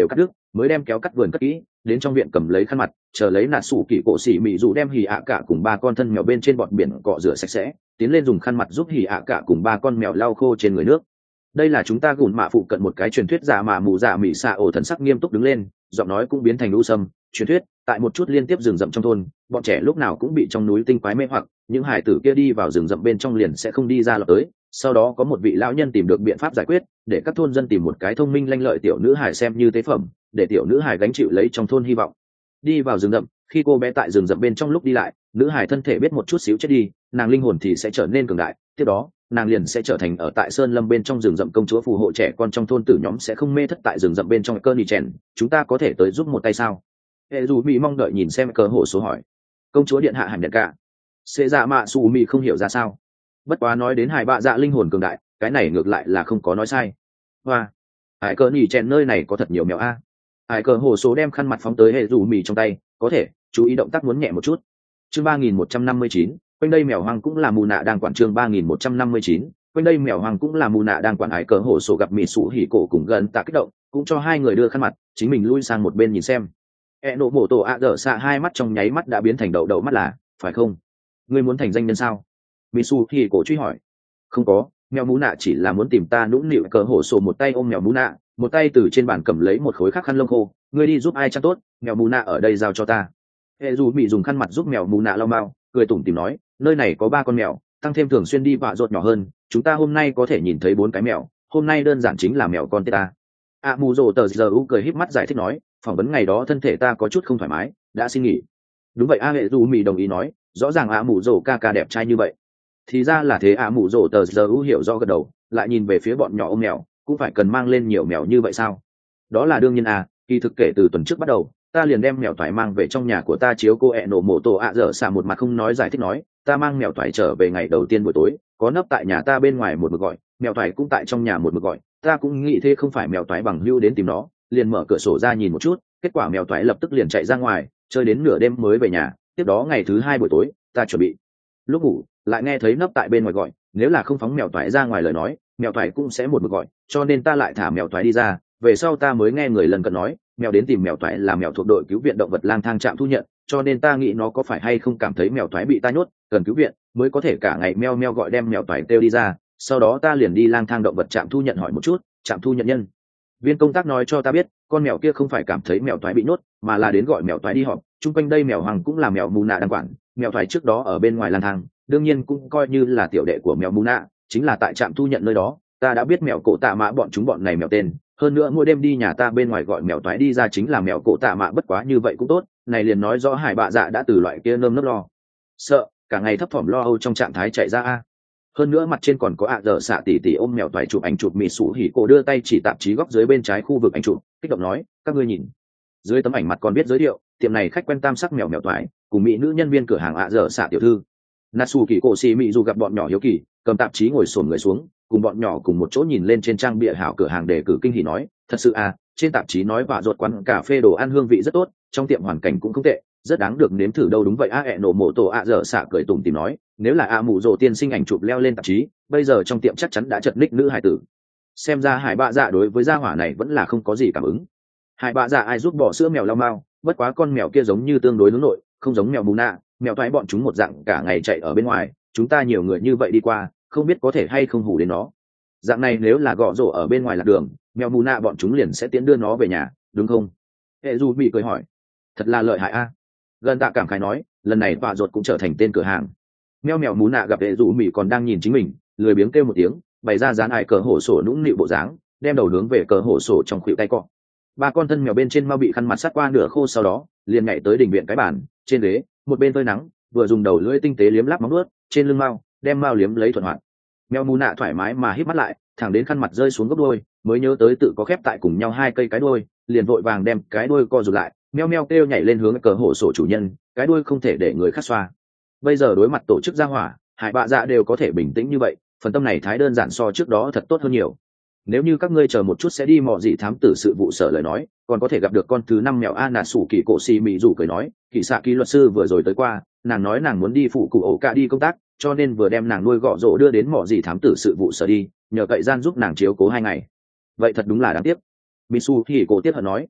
mới đem kéo cắt vườn cất kỹ, đến trong viện cầm lấy khăn mặt, chờ lấy nạt sủ kỳ cổ xỉ mị dù đem hỉ ạ cả cùng ba con thân mèo bên trên bọt biển cọ rửa sạch sẽ, tiến lên dùng khăn mặt giúp hỉ ạ cả cùng ba con mèo lau khô trên người nước. Đây là chúng ta gùn mạ phụ cận một cái truyền thuyết giả mà mù giả mị xạ ổ thần sắc nghiêm túc đứng lên, giọng nói cũng biến thành u sâm. Truyền thuyết tại một chút liên tiếp rừng rậm trong thôn, bọn trẻ lúc nào cũng bị trong núi tinh quái mê hoặc, những hải tử kia đi vào rừng rậm bên trong liền sẽ không đi ra lọt tới. Sau đó có một vị lão nhân tìm được biện pháp giải quyết, để các thôn dân tìm một cái thông minh lanh lợi tiểu nữ hải xem như tế phẩm, để tiểu nữ hải gánh chịu lấy trong thôn hy vọng. Đi vào rừng rậm, khi cô bé tại rừng rậm bên trong lúc đi lại, nữ hải thân thể biết một chút xíu chết đi, nàng linh hồn thì sẽ trở nên cường đại. Tiếp đó nàng liền sẽ trở thành ở tại sơn lâm bên trong rừng rậm công chúa phù hộ trẻ con trong thôn tử nhóm sẽ không mê thất tại rừng rậm bên trong. Cơ nỉ chèn, chúng ta có thể tới giúp một tay sao? Hệ dù mỹ mong đợi nhìn xem cơ hộ số hỏi. Công chúa điện hạ hẳn nhận cả. Xê dạ mạ xù mỹ không hiểu ra sao. Bất quá nói đến hải bạ dạ linh hồn cường đại, cái này ngược lại là không có nói sai. Hoa, hải cơ nỉ chèn nơi này có thật nhiều mèo a. Hải cơ hộ số đem khăn mặt phóng tới hệ dù mỹ trong tay, có thể chú ý động tác muốn nhẹ một chút. Chương ba nghìn một trăm năm mươi chín, quanh đây mèo hoang cũng là mù nạ đang quản. Chương ba nghìn một trăm năm mươi chín, quanh đây mèo hoang cũng là mù nạ đang quản. Hải cờ hổ sổ gặp mỹ sủ hỉ cổ cùng gần tạ kích động, cũng cho hai người đưa khăn mặt, chính mình lui sang một bên nhìn xem. E nộ mổ tổ ạ dở xạ hai mắt trong nháy mắt đã biến thành đậu đậu mắt, là phải không? Ngươi muốn thành danh nhân sao? Mỹ sủ hỉ cổ truy hỏi. Không có, mèo mù nạ chỉ là muốn tìm ta nũng nịu. Cờ hổ sổ một tay ôm mèo mù nạ, một tay từ trên bàn cầm lấy một khối khắc khăn lông khô. Ngươi đi giúp ai chăng tốt, mèo mù nạ ở đây giao cho ta. Hệ dù mỹ dùng khăn mặt giúp mèo mù nạ lau mau, cười tủm tỉm nói, nơi này có ba con mèo, tăng thêm thường xuyên đi vạ rột nhỏ hơn, chúng ta hôm nay có thể nhìn thấy bốn cái mèo, hôm nay đơn giản chính là mèo con tê ta. A mù rồ tờ giờ u cười híp mắt giải thích nói, phỏng vấn ngày đó thân thể ta có chút không thoải mái, đã xin nghỉ. Đúng vậy. A hệ dù mỹ đồng ý nói, rõ ràng A mù rồ ca ca đẹp trai như vậy. Thì ra là thế. A mù rồ tờ giờ u hiểu rõ gật đầu, lại nhìn về phía bọn nhỏ ôm mèo, cũng phải cần mang lên nhiều mèo như vậy sao? Đó là đương nhiên à, kỳ thực kể từ tuần trước bắt đầu, ta liền đem mèo toại mang về trong nhà của ta chiếu cô. Ẹ nổ mổ tổ ạ dở xả một mặt không nói giải thích nói, ta mang mèo toại trở về ngày đầu tiên buổi tối, có nấp tại nhà ta bên ngoài một mực gọi, mèo toại cũng tại trong nhà một mực gọi, ta cũng nghĩ thế không phải mèo toại bằng hữu đến tìm nó, liền mở cửa sổ ra nhìn một chút, kết quả mèo toại lập tức liền chạy ra ngoài, chơi đến nửa đêm mới về nhà. Tiếp đó ngày thứ hai buổi tối, ta chuẩn bị lúc ngủ lại nghe thấy nấp tại bên ngoài gọi, nếu là không phóng mèo toại ra ngoài lời nói, mèo toại cũng sẽ một mực gọi, cho nên ta lại thả mèo toại đi ra. Về sau ta mới nghe người lần cận nói, mèo đến tìm mèo toại là mèo thuộc đội cứu viện động vật lang thang trạm thu nhận, cho nên ta nghĩ nó có phải hay không cảm thấy mèo toại bị ta nhốt cần cứu viện, mới có thể cả ngày meo meo gọi đem mèo toại kêu đi ra. Sau đó ta liền đi lang thang động vật trạm thu nhận hỏi một chút, trạm thu nhận nhân viên công tác nói cho ta biết, con mèo kia không phải cảm thấy mèo toại bị nhốt, mà là đến gọi mèo toại đi họp. Chung quanh đây mèo hoàng cũng là mèo mù nạ đang quản, mèo toại trước đó ở bên ngoài lang thang, đương nhiên cũng coi như là tiểu đệ của mèo mù nạ, chính là tại trạm thu nhận nơi đó ta đã biết mèo cổ tạ mã bọn chúng bọn này mèo tên. Hơn nữa mỗi đêm đi nhà ta bên ngoài gọi mèo toái đi ra chính là mèo cổ tạ mạ. Bất quá như vậy cũng tốt, này liền nói rõ hải bạ dạ đã từ loại kia nơm nớp lo sợ cả ngày thấp thỏm lo âu trong trạng thái chạy ra a. Hơn nữa mặt trên còn có ạ dở xạ tỉ tỉ ôm mèo toái chụp ảnh chụp. Mị sủ hỉ cổ đưa tay chỉ tạp chí góc dưới bên trái khu vực ảnh chụp, kích động nói, các ngươi nhìn, dưới tấm ảnh mặt còn biết giới thiệu tiệm này khách quen tam sắc mèo mèo toái cùng mỹ nữ nhân viên cửa hàng ạ dở xạ tiểu thư. Natsu kỳ cổ xì mị dù gặp bọn nhỏ hiếu kỳ, cầm tạp chí ngồi xổm người xuống, cùng bọn nhỏ cùng một chỗ nhìn lên trên trang bìa hảo cửa hàng đề cử kinh hỉ nói, thật sự à, trên tạp chí nói vạ ruột quán cà phê đồ ăn hương vị rất tốt, trong tiệm hoàn cảnh cũng không tệ, rất đáng được nếm thử đâu. Đúng vậy. A ẹ nổ mổ tổ ạ dở xạ cười tủm tỉm nói, nếu là a mù rồ tiên sinh ảnh chụp leo lên tạp chí, bây giờ trong tiệm chắc chắn đã chật ních nữ hải tử. Xem ra hải bạ dạ đối với gia hỏa này vẫn là không có gì cảm ứng. Hải bạ dạ ai giúp bỏ sữa mèo lau mau, bất quá con mèo kia giống như tương đối hướng nội, không giống mèo mù nạ, mèo thoái bọn chúng một dạng cả ngày chạy ở bên ngoài, chúng ta nhiều người như vậy đi qua, không biết có thể hay không hù đến nó. Dạng này nếu là gõ rổ ở bên ngoài lạc đường, mèo mù nạ bọn chúng liền sẽ tiến đưa nó về nhà, đúng không? Hệ dù bị cười hỏi. Thật là lợi hại a. Gần tạ cảm khái nói, lần này vạ ruột cũng trở thành tên cửa hàng. Mèo mèo mù nạ gặp hệ dù mỹ còn đang nhìn chính mình, lười biếng kêu một tiếng, bày ra dán ai cờ hổ sổ nũng nịu bộ dáng, đem đầu hướng về cờ hổ sổ trong khuỷu tay cọ. Ba con thân mèo bên trên mau bị khăn mặt sát qua nửa khô, sau đó liền nhảy tới đỉnh viện cái bàn trên ghế, một bên phơi nắng, vừa dùng đầu lưỡi tinh tế liếm láp móng nuốt trên lưng mao, đem mao liếm lấy thuận hoạt. Mèo mù nạ thoải mái mà hít mắt lại, thẳng đến khăn mặt rơi xuống gốc đuôi, mới nhớ tới tự có khép tại cùng nhau hai cây cái đuôi, liền vội vàng đem cái đuôi co rụt lại, meo meo kêu nhảy lên hướng cờ hổ sổ chủ nhân, cái đuôi không thể để người khác xoa. Bây giờ đối mặt tổ chức gia hỏa, hải bạ dạ đều có thể bình tĩnh như vậy, phần tâm này thái đơn giản so trước đó thật tốt hơn nhiều. Nếu như các ngươi chờ một chút sẽ đi mò gì thám tử sự vụ sở lời nói, còn có thể gặp được con thứ năm mèo a nà sủ kỳ cổ xì mị rủ cười nói, kỳ xạ kỳ luật sư vừa rồi tới qua, nàng nói nàng muốn đi phụ cụ ổ cả đi công tác, cho nên vừa đem nàng nuôi gọ rỗ đưa đến mò gì thám tử sự vụ sở đi, nhờ cậy gian giúp nàng chiếu cố hai ngày. Vậy thật đúng là đáng tiếc. Mitsu thì cổ tiếc hận nói,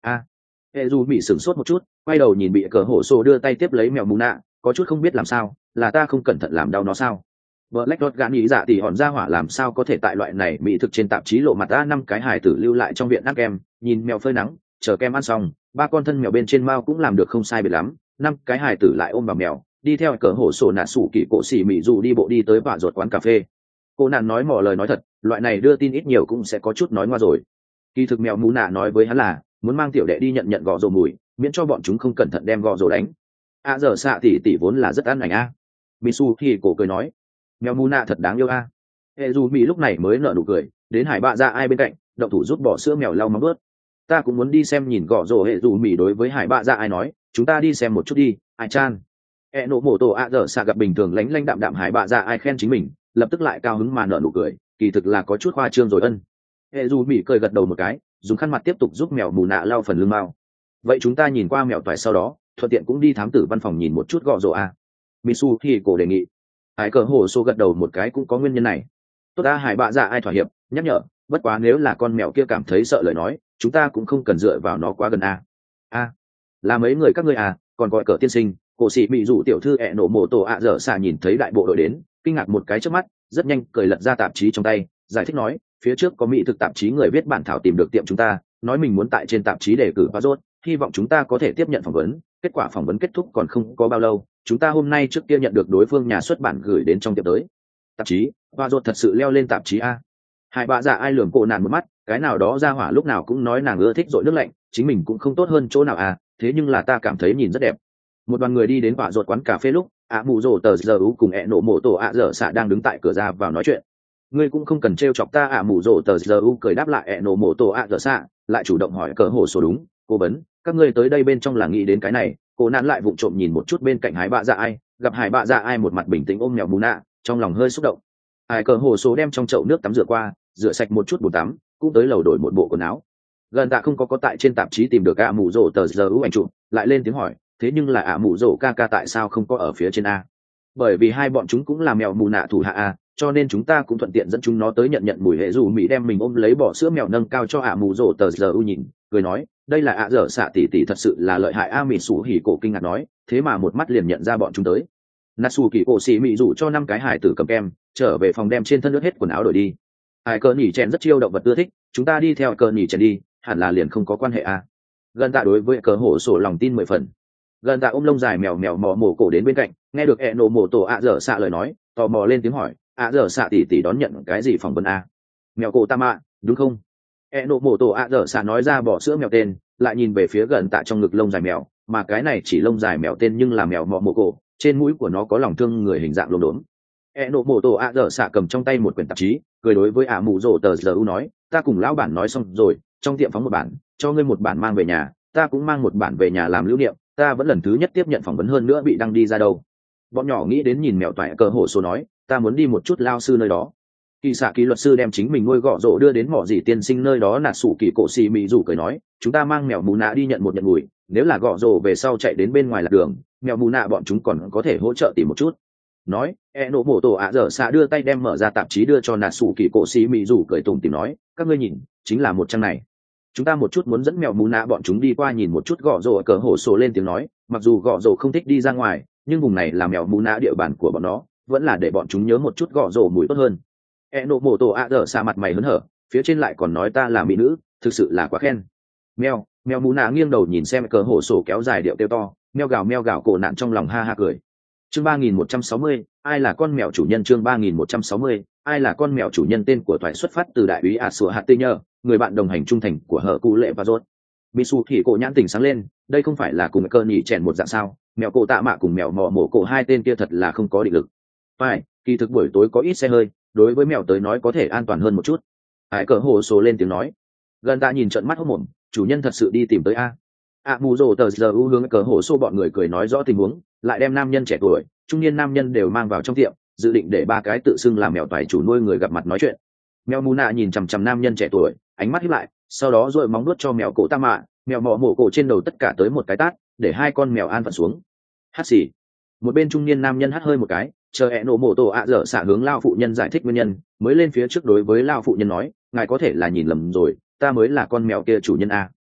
a hệ dù bị sửng sốt một chút, quay đầu nhìn bị cờ hổ sổ đưa tay tiếp lấy mèo mù nạ, có chút không biết làm sao, là ta không cẩn thận làm đau nó sao? Black Dot gạn nghĩ dạ thì hòn ra hỏa làm sao có thể tại loại này mỹ thực trên tạp chí lộ mặt ta năm cái hài tử lưu lại trong viện ăn kem, nhìn mèo phơi nắng, chờ kem ăn xong, ba con thân mèo bên trên mao cũng làm được không sai biệt lắm, năm cái hài tử lại ôm vào mèo, đi theo cờ hổ sổ nạ sủ kỳ cổ xỉ mị dù đi bộ đi tới vạ ruột quán cà phê. Cô nạn nói mỏ lời nói thật, loại này đưa tin ít nhiều cũng sẽ có chút nói ngoa rồi. Kỳ thực mèo mù nạ nói với hắn là muốn mang tiểu đệ đi nhận nhận gò rồ mùi, miễn cho bọn chúng không cẩn thận đem gò rồ đánh. À giờ xạ tỷ tỷ vốn là rất ăn ảnh a. Misu thì cổ cười nói, mèo mù nạ thật đáng yêu a. Hệ dù mỹ lúc này mới nở nụ cười, đến hải bạ ra ai bên cạnh, động thủ giúp bỏ sữa mèo lau móng ướt. Ta cũng muốn đi xem nhìn gò rồ. Hệ dù mỹ đối với hải bạ ra ai nói, chúng ta đi xem một chút đi, ai chan. E nộ mổ tổ ạ dở xạ gặp bình thường lánh lánh đạm đạm hải bạ ra ai khen chính mình, lập tức lại cao hứng mà nở nụ cười, kỳ thực là có chút khoa trương rồi ân. Hệ dù mỹ cười gật đầu một cái, dùng khăn mặt tiếp tục giúp mèo mù nạ lau phần lưng mao. Vậy chúng ta nhìn qua mèo toại sau đó, thuận tiện cũng đi thám tử văn phòng nhìn một chút gọ rồ a. Misu thì cổ đề nghị. Hải cờ hồ xô gật đầu một cái cũng có nguyên nhân này. Tốt ta hải bạ dạ ai thỏa hiệp, nhắc nhở, bất quá nếu là con mèo kia cảm thấy sợ lời nói, chúng ta cũng không cần dựa vào nó quá gần a. A, là mấy người các ngươi à, còn gọi cờ tiên sinh, cổ sĩ bị rủ tiểu thư ẹ nổ mộ tổ ạ dở xả nhìn thấy đại bộ đội đến, kinh ngạc một cái trước mắt, rất nhanh cười lật ra tạp chí trong tay, giải thích nói, phía trước có mỹ thực tạp chí người viết bản thảo tìm được tiệm chúng ta, nói mình muốn tại trên tạp chí đề cử Pazot, hy vọng chúng ta có thể tiếp nhận phỏng vấn. Kết quả phỏng vấn kết thúc còn không có bao lâu, chúng ta hôm nay trước kia nhận được đối phương nhà xuất bản gửi đến trong tiệm tới tạp chí. Pazot thật sự leo lên tạp chí a. Hai bà già ai lườm cổ nạn một mắt, cái nào đó ra hỏa lúc nào cũng nói nàng ưa thích dội nước lạnh, chính mình cũng không tốt hơn chỗ nào à, thế nhưng là ta cảm thấy nhìn rất đẹp. Một đoàn người đi đến Pazot quán cà phê lúc, ạ mù rồ tờ giờ ú cùng ẹ nổ mổ tổ ạ dở xạ đang đứng tại cửa ra vào nói chuyện. Ngươi cũng không cần trêu chọc ta ạ mù rồ tờ giờ u cười đáp lại ẹ nổ mổ tổ ạ dở xạ, lại chủ động hỏi cờ hồ số đúng, cô vấn, các ngươi tới đây bên trong là nghĩ đến cái này. Cô nạn lại vụng trộm nhìn một chút bên cạnh hải bạ dạ ai, gặp hải bạ dạ ai một mặt bình tĩnh ôm mèo mù nạ, trong lòng hơi xúc động. Hải cờ hồ số đem trong chậu nước tắm rửa qua, rửa sạch một chút bồn tắm, cũng tới lầu đổi một bộ quần áo. Gần tạ không có có tại trên tạp chí tìm được ạ mù rồ tờ giờ u ảnh chụp, lại lên tiếng hỏi, thế nhưng là ạ mù rồ ca ca tại sao không có ở phía trên a? Bởi vì hai bọn chúng cũng là mèo mù nạ thủ hạ a, cho nên chúng ta cũng thuận tiện dẫn chúng nó tới nhận nhận mùi. Hệ dù mỹ đem mình ôm lấy bỏ sữa mèo nâng cao cho ạ mù rồ tờ giờ u nhìn, cười nói, đây là ạ dở xạ tỷ tỷ thật sự là lợi hại. A mì sủ hỉ cổ kinh ngạc nói, thế mà một mắt liền nhận ra bọn chúng tới. Natsu kỳ cổ xì mị rủ cho năm cái hải tử cầm kem, trở về phòng đem trên thân nước hết quần áo đổi đi. Hải cờ nhỉ chèn rất chiêu động vật ưa thích, chúng ta đi theo cờ nhỉ chèn đi, hẳn là liền không có quan hệ a. Gần tạ đối với cờ hổ sổ lòng tin mười phần. Gần tạ ôm lông dài mèo mèo mò mổ cổ đến bên cạnh, nghe được ẹ nổ mổ tổ ạ dở xạ lời nói, tò mò lên tiếng hỏi, ạ dở xạ tỷ tỷ đón nhận cái gì phỏng vấn a? Mèo cổ tam ạ, đúng không? ẹ nổ mổ tổ ạ dở xạ nói ra bỏ sữa mèo tên, lại nhìn về phía gần tạ trong ngực lông dài mèo, mà cái này chỉ lông dài mèo tên nhưng là mèo mò mổ cổ, trên mũi của nó có lòng thương người hình dạng lốm đốm. ẹ nổ mổ tổ ạ dở xạ cầm trong tay một quyển tạp chí, cười đối với ạ mù rồ tờ giờ u nói, ta cùng lão bản nói xong rồi, trong tiệm phóng một bản, cho ngươi một bản mang về nhà, ta cũng mang một bản về nhà làm lưu niệm, ta vẫn lần thứ nhất tiếp nhận phỏng vấn hơn nữa bị đăng đi ra đâu. Bọn nhỏ nghĩ đến nhìn mèo toại cờ hổ số nói, ta muốn đi một chút lao sư nơi đó. Kỳ xạ kỳ luật sư đem chính mình nuôi gọ rổ đưa đến mỏ dì tiên sinh nơi đó, nạt sủ kỳ cổ xì mị rủ cười nói, chúng ta mang mèo mù nạ đi nhận một nhận mùi, nếu là gọ rổ về sau chạy đến bên ngoài lạc đường, mèo mù nạ bọn chúng còn có thể hỗ trợ tìm một chút. Nói, e nổ mổ tổ ạ dở xạ đưa tay đem mở ra tạp chí đưa cho nạt sủ kỳ cổ xì mị rủ cười tùng tìm nói, các ngươi nhìn, chính là một trang này. Chúng ta một chút muốn dẫn mèo mù nạ bọn chúng đi qua nhìn một chút. Gọ rổ cờ hổ sổ lên tiếng nói, mặc dù gọ rổ không thích đi ra ngoài, nhưng vùng này là mèo mù nạ địa bàn của bọn nó, vẫn là để bọn chúng nhớ một chút gọ rổ mùi tốt hơn. E nộ mổ tổ ạ dở xa mặt mày hớn hở, phía trên lại còn nói ta là mỹ nữ, thực sự là quá khen. Mèo mèo mù nạ nghiêng đầu nhìn xem cờ hổ sổ kéo dài điệu kêu to, mèo gào mèo gào cổ nạn trong lòng ha ha cười. Chương ba nghìn một trăm sáu mươi, ai là con mèo chủ nhân? Chương ba nghìn một trăm sáu mươi, ai là con mèo chủ nhân? Tên của thoại xuất phát từ đại úy ả sủa hạt tê nhờ, người bạn đồng hành trung thành của hờ cụ lệ và rốt. Misu thì cổ nhãn tỉnh sáng lên, đây không phải là cùng cơ nhỉ chèn một dạng sao? Mèo cổ tạ mạ cùng mèo mò mổ cổ hai tên kia thật là không có định lực. Phải, kỳ thực buổi tối có ít xe hơi, đối với mèo tới nói có thể an toàn hơn một chút. Hải cờ hồ số lên tiếng nói. Gần tạ nhìn trận mắt hốc mồm, chủ nhân thật sự đi tìm tới a. A mù rồ tờ giờ u hướng cờ hồ số bọn người cười nói rõ tình huống, lại đem nam nhân trẻ tuổi, trung niên nam nhân đều mang vào trong tiệm, dự định để ba cái tự xưng làm mèo toại chủ nuôi người gặp mặt nói chuyện. Mèo mù nạ nhìn chằm chằm nam nhân trẻ tuổi, ánh mắt híp lại, sau đó rồi móng nuốt cho mèo cổ tam mạ, mèo mỏ mổ cổ trên đầu tất cả tới một cái tát, để hai con mèo an phận xuống. Hát xì. Một bên trung niên nam nhân hắt hơi một cái, chờ ẹ nổ mổ tổ ạ dở xả hướng lao phụ nhân giải thích nguyên nhân, mới lên phía trước đối với lao phụ nhân nói, ngài có thể là nhìn lầm rồi, ta mới là con mèo kia chủ nhân a.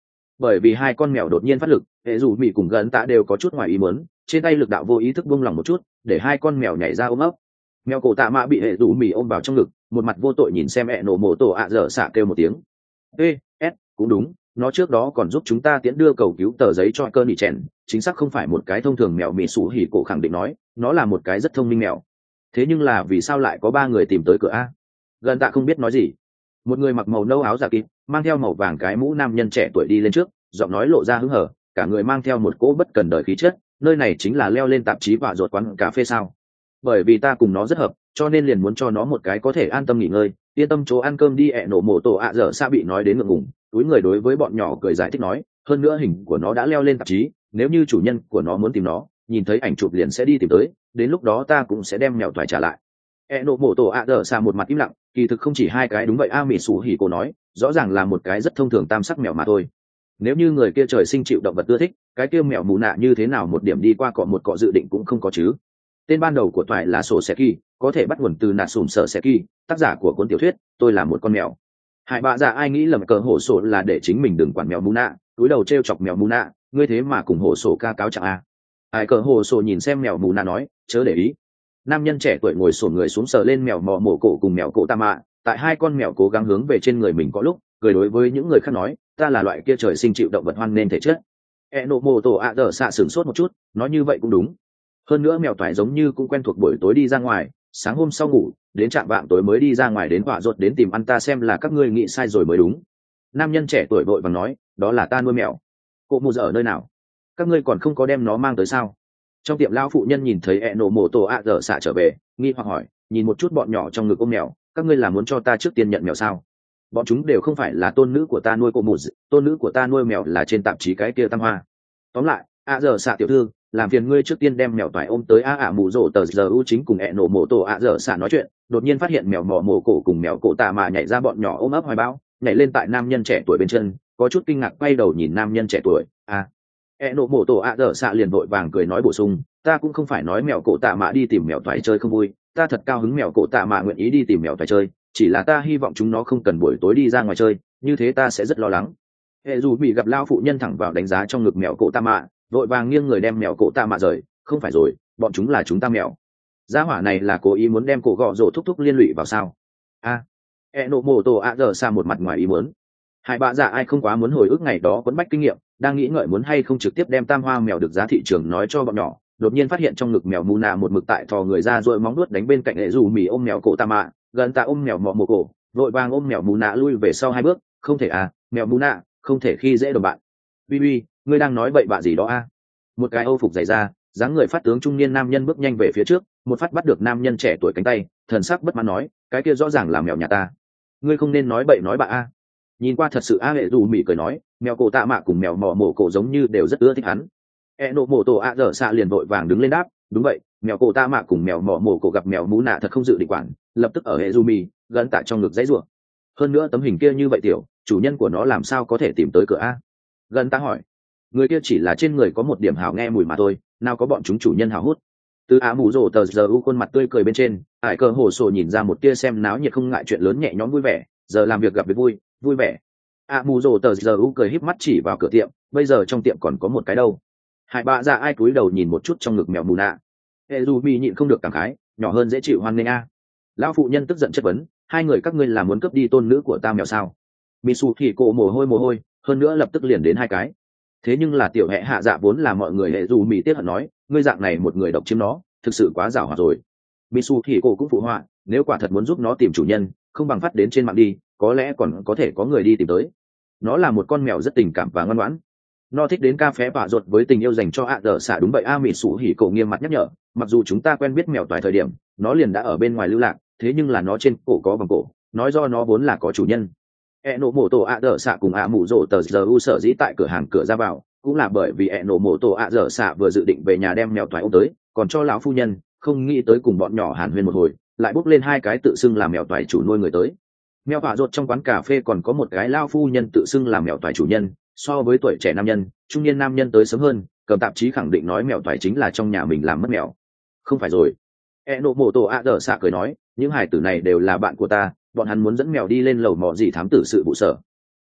Bởi vì hai con mèo đột nhiên phát lực, hệ dù mỹ cùng gần tạ đều có chút ngoài ý muốn, trên tay lực đạo vô ý thức buông lỏng một chút, để hai con mèo nhảy ra ôm ấp. Mèo cổ tạ mạ bị hệ dù mỹ ôm vào trong ngực, một mặt vô tội nhìn xem mẹ nổ mổ tổ ạ dở xạ kêu một tiếng. Ê, s cũng đúng, nó trước đó còn giúp chúng ta tiễn đưa cầu cứu tờ giấy cho cơ nỉ chèn, chính xác không phải một cái thông thường mèo. Mị sủ hỉ cổ khẳng định nói, nó là một cái rất thông minh mèo. Thế nhưng là vì sao lại có ba người tìm tới cửa a? Gần tạ không biết nói gì. Một người mặc màu nâu áo giả kịp, mang theo màu vàng cái mũ nam nhân trẻ tuổi đi lên trước, giọng nói lộ ra hứng hở, cả người mang theo một cỗ bất cần đời khí chất. Nơi này chính là leo lên tạp chí và ruột quán cà phê sao? Bởi vì ta cùng nó rất hợp, cho nên liền muốn cho nó một cái có thể an tâm nghỉ ngơi, yên tâm chỗ ăn cơm đi. Ẹ nổ mổ tổ ạ dở xa bị nói đến ngượng ngùng, túi người đối với bọn nhỏ cười giải thích nói, hơn nữa hình của nó đã leo lên tạp chí, nếu như chủ nhân của nó muốn tìm nó, nhìn thấy ảnh chụp liền sẽ đi tìm tới, đến lúc đó ta cũng sẽ đem mèo thoại trả lại. Ẹ nổ mổ tổ ạ dở xa một mặt im lặng, kỳ thực không chỉ hai cái. Đúng vậy a, Mị sủ hỉ cô nói, rõ ràng là một cái rất thông thường tam sắc mèo mà thôi. Nếu như người kia trời sinh chịu động vật ưa thích, cái kia mèo mù nạ như thế nào một điểm đi qua cọ một cọ dự định cũng không có chứ. Tên ban đầu của thoại là sổ seki, có thể bắt nguồn từ nạt sùm sở seki, tác giả của cuốn tiểu thuyết tôi là một con mèo. Hại bạ dạ ai nghĩ lầm cờ hổ sổ là để chính mình đừng quản mèo mù nạ, túi đầu t r e o chọc mèo mù nạ, ngươi thế mà cùng hổ sổ ca cáo chẳng a. Ai cờ hổ sổ nhìn xem mèo mù nạ nói, chớ để ý. Nam nhân trẻ tuổi ngồi sổ người xuống sờ lên mèo mò mổ cổ cùng mèo cổ tạ mạ, tại hai con mèo cố gắng hướng về trên người mình có lúc cười đối với những người khác nói, ta là loại kia trời sinh chịu động vật hoan nên thể chất. E nộ mô tổ ạ dở xạ sửng sốt một chút, nói như vậy cũng đúng. Hơn nữa mèo toại giống như cũng quen thuộc buổi tối đi ra ngoài, sáng hôm sau ngủ đến trạm vạng tối mới đi ra ngoài, đến họa ruột đến tìm ăn ta, xem là các ngươi nghĩ sai rồi mới đúng. Nam nhân trẻ tuổi vội vàng nói, đó là ta nuôi mèo. Cô mù giờ ở nơi nào? Các ngươi còn không có đem nó mang tới sao? Trong tiệm lao phụ nhân nhìn thấy E nộ mô tổ ạ dở xạ trở về, nghi hoặc hỏi, nhìn một chút bọn nhỏ trong ngực ôm mèo, các ngươi là muốn cho ta trước tiên nhận mèo sao? Bọn chúng đều không phải là tôn nữ của ta nuôi. Cô mù, tôn nữ của ta nuôi mèo là trên tạp chí cái kia tam hoa. Tóm lại, ạ dở xạ tiểu thư, làm phiền ngươi trước tiên đem mèo toại ôm tới. a ả mù rổ tờ giờ u chính cùng ẹ nổ mổ tổ ạ dở xạ nói chuyện, đột nhiên phát hiện mèo mỏ mổ cổ cùng mèo cổ tạ mà nhảy ra, bọn nhỏ ôm ấp hoài bão, nhảy lên tại nam nhân trẻ tuổi bên chân, có chút kinh ngạc quay đầu nhìn nam nhân trẻ tuổi. À, ẹ nổ mổ tổ ạ dở xạ liền vội vàng cười nói bổ sung, ta cũng không phải nói mèo cổ tạ mạ đi tìm mèo toại chơi không vui, ta thật cao hứng mèo cổ tạ mạ nguyện ý đi tìm mèo toại chơi, chỉ là ta hy vọng chúng nó không cần buổi tối đi ra ngoài chơi, như thế ta sẽ rất lo lắng. Hệ dù bị gặp lao phụ nhân thẳng vào đánh giá trong ngực mèo cổ tạ mạ, vội vàng nghiêng người đem mèo cổ tạ mạ rời, không phải rồi, bọn chúng là chúng ta mèo. Gia hỏa này là cố ý muốn đem cổ gọ rổ thúc thúc liên lụy vào sao? A, e nộ mổ tổ ạ dở xa một mặt ngoài ý muốn. Hai bạ dạ ai không quá muốn hồi ức ngày đó quấn bách kinh nghiệm, đang nghĩ ngợi muốn hay không trực tiếp đem tam hoa mèo được giá thị trường nói cho bọn nhỏ, đột nhiên phát hiện trong ngực mèo mù nạ một mực tại thò người ra rồi móng nuốt đánh bên cạnh hệ dù mì ôm mèo cổ tạ mạ, gần tạ ôm mèo mọ mổ cổ, vội vàng ôm mèo mù nạ lui về sau hai bước, không thể à, mèo mù nạ không thể khi dễ đồng bạn. Bi bi, ngươi đang nói bậy bạ gì đó a? Một cái âu phục dày ra, dáng người phát tướng trung niên nam nhân bước nhanh về phía trước, một phát bắt được nam nhân trẻ tuổi cánh tay, thần sắc bất mãn nói, cái kia rõ ràng là mèo nhà ta, ngươi không nên nói bậy nói bạ a. Nhìn qua thật sự a. Hệ dù mỉ cười nói, mèo cổ tạ mạ cùng mèo mỏ mổ cổ giống như đều rất ưa thích hắn. E nộ mổ tổ a dở xạ liền vội vàng đứng lên đáp, đúng vậy, mèo cổ tạ mạ cùng mèo mỏ mổ cổ gặp mèo mú nạ thật không dự định quản, lập tức ở hệ dù mỉ gần tại trong ngực dãy rủa. Hơn nữa tấm hình kia như vậy tiểu, chủ nhân của nó làm sao có thể tìm tới cửa a? Gần ta hỏi, người kia chỉ là trên người có một điểm hảo nghe mùi mà thôi, nào có bọn chúng chủ nhân hảo hút. Từ á mù rổ tờ giờ u khuôn mặt tươi cười bên trên, ải cờ hồ sổ nhìn ra một tia xem náo nhiệt không ngại chuyện lớn nhẹ nhõm vui vẻ, giờ làm việc gặp việc vui vui vẻ. Á mù rổ tờ giờ u cười híp mắt chỉ vào cửa tiệm, bây giờ trong tiệm còn có một cái đâu. Hải bạ dạ ai cúi đầu nhìn một chút trong ngực mèo mù nạ, hệ dù mi nhịn không được cảm khái, nhỏ hơn dễ chịu hoan nghênh a. Lão phụ nhân tức giận chất vấn, hai người các ngươi là muốn cướp đi tôn nữ của ta mèo sao? Misu thì cổ mồ hôi mồ hôi, hơn nữa lập tức liền đến hai cái. Thế nhưng là tiểu hệ hạ dạ vốn là mọi người hệ dù mì tiếc hận nói, ngươi dạng này một người độc chiếm nó, thực sự quá giàu hoạt rồi. Misu thì cổ cũng phụ họa, nếu quả thật muốn giúp nó tìm chủ nhân, không bằng phát đến trên mạng đi, có lẽ còn có thể có người đi tìm tới. Nó là một con mèo rất tình cảm và ngoan ngoãn, nó thích đến cà phê bạ ruột với tình yêu dành cho ạ dở xạ. Đúng vậy a. Mỹ sủ hỉ cổ nghiêm mặt nhắc nhở, mặc dù chúng ta quen biết mèo toài thời điểm nó liền đã ở bên ngoài lưu lạc, thế nhưng là nó trên cổ có vòng cổ, nói do nó vốn là có chủ nhân. E nổ mổ tổ ạ dở xạ cùng ạ mù rổ tờ giờ u sở dĩ tại cửa hàng cửa ra vào, cũng là bởi vì E nổ mổ tổ ạ dở xạ vừa dự định về nhà đem mèo toài ôm tới, còn cho lão phu nhân, không nghĩ tới cùng bọn nhỏ hàn huyên một hồi, lại bốc lên hai cái tự xưng làm mèo toài chủ nuôi người tới. Mèo bạ ruột trong quán cà phê còn có một cái lao phu nhân tự xưng làm mèo toài chủ nhân, so với tuổi trẻ nam nhân, trung niên nam nhân tới sớm hơn, cầm tạp chí khẳng định nói mèo toài chính là trong nhà mình làm mất mèo. Không phải rồi. E nộ mổ tổ ạ dở xạ cười nói, những hải tử này đều là bạn của ta, bọn hắn muốn dẫn mèo đi lên lầu mò gì thám tử sự vụ sở.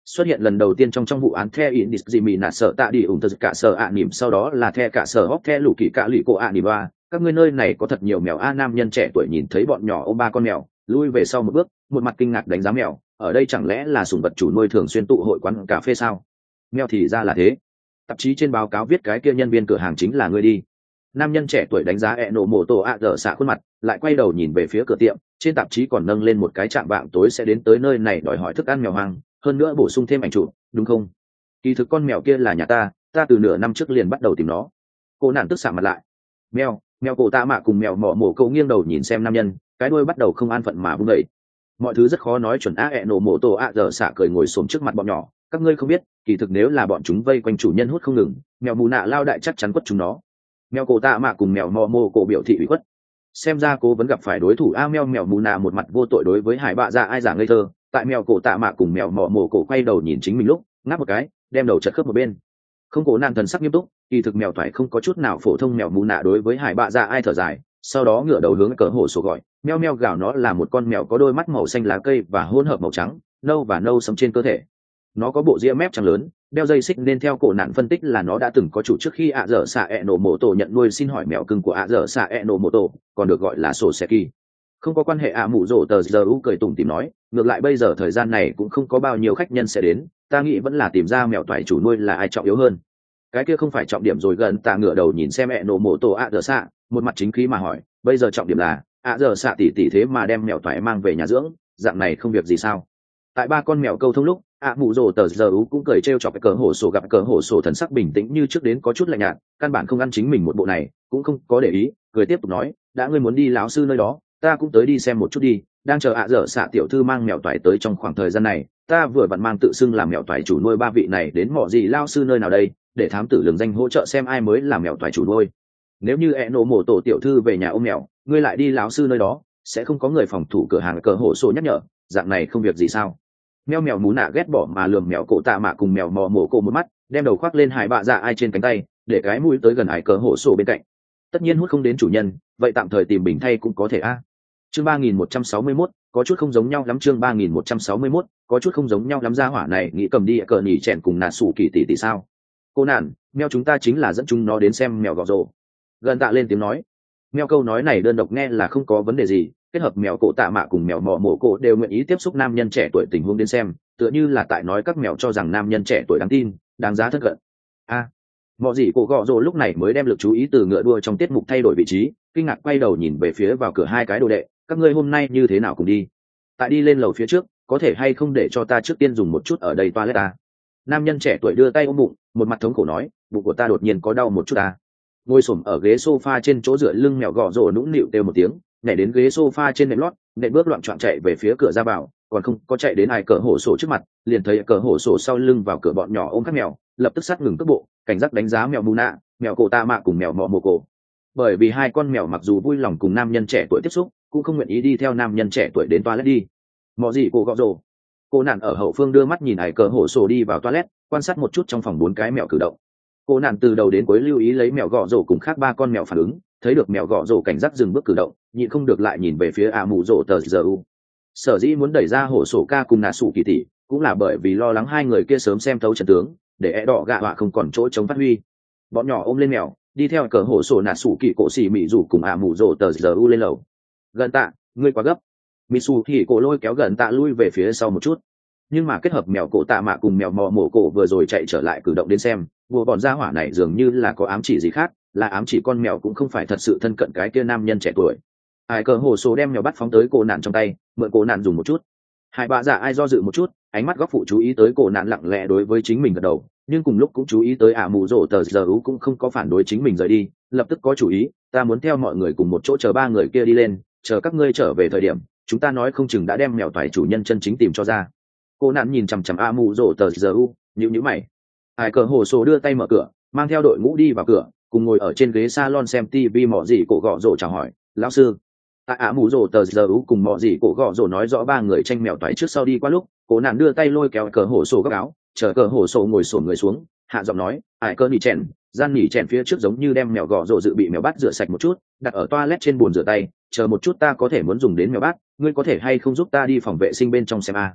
Xuất hiện lần đầu tiên trong trong vụ án The Indis gì mì nạt sợ tạ đi ủng thật cả sợ ạ nỉm, sau đó là The cả sợ hóc The lũ kỳ cả lụy cổ ạ nỉm ba. Các ngươi nơi này có thật nhiều mèo a. Nam nhân trẻ tuổi nhìn thấy bọn nhỏ ôm ba con mèo, lui về sau một bước, một mặt kinh ngạc đánh giá mèo. Ở đây chẳng lẽ là sủng vật chủ nuôi thường xuyên tụ hội quán cà phê sao? Mèo thì ra là thế. Tạp chí trên báo cáo viết cái kia nhân viên cửa hàng chính là ngươi đi. Nam nhân trẻ tuổi đánh giá ẹ nổ mổ tổ ạ dở xạ khuôn mặt, lại quay đầu nhìn về phía cửa tiệm. Trên tạp chí còn nâng lên một cái trạm vạng tối sẽ đến tới nơi này đòi hỏi thức ăn mèo hoang, hơn nữa bổ sung thêm ảnh chụp, đúng không? Kỳ thực con mèo kia là nhà ta, ta từ nửa năm trước liền bắt đầu tìm nó. Cô nản tức xạ mặt lại. Mèo, mèo cổ tạ mạ cùng mèo mỏ mổ cậu nghiêng đầu nhìn xem nam nhân, cái đuôi bắt đầu không an phận mà vung đẩy. Mọi thứ rất khó nói chuẩn. A ẹ nổ mổ tổ ạ dở xạ cười ngồi xổm trước mặt bọn nhỏ. Các ngươi không biết, kỳ thực nếu là bọn chúng vây quanh chủ nhân hút không ngừng, mèo mù nạ lao đại chắc chắn quất chúng nó. Mèo cổ tạ mạ cùng mèo mò mô cổ biểu thị ủy khuất. Xem ra cô vẫn gặp phải đối thủ. A mèo mèo mù nạ một mặt vô tội đối với hải bạ dạ ai giả ngây thơ. Tại mèo cổ tạ mạ cùng mèo mò mổ cổ quay đầu nhìn chính mình lúc ngáp một cái, đem đầu chật khớp một bên. Không cổ nạn thần sắc nghiêm túc, kỳ thực mèo thoại không có chút nào phổ thông. Mèo mù nạ đối với hải bạ dạ ai thở dài, sau đó ngửa đầu hướng cờ hổ sổ gọi meo meo gào. Nó là một con mèo có đôi mắt màu xanh lá cây và hỗn hợp màu trắng nâu và nâu sẫm trên cơ thể. Nó có bộ ria mép trắng lớn, đeo dây xích, nên theo cổ nạn phân tích là nó đã từng có chủ trước khi ạ dở xạ ẹ nổ mổ tổ nhận nuôi. Xin hỏi mèo cưng của ạ dở xạ ẹ nổ mổ tổ còn được gọi là sổ xe kỳ. Không có quan hệ. ạ mụ rổ tờ giờ u cười tủm tìm nói, ngược lại bây giờ thời gian này cũng không có bao nhiêu khách nhân sẽ đến, ta nghĩ vẫn là tìm ra mèo toại chủ nuôi là ai trọng yếu hơn. Cái kia không phải trọng điểm rồi. Gần tạ ngửa đầu nhìn xem ẹ nổ mổ tổ ạ dở xạ, một mặt chính khí mà hỏi, bây giờ trọng điểm là ạ dở xạ tỉ tỉ thế mà đem mèo toại mang về nhà dưỡng, dạng này không việc gì sao? Tại ba con mèo câu thông lúc, ạ mụ rồ tờ giờ ú cũng cười trêu chọc cái cờ hổ sổ. Gặp cờ hổ sổ thần sắc bình tĩnh như trước đến có chút lạnh nhạt, căn bản không ăn chính mình một bộ này, cũng không có để ý, cười tiếp tục nói, đã ngươi muốn đi lão sư nơi đó, ta cũng tới đi xem một chút đi. Đang chờ ạ dở xạ tiểu thư mang mèo toại tới. Trong khoảng thời gian này ta vừa vặn mang tự xưng làm mèo toại chủ nuôi ba vị này đến mỏ gì lao sư nơi nào đây, để thám tử lường danh hỗ trợ xem ai mới là mèo toại chủ nuôi. Nếu như ẹ nổ mổ tổ tiểu thư về nhà ôm mèo, ngươi lại đi lão sư nơi đó, sẽ không có người phòng thủ cửa hàng. Cờ hổ sổ nhắc nhở, dạng này không việc gì sao? Mèo mèo mú nạ ghét bỏ mà lườm mèo cổ tạ mạ cùng mèo mò mổ cổ một mắt, đem đầu khoác lên hải bạ dạ ai trên cánh tay, để cái mũi tới gần ải cờ hổ sổ bên cạnh. Tất nhiên hút không đến chủ nhân, vậy tạm thời tìm bình thay cũng có thể a. Chương ba nghìn một trăm sáu mươi mốt, có chút không giống nhau lắm. Chương ba nghìn một trăm sáu mươi mốt, có chút không giống nhau lắm. Gia hỏa này nghĩ cầm đi cờ nhỉ chèn cùng nà sủ kỳ tỷ tỷ sao? Cô nạn, mèo chúng ta chính là dẫn chúng nó đến xem mèo gọ rồ. Gần tạ lên tiếng nói. Mèo câu nói này đơn độc nghe là không có vấn đề gì, kết hợp mèo cổ tạ mạ cùng mèo mò mổ cổ đều nguyện ý tiếp xúc nam nhân trẻ tuổi tình huống đến xem, tựa như là tại nói các mèo cho rằng nam nhân trẻ tuổi đáng tin, đáng giá thân cận. A, à, mọ gì cổ gọ rồ lúc này mới đem lực chú ý từ ngựa đua trong tiết mục thay đổi vị trí, kinh ngạc quay đầu nhìn về phía vào cửa hai cái đồ đệ, các ngươi hôm nay như thế nào cùng đi? Tại đi lên lầu phía trước, có thể hay không để cho ta trước tiên dùng một chút ở đây toilet ta? Nam nhân trẻ tuổi đưa tay ôm bụng, một mặt thống khổ nói, bụng của ta đột nhiên có đau một chút ta. Ngồi xổm ở ghế sofa trên chỗ dựa lưng mèo gọ rồ nũng nịu kêu một tiếng, nhảy đến ghế sofa trên nệm lót, nện bước loạn trọn chạy về phía cửa ra vào, còn không có chạy đến ai cờ hổ sổ trước mặt, liền thấy cờ hổ sổ sau lưng vào cửa bọn nhỏ ôm các mèo, lập tức sát ngừng cước bộ, cảnh giác đánh giá mèo mù nạ, mèo cổ tạ mạ cùng mèo mọ mồ cổ. Bởi vì hai con mèo mặc dù vui lòng cùng nam nhân trẻ tuổi tiếp xúc, cũng không nguyện ý đi theo nam nhân trẻ tuổi đến toilet đi. Mọ gì cổ gọ rồ. Cô nạn ở hậu phương đưa mắt nhìn ai cờ hổ sổ đi vào toilet, quan sát một chút trong phòng bốn cái mèo cử động. Cô nạn từ đầu đến cuối lưu ý lấy mèo gọ rồ cùng khác ba con mèo phản ứng, thấy được mèo gọ rồ cảnh giác dừng bước cử động, nhịn không được lại nhìn về phía a mù rồ tờ giờ u. Sở dĩ muốn đẩy ra hổ sổ ca cùng nà sủ kỳ tỷ, cũng là bởi vì lo lắng hai người kia sớm xem thấu trận tướng, để e đỏ gạ họa không còn chỗ chống phát huy. Bọn nhỏ ôm lên mèo, đi theo cờ hổ sổ nà sủ kỳ cổ xỉ mị rủ cùng a mù rồ tờ giờ u lên lầu. Gần tạ, ngươi quá gấp. Mitsu thì cổ lôi kéo gần tạ lui về phía sau một chút. Nhưng mà kết hợp mèo cổ tạ mạ cùng mèo mò mổ cổ vừa rồi chạy trở lại cử động đến xem, vừa bọn gia hỏa này dường như là có ám chỉ gì khác, là ám chỉ con mèo cũng không phải thật sự thân cận cái kia nam nhân trẻ tuổi. Ai cờ hồ số đem mèo bắt phóng tới cổ nạn trong tay, mượn cổ nạn dùng một chút. Hai bà già ai do dự một chút, ánh mắt góc phụ chú ý tới cổ nạn lặng lẽ đối với chính mình gật đầu, nhưng cùng lúc cũng chú ý tới ả mù rổ tờ giờ ú cũng không có phản đối chính mình rời đi, lập tức có chủ ý, ta muốn theo mọi người cùng một chỗ chờ ba người kia đi lên, chờ các ngươi trở về thời điểm, chúng ta nói không chừng đã đem mèo toại chủ nhân chân chính tìm cho ra. Cô nạn nhìn chằm chằm ả mù rổ tờ giờ ú, nhíu nhíu mày. Ai cờ hồ số đưa tay mở cửa, mang theo đội ngũ đi vào cửa, cùng ngồi ở trên ghế salon xem tivi mọ gì cổ gọ rổ chào hỏi, lão sư. Tại ả mù rổ tờ giờ ú cùng mọ gì cổ gọ rổ nói rõ ba người tranh mèo toại trước sau đi qua lúc, cô nạn đưa tay lôi kéo cờ hồ số góc áo, chờ cờ hồ số ngồi xổm người xuống, hạ giọng nói, ai cờ nỉ chèn, gian nỉ chèn phía trước giống như đem mèo gọ rổ dự bị mèo bát rửa sạch một chút, đặt ở toilet trên bồn rửa tay, chờ một chút ta có thể muốn dùng đến mèo bát, ngươi có thể hay không giúp ta đi phòng vệ sinh bên trong xem a.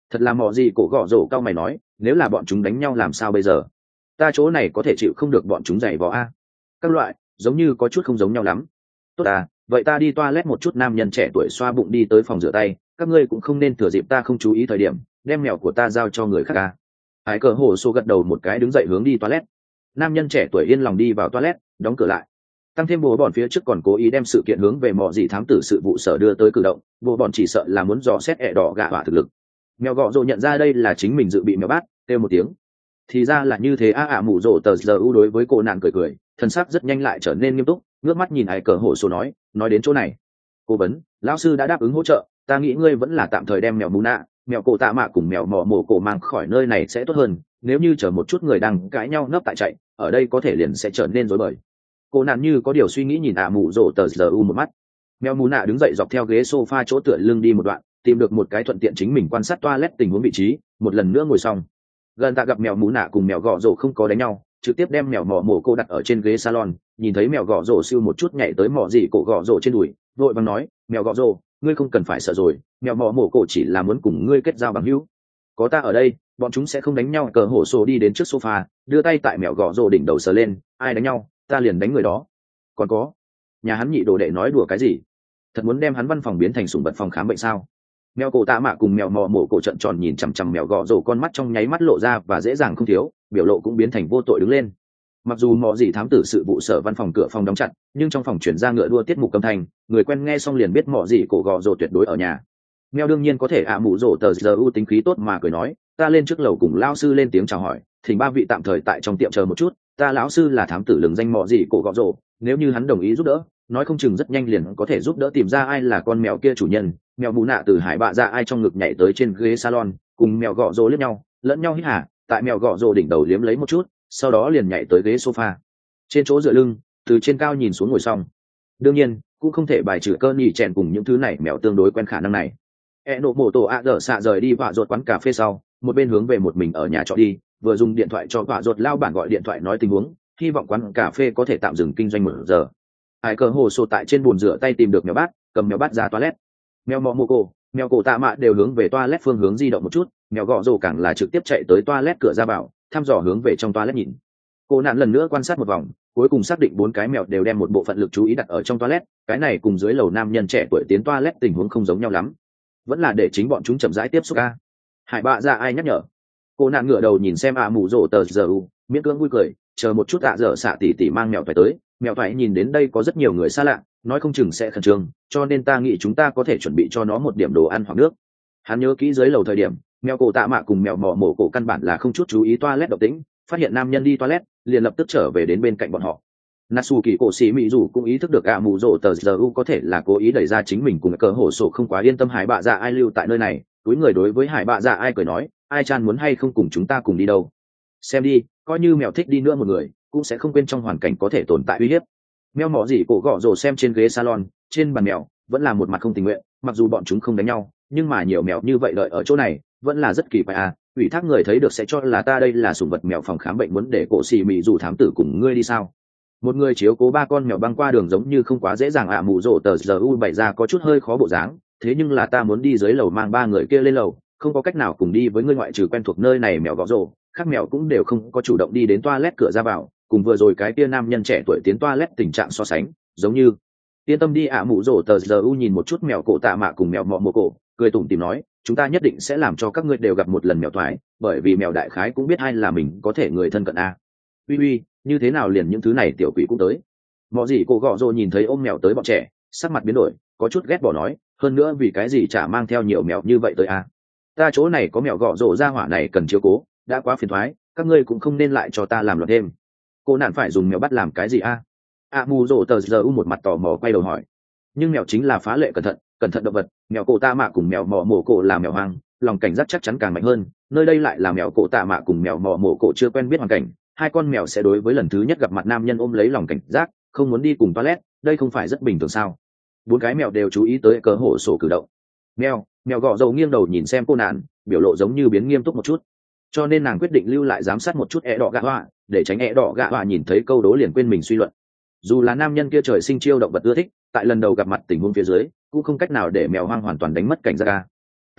Thật là mò gì cổ gọ rổ cao mày nói, nếu là bọn chúng đánh nhau làm sao bây giờ? Ta chỗ này có thể chịu không được bọn chúng giày vò a. Các loại giống như có chút không giống nhau lắm. Tốt à, vậy ta đi toilet một chút. Nam nhân trẻ tuổi xoa bụng đi tới phòng rửa tay. Các ngươi cũng không nên thừa dịp ta không chú ý thời điểm đem mèo của ta giao cho người khác à. Hải cờ hổ xô gật đầu một cái đứng dậy hướng đi toilet. Nam nhân trẻ tuổi yên lòng đi vào toilet, đóng cửa lại. Tăng thêm bố bọn phía trước còn cố ý đem sự kiện hướng về mò gì thám tử sự vụ sở đưa tới cử động, bố bọn chỉ sợ là muốn dò xét ẹ đỏ gạ hỏa thực lực. Mèo gọ rồ nhận ra đây là chính mình dự bị mèo bát, kêu một tiếng. Thì ra là như thế. a ạ mụ rồ tờ giờ u đối với cô nạn cười cười, thân sắc rất nhanh lại trở nên nghiêm túc, ngước mắt nhìn Hải cờ hổ xô nói, nói đến chỗ này. Cố vấn, lão sư đã đáp ứng hỗ trợ, ta nghĩ ngươi vẫn là tạm thời đem mèo mù nạ, mèo cổ tạ mạ cùng mèo mỏ mổ cổ mang khỏi nơi này sẽ tốt hơn. Nếu như chờ một chút người đang cãi nhau nấp tại chạy, ở đây có thể liền sẽ trở nên rối bời. Cô nạn như có điều suy nghĩ nhìn ạ mụ rồ tờ giờ u một mắt. Mèo mù nạ đứng dậy dọc theo ghế sofa chỗ tựa lưng đi một đoạn, tìm được một cái thuận tiện chính mình quan sát toilet tình huống vị trí, một lần nữa ngồi xong. Gần tạ gặp mèo mù nạ cùng mèo gọ rồ không có đánh nhau, trực tiếp đem mèo mỏ mổ cô đặt ở trên ghế salon, nhìn thấy mèo gọ rồ siêu một chút nhảy tới mỏ gì cổ gọ rồ trên đùi, vội vàng nói, mèo gọ rồ, ngươi không cần phải sợ rồi, mèo mỏ mổ cổ chỉ là muốn cùng ngươi kết giao bằng hữu. Có ta ở đây, bọn chúng sẽ không đánh nhau. Cờ hổ sổ đi đến trước sofa, đưa tay tại mèo gọ rồ đỉnh đầu sờ lên, ai đánh nhau ta liền đánh người đó. Còn có, nhà hắn nhị đồ đệ nói đùa cái gì? Thật muốn đem hắn văn phòng biến thành sủng vật phòng khám bệnh sao? Mèo cổ tạ mạ cùng mèo mò mổ cổ trận tròn nhìn chằm chằm mèo gọ rồ, con mắt trong nháy mắt lộ ra và dễ dàng không thiếu, biểu lộ cũng biến thành vô tội đứng lên. Mặc dù mò gì thám tử sự vụ sở văn phòng cửa phòng đóng chặt, nhưng trong phòng chuyển ra ngựa đua tiết mục âm thanh, người quen nghe xong liền biết mò gì cổ gọ rồ tuyệt đối ở nhà. Mèo đương nhiên có thể ạ mụ rồ tờ giờ u tính khí tốt mà cười nói, ta lên trước lầu cùng lão sư lên tiếng chào hỏi, thỉnh ba vị tạm thời tại trong tiệm chờ một chút, ta lão sư là thám tử lừng danh mò gì cổ gọ rồ, nếu như hắn đồng ý giúp đỡ, nói không chừng rất nhanh liền có thể giúp đỡ tìm ra ai là con mèo kia chủ nhân. Mèo mù nạ từ hải bạ ra ai trong ngực nhảy tới trên ghế salon, cùng mèo gọ rồ liếc nhau, lẫn nhau hít hà, tại mèo gọ rồ đỉnh đầu liếm lấy một chút, sau đó liền nhảy tới ghế sofa, trên chỗ dựa lưng, từ trên cao nhìn xuống ngồi xong. Đương nhiên cũng không thể bài trừ cơn nhì chèn cùng những thứ này mèo tương đối quen khả năng này. E nộ mổ tổ ạ dở xạ rời đi vạ ruột quán cà phê sau, một bên hướng về một mình ở nhà trọ đi, vừa dùng điện thoại cho vạ ruột lao bản gọi điện thoại nói tình huống, hy vọng quán cà phê có thể tạm dừng kinh doanh một giờ. Hải cờ hồ sổ tại trên bồn rửa tay tìm được mèo bát, cầm mèo bát ra toilet. Mèo mọ mô cổ, mèo cổ tạ mạ đều hướng về toilet phương hướng di động một chút, mèo gọ rồ càng là trực tiếp chạy tới toilet cửa ra vào, thăm dò hướng về trong toilet nhìn. Cô nạn lần nữa quan sát một vòng, cuối cùng xác định bốn cái mèo đều đem một bộ phận lực chú ý đặt ở trong toilet, cái này cùng dưới lầu nam nhân trẻ tuổi tiến toilet tình huống không giống nhau lắm, vẫn là để chính bọn chúng chậm rãi tiếp xúc a. Hải bạ ra ai nhắc nhở. Cô nạn ngửa đầu nhìn xem ạ mù rồ tờ giờ u, miễn cưỡng vui cười, chờ một chút ạ dở xạ tỉ tỉ mang mèo phải tới. Mèo phải nhìn đến đây có rất nhiều người xa lạ, nói không chừng sẽ khẩn trương, cho nên ta nghĩ chúng ta có thể chuẩn bị cho nó một điểm đồ ăn hoặc nước. Hắn nhớ kỹ dưới lầu thời điểm, mèo cổ tạ mạ cùng mèo mỏ mổ cổ căn bản là không chút chú ý toilet động tĩnh, phát hiện nam nhân đi toilet liền lập tức trở về đến bên cạnh bọn họ. Natsu kỳ cổ sĩ mỹ dù cũng ý thức được ạ mù rồ tờ giờ u có thể là cố ý đẩy ra chính mình cùng cờ hổ sổ không quá yên tâm hải bạ dạ ai lưu tại nơi này, túi người đối với hải bạ dạ ai cười nói, ai chan muốn hay không cùng chúng ta cùng đi đâu? Xem đi, coi như mèo thích đi nữa một người, cũng sẽ không quên trong hoàn cảnh có thể tồn tại uy hiếp. Mèo mỏ gì cổ gọ rồ xem trên ghế salon, trên bàn mèo vẫn là một mặt không tình nguyện, mặc dù bọn chúng không đánh nhau, nhưng mà nhiều mèo như vậy đợi ở chỗ này vẫn là rất kỳ quái à. Ủy thác người thấy được sẽ cho là ta đây là sủng vật mèo phòng khám bệnh, muốn để cổ xì mị dù thám tử cùng ngươi đi sao? Một người chiếu cố ba con mèo băng qua đường giống như không quá dễ dàng ạ à. Mụ rồ tờ giờ u bày ra có chút hơi khó bộ dáng, thế nhưng là ta muốn đi dưới lầu mang ba người kia lên lầu, không có cách nào cùng đi với ngươi ngoại trừ quen thuộc nơi này mèo gọ rồ, khác mèo cũng đều không có chủ động đi đến toilet cửa ra vào, cùng vừa rồi cái kia nam nhân trẻ tuổi tiến toilet tình trạng so sánh, giống như yên tâm đi ạ à. Mụ rồ tờ giờ u nhìn một chút mèo cổ tạ mạ cùng mèo mọ mồ cổ, cười tủm tỉm nói, chúng ta nhất định sẽ làm cho các ngươi đều gặp một lần mèo thoái, bởi vì mèo đại khái cũng biết ai là mình có thể người thân cận a. Uy uy, như thế nào liền những thứ này tiểu quỷ cũng tới? Mọ gì cổ gọ rồ nhìn thấy ôm mèo tới bọn trẻ, sắc mặt biến đổi, có chút ghét bỏ nói, hơn nữa vì cái gì chả mang theo nhiều mèo như vậy tới a? Ta chỗ này có mèo gọ rồ ra hỏa này cần chiếu cố, đã quá phiền thoái, các ngươi cũng không nên lại cho ta làm loạn thêm. Cô nạn phải dùng mèo bắt làm cái gì a? A mù rồ tờ giờ u một mặt tò mò quay đầu hỏi. Nhưng mèo chính là phá lệ cẩn thận, cẩn thận động vật, mèo cổ tạ mạ cùng mèo mỏ mổ cổ là mèo hoang, lòng cảnh giác chắc chắn càng mạnh hơn. Nơi đây lại là mèo cổ tạ mạ cùng mèo mỏ mổ cổ chưa quen biết hoàn cảnh, hai con mèo sẽ đối với lần thứ nhất gặp mặt nam nhân ôm lấy lòng cảnh giác, không muốn đi cùng toilet, đây không phải rất bình thường sao? Bốn cái mèo đều chú ý tới cờ hổ sổ cử động. Mèo, mèo gọ dầu nghiêng đầu nhìn xem cô nạn, biểu lộ giống như biến nghiêm túc một chút. Cho nên nàng quyết định lưu lại giám sát một chút ẹ đỏ gạ họa, để tránh ẹ đỏ gạ họa nhìn thấy câu đố liền quên mình suy luận. Dù là nam nhân kia trời sinh chiêu động vật ưa thích, tại lần đầu gặp mặt tình huống phía dưới cũng không cách nào để mèo hoang hoàn toàn đánh mất cảnh giác.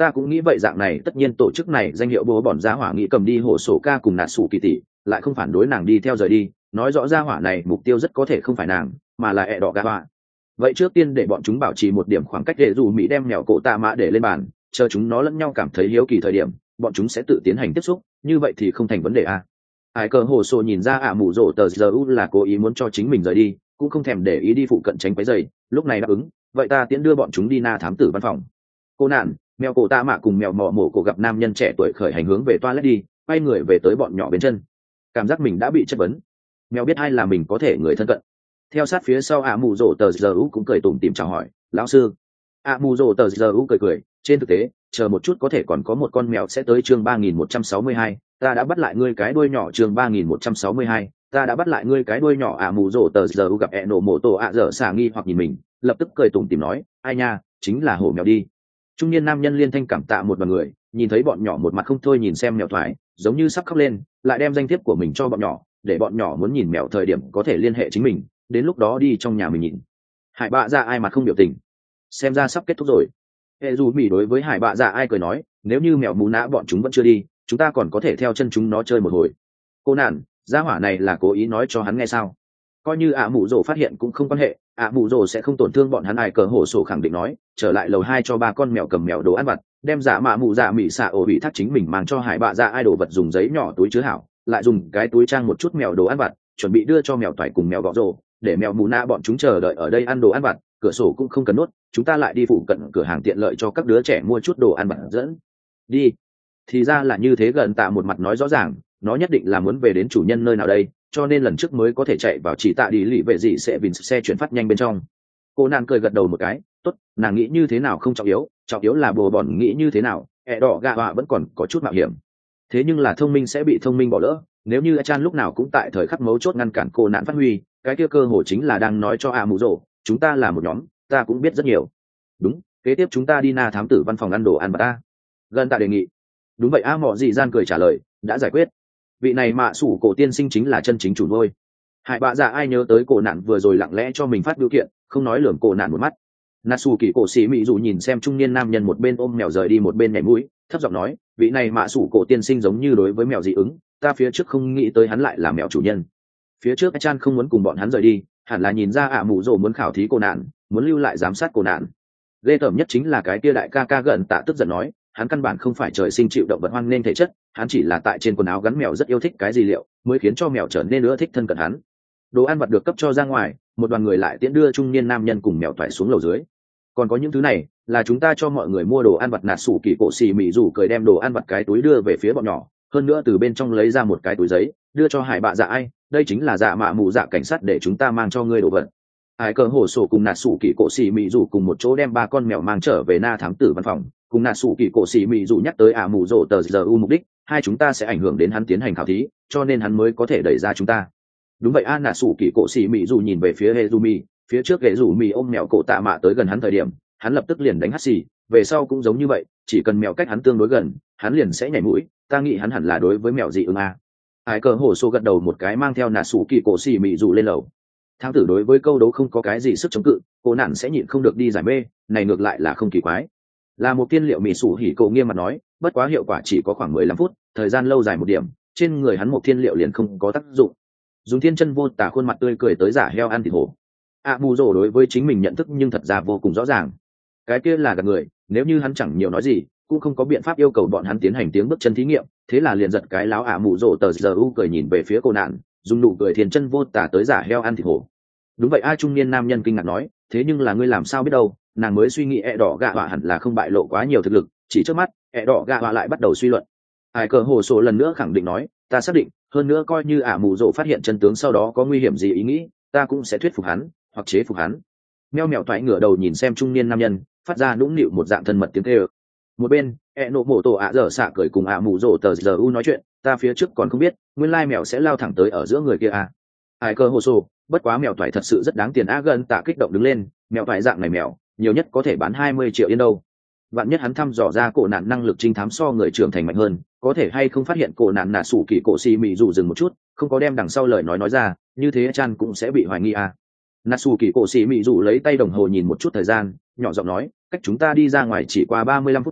ta cũng nghĩ vậy, dạng này tất nhiên tổ chức này danh hiệu bố bọn giá hỏa nghĩ cầm đi hổ sổ ca cùng nạt sủ kỳ tỷ, lại không phản đối nàng đi theo rời đi, nói rõ ra hỏa này mục tiêu rất có thể không phải nàng mà là ẹ đỏ gà hỏa. Vậy trước tiên để bọn chúng bảo trì một điểm khoảng cách để dù mỹ đem mèo cổ tạ mạ để lên bàn, chờ chúng nó lẫn nhau cảm thấy hiếu kỳ thời điểm bọn chúng sẽ tự tiến hành tiếp xúc, như vậy thì không thành vấn đề à. Ai cờ hồ sổ nhìn ra ạ mù rổ tờ giờ u là cố ý muốn cho chính mình rời đi, cũng không thèm để ý đi phụ cận tránh quấy giày, lúc này đáp ứng, vậy ta tiễn đưa bọn chúng đi na thám tử văn phòng. Cô nạn, mèo cổ tạ mạ cùng mèo mỏ mổ cổ gặp nam nhân trẻ tuổi khởi hành hướng về toilet đi, quay người về tới bọn nhỏ bên chân, cảm giác mình đã bị chất vấn. Mèo biết ai là mình có thể người thân cận. Theo sát phía sau ạ mù rổ tờ giờ u cũng cười tủm tỉm chào hỏi, lão sư. ạ mù rổ tờ giờ u cười cười, trên thực tế chờ một chút có thể còn có một con mèo sẽ tới chương ba nghìn một trăm sáu mươi hai, ta đã bắt lại ngươi cái đuôi nhỏ. Chương ba nghìn một trăm sáu mươi hai, ta đã bắt lại ngươi cái đuôi nhỏ. ạ mù rổ tờ giờ u gặp ẹ nổ mổ tổ ạ dở xả nghi hoặc nhìn mình, lập tức cười tủm tỉm nói, ai nha, chính là hổ mèo đi. Trung niên nam nhân liên thanh cảm tạ một đoàn người, nhìn thấy bọn nhỏ một mặt không thôi nhìn xem mèo thoại, giống như sắp khóc lên, lại đem danh thiếp của mình cho bọn nhỏ, để bọn nhỏ muốn nhìn mèo thời điểm có thể liên hệ chính mình, đến lúc đó đi trong nhà mình nhìn. Hải bạ ra ai mặt không biểu tình, xem ra sắp kết thúc rồi. Hệ dù mỹ đối với hải bạ dạ ai cười nói, nếu như mèo mù nã bọn chúng vẫn chưa đi, chúng ta còn có thể theo chân chúng nó chơi một hồi. Cô nản, gia hỏa này là cố ý nói cho hắn nghe sao? Coi như ạ mù rồ phát hiện cũng không quan hệ, ạ mù rồ sẽ không tổn thương bọn hắn. Ai cờ hổ sổ khẳng định nói, trở lại lầu hai cho ba con mèo cầm mèo đồ ăn vặt, đem dạ mạ mù dạ mị xạ ổ bị thác chính mình mang cho hải bạ dạ ai đồ vật dùng giấy nhỏ túi chứa hảo, lại dùng cái túi trang một chút mèo đồ ăn vặt, chuẩn bị đưa cho mèo toại cùng mèo gọ rồ, để mèo mù nã bọn chúng chờ đợi ở đây ăn đồ ăn vặt, cửa sổ cũng không cần nuốt, chúng ta lại đi phụ cận cửa hàng tiện lợi cho các đứa trẻ mua chút đồ ăn vặt dẫn đi. Thì ra là như thế. Gần tạ một mặt nói rõ ràng, nó nhất định là muốn về đến chủ nhân nơi nào đây, cho nên lần trước mới có thể chạy vào chỉ tạ đi lì vệ gì sẽ vìn xe chuyển phát nhanh bên trong. Cô nàng cười gật đầu một cái, tốt, nàng nghĩ như thế nào không trọng yếu, trọng yếu là bồ bòn nghĩ như thế nào. ẹ đỏ gạ họa vẫn còn có chút mạo hiểm, thế nhưng là thông minh sẽ bị thông minh bỏ lỡ. Nếu như Chan lúc nào cũng tại thời khắc mấu chốt ngăn cản cô nạn phát huy, cái kia cơ hội chính là đang nói cho a mù rồ, chúng ta là một nhóm, ta cũng biết rất nhiều. Đúng, kế tiếp chúng ta đi na thám tử văn phòng ăn đồ ăn bà ta. Gần tạ đề nghị. Đúng vậy, a mọ dị gian cười trả lời, đã giải quyết. Vị này mạ sủ cổ tiên sinh chính là chân chính chủ nuôi. Hải bạ dạ ai nhớ tới cổ nạn vừa rồi lặng lẽ cho mình phát biểu kiện, không nói lườm cổ nạn một mắt. Natsu kỳ cổ sĩ mỹ dù nhìn xem trung niên nam nhân một bên ôm mèo rời đi một bên nhảy mũi, thấp giọng nói, vị này mạ sủ cổ tiên sinh giống như đối với mèo dị ứng, ta phía trước không nghĩ tới hắn lại là mèo chủ nhân. Phía trước Chan không muốn cùng bọn hắn rời đi, hẳn là nhìn ra ạ mù rồ muốn khảo thí cô nạn, muốn lưu lại giám sát cô nạn. Ghê tởm nhất chính là cái kia đại ca ca Gần tạ tức giận nói, hắn căn bản không phải trời sinh chịu động vật hoang nên thể chất, hắn chỉ là tại trên quần áo gắn mèo rất yêu thích cái gì liệu, mới khiến cho mèo trở nên ưa thích thân cận hắn. Đồ ăn vặt được cấp cho ra ngoài, một đoàn người lại tiễn đưa trung niên nam nhân cùng mèo thoải xuống lầu dưới. Còn có những thứ này là chúng ta cho mọi người mua đồ ăn vặt. Nạt sủ kỳ cổ xì mị rủ cười đem đồ ăn vặt cái túi đưa về phía bọn nhỏ, hơn nữa từ bên trong lấy ra một cái túi giấy đưa cho hải bạ dạ ai, đây chính là dạ mạ mù dạ cảnh sát để chúng ta mang cho ngươi đồ vật. Hải cờ hổ sổ cùng nạt sủ kỳ cổ xì mị rủ cùng một chỗ đem ba con mèo mang trở về na thám tử văn phòng, cùng nạt sủ kỳ cổ xì mị rủ nhắc tới ả mù rổ tờ giờ u mục đích, hai chúng ta sẽ ảnh hưởng đến hắn tiến hành khảo thí, cho nên hắn mới có thể đẩy ra chúng ta. Đúng vậy a. Nạt sủ kỳ cổ xì mị rủ nhìn về phía Hezumi, phía trước ghệ rủ mì ôm mèo cổ tạ mạ tới gần hắn thời điểm, hắn lập tức liền đánh hắt xì, về sau cũng giống như vậy, chỉ cần mèo cách hắn tương đối gần, hắn liền sẽ nhảy mũi, ta nghĩ hắn hẳn là đối với mèo dị ứng a. Hải cờ hổ sổ gật đầu một cái, mang theo nạt sủ kỳ cổ xì mị rủ lên lầu. Thám tử đối với câu đấu không có cái gì sức chống cự, cô nạn sẽ nhịn không được đi giải mê, này ngược lại là không kỳ quái. Là một tiên liệu mì sủ hỉ cổ nghiêm mặt nói, bất quá hiệu quả chỉ có khoảng mười lăm phút, thời gian lâu dài một điểm, trên người hắn một thiên liệu liền không có tác dụng. Dùng thiên chân vô tả khuôn mặt tươi cười tới giả heo ăn thịt hổ. ạ mù rồ đối với chính mình nhận thức nhưng thật ra vô cùng rõ ràng, cái kia là gạt người, nếu như hắn chẳng nhiều nói gì cũng không có biện pháp yêu cầu bọn hắn tiến hành tiếng bước chân thí nghiệm, thế là liền giật cái láo. ạ mù rồ tờ giờ u cười nhìn về phía cô nạn, dùng nụ cười thiên chân vô tả tới giả heo ăn thịt hổ. Đúng vậy a. Trung niên nam nhân kinh ngạc nói, thế nhưng là ngươi làm sao biết đâu? Nàng mới suy nghĩ ẹ đỏ gạ họa hẳn là không bại lộ quá nhiều thực lực, chỉ trước mắt ẹ đỏ gạ họa lại bắt đầu suy luận. Ai cờ hồ sổ lần nữa khẳng định nói, ta xác định, hơn nữa coi như ả mù rồ phát hiện chân tướng sau đó có nguy hiểm gì ý nghĩ, ta cũng sẽ thuyết phục hắn hoặc chế phục hắn. Meo mèo thoại ngửa đầu nhìn xem trung niên nam nhân, phát ra nũng nịu một dạng thân mật tiếng kêu. Một bên ẹ nộ mổ tổ ạ dở xạ cười cùng ả mù rồ tờ giờ u nói chuyện, ta phía trước còn không biết nguyên lai mèo sẽ lao thẳng tới ở giữa người kia à. Ai cơ hồ sổ, bất quá mèo thoại thật sự rất đáng tiền. A Gần tạ kích động đứng lên, mèo thoại dạng này mèo nhiều nhất có thể bán hai mươi triệu yên đâu. Vạn nhất hắn thăm dò ra cổ nạn năng lực trinh thám so người trưởng thành mạnh hơn, có thể hay không phát hiện cổ nạn nạ sủ kỳ cổ xì mị dù dừng một chút, không có đem đằng sau lời nói nói ra, như thế Chan cũng sẽ bị hoài nghi à. Nạ sủ kỳ cổ xì mị dù lấy tay đồng hồ nhìn một chút thời gian, nhỏ giọng nói, cách chúng ta đi ra ngoài chỉ qua ba mươi lăm phút chung,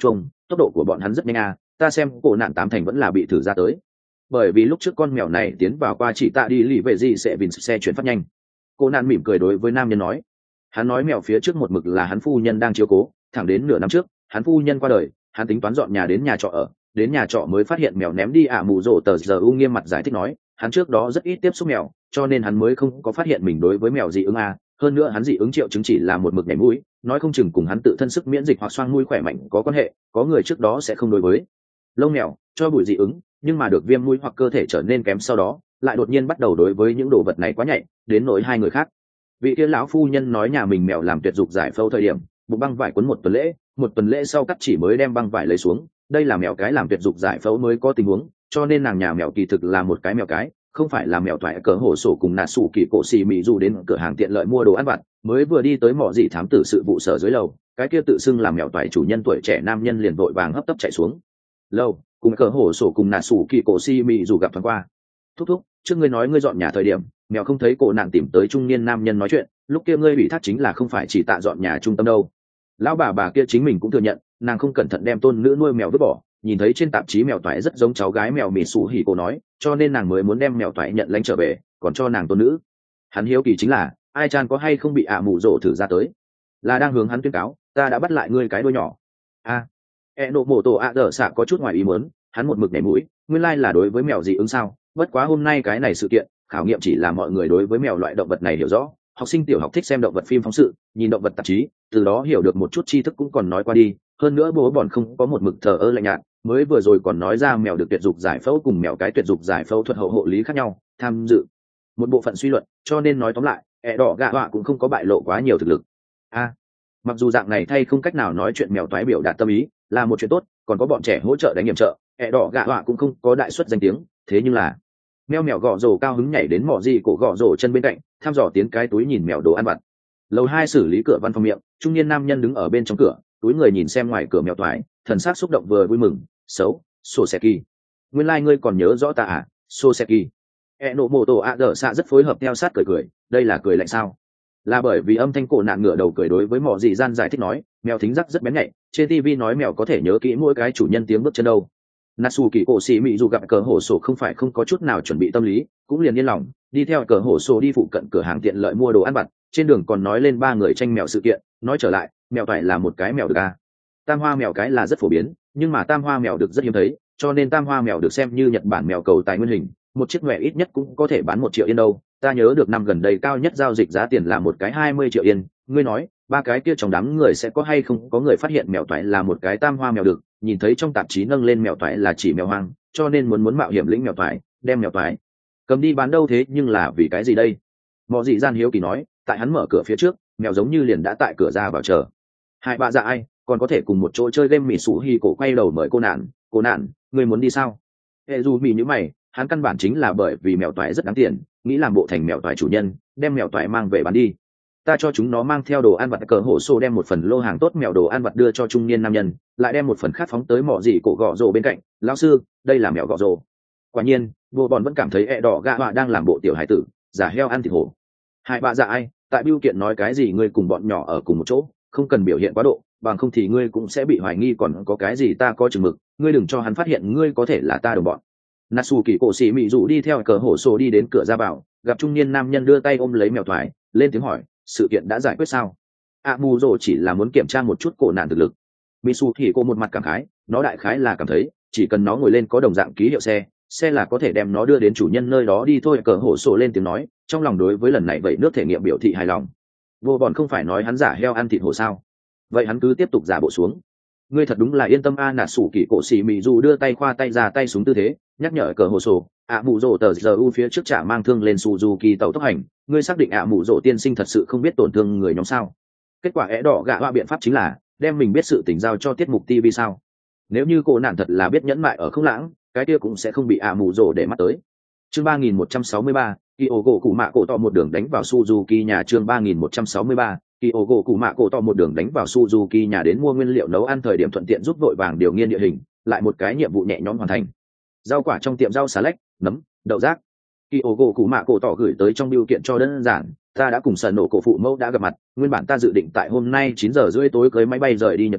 tốc độ của bọn hắn rất nhanh à, ta xem cổ nạn tám thành vẫn là bị thử ra tới, bởi vì lúc trước con mèo này tiến vào qua chỉ tạ đi lì về gì sẽ vìn xe chuyển phát nhanh. Cô nạn mỉm cười đối với nam nhân nói, hắn nói mèo phía trước một mực là hắn phu nhân đang chiếu cố, thẳng đến nửa năm trước hắn phu nhân qua đời, hắn tính toán dọn nhà đến nhà trọ ở, đến nhà trọ mới phát hiện mèo ném đi ạ mù rổ. Tờ giờ u nghiêm mặt giải thích nói, hắn trước đó rất ít tiếp xúc mèo, cho nên hắn mới không có phát hiện mình đối với mèo dị ứng a. Hơn nữa hắn dị ứng triệu chứng chỉ là một mực nhảy mũi, nói không chừng cùng hắn tự thân sức miễn dịch hoặc xoang mũi khỏe mạnh có quan hệ, có người trước đó sẽ không đối với lông mèo cho bụi dị ứng, nhưng mà được viêm mũi hoặc cơ thể trở nên kém sau đó lại đột nhiên bắt đầu đối với những đồ vật này quá nhạy, đến nỗi hai người khác. Vị kia lão phu nhân nói nhà mình mèo làm tuyệt dục giải phẫu thời điểm bụng băng vải quấn một tuần lễ, một tuần lễ sau cắt chỉ mới đem băng vải lấy xuống, đây là mèo cái làm tuyệt dục giải phẫu mới có tình huống, cho nên nàng nhà mèo kỳ thực là một cái mèo cái, không phải là mèo thoại cỡ hổ sổ cùng nà sủ kỳ cổ xì mị dù đến cửa hàng tiện lợi mua đồ ăn vặt, mới vừa đi tới mỏ dị thám tử sự vụ sở dưới lầu, cái kia tự xưng làm mèo thoại chủ nhân tuổi trẻ nam nhân liền vội vàng hấp tấp chạy xuống lầu, cùng cỡ hổ sổ cùng nà sủ kỳ cổ xì mị dù gặp thoáng qua. Thúc thúc, trước ngươi nói ngươi dọn nhà thời điểm mèo không thấy cổ nạn tìm tới trung niên nam nhân nói chuyện, lúc kia ngươi bị thác chính là không phải chỉ tạ dọn nhà trung tâm đâu. Lão bà bà kia chính mình cũng thừa nhận, nàng không cẩn thận đem tôn nữ nuôi mèo vứt bỏ, nhìn thấy trên tạp chí mèo toại rất giống cháu gái mèo mì sủ hỉ cổ nói, cho nên nàng mới muốn đem mèo toại nhận lãnh trở về, còn cho nàng tôn nữ. Hắn hiếu kỳ chính là ai chan có hay không bị ạ mù rổ thử ra tới, là đang hướng hắn tuyên cáo ta đã bắt lại ngươi cái đuôi nhỏ. A e nộ mổ tổ ạ dở xạ có chút ngoài ý muốn, hắn một mực nhảy mũi, nguyên lai là đối với mèo dị ứng sao. Bất quá hôm nay cái này sự kiện khảo nghiệm chỉ là mọi người đối với mèo loại động vật này hiểu rõ, học sinh tiểu học thích xem động vật phim phóng sự, nhìn động vật tạp chí, từ đó hiểu được một chút tri thức cũng còn nói qua đi. Hơn nữa bố bọn không có một mực thờ ơ lạnh nhạt, mới vừa rồi còn nói ra mèo được tuyệt dục giải phẫu cùng mèo cái tuyệt dục giải phẫu thuật hậu hộ lý khác nhau, tham dự một bộ phận suy luận, cho nên nói tóm lại ẹ đỏ gạ họa cũng không có bại lộ quá nhiều thực lực. A à, mặc dù dạng này thay không cách nào nói chuyện mèo toái biểu đạt tâm ý là một chuyện tốt, còn có bọn trẻ hỗ trợ đánh nghiệm trợ, ẹ đỏ gạ họa cũng không có đại suất danh tiếng, thế nhưng là mèo mèo gõ rổ cao hứng nhảy đến mỏ gì cổ gõ rổ chân bên cạnh, thăm dò tiến cái túi nhìn mèo đồ ăn vặt. Lầu hai xử lý cửa văn phòng miệng, trung niên nam nhân đứng ở bên trong cửa, túi người nhìn xem ngoài cửa mèo toái, thần sắc xúc động vừa vui mừng. Xấu, Soseki, nguyên lai like ngươi còn nhớ rõ ta à, Soseki. E nộ mô tổ ạ dở xạ rất phối hợp theo sát cười cười, đây là cười lạnh sao? Là bởi vì âm thanh cổ nạn ngửa đầu cười đối với mỏ dị gian giải thích nói, mèo thính giác rất bén nhạy, trên tivi nói mèo có thể nhớ kỹ mỗi cái chủ nhân tiếng bước chân đâu. Natsu kỳ cổ xì mị dù gặp cờ hổ sổ không phải không có chút nào chuẩn bị tâm lý, cũng liền yên lòng đi theo cờ hổ sổ đi phụ cận cửa hàng tiện lợi mua đồ ăn vặt. Trên đường còn nói lên ba người tranh mèo sự kiện, nói trở lại mèo phải là một cái mèo được à. Tam hoa mèo cái là rất phổ biến, nhưng mà tam hoa mèo được rất hiếm thấy, cho nên tam hoa mèo được xem như Nhật Bản mèo cầu tài nguyên hình, một chiếc mèo ít nhất cũng có thể bán một triệu yên đâu. Ta nhớ được năm gần đây cao nhất giao dịch giá tiền là một cái hai mươi triệu yên. Ngươi nói ba cái kia trong đám người sẽ có hay không có người phát hiện mèo toại là một cái tam hoa mèo được, nhìn thấy trong tạp chí nâng lên mèo toại là chỉ mèo hoang, cho nên muốn muốn mạo hiểm lĩnh mèo toại, đem mèo toại cầm đi bán đâu, thế nhưng là vì cái gì đây? Mọ dị gian hiếu kỳ nói, tại hắn mở cửa phía trước mèo giống như liền đã tại cửa ra vào chờ. Hai bà dạ ai còn có thể cùng một chỗ chơi game mì sủ hi cổ quay đầu mời cô nạn, cô nạn người muốn đi sao? Hệ dù mì như mày, hắn căn bản chính là bởi vì mèo toại rất đáng tiền, nghĩ làm bộ thành mèo toại chủ nhân, đem mèo toại mang về bán đi. Ta cho chúng nó mang theo đồ ăn vặt. Cờ hổ xô đem một phần lô hàng tốt mèo đồ ăn vặt đưa cho trung niên nam nhân, lại đem một phần khác phóng tới mỏ dị cổ gõ rồ bên cạnh. Lão sư, đây là mèo gõ rồ. Quả nhiên vô bọn vẫn cảm thấy ẹ đỏ gạ họa đang làm bộ tiểu hải tử, giả heo ăn thịt hổ. Hai bà dạ ai tại biêu kiện nói cái gì ngươi cùng bọn nhỏ ở cùng một chỗ, không cần biểu hiện quá độ, bằng không thì ngươi cũng sẽ bị hoài nghi còn có cái gì ta có chừng mực, ngươi đừng cho hắn phát hiện ngươi có thể là ta đồng bọn. Natsu kỳ cổ xì mị dụ đi theo cờ hổ xô đi đến cửa ra vào, gặp trung niên nam nhân đưa tay ôm lấy mèo thoại, lên tiếng hỏi, sự kiện đã giải quyết sao? A mù rồ chỉ là muốn kiểm tra một chút cổ nạn thực lực. Mitsu thì cô một mặt cảm khái, nó đại khái là cảm thấy chỉ cần nó ngồi lên có đồng dạng ký hiệu xe, xe là có thể đem nó đưa đến chủ nhân nơi đó đi thôi. Cờ hổ xô lên tiếng nói, trong lòng đối với lần này vậy nước thể nghiệm biểu thị hài lòng. Vô bọn không phải nói hắn giả heo ăn thịt hổ sao? Vậy hắn cứ tiếp tục giả bộ xuống. Ngươi thật đúng là yên tâm a. Nạt sủ kỳ cổ xì mị dù đưa tay khoa tay ra tay xuống tư thế, nhắc nhở cờ hồ sổ. ạ mù rổ tờ giờ u phía trước trả mang thương lên Suzuki tàu tốc hành, ngươi xác định ạ mù rổ tiên sinh thật sự không biết tổn thương người nhóm sao? Kết quả é đỏ gạ hoa biện pháp chính là đem mình biết sự tình giao cho tiết mục ti vi sao? Nếu như cô nạn thật là biết nhẫn mại ở không lãng, cái kia cũng sẽ không bị ạ mù rổ để mắt tới. Chương ba nghìn một trăm sáu mươi ba, Kyogo cụ mạ cổ to một đường đánh vào Suzuki nhà. Chương ba nghìn một trăm sáu mươi ba, Kyogo cụ mạ cổ to một đường đánh vào Suzuki nhà đến mua nguyên liệu nấu ăn thời điểm thuận tiện giúp vội vàng điều nghiên địa hình, lại một cái nhiệm vụ nhẹ nhõm hoàn thành. Rau quả trong tiệm rau xà lách, nấm, đậu rác. Kyogo cụ mạ cổ to gửi tới trong bưu kiện cho đơn giản, ta đã cùng sần nổ cổ phụ mẫu đã gặp mặt, nguyên bản ta dự định tại hôm nay chín giờ rưỡi tối cưới máy bay rời đi Nhật Bản,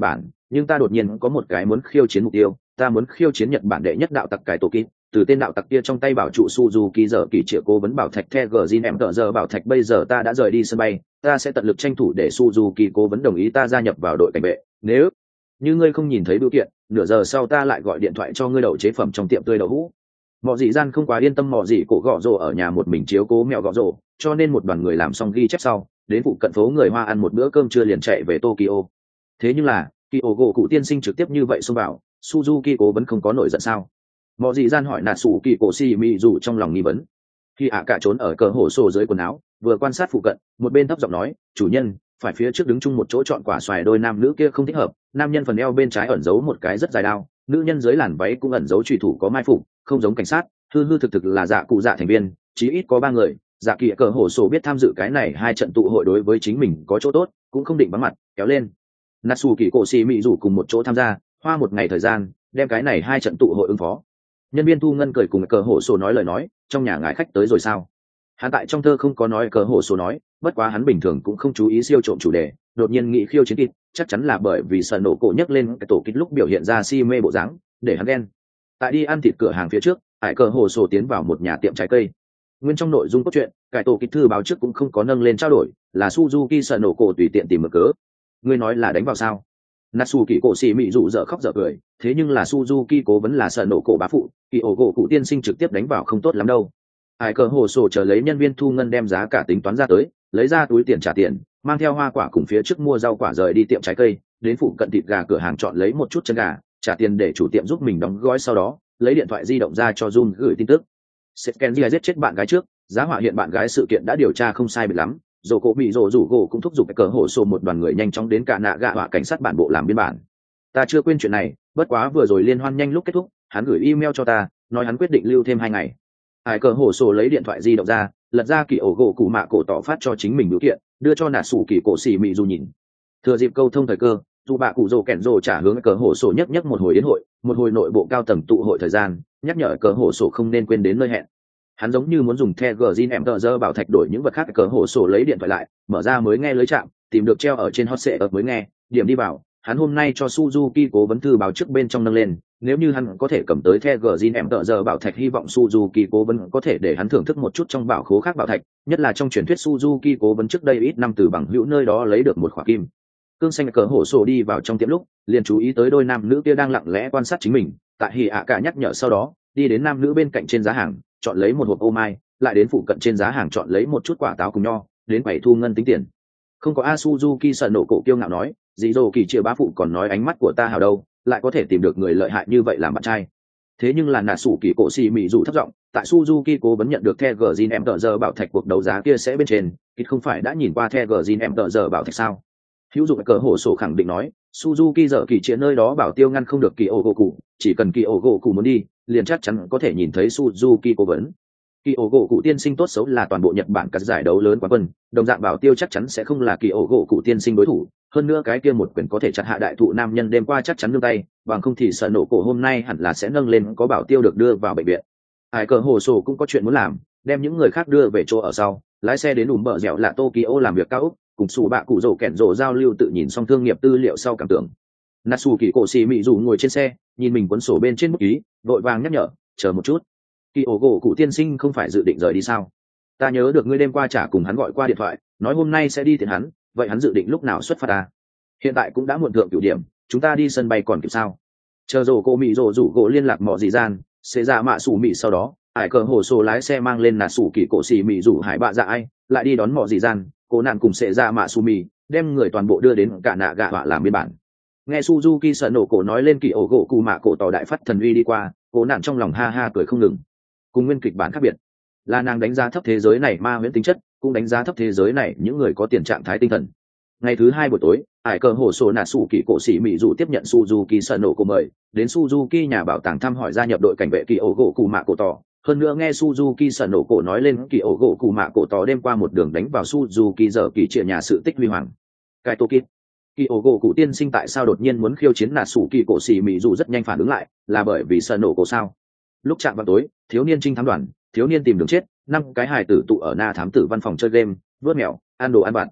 nhưng ta đột nhiên có một cái muốn khiêu chiến mục tiêu, ta muốn khiêu chiến Nhật Bản đệ nhất đạo tặc cải tổ kít. Từ tên đạo tặc kia trong tay bảo trụ Suzuki giờ kỳ triệu cố vấn bảo thạch The Green em tờ giờ bảo thạch, bây giờ ta đã rời đi sân bay, ta sẽ tận lực tranh thủ để Suzuki cố vấn đồng ý ta gia nhập vào đội cảnh vệ. Nếu như ngươi không nhìn thấy biểu kiện, nửa giờ sau ta lại gọi điện thoại cho ngươi đậu chế phẩm trong tiệm tươi đậu hũ. Mọ dị gian không quá yên tâm mọ dị cổ gọ rồ ở nhà một mình chiếu cố mẹo gọ rồ, cho nên một đoàn người làm xong ghi chép sau, đến phụ cận phố người Hoa ăn một bữa cơm trưa liền chạy về Tokyo. Thế nhưng là, Kyogo cụ tiên sinh trực tiếp như vậy xông vào, Suzuki cố vấn không có nổi giận sao? Mọ dị gian hỏi nạt sủ kỳ cổ xì mị dù trong lòng nghi vấn. Khi ạ cả trốn ở cờ hổ sổ dưới quần áo, vừa quan sát phụ cận, một bên thấp giọng nói, chủ nhân, phải phía trước đứng chung một chỗ chọn quả xoài đôi nam nữ kia không thích hợp, nam nhân phần eo bên trái ẩn giấu một cái rất dài đao, nữ nhân dưới làn váy cũng ẩn giấu chủy thủ có mai phục, không giống cảnh sát, hư hư thực thực là dạ cụ dạ thành viên, chí ít có ba người. Dạ kỳ cờ hổ sổ biết tham dự cái này hai trận tụ hội đối với chính mình có chỗ tốt, cũng không định bắn mặt kéo lên. Natsu kỳ cổ xì mị rủ cùng một chỗ tham gia, hoa một ngày thời gian đem cái này hai trận tụ hội ứng phó. Nhân viên thu ngân cười cùng cờ hổ sổ nói lời nói, trong nhà ngài khách tới rồi sao? Hắn tại trong thơ không có nói cờ hổ sổ nói, bất quá hắn bình thường cũng không chú ý siêu trộm chủ đề, đột nhiên nghĩ khiêu chiến kịch, chắc chắn là bởi vì sợ nổ cổ nhấc lên cái tổ kịch lúc biểu hiện ra si mê bộ dáng, để hắn ghen. Tại đi ăn thịt cửa hàng phía trước, hải cờ hổ sổ tiến vào một nhà tiệm trái cây. Nguyên trong nội dung cốt truyện, cải tổ kịch thư báo trước cũng không có nâng lên trao đổi, là Suzuki sợ nổ cổ tùy tiện tìm mở cớ. Ngươi nói là đánh vào sao? Natsu kỳ cổ xì mị dụ dở khóc dở cười, thế nhưng là Suzuki cố vấn là sợ nổ cổ bá phụ, kỳ ổ gỗ cụ tiên sinh trực tiếp đánh vào không tốt lắm đâu. Hải cờ hồ sổ chờ lấy nhân viên thu ngân đem giá cả tính toán ra tới, lấy ra túi tiền trả tiền, mang theo hoa quả cùng phía trước mua rau quả rời đi tiệm trái cây, đến phụ cận thịt gà cửa hàng chọn lấy một chút chân gà, trả tiền để chủ tiệm giúp mình đóng gói, sau đó lấy điện thoại di động ra cho Jun gửi tin tức. Setkenji giết chết bạn gái trước, giá họa hiện bạn gái sự kiện đã điều tra không sai biệt lắm, dồ cổ bị dồ rủ gỗ cũng thúc giục cờ hổ sổ một đoàn người nhanh chóng đến cả nạ gạ họa cảnh sát bản bộ làm biên bản. Ta chưa quên chuyện này, bất quá vừa rồi liên hoan nhanh lúc kết thúc, hắn gửi email cho ta, nói hắn quyết định lưu thêm hai ngày. Hải cờ hổ sổ lấy điện thoại di động ra, lật ra kỳ ổ gỗ cụ mạ cổ tỏ phát cho chính mình biểu kiện, đưa cho nạt sủ kỳ cổ xì mị dù nhìn. Thừa dịp câu thông thời cơ, dù bạ cụ rồ kẹn rồ trả hướng cờ hổ sổ nhất nhất một hồi đến hội, một hồi nội bộ cao tầng tụ hội thời gian, nhắc nhở cờ hổ sổ không nên quên đến nơi hẹn. Hắn giống như muốn dùng the gin em tờ giờ bảo thạch đổi những vật khác, cờ hổ sổ lấy điện thoại lại, mở ra mới nghe lưới chạm, tìm được treo ở trên hot sệ ập mới nghe, điểm đi vào. Hắn hôm nay cho Suzuki cố vấn thư báo trước bên trong nâng lên, nếu như hắn có thể cầm tới The Green em tờ giờ bảo thạch, hy vọng Suzuki cố vấn có thể để hắn thưởng thức một chút trong bảo khố khác bảo thạch, nhất là trong truyền thuyết Suzuki cố vấn trước đây ít năm từ bằng hữu nơi đó lấy được một khỏa kim cương xanh. Cờ hổ sổ đi vào trong tiệm lúc, liền chú ý tới đôi nam nữ kia đang lặng lẽ quan sát chính mình, tại hỉ ạ cả nhắc nhở sau đó, đi đến nam nữ bên cạnh trên giá hàng, chọn lấy một hộp ô mai, lại đến phụ cận trên giá hàng chọn lấy một chút quả táo cùng nho, đến quầy thu ngân tính tiền. Không có a Suzuki sợ nổ cổ kiêu ngạo nói, dì dồ kỳ chia bá phụ còn nói ánh mắt của ta hào đâu, lại có thể tìm được người lợi hại như vậy làm bạn trai. Thế nhưng là nạ sủ kỳ cổ xì mị dụ thất giọng, tại Suzuki cố vấn nhận được The Green em tờ giờ bảo thạch cuộc đấu giá kia sẽ bên trên, kịch không phải đã nhìn qua The Green em tờ giờ bảo thạch sao? Hữu dụng cờ hổ sổ khẳng định nói, Suzuki giờ kỳ chia nơi đó bảo tiêu ngăn không được kỳ ổ gỗ cụ, chỉ cần kỳ ổ gỗ cụ muốn đi, liền chắc chắn có thể nhìn thấy Suzuki cố vấn. Kỳ ổ gỗ cụ tiên sinh tốt xấu là toàn bộ Nhật Bản các giải đấu lớn quán quân, đồng dạng bảo tiêu chắc chắn sẽ không là kỳ ổ gỗ cụ tiên sinh đối thủ. Hơn nữa cái kia một quyền có thể chặt hạ đại thụ nam nhân đêm qua chắc chắn nương tay, bằng không thì sợ nổ cổ hôm nay hẳn là sẽ nâng lên có bảo tiêu được đưa vào bệnh viện. Hải cờ hồ sổ cũng có chuyện muốn làm, đem những người khác đưa về chỗ ở sau, lái xe đến ủm bờ dẻo là Tokyo làm việc cao ốc, cùng sủ bạ cụ rổ kẹn rổ giao lưu, tự nhìn xong thương nghiệp tư liệu sau cảm tưởng. Natsu kỳ cổ xì mị dù ngồi trên xe, nhìn mình cuốn sổ bên trên bút ký, vội vàng nhắc nhở, chờ một chút. Kỳ ổ gỗ cụ tiên sinh không phải dự định rời đi sao? Ta nhớ được ngươi đêm qua trả cùng hắn gọi qua điện thoại, nói hôm nay sẽ đi tiện hắn, vậy hắn dự định lúc nào xuất phát à? Hiện tại cũng đã muộn thượng cửu điểm, chúng ta đi sân bay còn kịp sao? Chờ rổ cô mị rổ rủ gỗ liên lạc mọ dị gian, sẽ ra mạ sủ mị, sau đó hải cờ hồ sổ lái xe mang lên nạt sủ kỳ cổ xì mị rủ hải bạ dạ ai, lại đi đón mọ dị gian, cố nạn cùng sẽ ra mạ sủ mị, đem người toàn bộ đưa đến cả nạ gạ họa làm biên bản. Nghe Suzuki sợ nổ cổ nói lên kỳ ổ gỗ cụ mạ cổ tỏ đại phát thần uy đi qua, cố nạn trong lòng ha ha cười không ngừng. Cùng nguyên kịch bản khác biệt là nàng đánh giá thấp thế giới này ma huyễn tính chất, cũng đánh giá thấp thế giới này những người có tiền trạng thái tinh thần. Ngày thứ hai buổi tối, ải cờ hồ sổ nạ sủ kỳ cổ sĩ mỹ dù tiếp nhận Suzuki sợ nổ cổ mời đến Suzuki nhà bảo tàng thăm hỏi gia nhập đội cảnh vệ kỳ ổ gỗ cụ mạ cổ tỏ. Hơn nữa nghe Suzuki sợ nổ cổ nói lên kỳ ổ gỗ cụ mạ cổ tỏ đêm qua một đường đánh vào Suzuki giờ kỳ trịa nhà sự tích huy hoàng. Cái tô kít kỳ ổ gỗ cụ tiên sinh tại sao đột nhiên muốn khiêu chiến nạ sủ kỳ cổ sĩ mỹ dù rất nhanh phản ứng lại, là bởi vì sợ nổ cổ sao? Lúc chạm vào tối, thiếu niên trinh thám đoàn, thiếu niên tìm đường chết, năm cái hài tử tụ ở na thám tử văn phòng chơi game, vớt mèo, ăn đồ ăn vặt.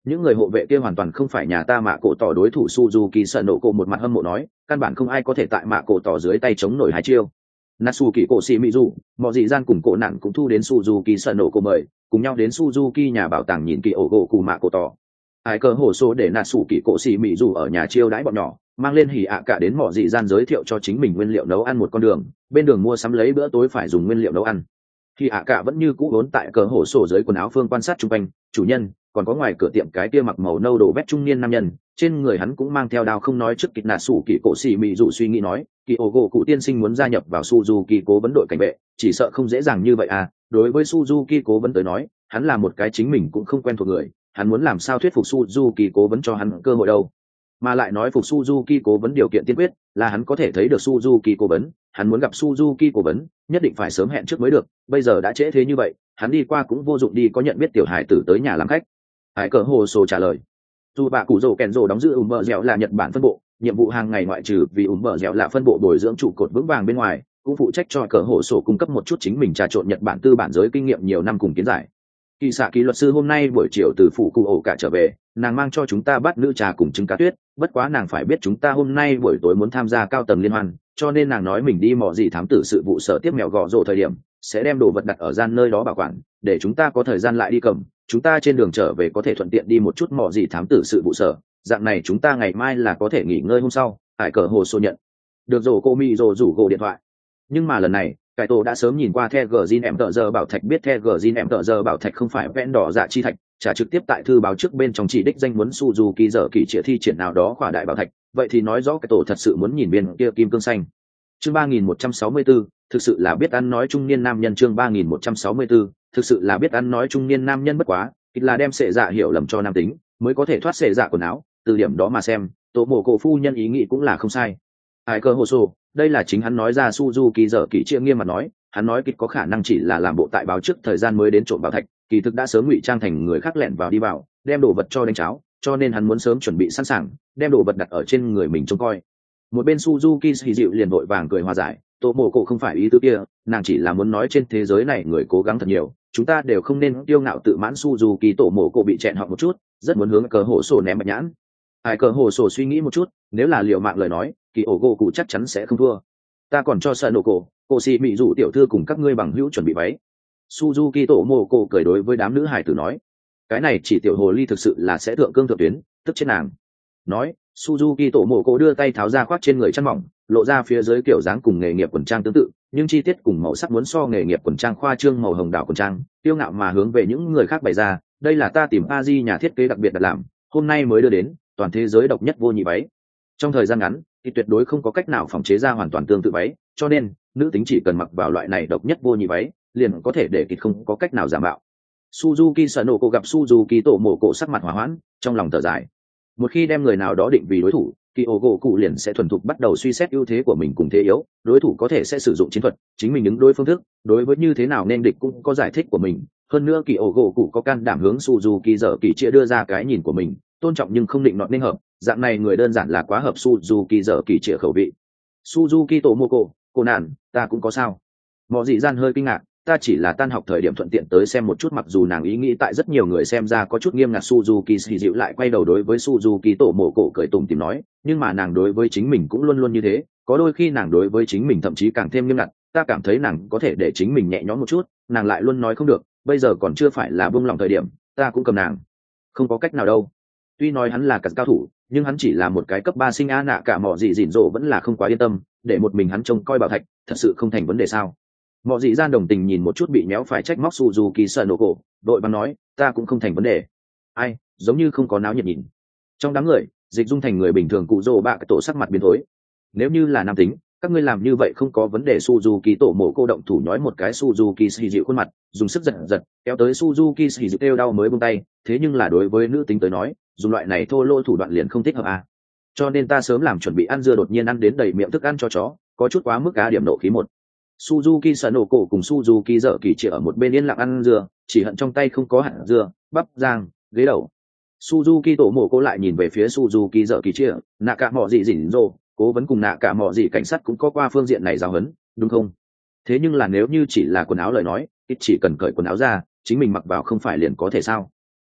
những người hộ vệ kia hoàn toàn không phải nhà ta mạ cổ tỏ đối thủ Suzuki sợ nổ cổ một mặt hâm mộ nói, căn bản không ai có thể tại mạ cổ tỏ dưới tay chống nổi hai chiêu. Natsuki cổ xì mỹ dù, mọi dị gian cùng cổ nạn cũng thu đến Suzuki sợ nổ cổ mời, cùng nhau đến Suzuki nhà bảo tàng nhìn kỳ ổ gỗ cùng mạ cổ tỏ. Ai cờ hổ số để Natsuki cổ xì mỹ dù ở nhà chiêu đãi bọn nhỏ, mang lên hỉ ạ cả đến mọi dị gian giới thiệu cho chính mình nguyên liệu nấu ăn một con đường, bên đường mua sắm lấy bữa tối phải dùng nguyên liệu nấu ăn. Hỉ ạ cả vẫn như cũ vốn tại cờ hổ sổ dưới quần áo phương quan sát chung quanh, chủ nhân, còn có ngoài cửa tiệm cái kia mặc màu nâu đổ vét trung niên nam nhân, trên người hắn cũng mang theo đao không nói trước kịch nạt sủ kỳ cổ xì mị dụ suy nghĩ nói, kỳ ổ gỗ cụ tiên sinh muốn gia nhập vào Suzuki cố vấn đội cảnh vệ, chỉ sợ không dễ dàng như vậy à. Đối với Suzuki cố vấn tới nói, hắn là một cái chính mình cũng không quen thuộc người, hắn muốn làm sao thuyết phục Suzuki cố vấn cho hắn cơ hội đâu. Mà lại nói phục Suzuki cố vấn điều kiện tiên quyết là hắn có thể thấy được Suzuki cố vấn, hắn muốn gặp Suzuki cố vấn, nhất định phải sớm hẹn trước mới được, bây giờ đã trễ thế như vậy, hắn đi qua cũng vô dụng đi có nhận biết tiểu hải tử tới nhà làm khách. Hải cờ hồ sổ trả lời. Dù bà cụ rổ kèn rổ đóng giữ ủng bờ dẻo là Nhật Bản phân bộ, nhiệm vụ hàng ngày ngoại trừ vì ủng bờ dẻo là phân bộ bồi dưỡng trụ cột vững vàng bên ngoài, cũng phụ trách cho cờ hồ sổ cung cấp một chút chính mình trà trộn Nhật Bản tư bản giới kinh nghiệm nhiều năm cùng kiến giải. Kỳ xạ kỳ luật sư hôm nay buổi chiều từ phủ cụ ổ cả trở về, nàng mang cho chúng ta bát nữ trà cùng trứng cá tuyết, bất quá nàng phải biết chúng ta hôm nay buổi tối muốn tham gia cao tầng liên hoan, cho nên nàng nói mình đi mò gì thám tử sự vụ sở tiếp mèo gọ rổ thời điểm sẽ đem đồ vật đặt ở gian nơi đó bảo quản, để chúng ta có thời gian lại đi cầm, chúng ta trên đường trở về có thể thuận tiện đi một chút mò gì thám tử sự vụ sở, dạng này chúng ta ngày mai là có thể nghỉ ngơi hôm sau. Hải cờ hồ sô nhận được rổ cô mi rổ rủ gỗ điện thoại, nhưng mà lần này cải tổ đã sớm nhìn qua the gờ zin em tợ giờ bảo thạch, biết the gờ zin em tợ giờ bảo thạch không phải vẽn đỏ dạ chi thạch, trả trực tiếp tại thư báo trước bên trong chỉ đích danh muốn Suzuki giờ kỳ trịa thi triển nào đó khỏa đại bảo thạch, vậy thì nói rõ cái tổ thật sự muốn nhìn viên kia kim cương xanh. Chương ba nghìn một trăm sáu mươi tư, thực sự là biết ăn nói trung niên nam nhân. Chương ba nghìn một trăm sáu mươi tư, thực sự là biết ăn nói trung niên nam nhân, bất quá kịch là đem sệ dạ hiểu lầm cho nam tính mới có thể thoát sệ dạ quần áo, từ điểm đó mà xem tổ mộ cổ phu nhân ý nghĩ cũng là không sai. Ai cơ hồ sổ, đây là chính hắn nói ra. Suzuki giờ kỳ trịa nghiêm mặt nói, hắn nói kịch có khả năng chỉ là làm bộ tại báo trước thời gian mới đến trộm bảo thạch, kỳ thực đã sớm ngụy trang thành người khác lẻn vào đi vào, đem đồ vật cho đánh cháo, cho nên hắn muốn sớm chuẩn bị sẵn sàng, đem đồ vật đặt ở trên người mình trông coi. Một bên Suzuki hì dịu liền vội vàng cười hòa giải, tổ mộ cổ không phải ý tứ kia, nàng chỉ là muốn nói trên thế giới này người cố gắng thật nhiều, chúng ta đều không nên kiêu ngạo tự mãn. Suzuki tổ mộ cổ bị chẹn họng một chút, rất muốn hướng cờ hổ sổ ném bạch nhãn. Ai cờ hổ sổ suy nghĩ một chút, nếu là liều mạng lời nói, kỳ ổ gỗ cụ chắc chắn sẽ không thua. Ta còn cho sợ nổ cổ cổ xì mị dụ tiểu thư cùng các ngươi bằng hữu chuẩn bị váy. Suzuki tổ mộ cổ cười đối với đám nữ hài tử nói, cái này chỉ tiểu hồ ly thực sự là sẽ thượng cương thượng tuyến, tức trên nàng. Nói, Suzuki tổ mộ cổ đưa tay tháo ra khoác trên người chăn mỏng, lộ ra phía dưới kiểu dáng cùng nghề nghiệp quần trang tương tự, nhưng chi tiết cùng màu sắc muốn so nghề nghiệp quần trang khoa trương màu hồng đào quần trang, tiêu ngạo mà hướng về những người khác bày ra. Đây là ta tìm Aji nhà thiết kế đặc biệt đặt làm, hôm nay mới đưa đến, toàn thế giới độc nhất vô nhị váy. Trong thời gian ngắn thì tuyệt đối không có cách nào phòng chế ra hoàn toàn tương tự váy, cho nên nữ tính chỉ cần mặc vào loại này độc nhất vô nhị váy liền có thể để kịch không có cách nào giả mạo. Suzuki sợ nổ cổ gặp Suzuki tổ mộ cổ sắc mặt hỏa hoãn, trong lòng thở dài. Một khi đem người nào đó định vì đối thủ, kỳ ổ gỗ cụ liền sẽ thuần thục bắt đầu suy xét ưu thế của mình cùng thế yếu, đối thủ có thể sẽ sử dụng chiến thuật, chính mình ứng đối phương thức, đối với như thế nào nên địch cũng có giải thích của mình. Hơn nữa kỳ ổ gỗ cụ có can đảm hướng Suzuki giờ kỳ chia đưa ra cái nhìn của mình, tôn trọng nhưng không định nọt nên hợp, dạng này người đơn giản là quá hợp Suzuki giờ kỳ chia khẩu vị. Suzuki tổ mô cổ, cô nàn, ta cũng có sao? Mọ dị gian hơi kinh ngạc, ta chỉ là tan học thời điểm thuận tiện tới xem một chút. Mặc dù nàng ý nghĩ tại rất nhiều người xem ra có chút nghiêm ngặt, Suzuki xì dịu lại quay đầu đối với Suzuki tổ mộ cổ cười tủm tỉm nói, nhưng mà nàng đối với chính mình cũng luôn luôn như thế, có đôi khi nàng đối với chính mình thậm chí càng thêm nghiêm ngặt, ta cảm thấy nàng có thể để chính mình nhẹ nhõm một chút, nàng lại luôn nói không được, bây giờ còn chưa phải là buông lòng thời điểm, ta cũng cầm nàng không có cách nào đâu. Tuy nói hắn là cả cao thủ, nhưng hắn chỉ là một cái cấp ba sinh a nạ cả mọ dị dịn rộ vẫn là không quá yên tâm, để một mình hắn trông coi bảo thạch thật sự không thành vấn đề sao? Mọ dị gian đồng tình nhìn một chút bị méo phải trách móc Suzuki sợ nổ cổ, đội văn nói, ta cũng không thành vấn đề. Ai, giống như không có náo nhiệt nhìn. Trong đám người, dịch dung thành người bình thường cụ rồ bạ cái tổ sắc mặt biến thối. Nếu như là nam tính, các ngươi làm như vậy không có vấn đề. Suzuki tổ mộ cô động thủ nhói một cái Suzuki xì dịu khuôn mặt, dùng sức giật giật kéo tới Suzuki xì dịu kêu đau mới buông tay. Thế nhưng là đối với nữ tính tới nói, dùng loại này thô lỗ thủ đoạn liền không thích hợp à. Cho nên ta sớm làm chuẩn bị ăn dưa đột nhiên ăn đến đầy miệng thức ăn cho chó, có chút quá mức cá điểm nộ khí một. Suzuki sợ nổ cổ cùng Suzuki dở kỳ chỉ ở một bên yên lặng ăn dưa, chỉ hận trong tay không có hạt dưa, bắp rang, ghế đầu. Suzuki tổ mộ cô lại nhìn về phía Suzuki dở kỳ chia, nạ cả mọ gì rỉn rồ, cố vấn cùng nạ cả mọ gì cảnh sát cũng có qua phương diện này giáo huấn, đúng không? Thế nhưng là nếu như chỉ là quần áo lời nói, ít chỉ cần cởi quần áo ra, chính mình mặc vào không phải liền có thể sao?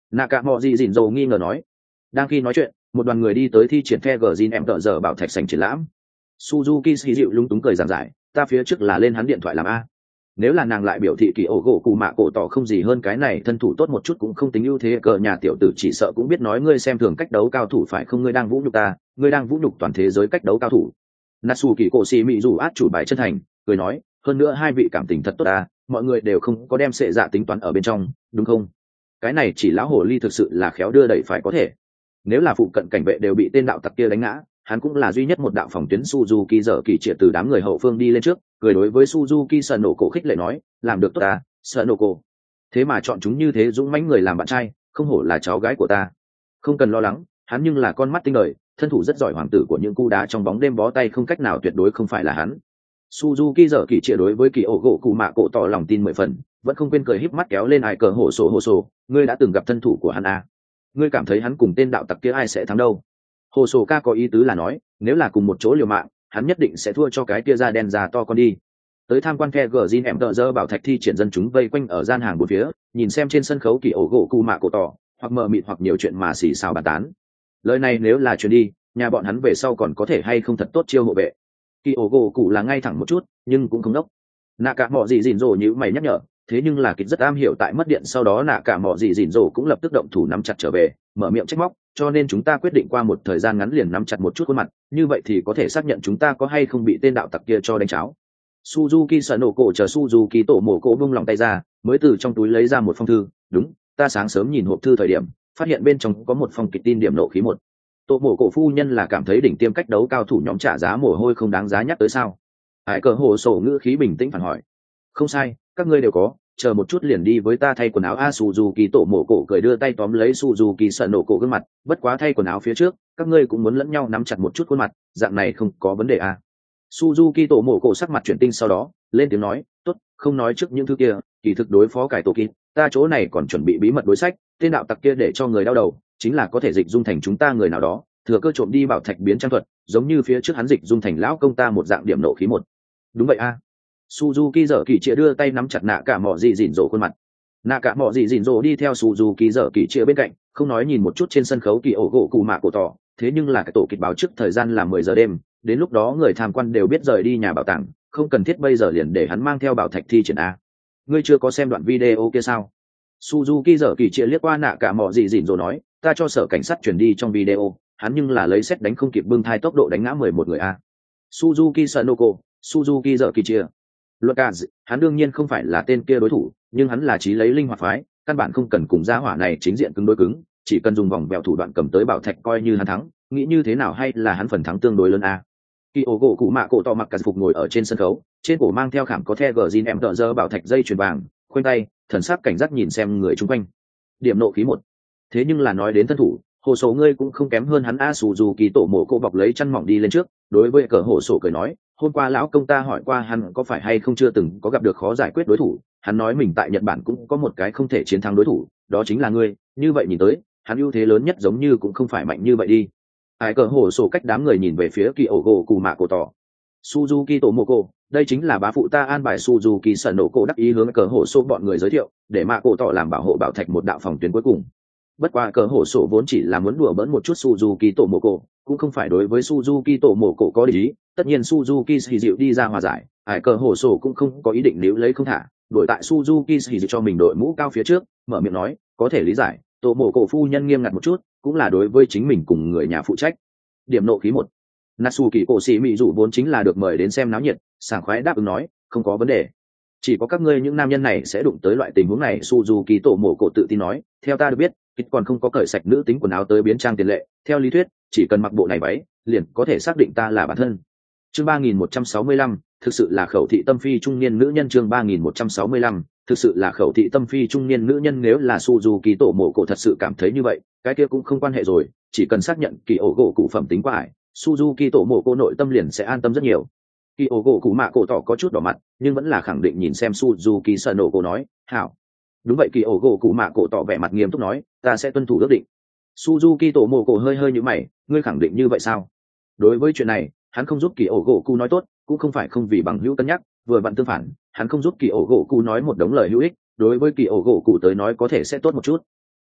nạ cả mọi gì dỉn dầu nghi ngờ nói. Đang khi nói chuyện, một đoàn người đi tới thi triển phe gờ zin em tợ giờ bảo thạch sảnh triển lãm. Suzuki xì dịu lúng túng cười giảng giải, ta phía trước là lên hắn điện thoại làm a. Nếu là nàng lại biểu thị kỳ ổ gỗ cụ mạ cổ tỏ không gì hơn cái này, thân thủ tốt một chút cũng không tính ưu thế, cờ nhà tiểu tử chỉ sợ cũng biết nói ngươi xem thường cách đấu cao thủ phải không, ngươi đang vũ nhục ta, ngươi đang vũ nhục toàn thế giới cách đấu cao thủ. Natsu kỳ cổ xì mị dù át chủ bài chân thành, cười nói, hơn nữa hai vị cảm tình thật tốt à, mọi người đều không có đem sệ dạ tính toán ở bên trong, đúng không? Cái này chỉ lão hồ ly thực sự là khéo đưa đẩy phải có thể. Nếu là phụ cận cảnh vệ đều bị tên đạo tặc kia đánh ngã, hắn cũng là duy nhất một đạo phòng tuyến. Suzuki dở kỳ triệt từ đám người hậu phương đi lên trước, cười đối với Suzuki sợ nổ cổ khích lệ nói, làm được tốt ta, sợ nổ cổ. Thế mà chọn chúng như thế dũng mãnh người làm bạn trai, không hổ là cháu gái của ta. Không cần lo lắng, hắn nhưng là con mắt tinh đời, thân thủ rất giỏi, hoàng tử của những cú đá trong bóng đêm bó tay không cách nào tuyệt đối không phải là hắn. Suzuki dở kỳ triệt đối với kỳ ổ gỗ cụ mạ cổ tỏ lòng tin mười phần, vẫn không quên cười híp mắt kéo lên ai cờ hổ sổ hổ sổ, ngươi đã từng gặp thân thủ của hắn à? Ngươi cảm thấy hắn cùng tên đạo tặc kia ai sẽ thắng đâu? Hồ sổ ca có ý tứ là nói, nếu là cùng một chỗ liều mạng, hắn nhất định sẽ thua cho cái kia da đen già to con đi. Tới tham quan phe gờ zin em tợ dơ bảo thạch thi triển dân chúng vây quanh ở gian hàng bốn phía, nhìn xem trên sân khấu kỳ ổ gỗ cụ mạ cổ tỏ, hoặc mờ mịt hoặc nhiều chuyện mà xì xào bàn tán. Lời này nếu là truyền đi, nhà bọn hắn về sau còn có thể hay không thật tốt chiêu hộ vệ. Kỳ ổ gỗ cụ là ngay thẳng một chút, nhưng cũng không đốc. Nạ cả mọ gì dỉn rồ như mày nhắc nhở, thế nhưng là kịch rất am hiểu tại mất điện sau đó nạ cả mọ gì dỉn rồ cũng lập tức động thủ nắm chặt trở về, mở miệng trách móc, cho nên chúng ta quyết định qua một thời gian ngắn liền nắm chặt một chút khuôn mặt, như vậy thì có thể xác nhận chúng ta có hay không bị tên đạo tặc kia cho đánh cháo. Suzuki sợ nổ cổ chờ Suzuki tổ mổ cổ bung lòng tay ra, mới từ trong túi lấy ra một phong thư. Đúng, ta sáng sớm nhìn hộp thư thời điểm, phát hiện bên trong có một phong kịch tin điểm nộ khí một. Tổ mổ cổ phu nhân là cảm thấy đỉnh tiêm cách đấu cao thủ nhóm trả giá mồ hôi không đáng giá nhắc tới sao? Hải cờ hồ sổ ngữ khí bình tĩnh phản hỏi. Không sai, các ngươi đều có, chờ một chút liền đi với ta thay quần áo. A Suzuki tổ mổ cổ cười đưa tay tóm lấy Suzuki sợ nổ cổ gương mặt, bất quá thay quần áo phía trước, các ngươi cũng muốn lẫn nhau nắm chặt một chút khuôn mặt, dạng này không có vấn đề à. Suzuki tổ mổ cổ sắc mặt chuyển tinh sau đó, lên tiếng nói, tốt, không nói trước những thứ kia, kỳ thực đối phó cải tổ kịp, ta chỗ này còn chuẩn bị bí mật đối sách, tên đạo tặc kia để cho người đau đầu, chính là có thể dịch dung thành chúng ta người nào đó, thừa cơ trộm đi bảo thạch biến trang thuật, giống như phía trước hắn dịch dung thành lão công ta một dạng điểm nộ khí một. Đúng vậy a. À. Suzuki dở kỳ chia đưa tay nắm chặt nạ cả mọ gì dỉn rồ khuôn mặt. Nạ cả mọ gì dỉn rồ đi theo Suzuki dở kỳ chia bên cạnh, không nói nhìn một chút trên sân khấu kỳ ổ gỗ cụ mạ cổ tỏ, thế nhưng là cái tổ kịch báo trước thời gian là mười giờ đêm, đến lúc đó người tham quan đều biết rời đi nhà bảo tàng, không cần thiết bây giờ liền để hắn mang theo bảo thạch thi triển a. Ngươi chưa có xem đoạn video kia sao? Suzuki dở kỳ chia liếc qua nạ cả mọ gì dỉn rồ nói, ta cho sở cảnh sát chuyển đi trong video, hắn nhưng là lấy xét đánh không kịp bưng thai tốc độ đánh ngã mười một người a. Suzuki Sanoko, Suzuki dở kỳ chia. Lucas, hắn đương nhiên không phải là tên kia đối thủ, nhưng hắn là trí lấy linh hoạt phái, căn bản không cần cùng gia hỏa này chính diện cứng đối cứng, chỉ cần dùng vòng bèo thủ đoạn cầm tới bảo thạch coi như hắn thắng, nghĩ như thế nào hay là hắn phần thắng tương đối lớn a. Kyogo cụ mạ cổ to mặc cà phục ngồi ở trên sân khấu, trên cổ mang theo khảm có the gờ zin em tợ dơ bảo thạch dây chuyền vàng, khoanh tay, thần sắc cảnh giác nhìn xem người chung quanh. Điểm nộ khí một. Thế nhưng là nói đến thân thủ, hồ sổ ngươi cũng không kém hơn hắn a. Suzuki tổ mổ cô bọc lấy chăn mỏng đi lên trước, đối với cờ hồ sổ cười nói, hôm qua lão công ta hỏi qua hắn có phải hay không chưa từng có gặp được khó giải quyết đối thủ, hắn nói mình tại Nhật Bản cũng có một cái không thể chiến thắng đối thủ, đó chính là ngươi, như vậy nhìn tới, hắn ưu thế lớn nhất giống như cũng không phải mạnh như vậy đi. Ai cờ hồ sổ cách đám người nhìn về phía Kyogo cù mạ cổ tỏ. Suzuki tổ mổ cô, đây chính là bá phụ ta an bài. Suzuki sợ nổ cổ đắc ý hướng cờ hồ sổ bọn người giới thiệu, để mạ cổ tỏ làm bảo hộ bảo thạch một đạo phòng tuyến cuối cùng. Bất qua cờ hổ sổ vốn chỉ là muốn đùa bỡn một chút Suzuki tổ mổ cổ, cũng không phải đối với Suzuki tổ mổ cổ có ý. Tất nhiên Suzuki xì dịu đi ra hòa giải, hải cờ hổ sổ cũng không có ý định níu lấy không thả, đổi tại Suzuki xì dịu cho mình đội mũ cao phía trước, mở miệng nói, có thể lý giải, tổ mổ cổ phu nhân nghiêm ngặt một chút, cũng là đối với chính mình cùng người nhà phụ trách. Điểm nộ khí một. Natsu kỳ cổ sĩ mỹ dụ vốn chính là được mời đến xem náo nhiệt, sảng khoái đáp ứng nói, không có vấn đề. Chỉ có các ngươi những nam nhân này sẽ đụng tới loại tình huống này. Suzuki tổ mổ cổ tự tin nói, theo ta được biết, ít còn không có cởi sạch nữ tính quần áo tới biến trang tiền lệ, theo lý thuyết chỉ cần mặc bộ này váy liền có thể xác định ta là bản thân. Chương ba nghìn một trăm sáu mươi lăm, thực sự là khẩu thị tâm phi trung niên nữ nhân. Chương ba nghìn một trăm sáu mươi lăm, thực sự là khẩu thị tâm phi trung niên nữ nhân. Nếu là Suzuki tổ mổ cổ thật sự cảm thấy như vậy, cái kia cũng không quan hệ rồi, chỉ cần xác nhận kỳ ổ gỗ cụ phẩm tính qua ải, Suzuki tổ mổ cổ nội tâm liền sẽ an tâm rất nhiều. Kỳ ổ gỗ cụ mạ cổ tỏ có chút đỏ mặt, nhưng vẫn là khẳng định nhìn xem Suzuki sợ nổ cổ nói, hảo. Đúng vậy. Kỳ ổ gỗ cụ mạ cổ tỏ vẻ mặt nghiêm túc nói, ta sẽ tuân thủ ước định. Suzuki tổ mổ cổ hơi hơi như mày, ngươi khẳng định như vậy sao? Đối với chuyện này, hắn không giúp kỳ ổ gỗ cụ nói tốt, cũng không phải không vì bằng hữu cân nhắc, vừa vặn tương phản, hắn không giúp kỳ ổ gỗ cụ nói một đống lời hữu ích, đối với kỳ ổ gỗ cụ tới nói có thể sẽ tốt một chút.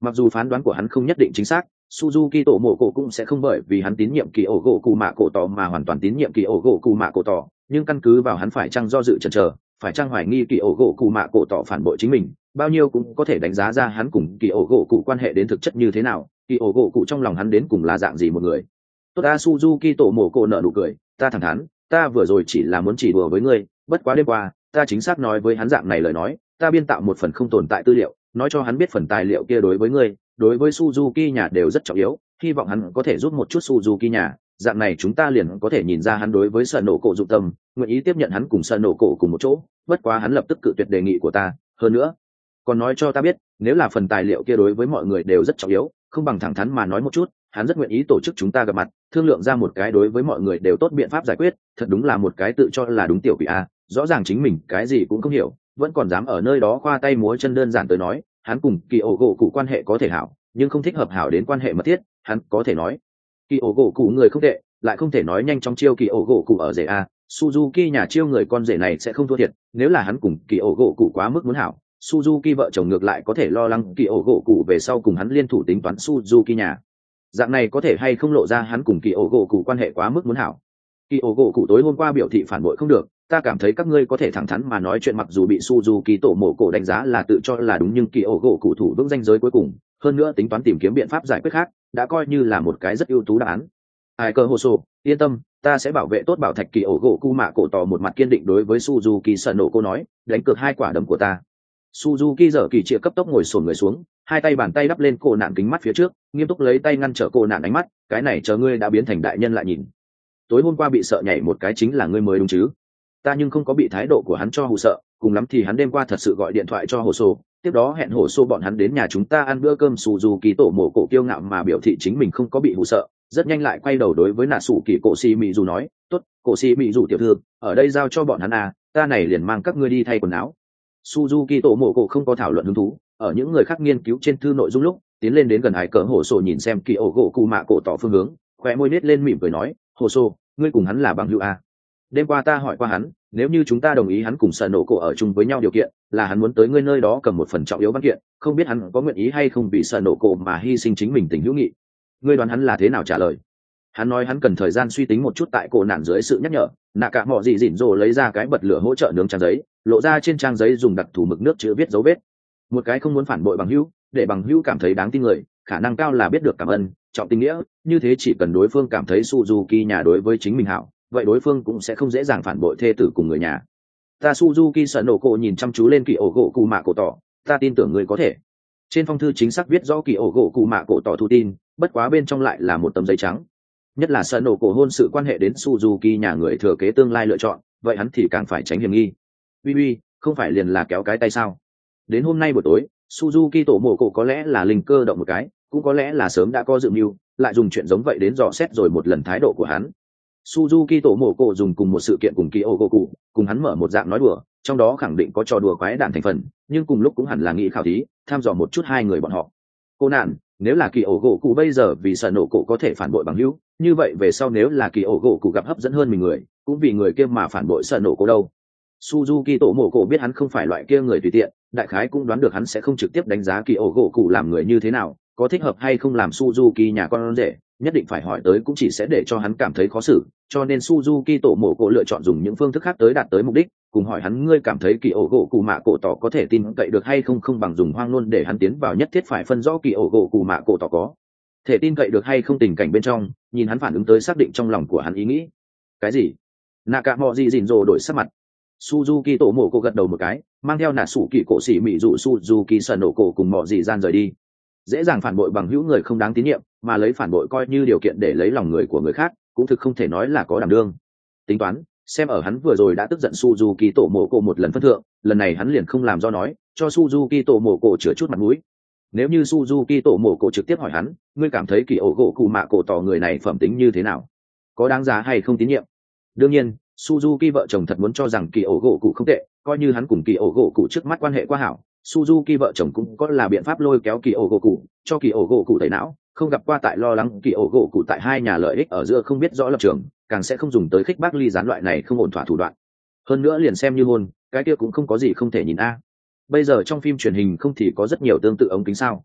Mặc dù phán đoán của hắn không nhất định chính xác, Suzuki tổ mộ cổ cũng sẽ không bởi vì hắn tín nhiệm kỳ ổ gỗ cụ mạ cổ tỏ mà hoàn toàn tín nhiệm kỳ ổ gỗ cụ mạ cổ tỏ, nhưng căn cứ vào hắn phải chăng do dự chần chờ, phải chăng hoài nghi kỳ ổ gỗ cụ mạ cổ tỏ phản bội chính mình, bao nhiêu cũng có thể đánh giá ra hắn cùng kỳ ổ gỗ cụ quan hệ đến thực chất như thế nào, kỳ ổ gỗ cụ trong lòng hắn đến cùng là dạng gì một người. Tốt ta Suzuki tổ mộ cổ nở nụ cười, ta thẳng thắn, ta vừa rồi chỉ là muốn chỉ đùa với ngươi, bất quá đêm qua, ta chính xác nói với hắn dạng này lời nói, ta biên tạo một phần không tồn tại tư liệu, nói cho hắn biết phần tài liệu kia đối với ngươi, đối với Suzuki nhà đều rất trọng yếu, hy vọng hắn có thể giúp một chút Suzuki nhà, dạng này chúng ta liền có thể nhìn ra hắn đối với sợ nổ cổ dụng tâm, nguyện ý tiếp nhận hắn cùng sợ nổ cổ cùng một chỗ, bất quá hắn lập tức cự tuyệt đề nghị của ta, hơn nữa, còn nói cho ta biết, nếu là phần tài liệu kia đối với mọi người đều rất trọng yếu, không bằng thẳng thắn mà nói một chút, hắn rất nguyện ý tổ chức chúng ta gặp mặt, thương lượng ra một cái đối với mọi người đều tốt biện pháp giải quyết, thật đúng là một cái tự cho là đúng tiểu quỷ a, rõ ràng chính mình cái gì cũng không hiểu, vẫn còn dám ở nơi đó khoa tay múa chân. Đơn giản tới nói, hắn cùng kỳ ổ gỗ cụ quan hệ có thể hảo, nhưng không thích hợp hảo đến quan hệ mật thiết. Hắn có thể nói kỳ ổ gỗ cụ người không tệ, lại không thể nói nhanh chóng chiêu kỳ ổ gỗ cụ ở rể a. Suzuki nhà chiêu người con rể này sẽ không thua thiệt, nếu là hắn cùng kỳ ổ gỗ cụ quá mức muốn hảo, Suzuki vợ chồng ngược lại có thể lo lắng kỳ ổ gỗ cụ về sau cùng hắn liên thủ tính toán Suzuki nhà, dạng này có thể hay không lộ ra hắn cùng kỳ ổ gỗ cụ quan hệ quá mức muốn hảo. Kỳ ổ gỗ cụ tối hôm qua biểu thị phản bội không được, ta cảm thấy các ngươi có thể thẳng thắn mà nói chuyện, mặc dù bị Suzuki tổ mộ cổ đánh giá là tự cho là đúng, nhưng kỳ ổ gỗ cụ thủ vững danh giới cuối cùng, hơn nữa tính toán tìm kiếm biện pháp giải quyết khác, đã coi như là một cái rất ưu tú đáp án. Ai cơ hồ sổ, yên tâm, ta sẽ bảo vệ tốt bảo thạch. Kỳ ổ gỗ cụ mạ cổ tỏ một mặt kiên định đối với Suzuki sợ nổ cô nói, đánh cược hai quả đấm của ta. Suzuki giờ kỳ triệu cấp tốc ngồi xổm người xuống, hai tay bàn tay đắp lên cổ nạn kính mắt phía trước, nghiêm túc lấy tay ngăn trở cổ nạn ánh mắt, cái này chờ ngươi đã biến thành đại nhân lại nhìn. Tối hôm qua bị sợ nhảy một cái chính là ngươi mới đúng chứ? Ta nhưng không có bị thái độ của hắn cho hù sợ, cùng lắm thì hắn đêm qua thật sự gọi điện thoại cho hồ sô, tiếp đó hẹn hồ sô bọn hắn đến nhà chúng ta ăn bữa cơm. Suzuki tổ mộ cổ kiêu ngạo mà biểu thị chính mình không có bị hù sợ, rất nhanh lại quay đầu đối với nà sủ kỳ cổ xì mị dù nói, tốt, cổ xì mị dù tiểu thư, ở đây giao cho bọn hắn à, ta này liền mang các ngươi đi thay quần áo. Suzuki tổ mộ cổ không có thảo luận hứng thú, ở những người khác nghiên cứu trên thư nội dung lúc tiến lên đến gần hải cỡ hồ sô, nhìn xem kỳ ổ gỗ cụ mạ cổ tỏ phương hướng, khóe môi nết lên mỉm cười nói, hồ sô, ngươi cùng hắn là bằng hữu à? Đêm qua ta hỏi qua hắn, nếu như chúng ta đồng ý hắn cùng sợ nổ cổ ở chung với nhau, điều kiện là hắn muốn tới ngươi nơi đó cầm một phần trọng yếu văn kiện, không biết hắn có nguyện ý hay không vì sợ nổ cổ mà hy sinh chính mình tình hữu nghị. Ngươi đoán hắn là thế nào trả lời? Hắn nói hắn cần thời gian suy tính một chút. Tại cổ nạn dưới sự nhắc nhở, nạ cả mọ gì dỉn rồ lấy ra cái bật lửa hỗ trợ nướng trang giấy, lộ ra trên trang giấy dùng đặc thù mực nước chữ viết dấu vết. Một cái không muốn phản bội bằng hữu, để bằng hữu cảm thấy đáng tin người, khả năng cao là biết được cảm ơn, trọng tình nghĩa, như thế chỉ cần đối phương cảm thấy Suzuki nhà đối với chính mình hảo, vậy đối phương cũng sẽ không dễ dàng phản bội thê tử cùng người nhà. Ta Suzuki sợ nổ cổ nhìn chăm chú lên kỳ ổ gỗ cụ mạ cổ tỏ, ta tin tưởng người có thể. Trên phong thư chính xác viết rõ kỳ ổ gỗ cụ mạ cổ tỏ thu tin, bất quá bên trong lại là một tấm giấy trắng. Nhất là sợ nổ cổ hôn sự quan hệ đến Suzuki nhà người thừa kế tương lai lựa chọn, vậy hắn thì càng phải tránh hiểm nghi. Uy uy, không phải liền là kéo cái tay sao? Đến hôm nay buổi tối, Suzuki tổ mộ cổ có lẽ là linh cơ động một cái, cũng có lẽ là sớm đã có dự mưu, lại dùng chuyện giống vậy đến dò xét rồi một lần thái độ của hắn. Suzuki tổ mộ cổ dùng cùng một sự kiện cùng kỳ ổ gỗ cụ, cùng hắn mở một dạng nói đùa, trong đó khẳng định có trò đùa quái đản thành phần, nhưng cùng lúc cũng hẳn là nghĩ khảo thí, tham dò một chút hai người bọn họ. Cô nạn, nếu là kỳ ổ gỗ cụ bây giờ vì sợ nổ cổ có thể phản bội bằng hữu, như vậy về sau nếu là kỳ ổ gỗ cụ gặp hấp dẫn hơn mình người, cũng vì người kia mà phản bội sợ nổ cổ đâu. Suzuki tổ mộ cổ biết hắn không phải loại kia người tùy tiện, đại khái cũng đoán được hắn sẽ không trực tiếp đánh giá kỳ ổ gỗ cụ làm người như thế nào, có thích hợp hay không làm Suzuki nhà con rể, nhất định phải hỏi tới cũng chỉ sẽ để cho hắn cảm thấy khó xử, cho nên Suzuki tổ mộ cổ lựa chọn dùng những phương thức khác tới đạt tới mục đích, cùng hỏi hắn ngươi cảm thấy kỳ ổ gỗ cụ mạ cổ tỏ có thể tin cậy được hay không, không bằng dùng hoang ngôn để hắn tiến vào nhất thiết phải phân rõ kỳ ổ gỗ cụ mạ cổ tỏ có thể tin cậy được hay không tình cảnh bên trong, nhìn hắn phản ứng tới xác định trong lòng của hắn ý nghĩ. Cái gì? Naka mọ gì dỉn rồ đổi sắc mặt. Suzuki tổ mộ cổ gật đầu một cái, mang theo nà sủ kỳ cổ xỉ mị dụ Suzuki sợ nổ cổ cùng mọ gì gian rời đi. Dễ dàng phản bội bằng hữu người không đáng tín nhiệm, mà lấy phản bội coi như điều kiện để lấy lòng người của người khác, cũng thực không thể nói là có đảm đương. Tính toán, xem ở hắn vừa rồi đã tức giận Suzuki tổ mộ cổ một lần phân thượng, lần này hắn liền không làm do nói, cho Suzuki tổ mộ cổ chữa chút mặt mũi. Nếu như Suzuki tổ mộ cổ trực tiếp hỏi hắn, ngươi cảm thấy kỳ ổ gỗ cụ mạ cổ tỏ người này phẩm tính như thế nào, có đáng giá hay không tín nhiệm? Đương nhiên, Suzuki vợ chồng thật muốn cho rằng kỳ ổ gỗ cụ không tệ, coi như hắn cùng kỳ ổ gỗ cụ trước mắt quan hệ quá hảo, Suzuki vợ chồng cũng có là biện pháp lôi kéo kỳ ổ gỗ cụ, cho kỳ ổ gỗ cụ tẩy não, không gặp qua tại lo lắng kỳ ổ gỗ cụ tại hai nhà lợi ích ở giữa không biết rõ lập trường, càng sẽ không dùng tới khích bác ly gián loại này không ổn thỏa thủ đoạn. Hơn nữa liền xem như hôn, cái kia cũng không có gì không thể nhìn a. Bây giờ trong phim truyền hình không thì có rất nhiều tương tự ống kính sao?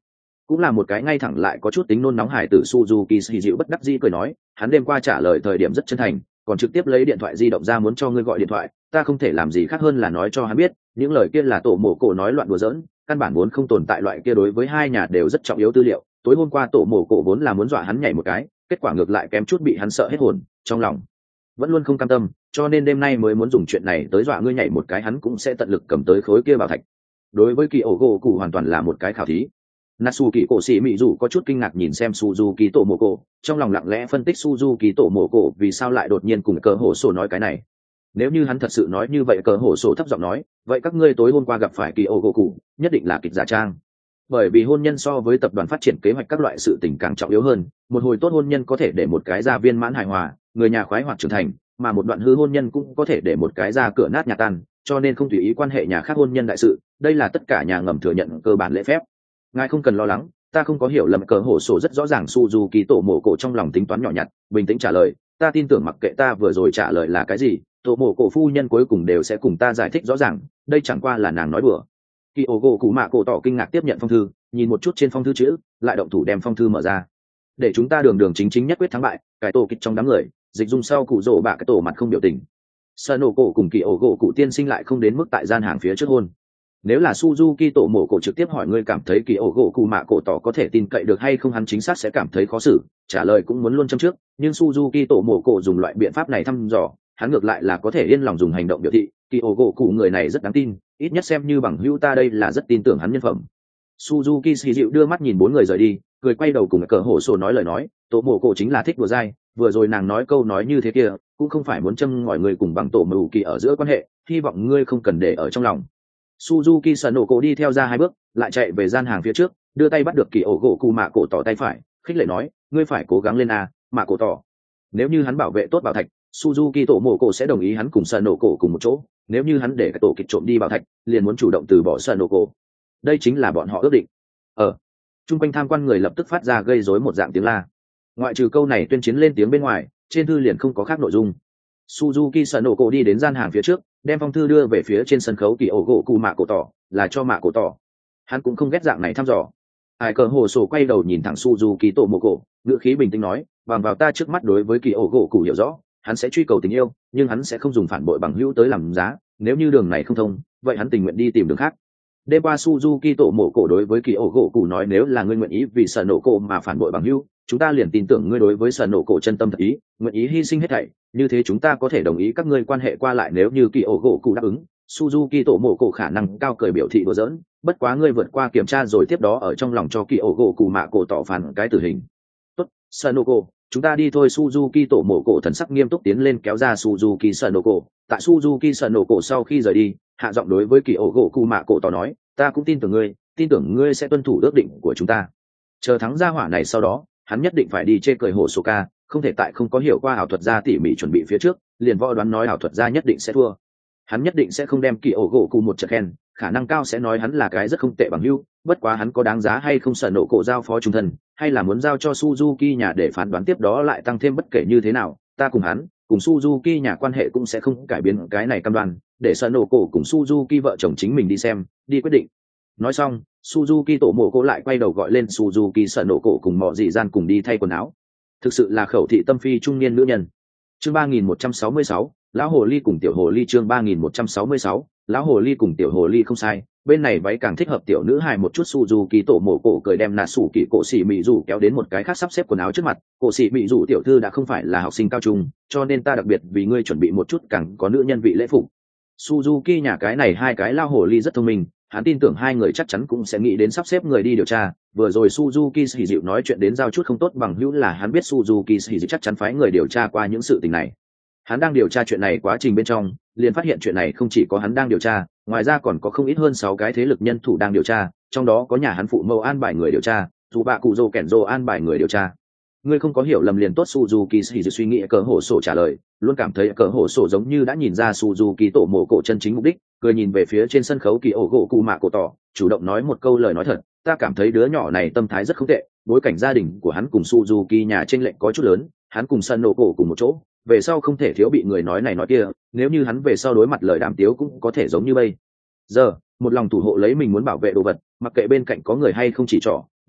cũng là một cái ngay thẳng lại có chút tính nôn nóng hải tử Suzuki xì dịu bất đắc dĩ cười nói, hắn đêm qua trả lời thời điểm rất chân thành, còn trực tiếp lấy điện thoại di động ra muốn cho ngươi gọi điện thoại, ta không thể làm gì khác hơn là nói cho hắn biết, những lời kia là tổ mộ cổ nói loạn đùa giỡn, căn bản vốn không tồn tại loại kia đối với hai nhà đều rất trọng yếu tư liệu. Tối hôm qua tổ mộ cổ vốn là muốn dọa hắn nhảy một cái, kết quả ngược lại kém chút bị hắn sợ hết hồn, trong lòng vẫn luôn không cam tâm, cho nên đêm nay mới muốn dùng chuyện này tới dọa ngươi nhảy một cái, hắn cũng sẽ tận lực cầm tới khối kia bảo thạch. Đối với kỳ ổ gỗ cụ hoàn toàn là một cái khảo thí. Natsu kỳ cổ sĩ mỹ dù có chút kinh ngạc nhìn xem Suzuki tổ mộ cổ, trong lòng lặng lẽ phân tích Suzuki tổ mộ cổ vì sao lại đột nhiên cùng cờ hổ sổ nói cái này. Nếu như hắn thật sự nói như vậy, cờ hổ sổ thấp giọng nói, vậy các ngươi tối hôm qua gặp phải kỳ ổ gỗ cụ nhất định là kịch giả trang. Bởi vì hôn nhân so với tập đoàn phát triển kế hoạch các loại sự tình càng trọng yếu hơn, một hồi tốt hôn nhân có thể để một cái gia viên mãn hài hòa, người nhà khoái hoạt trưởng thành, mà một đoạn hư hôn nhân cũng có thể để một cái ra cửa nát nhà tan, cho nên không tùy ý quan hệ nhà khác hôn nhân đại sự, đây là tất cả nhà ngầm thừa nhận cơ bản lễ phép. Ngài không cần lo lắng, ta không có hiểu lầm. Cờ hổ sổ rất rõ ràng Suzuki tổ mộ cổ trong lòng tính toán nhỏ nhặt, bình tĩnh trả lời, ta tin tưởng mặc kệ ta vừa rồi trả lời là cái gì, tổ mộ cổ phu nhân cuối cùng đều sẽ cùng ta giải thích rõ ràng, đây chẳng qua là nàng nói bừa. Kỳ ổ gỗ cụ mạ cổ tỏ kinh ngạc tiếp nhận phong thư, nhìn một chút trên phong thư chữ, lại động thủ đem phong thư mở ra. Để chúng ta đường đường chính chính nhất quyết thắng bại, cải tổ kịch trong đám người, dịch dung sau cụ rổ bạ cái tổ mặt không biểu tình. Sợ nổ cổ cùng kỳ ổ gỗ cụ tiên sinh lại không đến mức tại gian hàng phía trước hôn. Nếu là Suzuki tổ mộ cổ trực tiếp hỏi ngươi cảm thấy kỳ ổ gỗ cụ mạ cổ tỏ có thể tin cậy được hay không, hắn chính xác sẽ cảm thấy khó xử, trả lời cũng muốn luôn châm trước, nhưng Suzuki tổ mộ cổ dùng loại biện pháp này thăm dò, hắn ngược lại là có thể yên lòng dùng hành động biểu thị, kỳ ổ gỗ cụ người này rất đáng tin, ít nhất xem như bằng hữu ta đây là rất tin tưởng hắn nhân phẩm. Suzuki xì dịu đưa mắt nhìn bốn người rời đi, cười quay đầu cùng cờ hổ sổ nói lời nói, tổ mộ cổ chính là thích đùa dai, vừa rồi nàng nói câu nói như thế kia cũng không phải muốn châm ngòi người cùng bằng tổ mù kỳ ở giữa quan hệ, hy vọng ngươi không cần để ở trong lòng. Suzuki Sanoko đi theo ra hai bước, lại chạy về gian hàng phía trước, đưa tay bắt được kỳ ổ gỗ cụ mạ cổ tỏ tay phải, khích lệ nói, ngươi phải cố gắng lên a, mạ cổ tỏ. Nếu như hắn bảo vệ tốt bảo thạch, Suzuki tổ mộ cổ sẽ đồng ý hắn cùng Sanoko cùng một chỗ, nếu như hắn để cái tổ kịch trộm đi bảo thạch, liền muốn chủ động từ bỏ Sanoko. Đây chính là bọn họ ước định. Ở trung quanh tham quan người lập tức phát ra gây rối một dạng tiếng la. Ngoại trừ câu này tuyên chiến lên tiếng bên ngoài, trên thư liền không có khác nội dung. Suzuki Sanoko đi đến gian hàng phía trước, đem phong thư đưa về phía trên sân khấu kỳ ổ gỗ cụ mạ cổ tỏ, là cho mạ cổ tỏ. Hắn cũng không ghét dạng này thăm dò. Ai cờ hồ sổ quay đầu nhìn thẳng Suzuki tổ mộ cổ, ngữ khí bình tĩnh nói, bằng vào ta trước mắt đối với kỳ ổ gỗ cụ hiểu rõ, hắn sẽ truy cầu tình yêu, nhưng hắn sẽ không dùng phản bội bằng hữu tới làm giá, nếu như đường này không thông, vậy hắn tình nguyện đi tìm đường khác. Đêm qua Suzuki tổ mộ cổ đối với kỳ ổ gỗ cụ nói, nếu là ngươi nguyện ý vì sợ nổ cổ mà phản bội bằng hữu, chúng ta liền tin tưởng ngươi đối với sợ nổ cổ chân tâm thật ý, nguyện ý hy sinh hết thảy, như thế chúng ta có thể đồng ý các ngươi quan hệ qua lại. Nếu như kỳ ổ gỗ cụ đáp ứng, Suzuki tổ mộ cổ khả năng cao cười biểu thị đùa giỡn, bất quá ngươi vượt qua kiểm tra rồi tiếp đó ở trong lòng cho kỳ ổ gỗ cụ mạ cổ tỏ phản cái tử hình. Tốt, Sanoko, chúng ta đi thôi. Suzuki tổ mộ cổ thần sắc nghiêm túc tiến lên kéo ra Suzuki Sanoko. Tại Suzuki Sanoko sau khi rời đi, hạ giọng đối với kỳ ổ gỗ cụ mạ cổ tỏ nói, ta cũng tin tưởng ngươi, tin tưởng ngươi sẽ tuân thủ ước định của chúng ta. Chờ thắng gia hỏa này sau đó, hắn nhất định phải đi chê cười hồ sô ca, không thể tại không có hiểu qua ảo thuật gia tỉ mỉ chuẩn bị phía trước, liền võ đoán nói ảo thuật gia nhất định sẽ thua. Hắn nhất định sẽ không đem kỳ ổ gỗ cụ một trận khen, khả năng cao sẽ nói hắn là cái rất không tệ bằng hữu, bất quá hắn có đáng giá hay không sợ nổ cổ giao phó trung thân, hay là muốn giao cho Suzuki nhà để phán đoán tiếp đó lại tăng thêm bất kể như thế nào, ta cùng hắn, cùng Suzuki nhà quan hệ cũng sẽ không cải biến cái này cam đoan, để sợ nổ cổ cùng Suzuki vợ chồng chính mình đi xem, đi quyết định. Nói xong, Suzuki tổ mộ cổ lại quay đầu gọi lên Suzuki sợ nổ cổ cùng mọi dị gian cùng đi thay quần áo. Thực sự là khẩu thị tâm phi trung niên nữ nhân. Chương ba nghìn một trăm sáu mươi sáu, lão hồ ly cùng tiểu hồ ly. Chương ba nghìn một trăm sáu mươi sáu, lão hồ ly cùng tiểu hồ ly. Không sai, bên này váy càng thích hợp tiểu nữ hài một chút. Suzuki tổ mộ cổ cười đem nà sủ kỳ cổ xỉ mị rủ kéo đến một cái khác sắp xếp quần áo trước mặt. Cổ xỉ mị rủ tiểu thư đã không phải là học sinh cao trung, cho nên ta đặc biệt vì ngươi chuẩn bị một chút càng có nữ nhân vị lễ phục. Suzuki nhà cái này hai cái lao hồ ly rất thông minh, hắn tin tưởng hai người chắc chắn cũng sẽ nghĩ đến sắp xếp người đi điều tra. Vừa rồi Suzuki Sĩ Dịu nói chuyện đến giao chút không tốt bằng hữu là hắn biết Suzuki Sĩ Dịu chắc chắn phái người điều tra qua những sự tình này. Hắn đang điều tra chuyện này quá trình bên trong, liền phát hiện chuyện này không chỉ có hắn đang điều tra, ngoài ra còn có không ít hơn sáu cái thế lực nhân thủ đang điều tra, trong đó có nhà hắn phụ mẫu an bài người điều tra, dù bạ cụ dô kẻn dô an bài người điều tra. Ngươi không có hiểu lầm liền tốt. Suzuki Sĩ Dịu suy nghĩ cờ hổ sổ trả lời, luôn cảm thấy cờ hổ sổ giống như đã nhìn ra Suzuki tổ mộ cổ chân chính mục đích, cười nhìn về phía trên sân khấu kỳ ổ gỗ cụ mạ cổ tỏ, chủ động nói một câu lời nói thật, ta cảm thấy đứa nhỏ này tâm thái rất không tệ, bối cảnh gia đình của hắn cùng Suzuki nhà chênh lệch có chút lớn, hắn cùng sân nổ cổ cùng một chỗ, về sau không thể thiếu bị người nói này nói kia, nếu như hắn về sau đối mặt lời đàm tiếu cũng có thể giống như bây giờ, một lòng thủ hộ lấy mình muốn bảo vệ đồ vật, mặc kệ bên cạnh có người hay không chỉ trỏ,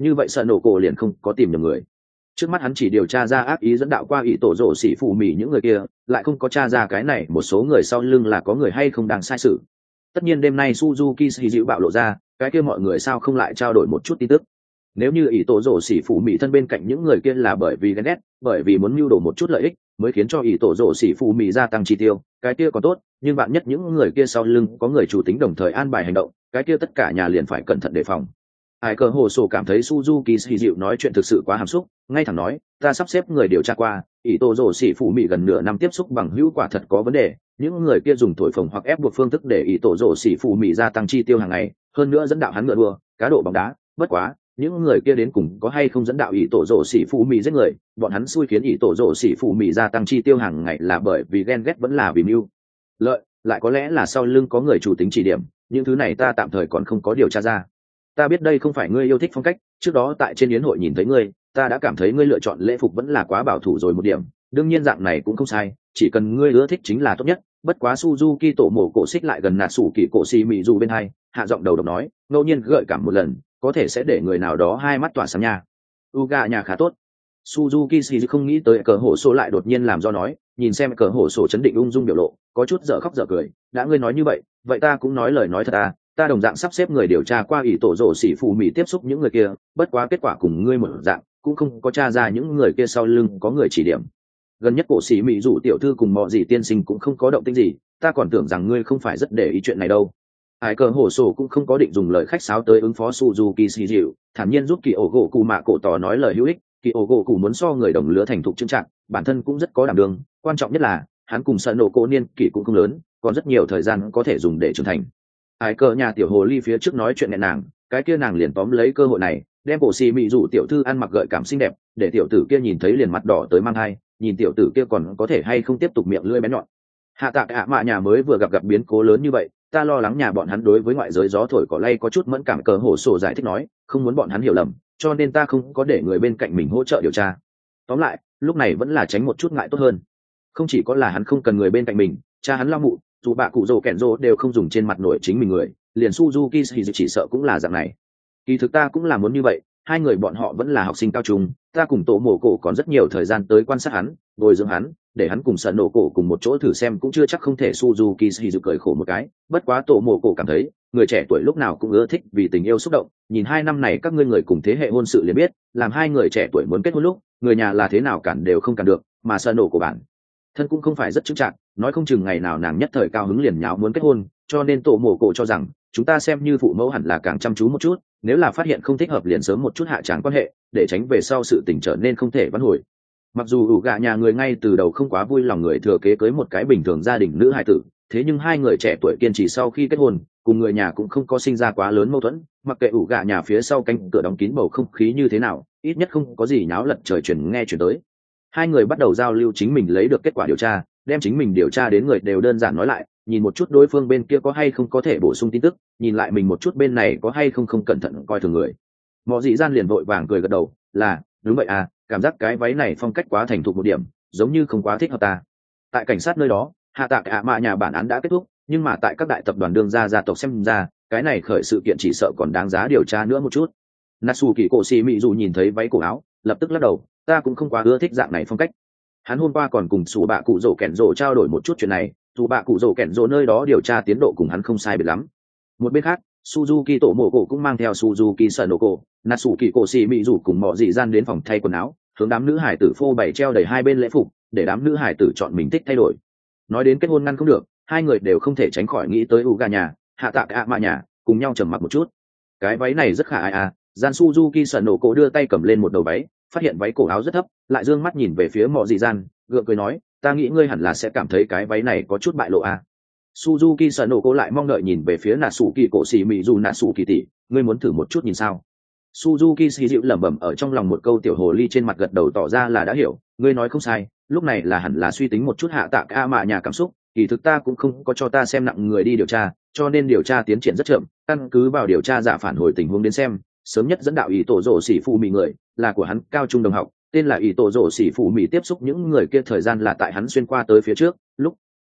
như vậy sợ nổ cổ liền không có tìm nhầm người. Trước mắt hắn chỉ điều tra ra ác ý dẫn đạo qua ý tổ rổ xỉ phù mì những người kia, lại không có tra ra cái này một số người sau lưng là có người hay không đang sai sự. Tất nhiên đêm nay Suzuki Shizu bạo lộ ra, cái kia mọi người sao không lại trao đổi một chút tin tức. Nếu như ý tổ rổ xỉ phù mì thân bên cạnh những người kia là bởi vì ghen ghét, bởi vì muốn mưu đồ một chút lợi ích mới khiến cho ý tổ rổ xỉ phù mì gia tăng chi tiêu, cái kia còn tốt, nhưng bạn nhất những người kia sau lưng có người chủ tính đồng thời an bài hành động, cái kia tất cả nhà liền phải cẩn thận đề phòng. Ai cờ hồ sổ cảm thấy Suzuki Shizu nói chuyện thực sự quá hàm xúc, ngay thẳng nói, ta sắp xếp người điều tra qua, ý tổ rổ xỉ phù mì gần nửa năm tiếp xúc bằng hữu quả thật có vấn đề, những người kia dùng thổi phồng hoặc ép buộc phương thức để ý tổ rổ xỉ phù mì gia tăng chi tiêu hàng ngày, hơn nữa dẫn đạo hắn ngựa đua, cá độ bóng đá, bất quá, những người kia đến cùng có hay không dẫn đạo ý tổ rổ xỉ phù mì giết người, bọn hắn xui khiến ý tổ rổ xỉ phù mì gia tăng chi tiêu hàng ngày là bởi vì ghen ghét vẫn là vì mưu lợi, lại có lẽ là sau lưng có người chủ tính chỉ điểm, những thứ này ta tạm thời còn không có điều tra ra. Ta biết đây không phải ngươi yêu thích phong cách, trước đó tại trên yến hội nhìn thấy ngươi, ta đã cảm thấy ngươi lựa chọn lễ phục vẫn là quá bảo thủ rồi một điểm, đương nhiên dạng này cũng không sai, chỉ cần ngươi ưa thích chính là tốt nhất. Bất quá Suzuki tổ mổ cổ xích lại gần nạt sủ kỳ cổ xì mị dù bên hai, hạ giọng đầu độc nói, ngẫu nhiên gợi cảm một lần, có thể sẽ để người nào đó hai mắt tỏa sáng nha. Uga nhà khá tốt. Suzuki Shizu không nghĩ tới cờ hổ sổ lại đột nhiên làm do nói, nhìn xem cờ hổ sổ chấn định ung dung biểu lộ, có chút dở khóc dở cười, đã ngươi nói như vậy, vậy ta cũng nói lời nói thật à, ta đồng dạng sắp xếp người điều tra qua ủy tổ rổ xỉ phù mỹ tiếp xúc những người kia, bất quá kết quả cùng ngươi một dạng, cũng không có tra ra những người kia sau lưng có người chỉ điểm. Gần nhất cổ xỉ mỹ dụ tiểu thư cùng mọi gì tiên sinh cũng không có động tĩnh gì, ta còn tưởng rằng ngươi không phải rất để ý chuyện này đâu. Ai cờ hổ sổ cũng không có định dùng lời khách sáo tới ứng phó Suzuki Shizu, thản nhiên giúp kỳ ổ gỗ cụ mạ cổ tỏ nói lời hữu ích, kỳ ổ gỗ cụ muốn so người đồng lứa thành thục trưng trạng, bản thân cũng rất có đảm đường, quan trọng nhất là hắn cùng sợ nổ cổ niên kỳ cũng không lớn, còn rất nhiều thời gian có thể dùng để trưởng thành. Ai cờ nhà tiểu hồ ly phía trước nói chuyện nhẹ nàng, cái kia nàng liền tóm lấy cơ hội này, đem cổ xì mị dụ tiểu thư ăn mặc gợi cảm xinh đẹp, để tiểu tử kia nhìn thấy liền mặt đỏ tới mang hai, nhìn tiểu tử kia còn có thể hay không tiếp tục miệng lưỡi bén nhọn. Hạ tạc ạ mạ nhà mới vừa gặp gặp biến cố lớn như vậy, ta lo lắng nhà bọn hắn đối với ngoại giới gió thổi cỏ lay có chút mẫn cảm. Cờ hổ sổ giải thích nói, không muốn bọn hắn hiểu lầm, cho nên ta không có để người bên cạnh mình hỗ trợ điều tra. Tóm lại, lúc này vẫn là tránh một chút ngại tốt hơn. Không chỉ có là hắn không cần người bên cạnh mình, cha hắn lao mụ, dù bạ cụ rồ kẹn rồ đều không dùng trên mặt nổi chính mình người, liền Suzuki thì chỉ sợ cũng là dạng này. Kỳ thực ta cũng là muốn như vậy, hai người bọn họ vẫn là học sinh cao trung, ta cùng tổ mổ cổ còn rất nhiều thời gian tới quan sát hắn, bồi dưỡng hắn, để hắn cùng sợ nổ cổ cùng một chỗ thử xem cũng chưa chắc không thể. Suzuki Shizu cười khổ một cái, bất quá tổ mổ cổ cảm thấy người trẻ tuổi lúc nào cũng ưa thích vì tình yêu xúc động, nhìn hai năm này các ngươi người cùng thế hệ hôn sự liền biết, làm hai người trẻ tuổi muốn kết hôn lúc, người nhà là thế nào cản đều không cản được, mà sợ nổ của bản thân cũng không phải rất chững chạc, nói không chừng ngày nào nàng nhất thời cao hứng liền nháo muốn kết hôn, cho nên tổ mổ cổ cho rằng chúng ta xem như phụ mẫu hẳn là càng chăm chú một chút, nếu là phát hiện không thích hợp liền sớm một chút hạ tràng quan hệ, để tránh về sau sự tình trở nên không thể vãn hồi. Mặc dù ủ gạ nhà người ngay từ đầu không quá vui lòng người thừa kế cưới một cái bình thường gia đình nữ hài tử, thế nhưng hai người trẻ tuổi kiên trì sau khi kết hôn, cùng người nhà cũng không có sinh ra quá lớn mâu thuẫn, mặc kệ ủ gạ nhà phía sau cánh cửa đóng kín bầu không khí như thế nào, ít nhất không có gì náo lật trời truyền nghe truyền tới. Hai người bắt đầu giao lưu chính mình lấy được kết quả điều tra, đem chính mình điều tra đến người đều đơn giản nói lại, nhìn một chút đối phương bên kia có hay không có thể bổ sung tin tức, nhìn lại mình một chút bên này có hay không không cẩn thận coi thường người. Mọ dị gian liền vội vàng cười gật đầu, là đúng vậy à, cảm giác cái váy này phong cách quá thành thục một điểm, giống như không quá thích hợp ta. Tại cảnh sát nơi đó, hạ tạc ạ mạ nhà bản án đã kết thúc, nhưng mà tại các đại tập đoàn đương gia gia tộc xem ra, cái này khởi sự kiện chỉ sợ còn đáng giá điều tra nữa một chút. Natsu kỳ cổ xì mị dù nhìn thấy váy cổ áo, lập tức lắc đầu, ta cũng không quá ưa thích dạng này phong cách. Hắn hôm qua còn cùng sủ bạ cụ rổ kẹn rổ trao đổi một chút chuyện này, dù bạ cụ rổ kẹn rổ nơi đó điều tra tiến độ cùng hắn không sai biệt lắm. Một bên khác, Suzuki tổ mổ cổ cũng mang theo Suzuki sợ nổ cổ, Natsu kỳ cổ xì mị dù cùng mọi dị gian đến phòng thay quần áo, hướng đám nữ hải tử phô bày treo đầy hai bên lễ phục, để đám nữ hải tử chọn mình thích thay đổi. Nói đến kết hôn ngăn không được, hai người đều không thể tránh khỏi nghĩ tới Uga nhà, hạ tạc ạ mạ nhà, cùng nhau trầm mặc một chút. Cái váy này rất khả ai à, gian Suzuki sợ nổ cổ đưa tay cầm lên một đầu váy, phát hiện váy cổ áo rất thấp, lại dương mắt nhìn về phía mọi dị gian, gượng cười nói, ta nghĩ ngươi hẳn là sẽ cảm thấy cái váy này có chút bại lộ à. Suzuki sợ nổ cổ lại mong đợi nhìn về phía Natsu kỳ cổ xì mị dù Natsu kỳ tỷ, ngươi muốn thử một chút nhìn sao? Suzuki xì dịu lẩm bẩm ở trong lòng một câu, tiểu hồ ly trên mặt gật đầu tỏ ra là đã hiểu, ngươi nói không sai, lúc này là hẳn là suy tính một chút hạ tạ a mạ nhà cảm xúc, kỳ thực ta cũng không có cho ta xem nặng người đi điều tra, cho nên điều tra tiến triển rất chậm, căn cứ vào điều tra giả phản hồi tình huống đến xem, sớm nhất dẫn đạo ý tổ rổ xỉ phụ mì người là của hắn cao trung đồng học, tên là ý tổ rổ xỉ phụ mì tiếp xúc những người kia thời gian là tại hắn xuyên qua tới phía trước, lúc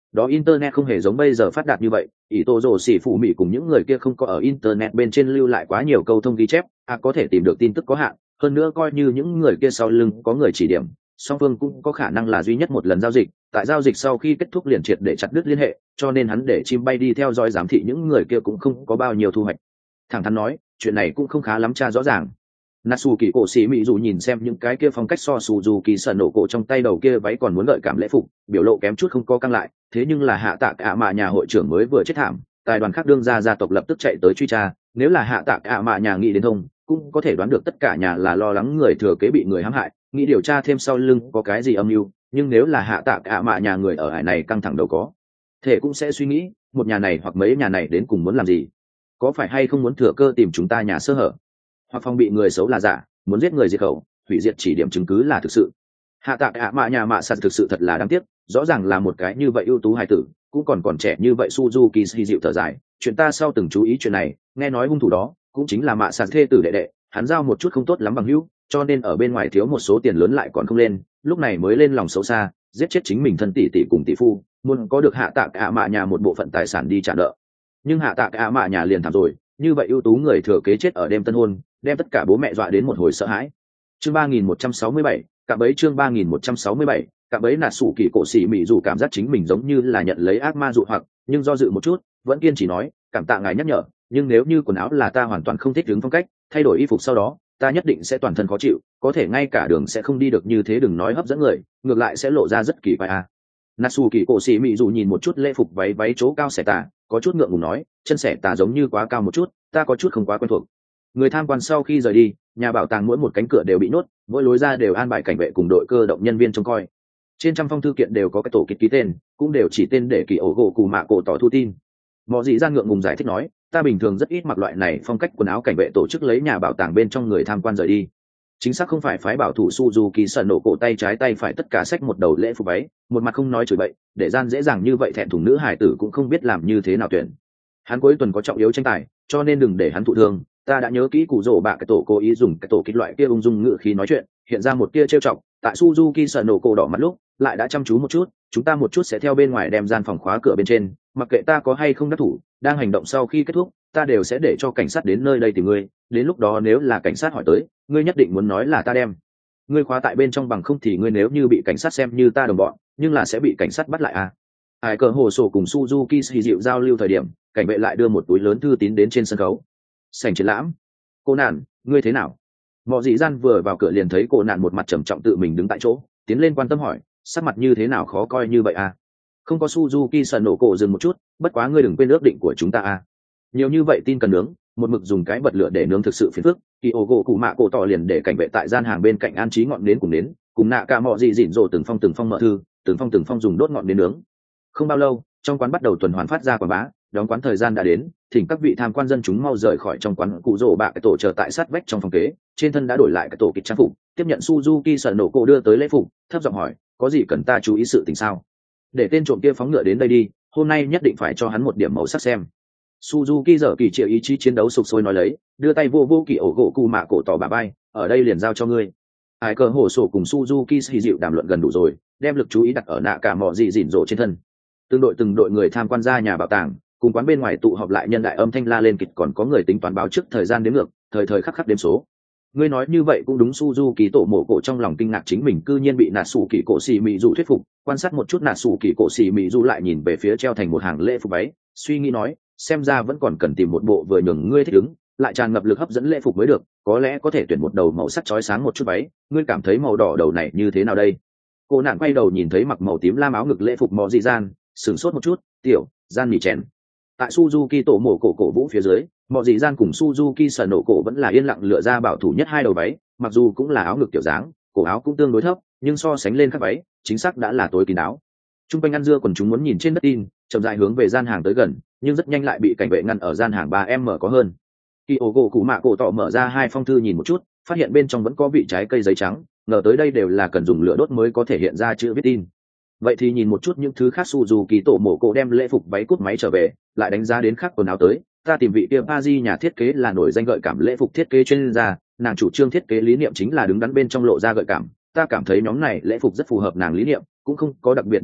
đó internet không hề giống bây giờ phát đạt như vậy, ỷ tô rồ xỉ phụ mỹ cùng những người kia không có ở internet bên trên lưu lại quá nhiều câu thông ghi chép, à có thể tìm được tin tức có hạn, hơn nữa coi như những người kia sau lưng có người chỉ điểm, song phương cũng có khả năng là duy nhất một lần giao dịch, tại giao dịch sau khi kết thúc liền triệt để chặt đứt liên hệ, cho nên hắn để chim bay đi theo dõi giám thị những người kia cũng không có bao nhiêu thu hoạch. Thẳng thắn nói, chuyện này cũng không khá lắm tra rõ ràng. Natsu kỳ cổ sĩ mỹ dù nhìn xem những cái kia phong cách so Suzuki sợ nổ cổ trong tay đầu kia váy còn muốn gợi cảm lễ phục, biểu lộ kém chút không có căng lại, thế nhưng là hạ tạ cả mạ nhà hội trưởng mới vừa chết thảm, tài đoàn khác đương gia gia tộc lập tức chạy tới truy tra, nếu là hạ tạ cả mạ nhà nghĩ đến thông, cũng có thể đoán được tất cả nhà là lo lắng người thừa kế bị người hãm hại, nghĩ điều tra thêm sau lưng có cái gì âm mưu, nhưng nếu là hạ tạ cả mạ nhà người ở hải này căng thẳng đầu có, thể cũng sẽ suy nghĩ, một nhà này hoặc mấy nhà này đến cùng muốn làm gì, có phải hay không muốn thừa cơ tìm chúng ta nhà sơ hở, hoặc phòng bị người xấu là giả, muốn giết người diệt khẩu, hủy diệt chỉ điểm chứng cứ là thực sự. Hạ tạ cả mạ nhà mạ sạt thực sự thật là đáng tiếc, rõ ràng là một cái như vậy ưu tú hài tử, cũng còn còn trẻ như vậy. Suzuki hi dịu thở dài, chuyện ta sau từng chú ý chuyện này, nghe nói hung thủ đó cũng chính là mạ sạt thê tử đệ đệ, hắn giao một chút không tốt lắm bằng hữu, cho nên ở bên ngoài thiếu một số tiền lớn lại còn không lên, lúc này mới lên lòng xấu xa, giết chết chính mình thân tỷ tỷ cùng tỷ phu, muốn có được hạ tạ cả mạ nhà một bộ phận tài sản đi trả nợ. Nhưng hạ tạ cả mạ nhà liền thảm rồi, như vậy ưu tú người thừa kế chết ở đêm tân hôn, đem tất cả bố mẹ dọa đến một hồi sợ hãi. Chương ba nghìn một trăm sáu mươi bảy, cạm bẫy. Chương ba nghìn một trăm sáu mươi bảy, cạm bẫy. Nạt sủ kỳ cổ xỉ mỹ dù cảm giác chính mình giống như là nhận lấy ác ma dụ hoặc, nhưng do dự một chút, vẫn kiên trì nói, cảm tạ ngài nhắc nhở, nhưng nếu như quần áo là ta hoàn toàn không thích ứng phong cách, thay đổi y phục sau đó, ta nhất định sẽ toàn thân khó chịu, có thể ngay cả đường sẽ không đi được, như thế đừng nói hấp dẫn người, ngược lại sẽ lộ ra rất kỳ quái à. Natsu kỳ cổ xỉ mỹ dù nhìn một chút lễ phục váy váy chỗ cao xẻ tà, có chút ngượng ngùng nói, chân xẻ tà giống như quá cao một chút, ta có chút không quá quen thuộc. Người tham quan sau khi rời đi, nhà bảo tàng mỗi một cánh cửa đều bị nhốt, mỗi lối ra đều an bài cảnh vệ cùng đội cơ động nhân viên trông coi. Trên trăm phong thư kiện đều có cái tổ kịch ký tên, cũng đều chỉ tên để kỳ ổ gỗ cù mạ cổ tỏ thu tin. Mọ dị gian ngượng ngùng giải thích nói, ta bình thường rất ít mặc loại này phong cách quần áo, cảnh vệ tổ chức lấy nhà bảo tàng bên trong người tham quan rời đi. Chính xác không phải phái bảo thủ Suzuki sợ nổ cổ tay trái tay phải tất cả xách một đầu lễ phục váy, một mặt không nói chửi bậy, để gian dễ dàng như vậy thẹn thùng nữ hải tử cũng không biết làm như thế nào tuyển. Hắn cuối tuần có trọng yếu tranh tài, cho nên đừng để hắn thụ thương. Ta đã nhớ kỹ cụ rổ bạ cái tổ cố ý dùng cái tổ kích loại kia ung dung ngữ khí nói chuyện, hiện ra một tia trêu chọc. Tại Suzuki sợ nổ cổ đỏ mặt lúc, lại đã chăm chú một chút, chúng ta một chút sẽ theo bên ngoài đem gian phòng khóa cửa bên trên, mặc kệ ta có hay không đắc thủ, đang hành động sau khi kết thúc, ta đều sẽ để cho cảnh sát đến nơi đây tìm ngươi. Đến lúc đó nếu là cảnh sát hỏi tới, ngươi nhất định muốn nói là ta đem ngươi khóa tại bên trong, bằng không thì ngươi nếu như bị cảnh sát xem như ta đồng bọn, nhưng là sẽ bị cảnh sát bắt lại à. Ai cờ hồ sổ cùng Suzuki xì dịu giao lưu thời điểm, cảnh vệ lại đưa một túi lớn thư tín đến trên sân khấu. Sảnh triển lãm. Cô nạn, ngươi thế nào? Mọ dị gian vừa vào cửa liền thấy cô nạn một mặt trầm trọng tự mình đứng tại chỗ, tiến lên quan tâm hỏi, sắc mặt như thế nào khó coi như vậy à? Không có. Suzuki sợ nổ cổ dừng một chút, bất quá ngươi đừng quên ước định của chúng ta à. Nhiều như vậy tin cần nướng, một mực dùng cái bật lửa để nướng thực sự phiền phức. Kỳ ổ gỗ cụ mạ cổ tỏ liền để cảnh vệ tại gian hàng bên cạnh an trí ngọn nến cùng nến, cùng nạ cả mọ dị dịn rồ từng phong từng phong mở thư, từng phong từng phong dùng đốt ngọn nến nướng. Không bao lâu, trong quán bắt đầu tuần hoàn phát ra quảng bá, đóng quán thời gian đã đến, thỉnh các vị tham quan dân chúng mau rời khỏi trong quán. Cụ rồ bạ cái tổ chờ tại sát vách trong phòng kế, trên thân đã đổi lại cái tổ kịch trang phục, tiếp nhận Suzuki sợ nổ cổ đưa tới lễ phục, thấp giọng hỏi, có gì cần ta chú ý sự tình sao? Để tên trộm kia phóng ngựa đến đây đi, hôm nay nhất định phải cho hắn một điểm màu sắc xem. Suzuki giờ kỳ triệu ý chí chiến đấu sục sôi nói lấy, đưa tay vô vô kỳ ổ gỗ cụ mạ cổ tỏ bà bay, ở đây liền giao cho ngươi. Ai cờ hổ sổ cùng Suzuki xì dịu đàm luận gần đủ rồi, đem lực chú ý đặt ở nạ cả mọ gì dỉn rộ trên thân. Từng đội từng đội người tham quan ra nhà bảo tàng, cùng quán bên ngoài tụ họp lại, nhân đại âm thanh la lên kịch, còn có người tính toán báo trước thời gian đếm ngược, thời thời khắc khắc đếm số. Ngươi nói như vậy cũng đúng. Suzuki tổ mổ cổ trong lòng kinh ngạc chính mình cư nhiên bị nạt sủ kỳ cổ xì mị dụ thuyết phục, quan sát một chút nạt sủ kỳ cổ xì mị dụ lại nhìn về phía treo thành một hàng lễ phục váy, suy nghĩ nói, xem ra vẫn còn cần tìm một bộ vừa nhường ngươi thích ứng, lại tràn ngập lực hấp dẫn lễ phục mới được, có lẽ có thể tuyển một đầu màu sắc chói sáng một chút váy, ngươi cảm thấy màu đỏ đầu này như thế nào đây? Cô nạn quay đầu nhìn thấy mặc màu tím lam áo ngực lễ phục mò dị gian, sửng sốt một chút, tiểu gian mì chèn. Tại Suzuki tổ mổ cổ cổ vũ phía dưới, mò dị gian cùng Suzuki sở nổ cổ vẫn là yên lặng lựa ra bảo thủ nhất hai đầu váy, mặc dù cũng là áo ngực kiểu dáng, cổ áo cũng tương đối thấp, nhưng so sánh lên các váy, chính xác đã là tối kín đáo. Trung quanh ăn dưa quần chúng muốn nhìn trên đất tin, chậm rãi hướng về gian hàng tới gần, nhưng rất nhanh lại bị cảnh vệ ngăn ở gian hàng ba em có hơn. Kỳ ổ gỗ cụ mạ cổ tỏ mở ra hai phong thư nhìn một chút, phát hiện bên trong vẫn có vị trái cây giấy trắng, ngờ tới đây đều là cần dùng lửa đốt mới có thể hiện ra chữ viết tin. Vậy thì nhìn một chút những thứ khác. Suzuki tổ mổ cổ đem lễ phục váy cút máy trở về, lại đánh giá đến khác quần áo tới, ta tìm vị kia Paris nhà thiết kế là nổi danh gợi cảm lễ phục thiết kế chuyên gia, nàng chủ trương thiết kế lý niệm chính là đứng đắn bên trong lộ ra gợi cảm, ta cảm thấy nhóm này lễ phục rất phù hợp nàng lý niệm, cũng không có đặc biệt bại lộ,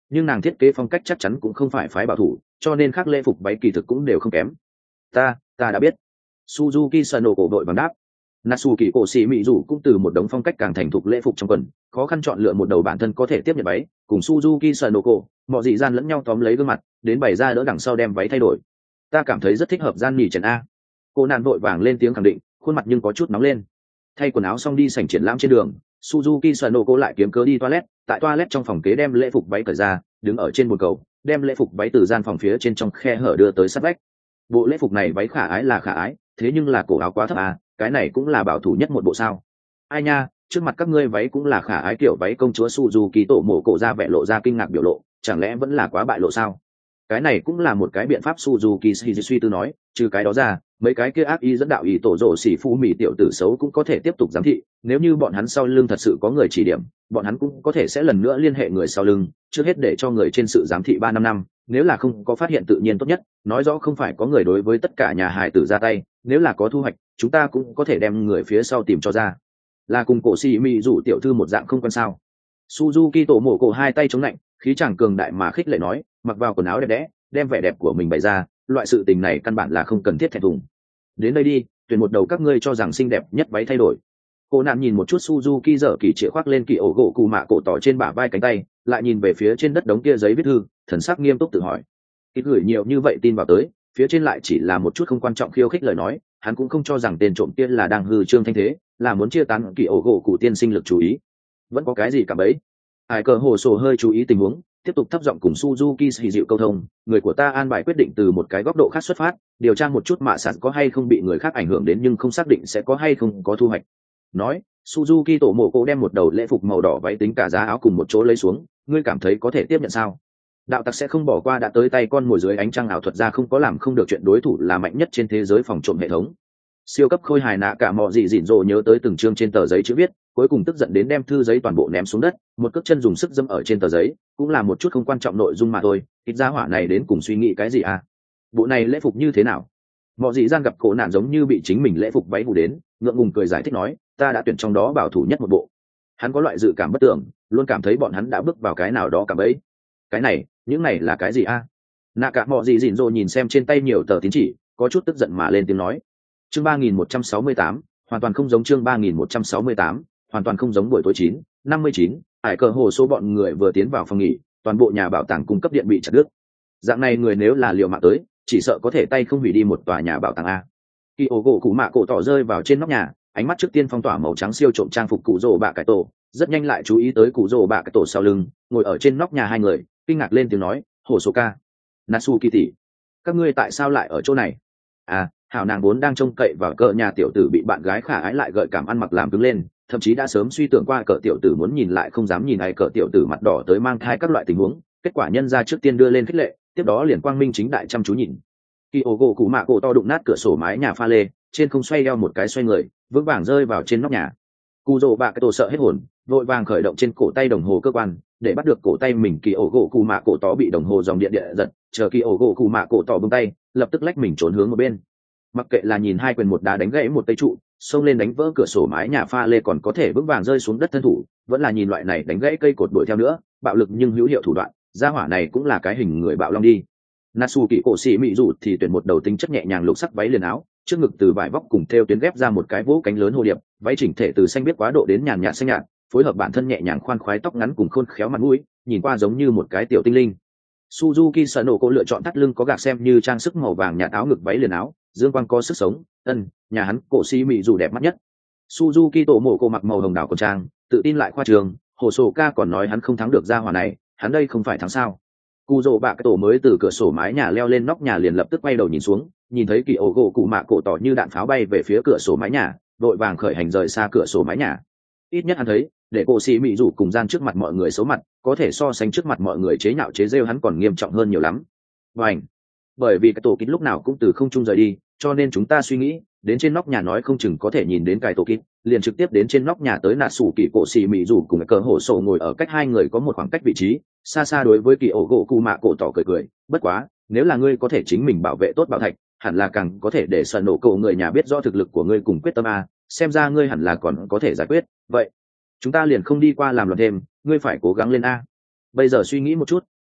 nhưng nàng thiết kế phong cách chắc chắn cũng không phải phái bảo thủ, cho nên khác lễ phục váy kỳ thực cũng đều không kém. ta ta đã biết. Suzuki Sano cổ đội bằng đáp. Natsu kỳ cổ sĩ mỹ dù cũng từ một đống phong cách càng thành thục lễ phục trong quần, khó khăn chọn lựa một đầu bản thân có thể tiếp nhận váy, cùng Suzuki Sano cổ, mọi dị gian lẫn nhau tóm lấy gương mặt, đến bày ra đỡ đằng sau đem váy thay đổi. Ta cảm thấy rất thích hợp gian nhỉ trần a. Cô nạn vội vàng lên tiếng khẳng định, khuôn mặt nhưng có chút nóng lên. Thay quần áo xong đi sảnh triển lãm trên đường, Suzuki Sano cổ lại kiếm cớ đi toilet, tại toilet trong phòng kế đem lễ phục váy cởi ra, đứng ở trên bồn cầu, đem lễ phục váy từ gian phòng phía trên trong khe hở đưa tới sát vách. Bộ lễ phục này váy khả ái là khả ái, thế nhưng là cổ áo quá thấp à, cái này cũng là bảo thủ nhất một bộ sao? Ai nha, trước mặt các ngươi váy cũng là khả ái kiểu váy công chúa Suzuki tổ mổ cổ ra vẻ lộ ra kinh ngạc biểu lộ, chẳng lẽ vẫn là quá bại lộ sao? Cái này cũng là một cái biện pháp. Suzuki suy tư nói, trừ cái đó ra, mấy cái kia ác ý dẫn đạo ý tổ rồ xỉ phu mì tiểu tử xấu cũng có thể tiếp tục giám thị, nếu như bọn hắn sau lưng thật sự có người chỉ điểm, bọn hắn cũng có thể sẽ lần nữa liên hệ người sau lưng, trước hết để cho người trên sự giám thị ba năm năm, nếu là không có phát hiện tự nhiên tốt nhất, nói rõ không phải có người đối với tất cả nhà hài tử ra tay, nếu là có thu hoạch, chúng ta cũng có thể đem người phía sau tìm cho ra. Là cùng cổ xì mì rủ tiểu thư một dạng không quan sao? Suzuki tổ mổ cổ hai tay chống lạnh, khí chàng cường đại mà khích lệ nói, mặc vào quần áo đẹp đẽ, đem vẻ đẹp của mình bày ra, loại sự tình này căn bản là không cần thiết thẹn thùng. Đến đây đi, tuyển một đầu các ngươi cho rằng xinh đẹp nhất váy thay đổi. Cô nạn nhìn một chút Suzuki dở kỳ chĩa khoác lên kỳ ổ gỗ cù mạ cổ tỏ trên bả vai cánh tay, lại nhìn về phía trên đất đống kia giấy viết thư, thần sắc nghiêm túc tự hỏi. Ít gửi nhiều như vậy tin vào tới, phía trên lại chỉ là một chút không quan trọng khiêu khích lời nói, hắn cũng không cho rằng tên trộm kia là đang hư trương thanh thế, là muốn chia tán kỳ ổ gỗ cụ tiên sinh lực chú ý. Vẫn có cái gì cả bấy. Hải cờ hồ sổ hơi chú ý tình huống, tiếp tục thấp giọng cùng Suzuki hì dịu câu thông, người của ta an bài quyết định từ một cái góc độ khác xuất phát, điều tra một chút mạ sản có hay không bị người khác ảnh hưởng đến nhưng không xác định sẽ có hay không có thu hoạch. Nói, Suzuki tổ mộ cổ đem một đầu lễ phục màu đỏ váy tính cả giá áo cùng một chỗ lấy xuống, ngươi cảm thấy có thể tiếp nhận sao? Đạo tặc sẽ không bỏ qua đã tới tay con mồi dưới ánh trăng ảo thuật ra không có làm không được chuyện đối thủ là mạnh nhất trên thế giới phòng trộm hệ thống. Siêu cấp khôi hài nạ cả mọ gì dịn rồ nhớ tới từng chương trên tờ giấy chữ viết, cuối cùng tức giận đến đem thư giấy toàn bộ ném xuống đất, một cước chân dùng sức dẫm ở trên tờ giấy, cũng là một chút không quan trọng nội dung mà thôi, ít gia hỏa này đến cùng suy nghĩ cái gì à? Bộ này lễ phục như thế nào? Mọ gì gian gặp cổ nạn giống như bị chính mình lễ phục váy hù đến, ngượng ngùng cười giải thích nói, ta đã tuyển trong đó bảo thủ nhất một bộ. Hắn có loại dự cảm bất tưởng, luôn cảm thấy bọn hắn đã bước vào cái nào đó cả bấy. Cái này, những này là cái gì a? À? Nạ cả mọ gì dịn rồ nhìn xem trên tay nhiều tờ tín chỉ, có chút tức giận mà lên tiếng nói. Chương ba nghìn một trăm sáu mươi tám, hoàn toàn không giống chương ba nghìn một trăm sáu mươi tám, hoàn toàn không giống buổi tối chín, năm mươi chín, hải cờ hồ số bọn người vừa tiến vào phòng nghỉ, toàn bộ nhà bảo tàng cung cấp điện bị chặt đứt. Dạng này người nếu là liều mạng tới, chỉ sợ có thể tay không hủy đi một tòa nhà bảo tàng a. Kỳ ổ gỗ cụ mạ cổ tỏ rơi vào trên nóc nhà, ánh mắt trước tiên phong tỏa màu trắng siêu trộm trang phục cụ rồ bạ cải tổ, rất nhanh lại chú ý tới cụ rồ bạ cải tổ sau lưng, ngồi ở trên nóc nhà hai người, kinh ngạc lên tiếng nói, hồ số ca, Natsu kỳ tỷ, các ngươi tại sao lại ở chỗ này? À, hảo nàng vốn đang trông cậy vào cỡ nhà tiểu tử bị bạn gái khả ái lại gợi cảm ăn mặc làm cứng lên, thậm chí đã sớm suy tưởng qua cỡ tiểu tử muốn nhìn lại không dám nhìn ai cỡ tiểu tử mặt đỏ tới mang thai các loại tình huống, kết quả nhân ra trước tiên đưa lên khích lệ, tiếp đó liền quang minh chính đại chăm chú nhìn. Kỳ ổ gỗ cụ mạ cổ to đụng nát cửa sổ mái nhà pha lê, trên không xoay eo một cái xoay người, vững vàng rơi vào trên nóc nhà. Cù rồ bạ cái tổ sợ hết hồn, vội vàng khởi động trên cổ tay đồng hồ cơ quan, để bắt được cổ tay mình. Kỳ ổ gỗ cụ mạ cổ to bị đồng hồ dòng điện điện giật, chờ kỳ ổ gỗ cụ mạ cổ to buông tay, lập tức lách mình trốn hướng một bên. Mặc kệ là nhìn hai quyền một đá đánh gãy một cây trụ, xông lên đánh vỡ cửa sổ mái nhà pha lê còn có thể vững vàng rơi xuống đất thân thủ, vẫn là nhìn loại này đánh gãy cây cột đuổi theo nữa, bạo lực nhưng hữu hiệu thủ đoạn, gia hỏa này cũng là cái hình người bạo long đi. Natsu kỳ cổ xỉ mị dù thì tuyển một đầu tính chất nhẹ nhàng lục sắc váy liền áo, trước ngực từ vải vóc cùng thêu tuyến ghép ra một cái vỗ cánh lớn hồ điệp, váy chỉnh thể từ xanh biếc quá độ đến nhàn nhạt xanh nhạt, phối hợp bản thân nhẹ nhàng khoan khoái tóc ngắn cùng khôn khéo mặt mũi, nhìn qua giống như một cái tiểu tinh linh. Suzuki Sano cô lựa chọn thắt lưng có gạc xem như trang sức màu vàng nhạt áo ngực váy liền áo, dương quang có sức sống, ân, nhà hắn cổ xỉ mị dù đẹp mắt nhất. Suzuki tổ mộ cô mặc màu hồng đảo cổ trang, tự tin lại khoa trường, hồ sổ ca còn nói hắn không thắng được gia hỏa này, hắn đây không phải thắng sao? Cù rồ bạ cái tổ mới từ cửa sổ mái nhà leo lên nóc nhà liền lập tức quay đầu nhìn xuống, nhìn thấy kỳ ổ gỗ cụ mạ cổ tỏ như đạn pháo bay về phía cửa sổ mái nhà, vội vàng khởi hành rời xa cửa sổ mái nhà. Ít nhất hắn thấy, để cổ xì mị rủ cùng gian trước mặt mọi người xấu mặt, có thể so sánh trước mặt mọi người chế nhạo chế rêu hắn còn nghiêm trọng hơn nhiều lắm. Bành! Bởi vì cái tổ kít lúc nào cũng từ không trung rời đi, cho nên chúng ta suy nghĩ, đến trên nóc nhà nói không chừng có thể nhìn đến cái tổ kít, liền trực tiếp đến trên nóc nhà tới nạt sủ kỳ cổ xì mị rủ cùng cái cờ hổ sổ ngồi ở cách hai người có một khoảng cách vị trí, xa xa đối với kỳ ổ gỗ cụ mạ cổ tỏ cười cười, bất quá, nếu là ngươi có thể chính mình bảo vệ tốt bảo thạch, hẳn là càng có thể để sợ nổ cổ người nhà biết rõ thực lực của ngươi cùng quyết tâm a, xem ra ngươi hẳn là còn có thể giải quyết, vậy chúng ta liền không đi qua làm loạn thêm, ngươi phải cố gắng lên a. Bây giờ suy nghĩ một chút,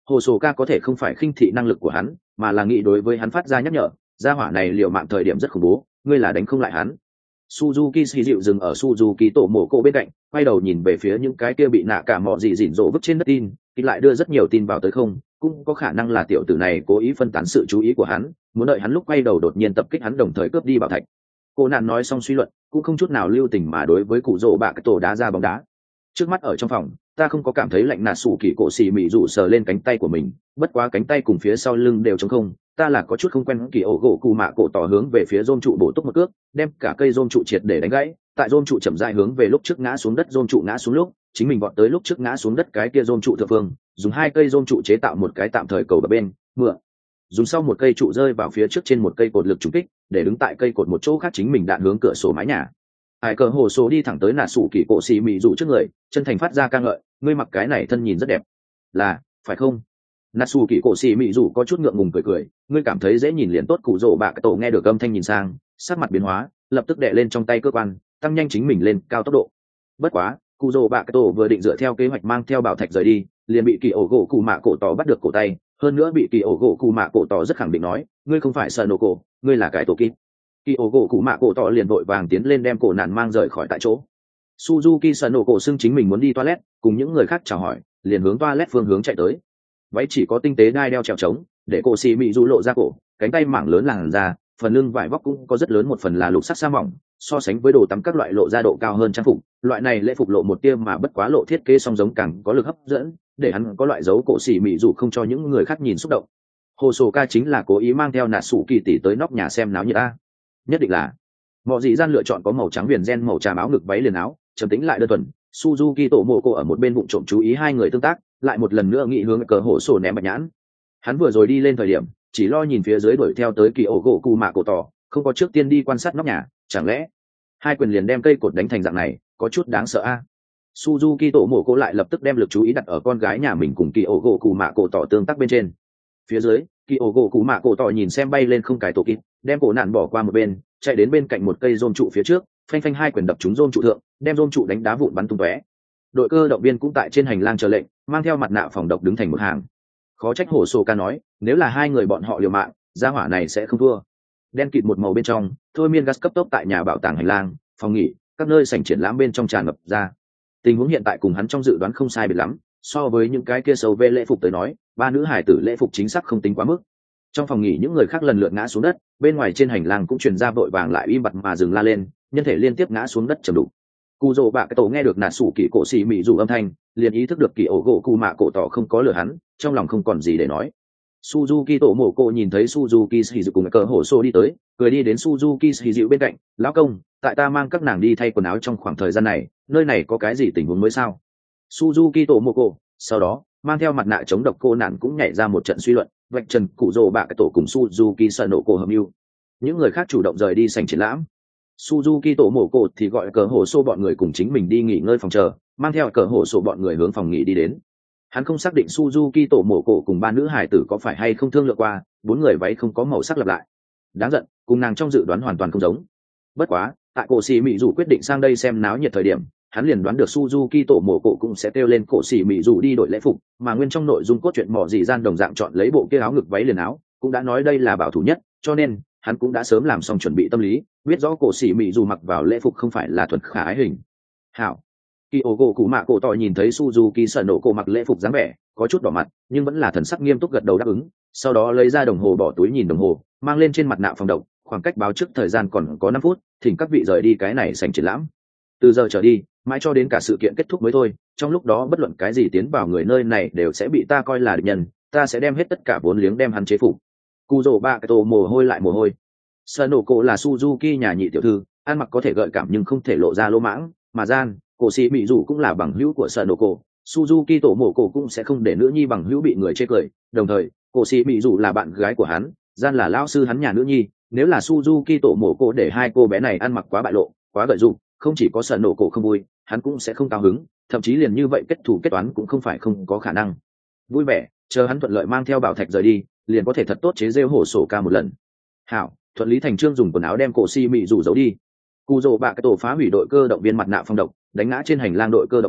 hồ sổ ca có thể không phải khinh thị năng lực của hắn mà là nghĩ đối với hắn phát ra nhắc nhở gia hỏa này liệu mạng thời điểm rất khủng bố, ngươi là đánh không lại hắn. Suzuki xì dịu dừng ở Suzuki tổ mổ cổ bên cạnh, quay đầu nhìn về phía những cái kia bị nạ cả mọ gì dỉn rộ vứt trên đất tin, thì lại đưa rất nhiều tin vào tới không, cũng có khả năng là tiểu tử này cố ý phân tán sự chú ý của hắn, muốn đợi hắn lúc quay đầu đột nhiên tập kích hắn đồng thời cướp đi bảo thạch. Cô nạn nói xong suy luận, cũng không chút nào lưu tình mà đối với cụ rồ bạ cái tổ đá ra bóng đá. Trước mắt ở trong phòng, ta không có cảm thấy lạnh nạt sủ kỳ cổ xì mị rủ sờ lên cánh tay của mình, bất quá cánh tay cùng phía sau lưng đều trống không, ta là có chút không quen kỳ ổ gỗ cù mạ cổ tỏ hướng về phía rôm trụ bổ túc một cước, đem cả cây rôm trụ triệt để đánh gãy, tại rôm trụ chậm rãi hướng về lúc trước ngã xuống đất rôm trụ ngã xuống lúc, chính mình vọt tới lúc trước ngã xuống đất cái kia rôm trụ thượng phương, dùng hai cây rôm trụ chế tạo một cái tạm thời cầu ở bên, mượn dùng sau một cây trụ rơi vào phía trước trên một cây cột lực trúng kích, để đứng tại cây cột một chỗ khác chính mình đạn hướng cửa sổ mái nhà. Hải cờ hồ số đi thẳng tới nà sủ kỳ cổ xì mị rủ trước người, chân thành phát ra ca ngợi, ngươi mặc cái này thân nhìn rất đẹp, là phải không? Nà sủ kỳ cổ xì mị rủ có chút ngượng ngùng cười cười, ngươi cảm thấy dễ nhìn liền tốt. Cụ rồ bạ cái tổ nghe được âm thanh nhìn sang, sắc mặt biến hóa, lập tức đệ lên trong tay cơ quan, tăng nhanh chính mình lên cao tốc độ. Bất quá, cụ rồ bạ cái tổ vừa định dựa theo kế hoạch mang theo bảo thạch rời đi, liền bị kỳ ổ gỗ cụ mạ cổ tỏ bắt được cổ tay, hơn nữa bị kỳ ổ gỗ cụ mạ cổ tỏ rất khẳng định nói, ngươi không phải sợ nổ cổ, ngươi là cái tổ kít. Kỳ ổ gỗ cụ mạ cổ tỏ liền vội vàng tiến lên đem cổ nạn mang rời khỏi tại chỗ. Suzuki sợ nổ cổ xưng chính mình muốn đi toilet, cùng những người khác chào hỏi, liền hướng toilet phương hướng chạy tới. Váy chỉ có tinh tế đai đeo trèo trống, để cổ xì mị du lộ ra cổ, cánh tay mảng lớn làn da, phần lưng vải vóc cũng có rất lớn một phần là lục sắc sa mỏng, so sánh với đồ tắm các loại lộ ra độ cao hơn trang phục, loại này lễ phục lộ một tia mà bất quá lộ thiết kế song giống càng có lực hấp dẫn, để hắn có loại dấu cổ xì mị dù không cho những người khác nhìn xúc động. Hồ sổ ca chính là cố ý mang theo nạt sủ kỳ tỷ tới nóc nhà xem náo nhiệt a, nhất định là mọi dị gian lựa chọn có màu trắng viền gen màu tràm áo ngực váy liền áo, trầm tĩnh lại đơn thuần. Suzuki tổ mộ cô ở một bên bụng trộm chú ý hai người tương tác, lại một lần nữa nghĩ hướng cờ hổ sổ ném bạch nhãn. Hắn vừa rồi đi lên thời điểm chỉ lo nhìn phía dưới đuổi theo tới kỳ ổ gỗ cù mạ cổ tỏ, không có trước tiên đi quan sát nóc nhà, chẳng lẽ hai quyền liền đem cây cột đánh thành dạng này, có chút đáng sợ a. À? Suzuki tổ mộ cô lại lập tức đem lực chú ý đặt ở con gái nhà mình cùng kỳ ổ gỗ cù mạ cổ tỏ tương tác bên trên. Phía dưới, kỳ ổ gỗ cù mạ cổ tỏ nhìn xem bay lên không cái tổ kịp, đem cổ nạn bỏ qua một bên, chạy đến bên cạnh một cây rôm trụ phía trước, phanh phanh hai quyền đập trúng rôm trụ thượng, đem rôm trụ đánh đá vụn bắn tung tóe. Đội cơ động viên cũng tại trên hành lang chờ lệnh, mang theo mặt nạ phòng độc đứng thành một hàng. Khó trách Hổ Sô Ca nói, nếu là hai người bọn họ liều mạng, gia hỏa này sẽ không thua. Đen kịt một màu bên trong, thôi miên gas cấp tốc tại nhà bảo tàng hành lang, phòng nghỉ, các nơi sảnh triển lãm bên trong tràn ngập ra. Tình huống hiện tại cùng hắn trong dự đoán không sai biệt lắm, so với những cái kia sâu về lễ phục tới nói, ba nữ hải tử lễ phục chính xác không tính quá mức. Trong phòng nghỉ những người khác lần lượt ngã xuống đất, bên ngoài trên hành lang cũng truyền ra vội vàng lại im bặt mà dừng la lên, nhân thể liên tiếp ngã xuống đất trầm đục. Cù rồ bạ cái tổ nghe được nạt sủ kỳ cổ xì mị dù âm thanh, liền ý thức được kỳ ổ gỗ cụ mạ cổ tỏ không có lừa hắn, trong lòng không còn gì để nói. Suzuki tổ mổ cổ nhìn thấy Suzuki Shizu cùng cờ hổ xô đi tới, cười đi đến Suzuki Shizu bên cạnh, lão công, tại ta mang các nàng đi thay quần áo trong khoảng thời gian này, nơi này có cái gì tình huống mới sao? Suzuki tổ mổ cổ, sau đó mang theo mặt nạ chống độc cô nạn cũng nhảy ra một trận suy luận, vạch trần cụ rồ bạ cái tổ cùng Suzuki sợ nổ cổ hợp mưu. Những người khác chủ động rời đi sảnh triển lãm. Suzuki tổ mổ cổ thì gọi cờ hổ xô bọn người cùng chính mình đi nghỉ ngơi phòng chờ, mang theo cờ hổ xô bọn người hướng phòng nghỉ đi đến. Hắn không xác định Suzuki tổ mổ cổ cùng ba nữ hải tử có phải hay không thương lượng qua, bốn người váy không có màu sắc lặp lại. Đáng giận, cùng nàng trong dự đoán hoàn toàn không giống. Bất quá, tại cổ xì mị dù quyết định sang đây xem náo nhiệt thời điểm, hắn liền đoán được Suzuki tổ mổ cổ cũng sẽ kêu lên cổ xì mị dù đi đổi lễ phục, mà nguyên trong nội dung cốt truyện mỏ dị gian đồng dạng chọn lấy bộ kia áo ngực váy liền áo, cũng đã nói đây là bảo thủ nhất, cho nên hắn cũng đã sớm làm xong chuẩn bị tâm lý, biết rõ cổ xỉ mị dù mặc vào lễ phục không phải là thuần khả ái hình. Hảo, kỳ ổ gỗ cụ mạ cổ tỏ nhìn thấy Suzuki sợ nổ cổ mặc lễ phục dáng vẻ, có chút đỏ mặt, nhưng vẫn là thần sắc nghiêm túc gật đầu đáp ứng. Sau đó lấy ra đồng hồ bỏ túi nhìn đồng hồ, mang lên trên mặt nạ phòng độc, khoảng cách báo trước thời gian còn có năm phút, thỉnh các vị rời đi cái này sảnh triển lãm. Từ giờ trở đi, mãi cho đến cả sự kiện kết thúc mới thôi. Trong lúc đó bất luận cái gì tiến vào người nơi này đều sẽ bị ta coi là địch nhân, ta sẽ đem hết tất cả vốn liếng đem hắn chế phục. Cù rồ bạ cái tổ mồ hôi lại mồ hôi. Sợ nổ cổ là Suzuki nhà nhị tiểu thư, ăn mặc có thể gợi cảm nhưng không thể lộ ra lỗ mãng, mà gian, cổ sĩ mỹ dù cũng là bằng hữu của sợ nổ cổ. Suzuki tổ mổ cổ cũng sẽ không để nữ nhi bằng hữu bị người chê cười, đồng thời, cổ sĩ mỹ dù là bạn gái của hắn, gian là lão sư hắn nhà nữ nhi, nếu là Suzuki tổ mổ cổ để hai cô bé này ăn mặc quá bại lộ, quá gợi dụ, không chỉ có sợ nổ cổ không vui, hắn cũng sẽ không cao hứng, thậm chí liền như vậy kết thủ kết toán cũng không phải không có khả năng. Vui vẻ, chờ hắn thuận lợi mang theo bảo thạch rời đi, liền có thể thật tốt chế rêu hổ sổ ca một lần. Hảo, thuận lý thành trương dùng quần áo đem cổ si mị rủ giấu đi. Cù rồ bạ cái tổ phá hủy đội cơ động viên mặt nạ phong độc, đánh ngã trên hành lang đội cơ động viên,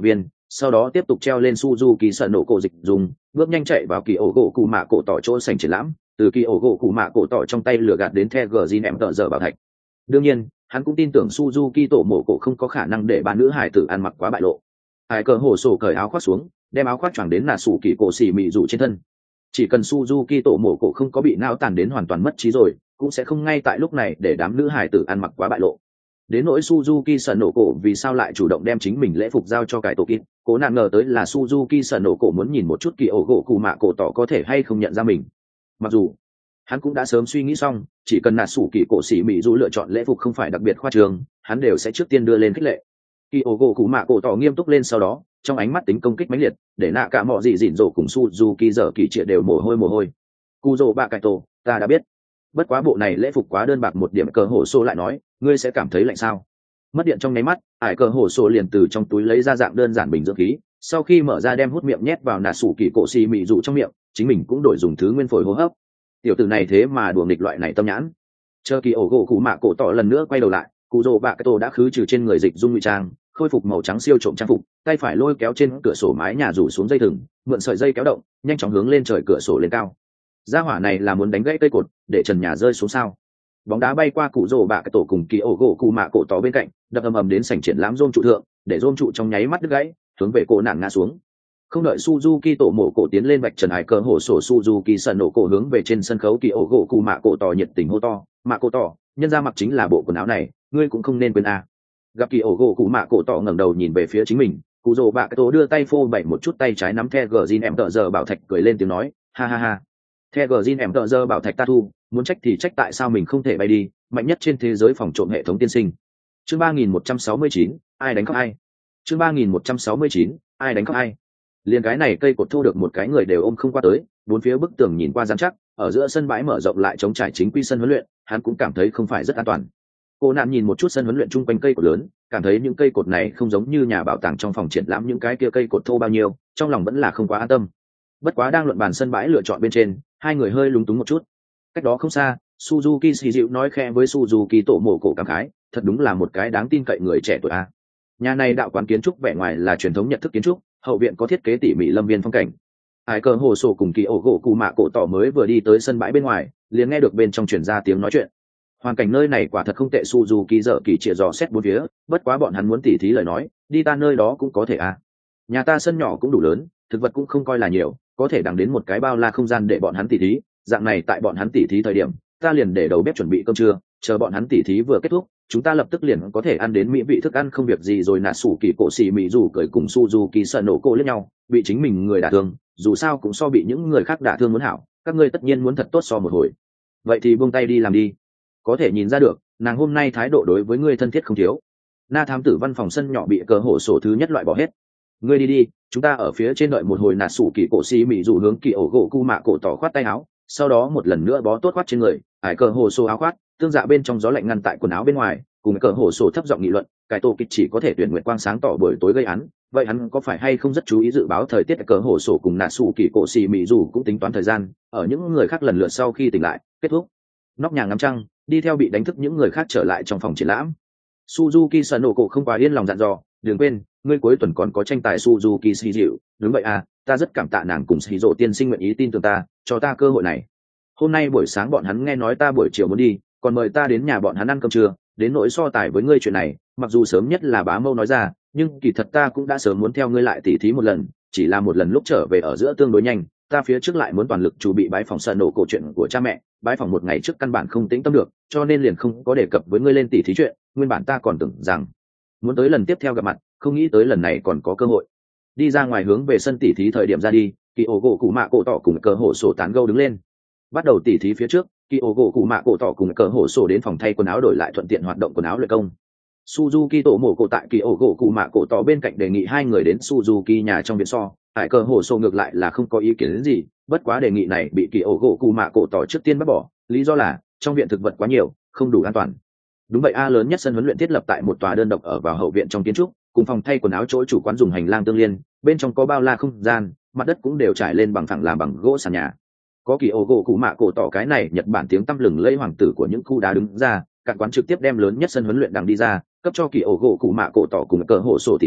sau đó tiếp tục treo lên Suzuki sợ nổ cổ dịch dùng bước nhanh chạy vào kỳ ổ gỗ cụ mạ cổ tỏ chỗ sảnh triển lãm, từ kỳ ổ gỗ cụ mạ cổ tỏ trong tay lừa gạt đến the gờ zin em tợ giờ bảo thạch. Đương nhiên hắn cũng tin tưởng Suzuki tổ mộ cổ không có khả năng để ba nữ hải tử ăn mặc quá bại lộ. Hải cờ hổ sổ cởi áo khoác xuống, đem áo khoác choàng đến nà sủ kỳ cổ xỉ mị rủ trên thân. Chỉ cần Suzuki tổ mộ cổ không có bị não tàn đến hoàn toàn mất trí rồi, cũng sẽ không ngay tại lúc này để đám nữ hải tử ăn mặc quá bại lộ. Đến nỗi Suzuki sợ nổ cổ vì sao lại chủ động đem chính mình lễ phục giao cho cải tổ kít, cố nạn ngờ tới là Suzuki sợ nổ cổ muốn nhìn một chút kỳ ổ gỗ cụ mạ cổ tỏ có thể hay không nhận ra mình. Mặc dù hắn cũng đã sớm suy nghĩ xong, chỉ cần nà sủ kỳ cổ xỉ mị dù lựa chọn lễ phục không phải đặc biệt khoa trương, hắn đều sẽ trước tiên đưa lên khích lệ. Kỳ ổ gỗ cụ mạ cổ tỏ nghiêm túc lên, sau đó trong ánh mắt tính công kích mãnh liệt, để nạ cả mọi gì dịn rổ cùng Suzuki giờ kỳ trịa đều mồ hôi mồ hôi. Cú rồ bạ cải tổ, ta đã biết. Bất quá bộ này lễ phục quá đơn bạc một điểm. Cờ hổ xô lại nói, ngươi sẽ cảm thấy lạnh sao? Mất điện trong nháy mắt, ải cờ hổ xô liền từ trong túi lấy ra dạng đơn giản bình dưỡng khí, sau khi mở ra đem hút miệng nhét vào nà sủ kỳ cổ xì mị dụ trong miệng, chính mình cũng đổi dùng thứ nguyên phổi hô hấp. Tiểu tử này thế mà đùa nghịch loại này tâm nhãn. Chờ kỳ ổ gỗ cụ mạ cổ tỏ lần nữa quay đầu lại, cụ rồ bạ cái tổ đã khứ trừ trên người dịch dung ngụy trang, khôi phục màu trắng siêu trộm trang phục, tay phải lôi kéo trên cửa sổ mái nhà rủ xuống dây thừng, mượn sợi dây kéo động, nhanh chóng hướng lên trời cửa sổ lên cao. Gia hỏa này là muốn đánh gãy cây cột, để trần nhà rơi xuống sao? Bóng đá bay qua cụ rồ bạ cái tổ cùng kỳ ổ gỗ cụ mạ cổ tỏ bên cạnh, đập ầm ầm đến sảnh triển lãm rôm trụ thượng, để rôm trụ trong nháy mắt đứt gãy, hướng về cổ nạn ngã xuống. Không đợi Suzuki tổ mộ cổ tiến lên vạch trần hải cờ hổ sổ, Suzuki sân nổ cổ hướng về trên sân khấu kỳ ổ gỗ cụ mạ cổ tỏ nhiệt tình hô to, mạ cổ tỏ, nhân ra mặc chính là bộ quần áo này, ngươi cũng không nên quên à. Gặp kỳ ổ gỗ cụ mạ cổ tỏ ngẩng đầu nhìn về phía chính mình, cụ rồ bạ cái tổ đưa tay phô bày một chút, tay trái nắm the gờ zin em tợ giờ bảo thạch cười lên tiếng nói, ha ha ha. The gờ zin em tợ giờ bảo thạch ta thu, muốn trách thì trách tại sao mình không thể bay đi, mạnh nhất trên thế giới phòng trộm hệ thống tiên sinh. Chương ba nghìn một trăm sáu mươi chín, ai đánh khóc ai? Chương ba nghìn một trăm sáu mươi chín, ai đánh khóc ai? Liên cái này cây cột thu được một cái người đều ôm không qua tới, bốn phía bức tường nhìn qua rắn chắc, ở giữa sân bãi mở rộng lại chống trải chính quy sân huấn luyện, hắn cũng cảm thấy không phải rất an toàn. Cô nạn nhìn một chút sân huấn luyện chung quanh cây cột lớn, cảm thấy những cây cột này không giống như nhà bảo tàng trong phòng triển lãm những cái kia cây cột thô bao nhiêu, trong lòng vẫn là không quá an tâm. Bất quá đang luận bàn sân bãi lựa chọn bên trên, hai người hơi lúng túng một chút. Cách đó không xa, Suzuki xì dịu nói khẽ với Suzuki tổ mộ cổ cảm khái, thật đúng là một cái đáng tin cậy người trẻ tuổi a. Nhà này đạo quán kiến trúc vẻ ngoài là truyền thống Nhật thức kiến trúc, hậu viện có thiết kế tỉ mỉ lâm viên phong cảnh. Ai cờ hồ sổ cùng kỳ ổ gỗ cụ mạ cổ tỏ mới vừa đi tới sân bãi bên ngoài, liền nghe được bên trong truyền ra tiếng nói chuyện. Hoàn cảnh nơi này quả thật không tệ. Suzuki dở kỳ chĩa dò xét bốn phía, bất quá bọn hắn muốn tỉ thí lời nói, đi ta nơi đó cũng có thể a. Nhà ta sân nhỏ cũng đủ lớn, thực vật cũng không coi là nhiều, có thể đằng đến một cái bao la không gian để bọn hắn tỉ thí. Dạng này tại bọn hắn tỉ thí thời điểm, ta liền để đầu bếp chuẩn bị cơm trưa, chờ bọn hắn tỉ thí vừa kết thúc, chúng ta lập tức liền có thể ăn đến mỹ vị thức ăn không việc gì rồi. Nà sủ kỳ cổ xì mỹ dù cười cùng Suzuki sợ nổ cô lẫn nhau, bị chính mình người đả thương, dù sao cũng so bị những người khác đả thương muốn hảo, các ngươi tất nhiên muốn thật tốt so một hồi. Vậy thì buông tay đi làm đi. Có thể nhìn ra được, nàng hôm nay thái độ đối với ngươi thân thiết không thiếu. Na thám tử văn phòng sân nhỏ bị cờ hổ sổ thứ nhất loại bỏ hết. Ngươi đi đi, chúng ta ở phía trên đợi một hồi. Nà sủ kỳ cổ xì mỹ dù hướng kỳ ổ gỗ cu mạ cổ tỏ khoát tay áo, sau đó một lần nữa bó tốt khoát trên người, ải cờ hồ sổ áo khoát tương dạ bên trong gió lạnh ngăn tại quần áo bên ngoài, cùng cờ hồ sổ thấp giọng nghị luận, cái tô kịch chỉ có thể tuyển nguyện quang sáng tỏ buổi tối gây án, vậy hắn có phải hay không rất chú ý dự báo thời tiết? Cờ hồ sổ cùng nà sủ kỳ cổ xì mỹ dù cũng tính toán thời gian, ở những người khác lần lượt sau khi tỉnh lại kết thúc nóc nhà ngắm trăng, đi theo bị đánh thức những người khác trở lại trong phòng triển lãm. Suzuki Sanoko không quá yên lòng dặn dò, đừng quên, ngươi cuối tuần còn có tranh tài Suzuki Shizu. Đúng vậy à, ta rất cảm tạ nàng cùng Shizu tiên sinh nguyện ý tin tưởng ta, cho ta cơ hội này. Hôm nay buổi sáng bọn hắn nghe nói ta buổi chiều muốn đi, còn mời ta đến nhà bọn hắn ăn cơm trưa. Đến nỗi so tài với ngươi chuyện này, mặc dù sớm nhất là bá mâu nói ra, nhưng kỳ thật ta cũng đã sớm muốn theo ngươi lại tỉ thí một lần, chỉ là một lần lúc trở về ở giữa tương đối nhanh, ta phía trước lại muốn toàn lực chuẩn bị bái phòng sợ nổ cổ chuyện của cha mẹ, bái phòng một ngày trước căn bản không tĩnh tâm được, cho nên liền không có đề cập với ngươi lên tỉ thí chuyện. Nguyên bản ta còn tưởng rằng muốn tới lần tiếp theo gặp mặt, không nghĩ tới lần này còn có cơ hội. Đi ra ngoài hướng về sân tỉ thí thời điểm ra đi, kỳ ổ gỗ cụ mạ cổ tỏ cùng cờ hổ sổ tán gâu đứng lên. Bắt đầu tỉ thí phía trước, kỳ ổ gỗ cụ mạ cổ tỏ cùng cờ hổ sổ đến phòng thay quần áo đổi lại thuận tiện hoạt động quần áo luyện công. Suzuki tổ mổ cổ tại kỳ ổ gỗ cụ mạ cổ tỏ bên cạnh đề nghị hai người đến Suzuki nhà trong viện so. Tại cờ hổ sổ ngược lại là không có ý kiến đến gì, bất quá đề nghị này bị kỳ ổ gỗ cụ mạ cổ tỏ trước tiên bác bỏ, lý do là trong viện thực vật quá nhiều, không đủ an toàn. Đúng vậy a, lớn nhất sân huấn luyện thiết lập tại một tòa đơn độc ở vào hậu viện trong kiến trúc, cùng phòng thay quần áo chỗ chủ quán dùng hành lang tương liên, bên trong có bao la không gian, mặt đất cũng đều trải lên bằng phẳng làm bằng gỗ sàn nhà. Có kỳ ổ gỗ cụ mạ cổ tỏ cái này Nhật Bản tiếng tăm lừng lẫy hoàng tử của những khu đá đứng ra, cả quán trực tiếp đem lớn nhất sân huấn luyện đằng đi ra, cấp cho kỳ ổ gỗ cụ mạ cổ tỏ cùng cờ hổ sổ tỷ thí,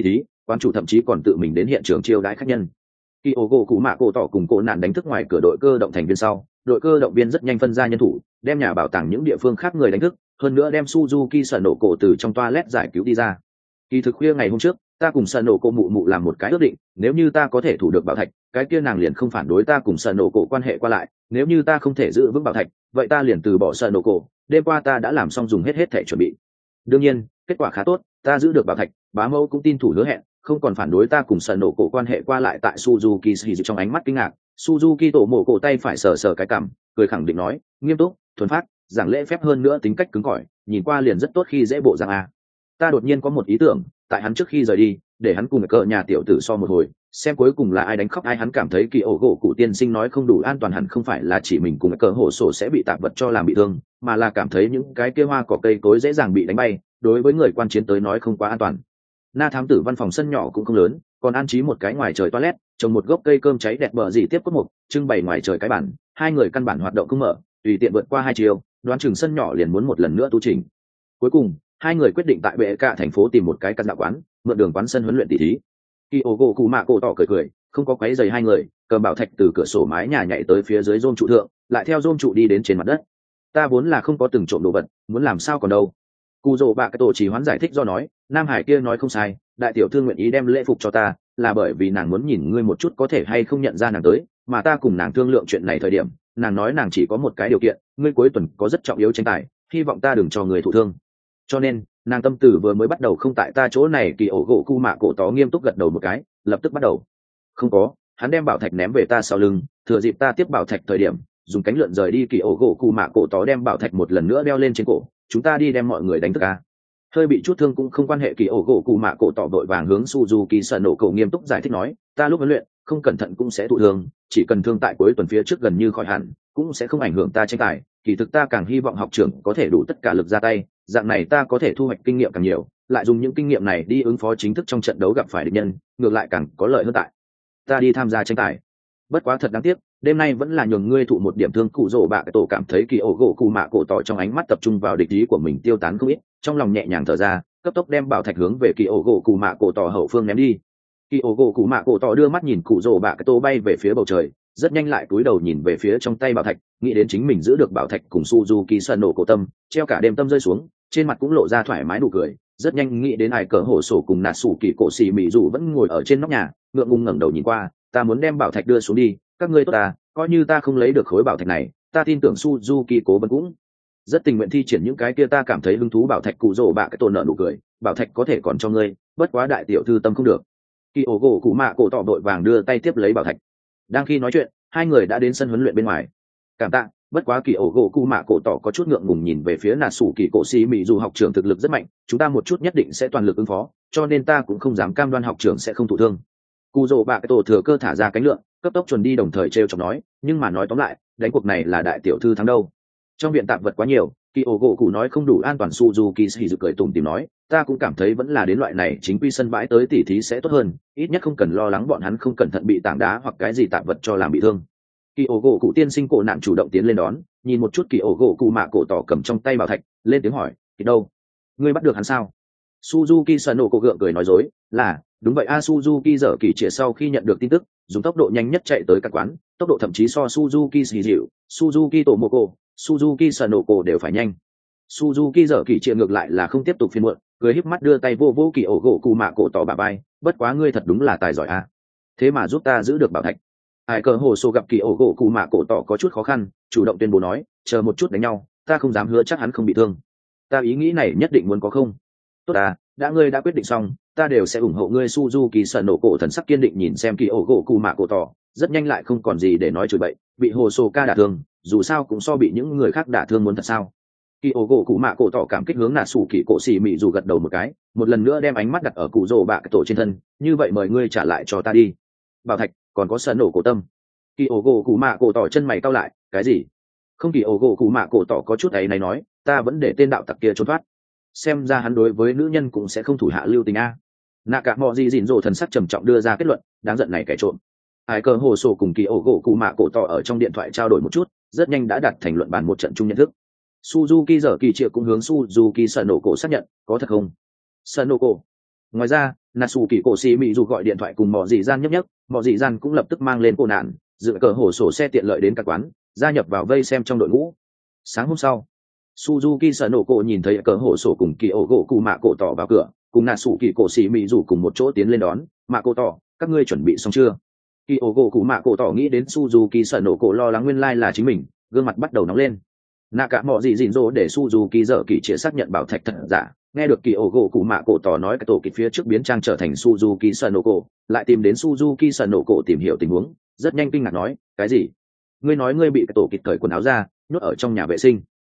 quán chủ thậm chí còn tự mình đến hiện trường chiêu đãi khách nhân. Khi ô gỗ cụ mạ cổ tỏ cùng cổ nạn đánh thức ngoài cửa đội cơ động thành viên sau, đội cơ động viên rất nhanh phân ra nhân thủ, đem nhà bảo tàng những địa phương khác người đánh thức, hơn nữa đem Suzuki sợ nổ cổ từ trong toilet giải cứu đi ra. Kỳ thực khuya ngày hôm trước, ta cùng sợ nổ cổ mụ mụ làm một cái ước định, nếu như ta có thể thủ được bảo thạch, cái kia nàng liền không phản đối ta cùng sợ nổ cổ quan hệ qua lại, nếu như ta không thể giữ vững bảo thạch, vậy ta liền từ bỏ sợ nổ cổ. Đêm qua ta đã làm xong dùng hết hết thể chuẩn bị. Đương nhiên, kết quả khá tốt, ta giữ được bảo thạch, bá mẫu cũng tin thủ hứa hẹn, không còn phản đối ta cùng sợ nổ cổ quan hệ qua lại tại Suzuki Shizu. Trong ánh mắt kinh ngạc, Suzuki tổ mổ cổ tay phải sờ sờ cái cằm, cười khẳng định nói, nghiêm túc, thuần phát, giảng lễ phép, hơn nữa tính cách cứng cỏi, nhìn qua liền rất tốt khi dễ bộ dạng a. Ta đột nhiên có một ý tưởng, tại hắn trước khi rời đi, để hắn cùng cờ nhà tiểu tử so một hồi, xem cuối cùng là ai đánh khóc ai. Hắn cảm thấy kỳ ổ gỗ cụ tiên sinh nói không đủ an toàn hẳn không phải là chỉ mình cùng cờ hổ sổ sẽ bị tạp vật cho làm bị thương, mà là cảm thấy những cái kia hoa cỏ cây cối dễ dàng bị đánh bay, đối với người quan chiến tới nói không quá an toàn. Na thám tử văn phòng sân nhỏ cũng không lớn, còn an trí một cái ngoài trời toilet, trồng một gốc cây cơm cháy đẹp bờ gì tiếp cốt mục, trưng bày ngoài trời cái bản, hai người căn bản hoạt động không mở, tùy tiện vượt qua hai chiều, đoán chừng sân nhỏ liền muốn một lần nữa tu chỉnh. Cuối cùng, hai người quyết định tại bệ cả thành phố tìm một cái căn đạo quán, mượn đường quán sân huấn luyện tỷ thí. Kyogo cụ mạ cổ tỏ cười cười, không có quấy giày hai người, cầm bảo thạch từ cửa sổ mái nhà nhảy tới phía dưới rôm trụ thượng, lại theo rôm trụ đi đến trên mặt đất. Ta vốn là không có từng trộm đồ vật, muốn làm sao còn đâu. Cù rồ bạ cái tổ chỉ hoán giải thích do nói, Nam Hải kia nói không sai, đại tiểu thư nguyện ý đem lễ phục cho ta, là bởi vì nàng muốn nhìn ngươi một chút có thể hay không nhận ra nàng tới, mà ta cùng nàng thương lượng chuyện này thời điểm, nàng nói nàng chỉ có một cái điều kiện, ngươi cuối tuần có rất trọng yếu tranh tài, hy vọng ta đừng cho người thụ thương. Cho nên, nàng tâm tử vừa mới bắt đầu không tại ta chỗ này. Kỳ ổ gỗ cu mạ cổ tó nghiêm túc gật đầu một cái, lập tức bắt đầu. Không có, hắn đem bảo thạch ném về ta sau lưng, thừa dịp ta tiếp bảo thạch thời điểm, dùng cánh lượn rời đi. Kỳ ổ gỗ cu mạ cổ tó đem bảo thạch một lần nữa đeo lên trên cổ, chúng ta đi đem mọi người đánh thức ca. Hơi bị chút thương cũng không quan hệ. Kỳ ổ gỗ cu mạ cổ tỏ vội vàng hướng Suzuki sợ nổ cổ nghiêm túc giải thích nói, ta lúc huấn luyện không cẩn thận cũng sẽ thụ thương, chỉ cần thương tại cuối tuần phía trước gần như khỏi hẳn, cũng sẽ không ảnh hưởng ta tranh tài. Kỳ thực ta càng hy vọng học trưởng có thể đủ tất cả lực ra tay, dạng này ta có thể thu hoạch kinh nghiệm càng nhiều, lại dùng những kinh nghiệm này đi ứng phó chính thức trong trận đấu gặp phải địch nhân, ngược lại càng có lợi hơn tại ta đi tham gia tranh tài. Bất quá thật đáng tiếc, đêm nay vẫn là nhường ngươi thụ một điểm thương. Cụ rồ bạ cái tổ cảm thấy Kỳ ổ gỗ cụ mạ cổ tỏ trong ánh mắt tập trung vào địch ý của mình tiêu tán không ít, trong lòng nhẹ nhàng thở ra, cấp tốc đem bảo thạch hướng về Kỳ ổ gỗ cụ mạ cổ tỏ hậu phương ném đi. Kỳ ổ gỗ cụ mạ cổ tỏ đưa mắt nhìn cụ rồ bạ cái tổ bay về phía bầu trời, rất nhanh lại cúi đầu nhìn về phía trong tay bảo thạch, nghĩ đến chính mình giữ được bảo thạch cùng Suzuki sợ nổ cổ tâm, treo cả đêm tâm rơi xuống, trên mặt cũng lộ ra thoải mái nụ cười. Rất nhanh nghĩ đến ai cờ hổ sổ cùng nạt sủ kỳ cổ xì mị dù vẫn ngồi ở trên nóc nhà, ngượng ngùng ngẩng đầu nhìn qua, ta muốn đem bảo thạch đưa xuống đi, các ngươi tốt ta, coi như ta không lấy được khối bảo thạch này, ta tin tưởng Suzuki cố vấn cũng rất tình nguyện thi triển những cái kia ta cảm thấy hứng thú bảo thạch. Cụ rồ bạ cái tổ nợ nụ cười, bảo thạch có thể còn cho ngươi, bất quá đại tiểu thư tâm không được. Kyogo cụ mạ cổ tỏ đội vàng đưa tay tiếp lấy bảo thạch. Đang khi nói chuyện, hai người đã đến sân huấn luyện bên ngoài. Cảm tạ. Bất quá Kỳ ổ gỗ cụ mạ cổ tỏ có chút ngượng ngùng nhìn về phía nà sủ kỳ cổ xì mị dù học trưởng thực lực rất mạnh, chúng ta một chút nhất định sẽ toàn lực ứng phó, cho nên ta cũng không dám cam đoan học trưởng sẽ không thụ thương. Cụ rồ bạ cái tổ thừa cơ thả ra cánh lượn, cấp tốc chuẩn đi, đồng thời trêu chọc nói, nhưng mà nói tóm lại, đánh cuộc này là đại tiểu thư thắng đâu. Trong viện tạp vật quá nhiều, Kỳ ổ gỗ cụ nói không đủ an toàn. Suzuki Shizu cười tủm tỉm nói, ta cũng cảm thấy vẫn là đến loại này chính quy sân bãi tới tỉ thí sẽ tốt hơn, ít nhất không cần lo lắng bọn hắn không cẩn thận bị tảng đá hoặc cái gì tạp vật cho làm bị thương. Kỳ ổ gỗ cụ tiên sinh cổ nạn chủ động tiến lên đón, nhìn một chút Kỳ ổ gỗ cụ mạ cổ tỏ cầm trong tay bảo thạch, lên tiếng hỏi, thì đâu, ngươi bắt được hắn sao? Suzuki sợ nổ cổ gượng cười nói dối, là đúng vậy a. Suzuki dở kỳ trịa sau khi nhận được tin tức, dùng tốc độ nhanh nhất chạy tới các quán, tốc độ thậm chí so Suzuki Shizu, Suzuki Tomoko, Suzuki sợ nổ cổ đều phải nhanh. Suzuki dở kỳ trịa ngược lại là không tiếp tục phiền muộn, cười híp mắt đưa tay vô vô Kỳ ổ gỗ cụ mạ cổ tỏ bả vai, bất quá ngươi thật đúng là tài giỏi a, thế mà giúp ta giữ được bảo thạch. Ai cờ hồ sổ gặp Kỳ ổ gỗ cụ mạ cổ tỏ có chút khó khăn, chủ động tuyên bố nói, chờ một chút đánh nhau, ta không dám hứa chắc hắn không bị thương, ta ý nghĩ này nhất định muốn có không. Tốt à, đã ngươi đã quyết định xong, ta đều sẽ ủng hộ ngươi. Suzuki sợ nổ cổ thần sắc kiên định nhìn xem Kỳ ổ gỗ cụ mạ cổ tỏ, rất nhanh lại không còn gì để nói chửi bậy, bị hồ sổ ca đả thương, dù sao cũng so bị những người khác đả thương muốn thật sao. Kỳ ổ gỗ cụ mạ cổ tỏ cảm kích hướng nà sủ kỳ cổ xì mị dù gật đầu một cái, một lần nữa đem ánh mắt đặt ở cụ rồ bạ cái tổ trên thân, như vậy mời ngươi trả lại cho ta đi bảo thạch, còn có sợ nổ cổ tâm. Kỳ ổ gỗ cụ mạ cổ tỏ chân mày cau lại, cái gì? Không. Kỳ ổ gỗ cụ mạ cổ tỏ có chút ấy này nói, ta vẫn để tên đạo tặc kia trốn thoát, xem ra hắn đối với nữ nhân cũng sẽ không thủ hạ lưu tình a. Nạ cả mò gì dịn rồ thần sắc trầm trọng đưa ra kết luận, đáng giận này kẻ trộm. Ai cờ hồ sổ cùng Kỳ ổ gỗ cụ mạ cổ tỏ ở trong điện thoại trao đổi một chút, rất nhanh đã đặt thành luận bàn một trận chung nhận thức. Suzuki dở kỳ triệu cũng hướng Suzuki sợ nổ cổ xác nhận, có thật không? Sợ nổ cổ. Ngoài ra, Natsu kỳ cổ xì mỹ dù gọi điện thoại cùng mọ dị gian nhấp nhấp, mọ dị gian cũng lập tức mang lên cô nạn, dự cờ hổ sổ xe tiện lợi đến cả quán, gia nhập vào vây xem trong đội ngũ. Sáng hôm sau, Suzuki sợ nổ cổ nhìn thấy cờ hổ sổ cùng kỳ ổ gỗ cụ mạ cổ tỏ vào cửa, cùng Natsu kỳ cổ xì mỹ dù cùng một chỗ tiến lên đón. Mạ cổ tỏ, các ngươi chuẩn bị xong chưa? Kỳ ổ gỗ cụ mạ cổ tỏ nghĩ đến Suzuki sợ nổ cổ lo lắng nguyên lai là chính mình, gương mặt bắt đầu nóng lên. Nạ cả mọ gì dịn dỗ để Suzuki dở kỳ chia xác nhận bảo thạch thật giả. Nghe được kỳ ổ gỗ cụ mạ cổ tỏ nói cái tổ kịch phía trước biến trang trở thành Suzuki sợ nổ cổ, lại tìm đến Suzuki sợ nổ cổ tìm hiểu tình huống, rất nhanh kinh ngạc nói, cái gì? Ngươi nói ngươi bị cái tổ kịch cởi quần áo ra, nhốt ở trong nhà vệ sinh?